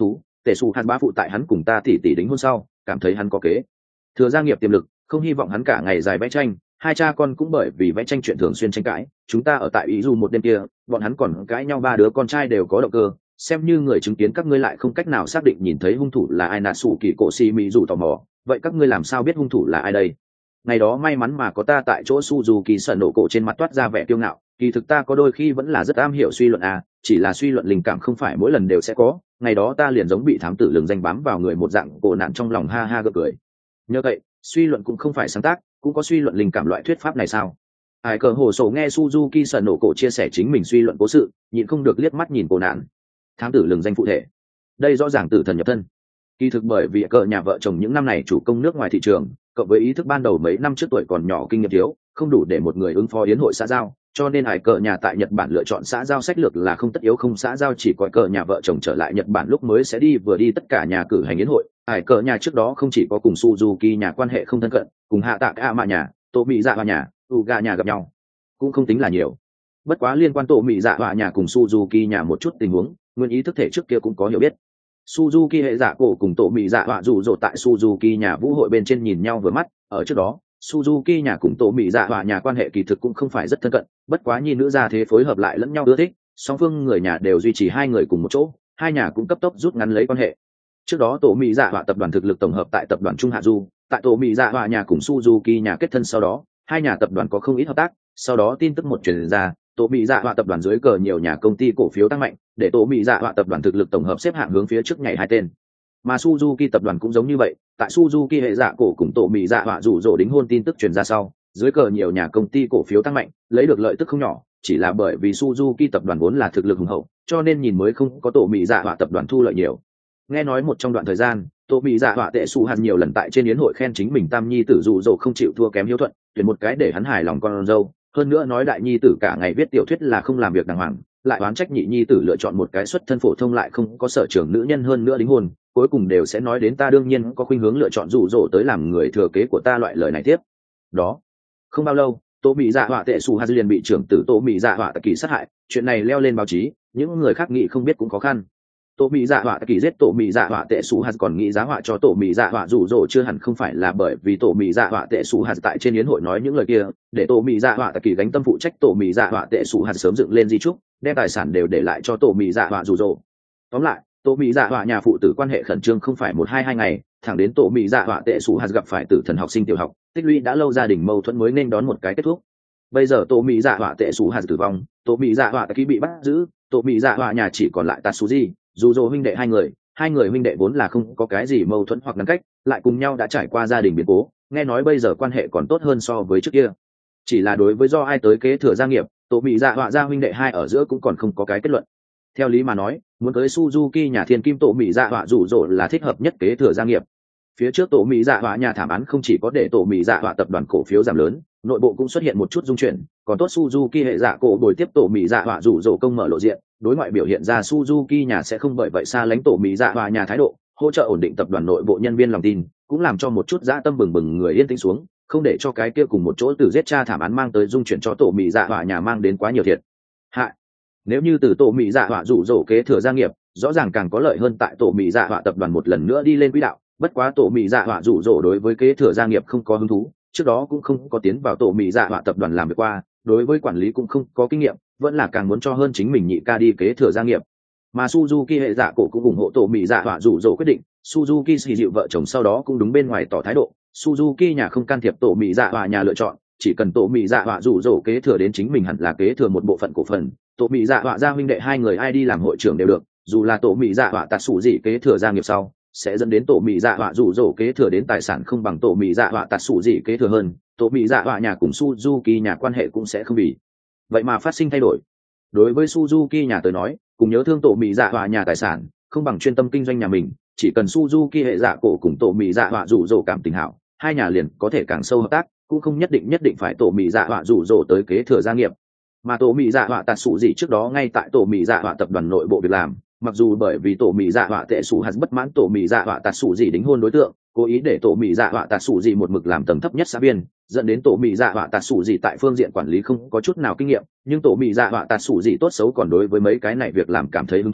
tệ xù hạt bá phụ tại hắn cùng ta tỉ tỉ đính hôn sau cảm thấy hắn có kế thừa gia nghiệp tiềm lực, không hy vọng hắn cả ngày dài vẽ tranh. Hai cha con cũng bởi vì vẽ tranh chuyện thường xuyên tranh cãi, chúng ta ở tại ý dù một đêm kia, bọn hắn còn cãi nhau, ba đứa con trai đều có động cơ, xem như người chứng kiến các ngươi lại không cách nào xác định nhìn thấy hung thủ là ai. Nà sủ kỳ cổ xì mỹ dù tò mò, vậy các ngươi làm sao biết hung thủ là ai đây? Ngày đó may mắn mà có ta tại chỗ. Suzuki sợ nổ cổ trên mặt toát ra vẻ kiêu ngạo, kỳ thực ta có đôi khi vẫn là rất am hiểu suy luận à, chỉ là suy luận linh cảm không phải mỗi lần đều sẽ có. Ngày đó ta liền giống bị thám tử lường danh bám vào người một dạng, cổ nạn trong lòng ha ha gật cười. Nhờ vậy, suy luận cũng không phải sáng tác, cũng có suy luận linh cảm loại thuyết pháp này sao? Hải cờ hồ sổ nghe Suzuki sợ nổ cổ chia sẻ chính mình suy luận cố sự, nhịn không được liếc mắt nhìn cổ nạn. Thám tử lường danh phụ thể, đây rõ ràng tử thần nhập thân. Kỳ thực bởi vì cờ nhà vợ chồng những năm này chủ công nước ngoài thị trường, cộng với ý thức ban đầu mấy năm trước tuổi còn nhỏ kinh nghiệm thiếu, không đủ để một người ứng phó yến hội xã giao, cho nên hải cờ nhà tại Nhật Bản lựa chọn xã giao sách lược là không tất yếu không xã giao, chỉ coi cờ nhà vợ chồng trở lại Nhật Bản lúc mới sẽ đi vừa đi tất cả nhà cử hành yến hội. Hải cờ nhà trước đó không chỉ có cùng Suzuki nhà quan hệ không thân cận, cùng hạ tạ cả mạ nhà, tổ mỹ dạ hòa nhà, Uga nhà gặp nhau cũng không tính là nhiều. Bất quá liên quan tổ mỹ dạ hòa nhà cùng Suzuki nhà một chút tình huống, nguyên ý thức thể trước kia cũng có hiểu biết. Suzuki hệ dạ cổ cùng tổ mỹ dạ họa rủ rột tại Suzuki nhà vũ hội bên trên nhìn nhau vừa mắt. Ở trước đó, Suzuki nhà cùng tổ mỹ dạ họa nhà quan hệ kỳ thực cũng không phải rất thân cận, bất quá nhi nữ gia thế phối hợp lại lẫn nhau ưa thích, song phương người nhà đều duy trì hai người cùng một chỗ, hai nhà cũng cấp tốc rút ngắn lấy quan hệ. Trước đó tổ mỹ dạ họa tập đoàn thực lực tổng hợp tại tập đoàn Trung Hạ Du, tại tổ mỹ dạ họa nhà cùng Suzuki nhà kết thân sau đó, hai nhà tập đoàn có không ít hợp tác, sau đó tin tức một truyền ra, tổ mỹ dạ họa tập đoàn dưới cờ nhiều nhà công ty cổ phiếu tăng mạnh, để tổ mỹ dạ họa tập đoàn thực lực tổng hợp xếp hạng hướng phía trước nhảy hai tên. Mà Suzuki tập đoàn cũng giống như vậy, tại Suzuki hệ dạ cổ cùng tổ mỹ dạ họa rủ rỗ đính hôn tin tức truyền ra sau, dưới cờ nhiều nhà công ty cổ phiếu tăng mạnh, lấy được lợi tức không nhỏ, chỉ là bởi vì Suzuki tập đoàn vốn là thực lực hùng hậu, cho nên nhìn mới không có tổ mỹ dạ họa tập đoàn thu lợi nhiều. Nghe nói một trong đoạn thời gian, tổ mỹ dạ họa tệ su hạt nhiều lần tại trên yến hội khen chính mình tam nhi tử rủ rỗ không chịu thua kém hiếu thuận, tuyển một cái để hắn hài lòng con dâu. Hơn nữa nói đại nhi tử cả ngày viết tiểu thuyết là không làm việc đàng hoàng, lại oán trách nhị nhi tử lựa chọn một cái xuất thân phổ thông lại không có sở trường nữ nhân hơn nữa đính hôn, cuối cùng đều sẽ nói đến ta đương nhiên có khuynh hướng lựa chọn rủ rỗ tới làm người thừa kế của ta loại lời này tiếp. Đó, không bao lâu, tổ mỹ dạ họa tệ su hạt liền bị trưởng tử tổ mỹ dạ họa tạ kỳ sát hại, chuyện này leo lên báo chí, những người khác nghĩ không biết cũng khó khăn. Tổ mỹ dạ họa tạ kỳ giết tổ mỹ dạ họa tệ su hạt còn nghĩ giá họa cho tổ mỹ dạ họa rủ rỗ chưa hẳn không phải là bởi vì tổ mỹ dạ họa tệ su hạt tại trên yến hội nói những lời kia, để tổ mỹ dạ họa tạ kỳ gánh tâm phụ trách tổ mỹ dạ họa tệ su hạt sớm dựng lên di trúc, đem tài sản đều để lại cho tổ mỹ dạ họa rủ rỗ. Tóm lại, tổ mỹ dạ họa nhà phụ tử quan hệ khẩn trương không phải một hai ngày, thẳng đến tổ mỹ dạ họa tệ su hạt gặp phải tử thần học sinh tiểu học, tích lũy đã lâu gia đình mâu thuẫn mới nên đón một cái kết thúc. Bây giờ tổ mỹ dạ họa tệ su hạt tử vong, tổ mỹ dạ họa tạ kỳ bị bắt giữ, tổ mỹ dạ họa nhà chỉ còn lại Tatsuji, dù dỗ huynh đệ hai người huynh đệ vốn là không có cái gì mâu thuẫn hoặc ngăn cách, lại cùng nhau đã trải qua gia đình biến cố, nghe nói bây giờ quan hệ còn tốt hơn so với trước kia. Chỉ là đối với do ai tới kế thừa gia nghiệp, tổ mỹ dạ họa gia huynh đệ hai ở giữa cũng còn không có cái kết luận. Theo lý mà nói, muốn tới Suzuki nhà thiên kim tổ mỹ dạ họa rủ rỗ là thích hợp nhất kế thừa gia nghiệp. Phía trước tổ mỹ dạ họa nhà thảm án không chỉ có để tổ mỹ dạ họa tập đoàn cổ phiếu giảm lớn, nội bộ cũng xuất hiện một chút dung chuyển, còn tốt Suzuki hệ dạ cổ bồi tiếp tổ mỹ dạ họa rủ rỗ công mở lộ diện, đối ngoại biểu hiện ra Suzuki nhà sẽ không bởi vậy xa lánh tổ mỹ dạ họa nhà thái độ, hỗ trợ ổn định tập đoàn nội bộ nhân viên lòng tin, cũng làm cho một chút dã tâm bừng bừng người yên tĩnh xuống, không để cho cái kia cùng một chỗ từ giết cha thảm án mang tới dung chuyển cho tổ mỹ dạ họa nhà mang đến quá nhiều thiệt hại. Nếu như từ tổ mỹ dạ họa rủ rỗ kế thừa gia nghiệp, rõ ràng càng có lợi hơn tại tổ mỹ dạ họa tập đoàn một lần nữa đi lên quỹ đạo, bất quá tổ mỹ dạ họa rủ rỗ đối với kế thừa gia nghiệp không có hứng thú, trước đó cũng không có tiến vào tổ mỹ dạ họa tập đoàn làm việc qua, đối với quản lý cũng không có kinh nghiệm, vẫn là càng muốn cho hơn chính mình nhị ca đi kế thừa gia nghiệp. Mà Suzuki hệ dạ cổ cũng ủng hộ tổ mỹ dạ họa rủ rỗ quyết định, Suzuki xì dịu vợ chồng sau đó cũng đúng bên ngoài tỏ thái độ, Suzuki nhà không can thiệp tổ mỹ dạ họa nhà lựa chọn, chỉ cần tổ mỹ dạ họa rủ rỗ kế thừa đến chính mình hẳn là kế thừa một bộ phận cổ phần, tổ mỹ dạ họa gia huynh đệ hai người ai đi làm hội trưởng đều được, dù là tổ mỹ dạ họa tạt sủ gì kế thừa gia nghiệp sau sẽ dẫn đến tổ mỹ dạ họa rủ rỗ kế thừa đến tài sản không bằng tổ mỹ dạ họa tạt sủ gì kế thừa hơn, tổ mỹ dạ họa nhà cùng Suzuki nhà quan hệ cũng sẽ không bị vậy mà phát sinh thay đổi. Đối với Suzuki nhà tới nói, cùng nhớ thương tổ mỹ dạ họa nhà tài sản không bằng chuyên tâm kinh doanh nhà mình, chỉ cần Suzuki hệ dạ cổ cùng tổ mỹ dạ họa rủ rỗ cảm tình hảo, hai nhà liền có thể càng sâu hợp tác, cũng không nhất định phải tổ mỹ dạ họa rủ rỗ tới kế thừa gia nghiệp. Mà tổ mỹ dạ họa tạt sủ gì trước đó ngay tại tổ mỹ dạ họa tập đoàn nội bộ việc làm, mặc dù bởi vì tổ mỹ dạ họa tệ sủ hạt bất mãn tổ mỹ dạ họa tạt sủ gì đính hôn đối tượng, cố ý để tổ mỹ dạ họa tạt sủ gì một mực làm tầng thấp nhất xã viên, dẫn đến tổ mỹ dạ họa tạt sủ gì tại phương diện quản lý không có chút nào kinh nghiệm, nhưng tổ mỹ dạ họa tạt sủ gì tốt xấu còn đối với mấy cái này việc làm cảm thấy hứng thú,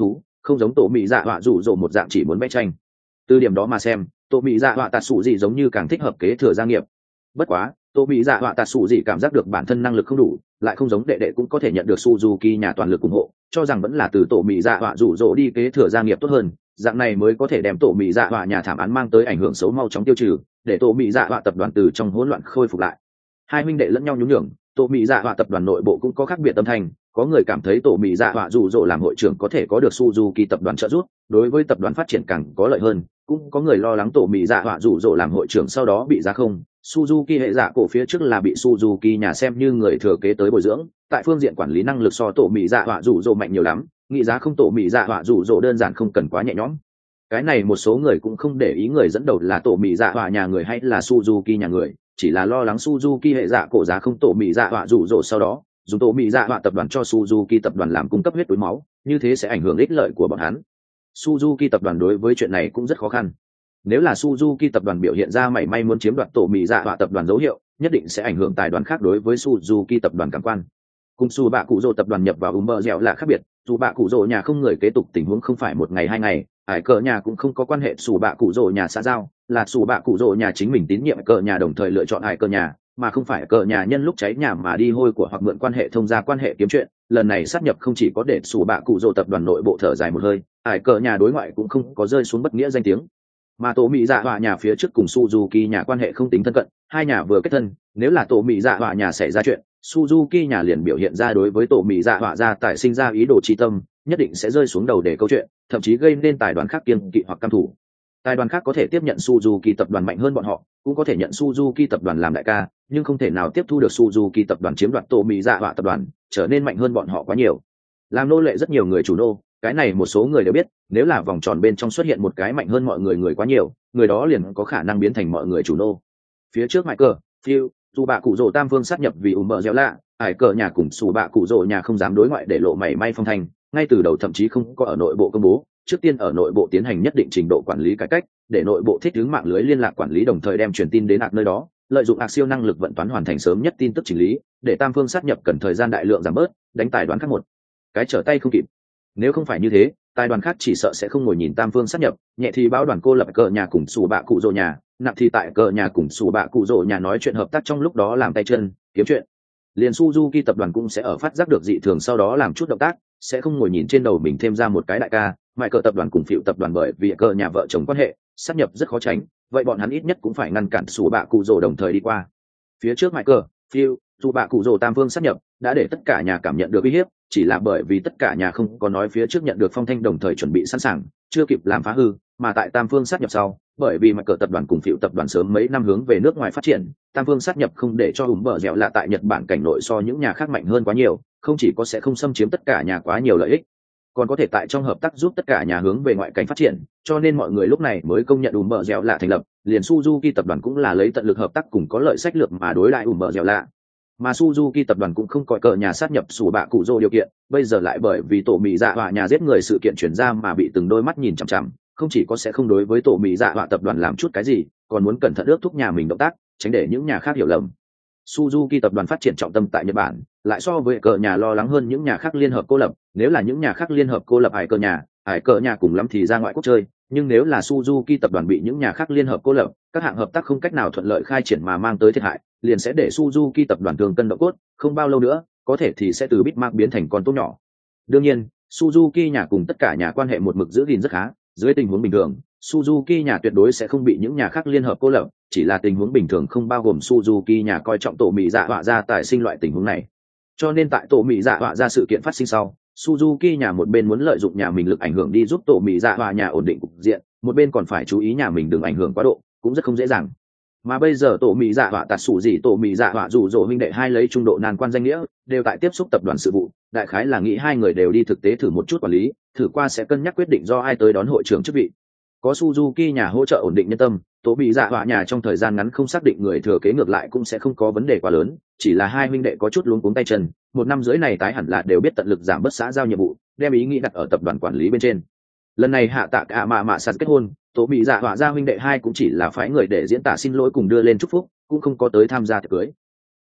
không giống tổ mỹ dạ họa rủ rỗ một dạng chỉ muốn vẽ tranh. Từ điểm đó mà xem, tổ mỹ dạ họa tạt sủ gì giống như càng thích hợp kế thừa gia nghiệp. Bất quá tổ mỹ dạ họa tạt sủ gì cảm giác được bản thân năng lực không đủ, lại không giống đệ đệ cũng có thể nhận được Suzuki nhà toàn lực ủng hộ, cho rằng vẫn là từ tổ mỹ dạ họa rủ rỗ đi kế thừa gia nghiệp tốt hơn, dạng này mới có thể đem tổ mỹ dạ họa nhà thảm án mang tới ảnh hưởng xấu mau chóng tiêu trừ, để tổ mỹ dạ họa tập đoàn từ trong hỗn loạn khôi phục lại. Hai huynh đệ lẫn nhau nhún nhường, tổ mỹ dạ họa tập đoàn nội bộ cũng có khác biệt tâm thành, có người cảm thấy tổ mỹ dạ họa rủ rỗ làm hội trưởng có thể có được Suzuki tập đoàn trợ giúp, đối với tập đoàn phát triển càng có lợi hơn, cũng có người lo lắng tổ mỹ dạ họa rủ rỗ làm hội trưởng sau đó bị giá không. Suzuki hệ dạ cổ phía trước là bị Suzuki nhà xem như người thừa kế tới bồi dưỡng, tại phương diện quản lý năng lực so tổ mỹ dạ họa rủ rỗ mạnh nhiều lắm, nghĩ giá không tổ mỹ dạ họa rủ rỗ đơn giản không cần quá nhẹ nhõm. Cái này một số người cũng không để ý người dẫn đầu là tổ mỹ dạ họa nhà người hay là Suzuki nhà người, chỉ là lo lắng Suzuki hệ dạ cổ giá không tổ mỹ dạ họa rủ rỗ sau đó dùng tổ mỹ dạ họa tập đoàn cho Suzuki tập đoàn làm cung cấp huyết túi máu, như thế sẽ ảnh hưởng ích lợi của bọn hắn. Suzuki tập đoàn đối với chuyện này cũng rất khó khăn. Nếu là Suzuki tập đoàn biểu hiện ra mảy may muốn chiếm đoạt tổ mỹ dạ họa tập đoàn dấu hiệu, nhất định sẽ ảnh hưởng tài đoàn khác đối với Suzuki tập đoàn cảm quan. Cùng Su Bạ Cụ Rồ tập đoàn nhập vào Umber dẻo là khác biệt, Su Bạ Cụ Rồ nhà không người kế tục tình huống không phải một ngày hai ngày, ải cờ nhà cũng không có quan hệ Su Bạ Cụ Rồ nhà xã giao, là Su Bạ Cụ Rồ nhà chính mình tín nhiệm cờ nhà đồng thời lựa chọn ải cờ nhà, mà không phải cờ nhà nhân lúc cháy nhà mà đi hôi của hoặc mượn quan hệ thông gia quan hệ kiếm chuyện. Lần này sát nhập không chỉ có để Su Bạ Cụ Rồ tập đoàn nội bộ thở dài một hơi, ải cờ nhà đối ngoại cũng không có rơi xuống bất nghĩa danh tiếng. Mà tổ mỹ dạ họa nhà phía trước cùng Suzuki nhà quan hệ không tính thân cận, hai nhà vừa kết thân, nếu là tổ mỹ dạ họa nhà xảy ra chuyện, Suzuki nhà liền biểu hiện ra đối với tổ mỹ dạ họa gia tại sinh ra ý đồ chi tâm, nhất định sẽ rơi xuống đầu để câu chuyện, thậm chí gây nên tài đoàn khác kiêng kỵ hoặc căm thủ. Tài đoàn khác có thể tiếp nhận Suzuki tập đoàn mạnh hơn bọn họ, cũng có thể nhận Suzuki tập đoàn làm đại ca, nhưng không thể nào tiếp thu được Suzuki tập đoàn chiếm đoạt tổ mỹ dạ họa tập đoàn, trở nên mạnh hơn bọn họ quá nhiều. Làm nô lệ rất nhiều người chủ nô, cái này một số người đều biết, nếu là vòng tròn bên trong xuất hiện một cái mạnh hơn mọi người quá nhiều, người đó liền có khả năng biến thành mọi người chủ nô. Phía trước Michael, Phil, dù bạ cụ rồ tam phương sát nhập vì bờ dẻo lạ, ải cờ nhà cùng sủ bạ cụ rồ nhà không dám đối ngoại để lộ mảy may phong thành, ngay từ đầu thậm chí không có ở nội bộ công bố, trước tiên ở nội bộ tiến hành nhất định trình độ quản lý cải cách, để nội bộ thích ứng mạng lưới liên lạc quản lý đồng thời đem truyền tin đến nơi đó, lợi dụng siêu năng lực vận toán hoàn thành sớm nhất tin tức chỉnh lý, để tam phương sát nhập cần thời gian đại lượng giảm bớt, đánh tài đoán khác một cái trở tay không kịp. Nếu không phải như thế, tài đoàn khác chỉ sợ sẽ không ngồi nhìn tam phương sát nhập, nhẹ thì báo đoàn cô lập cờ nhà cùng sủ bạ cụ rồ nhà, nặng thì tại cờ nhà cùng sủ bạ cụ rồ nhà nói chuyện hợp tác trong lúc đó làm tay chân kiếm chuyện. Liền Suzuki tập đoàn cũng sẽ ở phát giác được dị thường sau đó làm chút động tác, sẽ không ngồi nhìn trên đầu mình thêm ra một cái đại ca. Mại cờ tập đoàn cùng Phịu tập đoàn bởi vì cờ nhà vợ chồng quan hệ sát nhập rất khó tránh, vậy bọn hắn ít nhất cũng phải ngăn cản sủ bạ cụ rồ đồng thời đi qua. Phía trước Mại cờ, Phịu, dù bạ cụ rồ tam phương sát nhập đã để tất cả nhà cảm nhận được uy hiếp, chỉ là bởi vì tất cả nhà không có nói phía trước nhận được phong thanh đồng thời chuẩn bị sẵn sàng, chưa kịp làm phá hư, mà tại tam phương sát nhập sau, bởi vì Mại cờ tập đoàn cùng Phịu tập đoàn sớm mấy năm hướng về nước ngoài phát triển, tam phương sát nhập không để cho bờ dẻo lạ tại Nhật Bản cảnh nội so những nhà khác mạnh hơn quá nhiều, không chỉ có sẽ không xâm chiếm tất cả nhà quá nhiều lợi ích, còn có thể tại trong hợp tác giúp tất cả nhà hướng về ngoại cảnh phát triển, cho nên mọi người lúc này mới công nhận bờ dẻo lạ thành lập, liền Suzuki tập đoàn cũng là lấy tận lực hợp tác cùng có lợi sách lược mà đối lại bờ dẻo lạ. Mà Suzuki tập đoàn cũng không coi cờ nhà sát nhập sủ bạ cụ rồ điều kiện, bây giờ lại bởi vì tổ mỹ dạ họa nhà giết người sự kiện chuyển ra mà bị từng đôi mắt nhìn chằm chằm, không chỉ có sẽ không đối với tổ mỹ dạ họa tập đoàn làm chút cái gì, còn muốn cẩn thận ước thúc nhà mình động tác, tránh để những nhà khác hiểu lầm. Suzuki tập đoàn phát triển trọng tâm tại Nhật Bản, lại so với cờ nhà lo lắng hơn những nhà khác liên hợp cô lập, nếu là những nhà khác liên hợp cô lập ải cờ nhà cùng lắm thì ra ngoại quốc chơi, nhưng nếu là Suzuki tập đoàn bị những nhà khác liên hợp cô lập, các hạng hợp tác không cách nào thuận lợi khai triển mà mang tới thiệt hại, liền sẽ để Suzuki tập đoàn thường cân động cốt, không bao lâu nữa, có thể thì sẽ từ Bitmark biến thành con tốt nhỏ. Đương nhiên, Suzuki nhà cùng tất cả nhà quan hệ một mực giữ gìn rất khá, dưới tình huống bình thường, Suzuki nhà tuyệt đối sẽ không bị những nhà khác liên hợp cô lập, chỉ là tình huống bình thường không bao gồm Suzuki nhà coi trọng tổ mỹ dạ họa ra tại sinh loại tình huống này. Cho nên tại tổ mỹ dạ họa ra sự kiện phát sinh sau, Suzuki nhà một bên muốn lợi dụng nhà mình lực ảnh hưởng đi giúp tổ mỹ dạ họa nhà ổn định cục diện, một bên còn phải chú ý nhà mình đừng ảnh hưởng quá độ, cũng rất không dễ dàng. Mà bây giờ tổ mỹ dạ họa tạt sủ gì tổ mỹ dạ họa rủ rỗ huynh đệ hai lấy trung độ nan quan danh nghĩa, đều tại tiếp xúc tập đoàn sự vụ, đại khái là nghĩ hai người đều đi thực tế thử một chút quản lý, thử qua sẽ cân nhắc quyết định do ai tới đón hội trưởng chức vị. Có Suzuki nhà hỗ trợ ổn định nhân tâm, tổ mỹ dạ họa nhà trong thời gian ngắn không xác định người thừa kế ngược lại cũng sẽ không có vấn đề quá lớn, chỉ là hai huynh đệ có chút luống cuống tay chân, một năm rưỡi này tái hẳn là đều biết tận lực giảm bớt xã giao nhiệm vụ, đem ý nghĩ đặt ở tập đoàn quản lý bên trên. Lần này hạ tạ cả mạ sạt kết hôn, tổ mỹ dạ họa gia huynh đệ hai cũng chỉ là phái người để diễn tả xin lỗi cùng đưa lên chúc phúc, cũng không có tới tham gia tiệc cưới.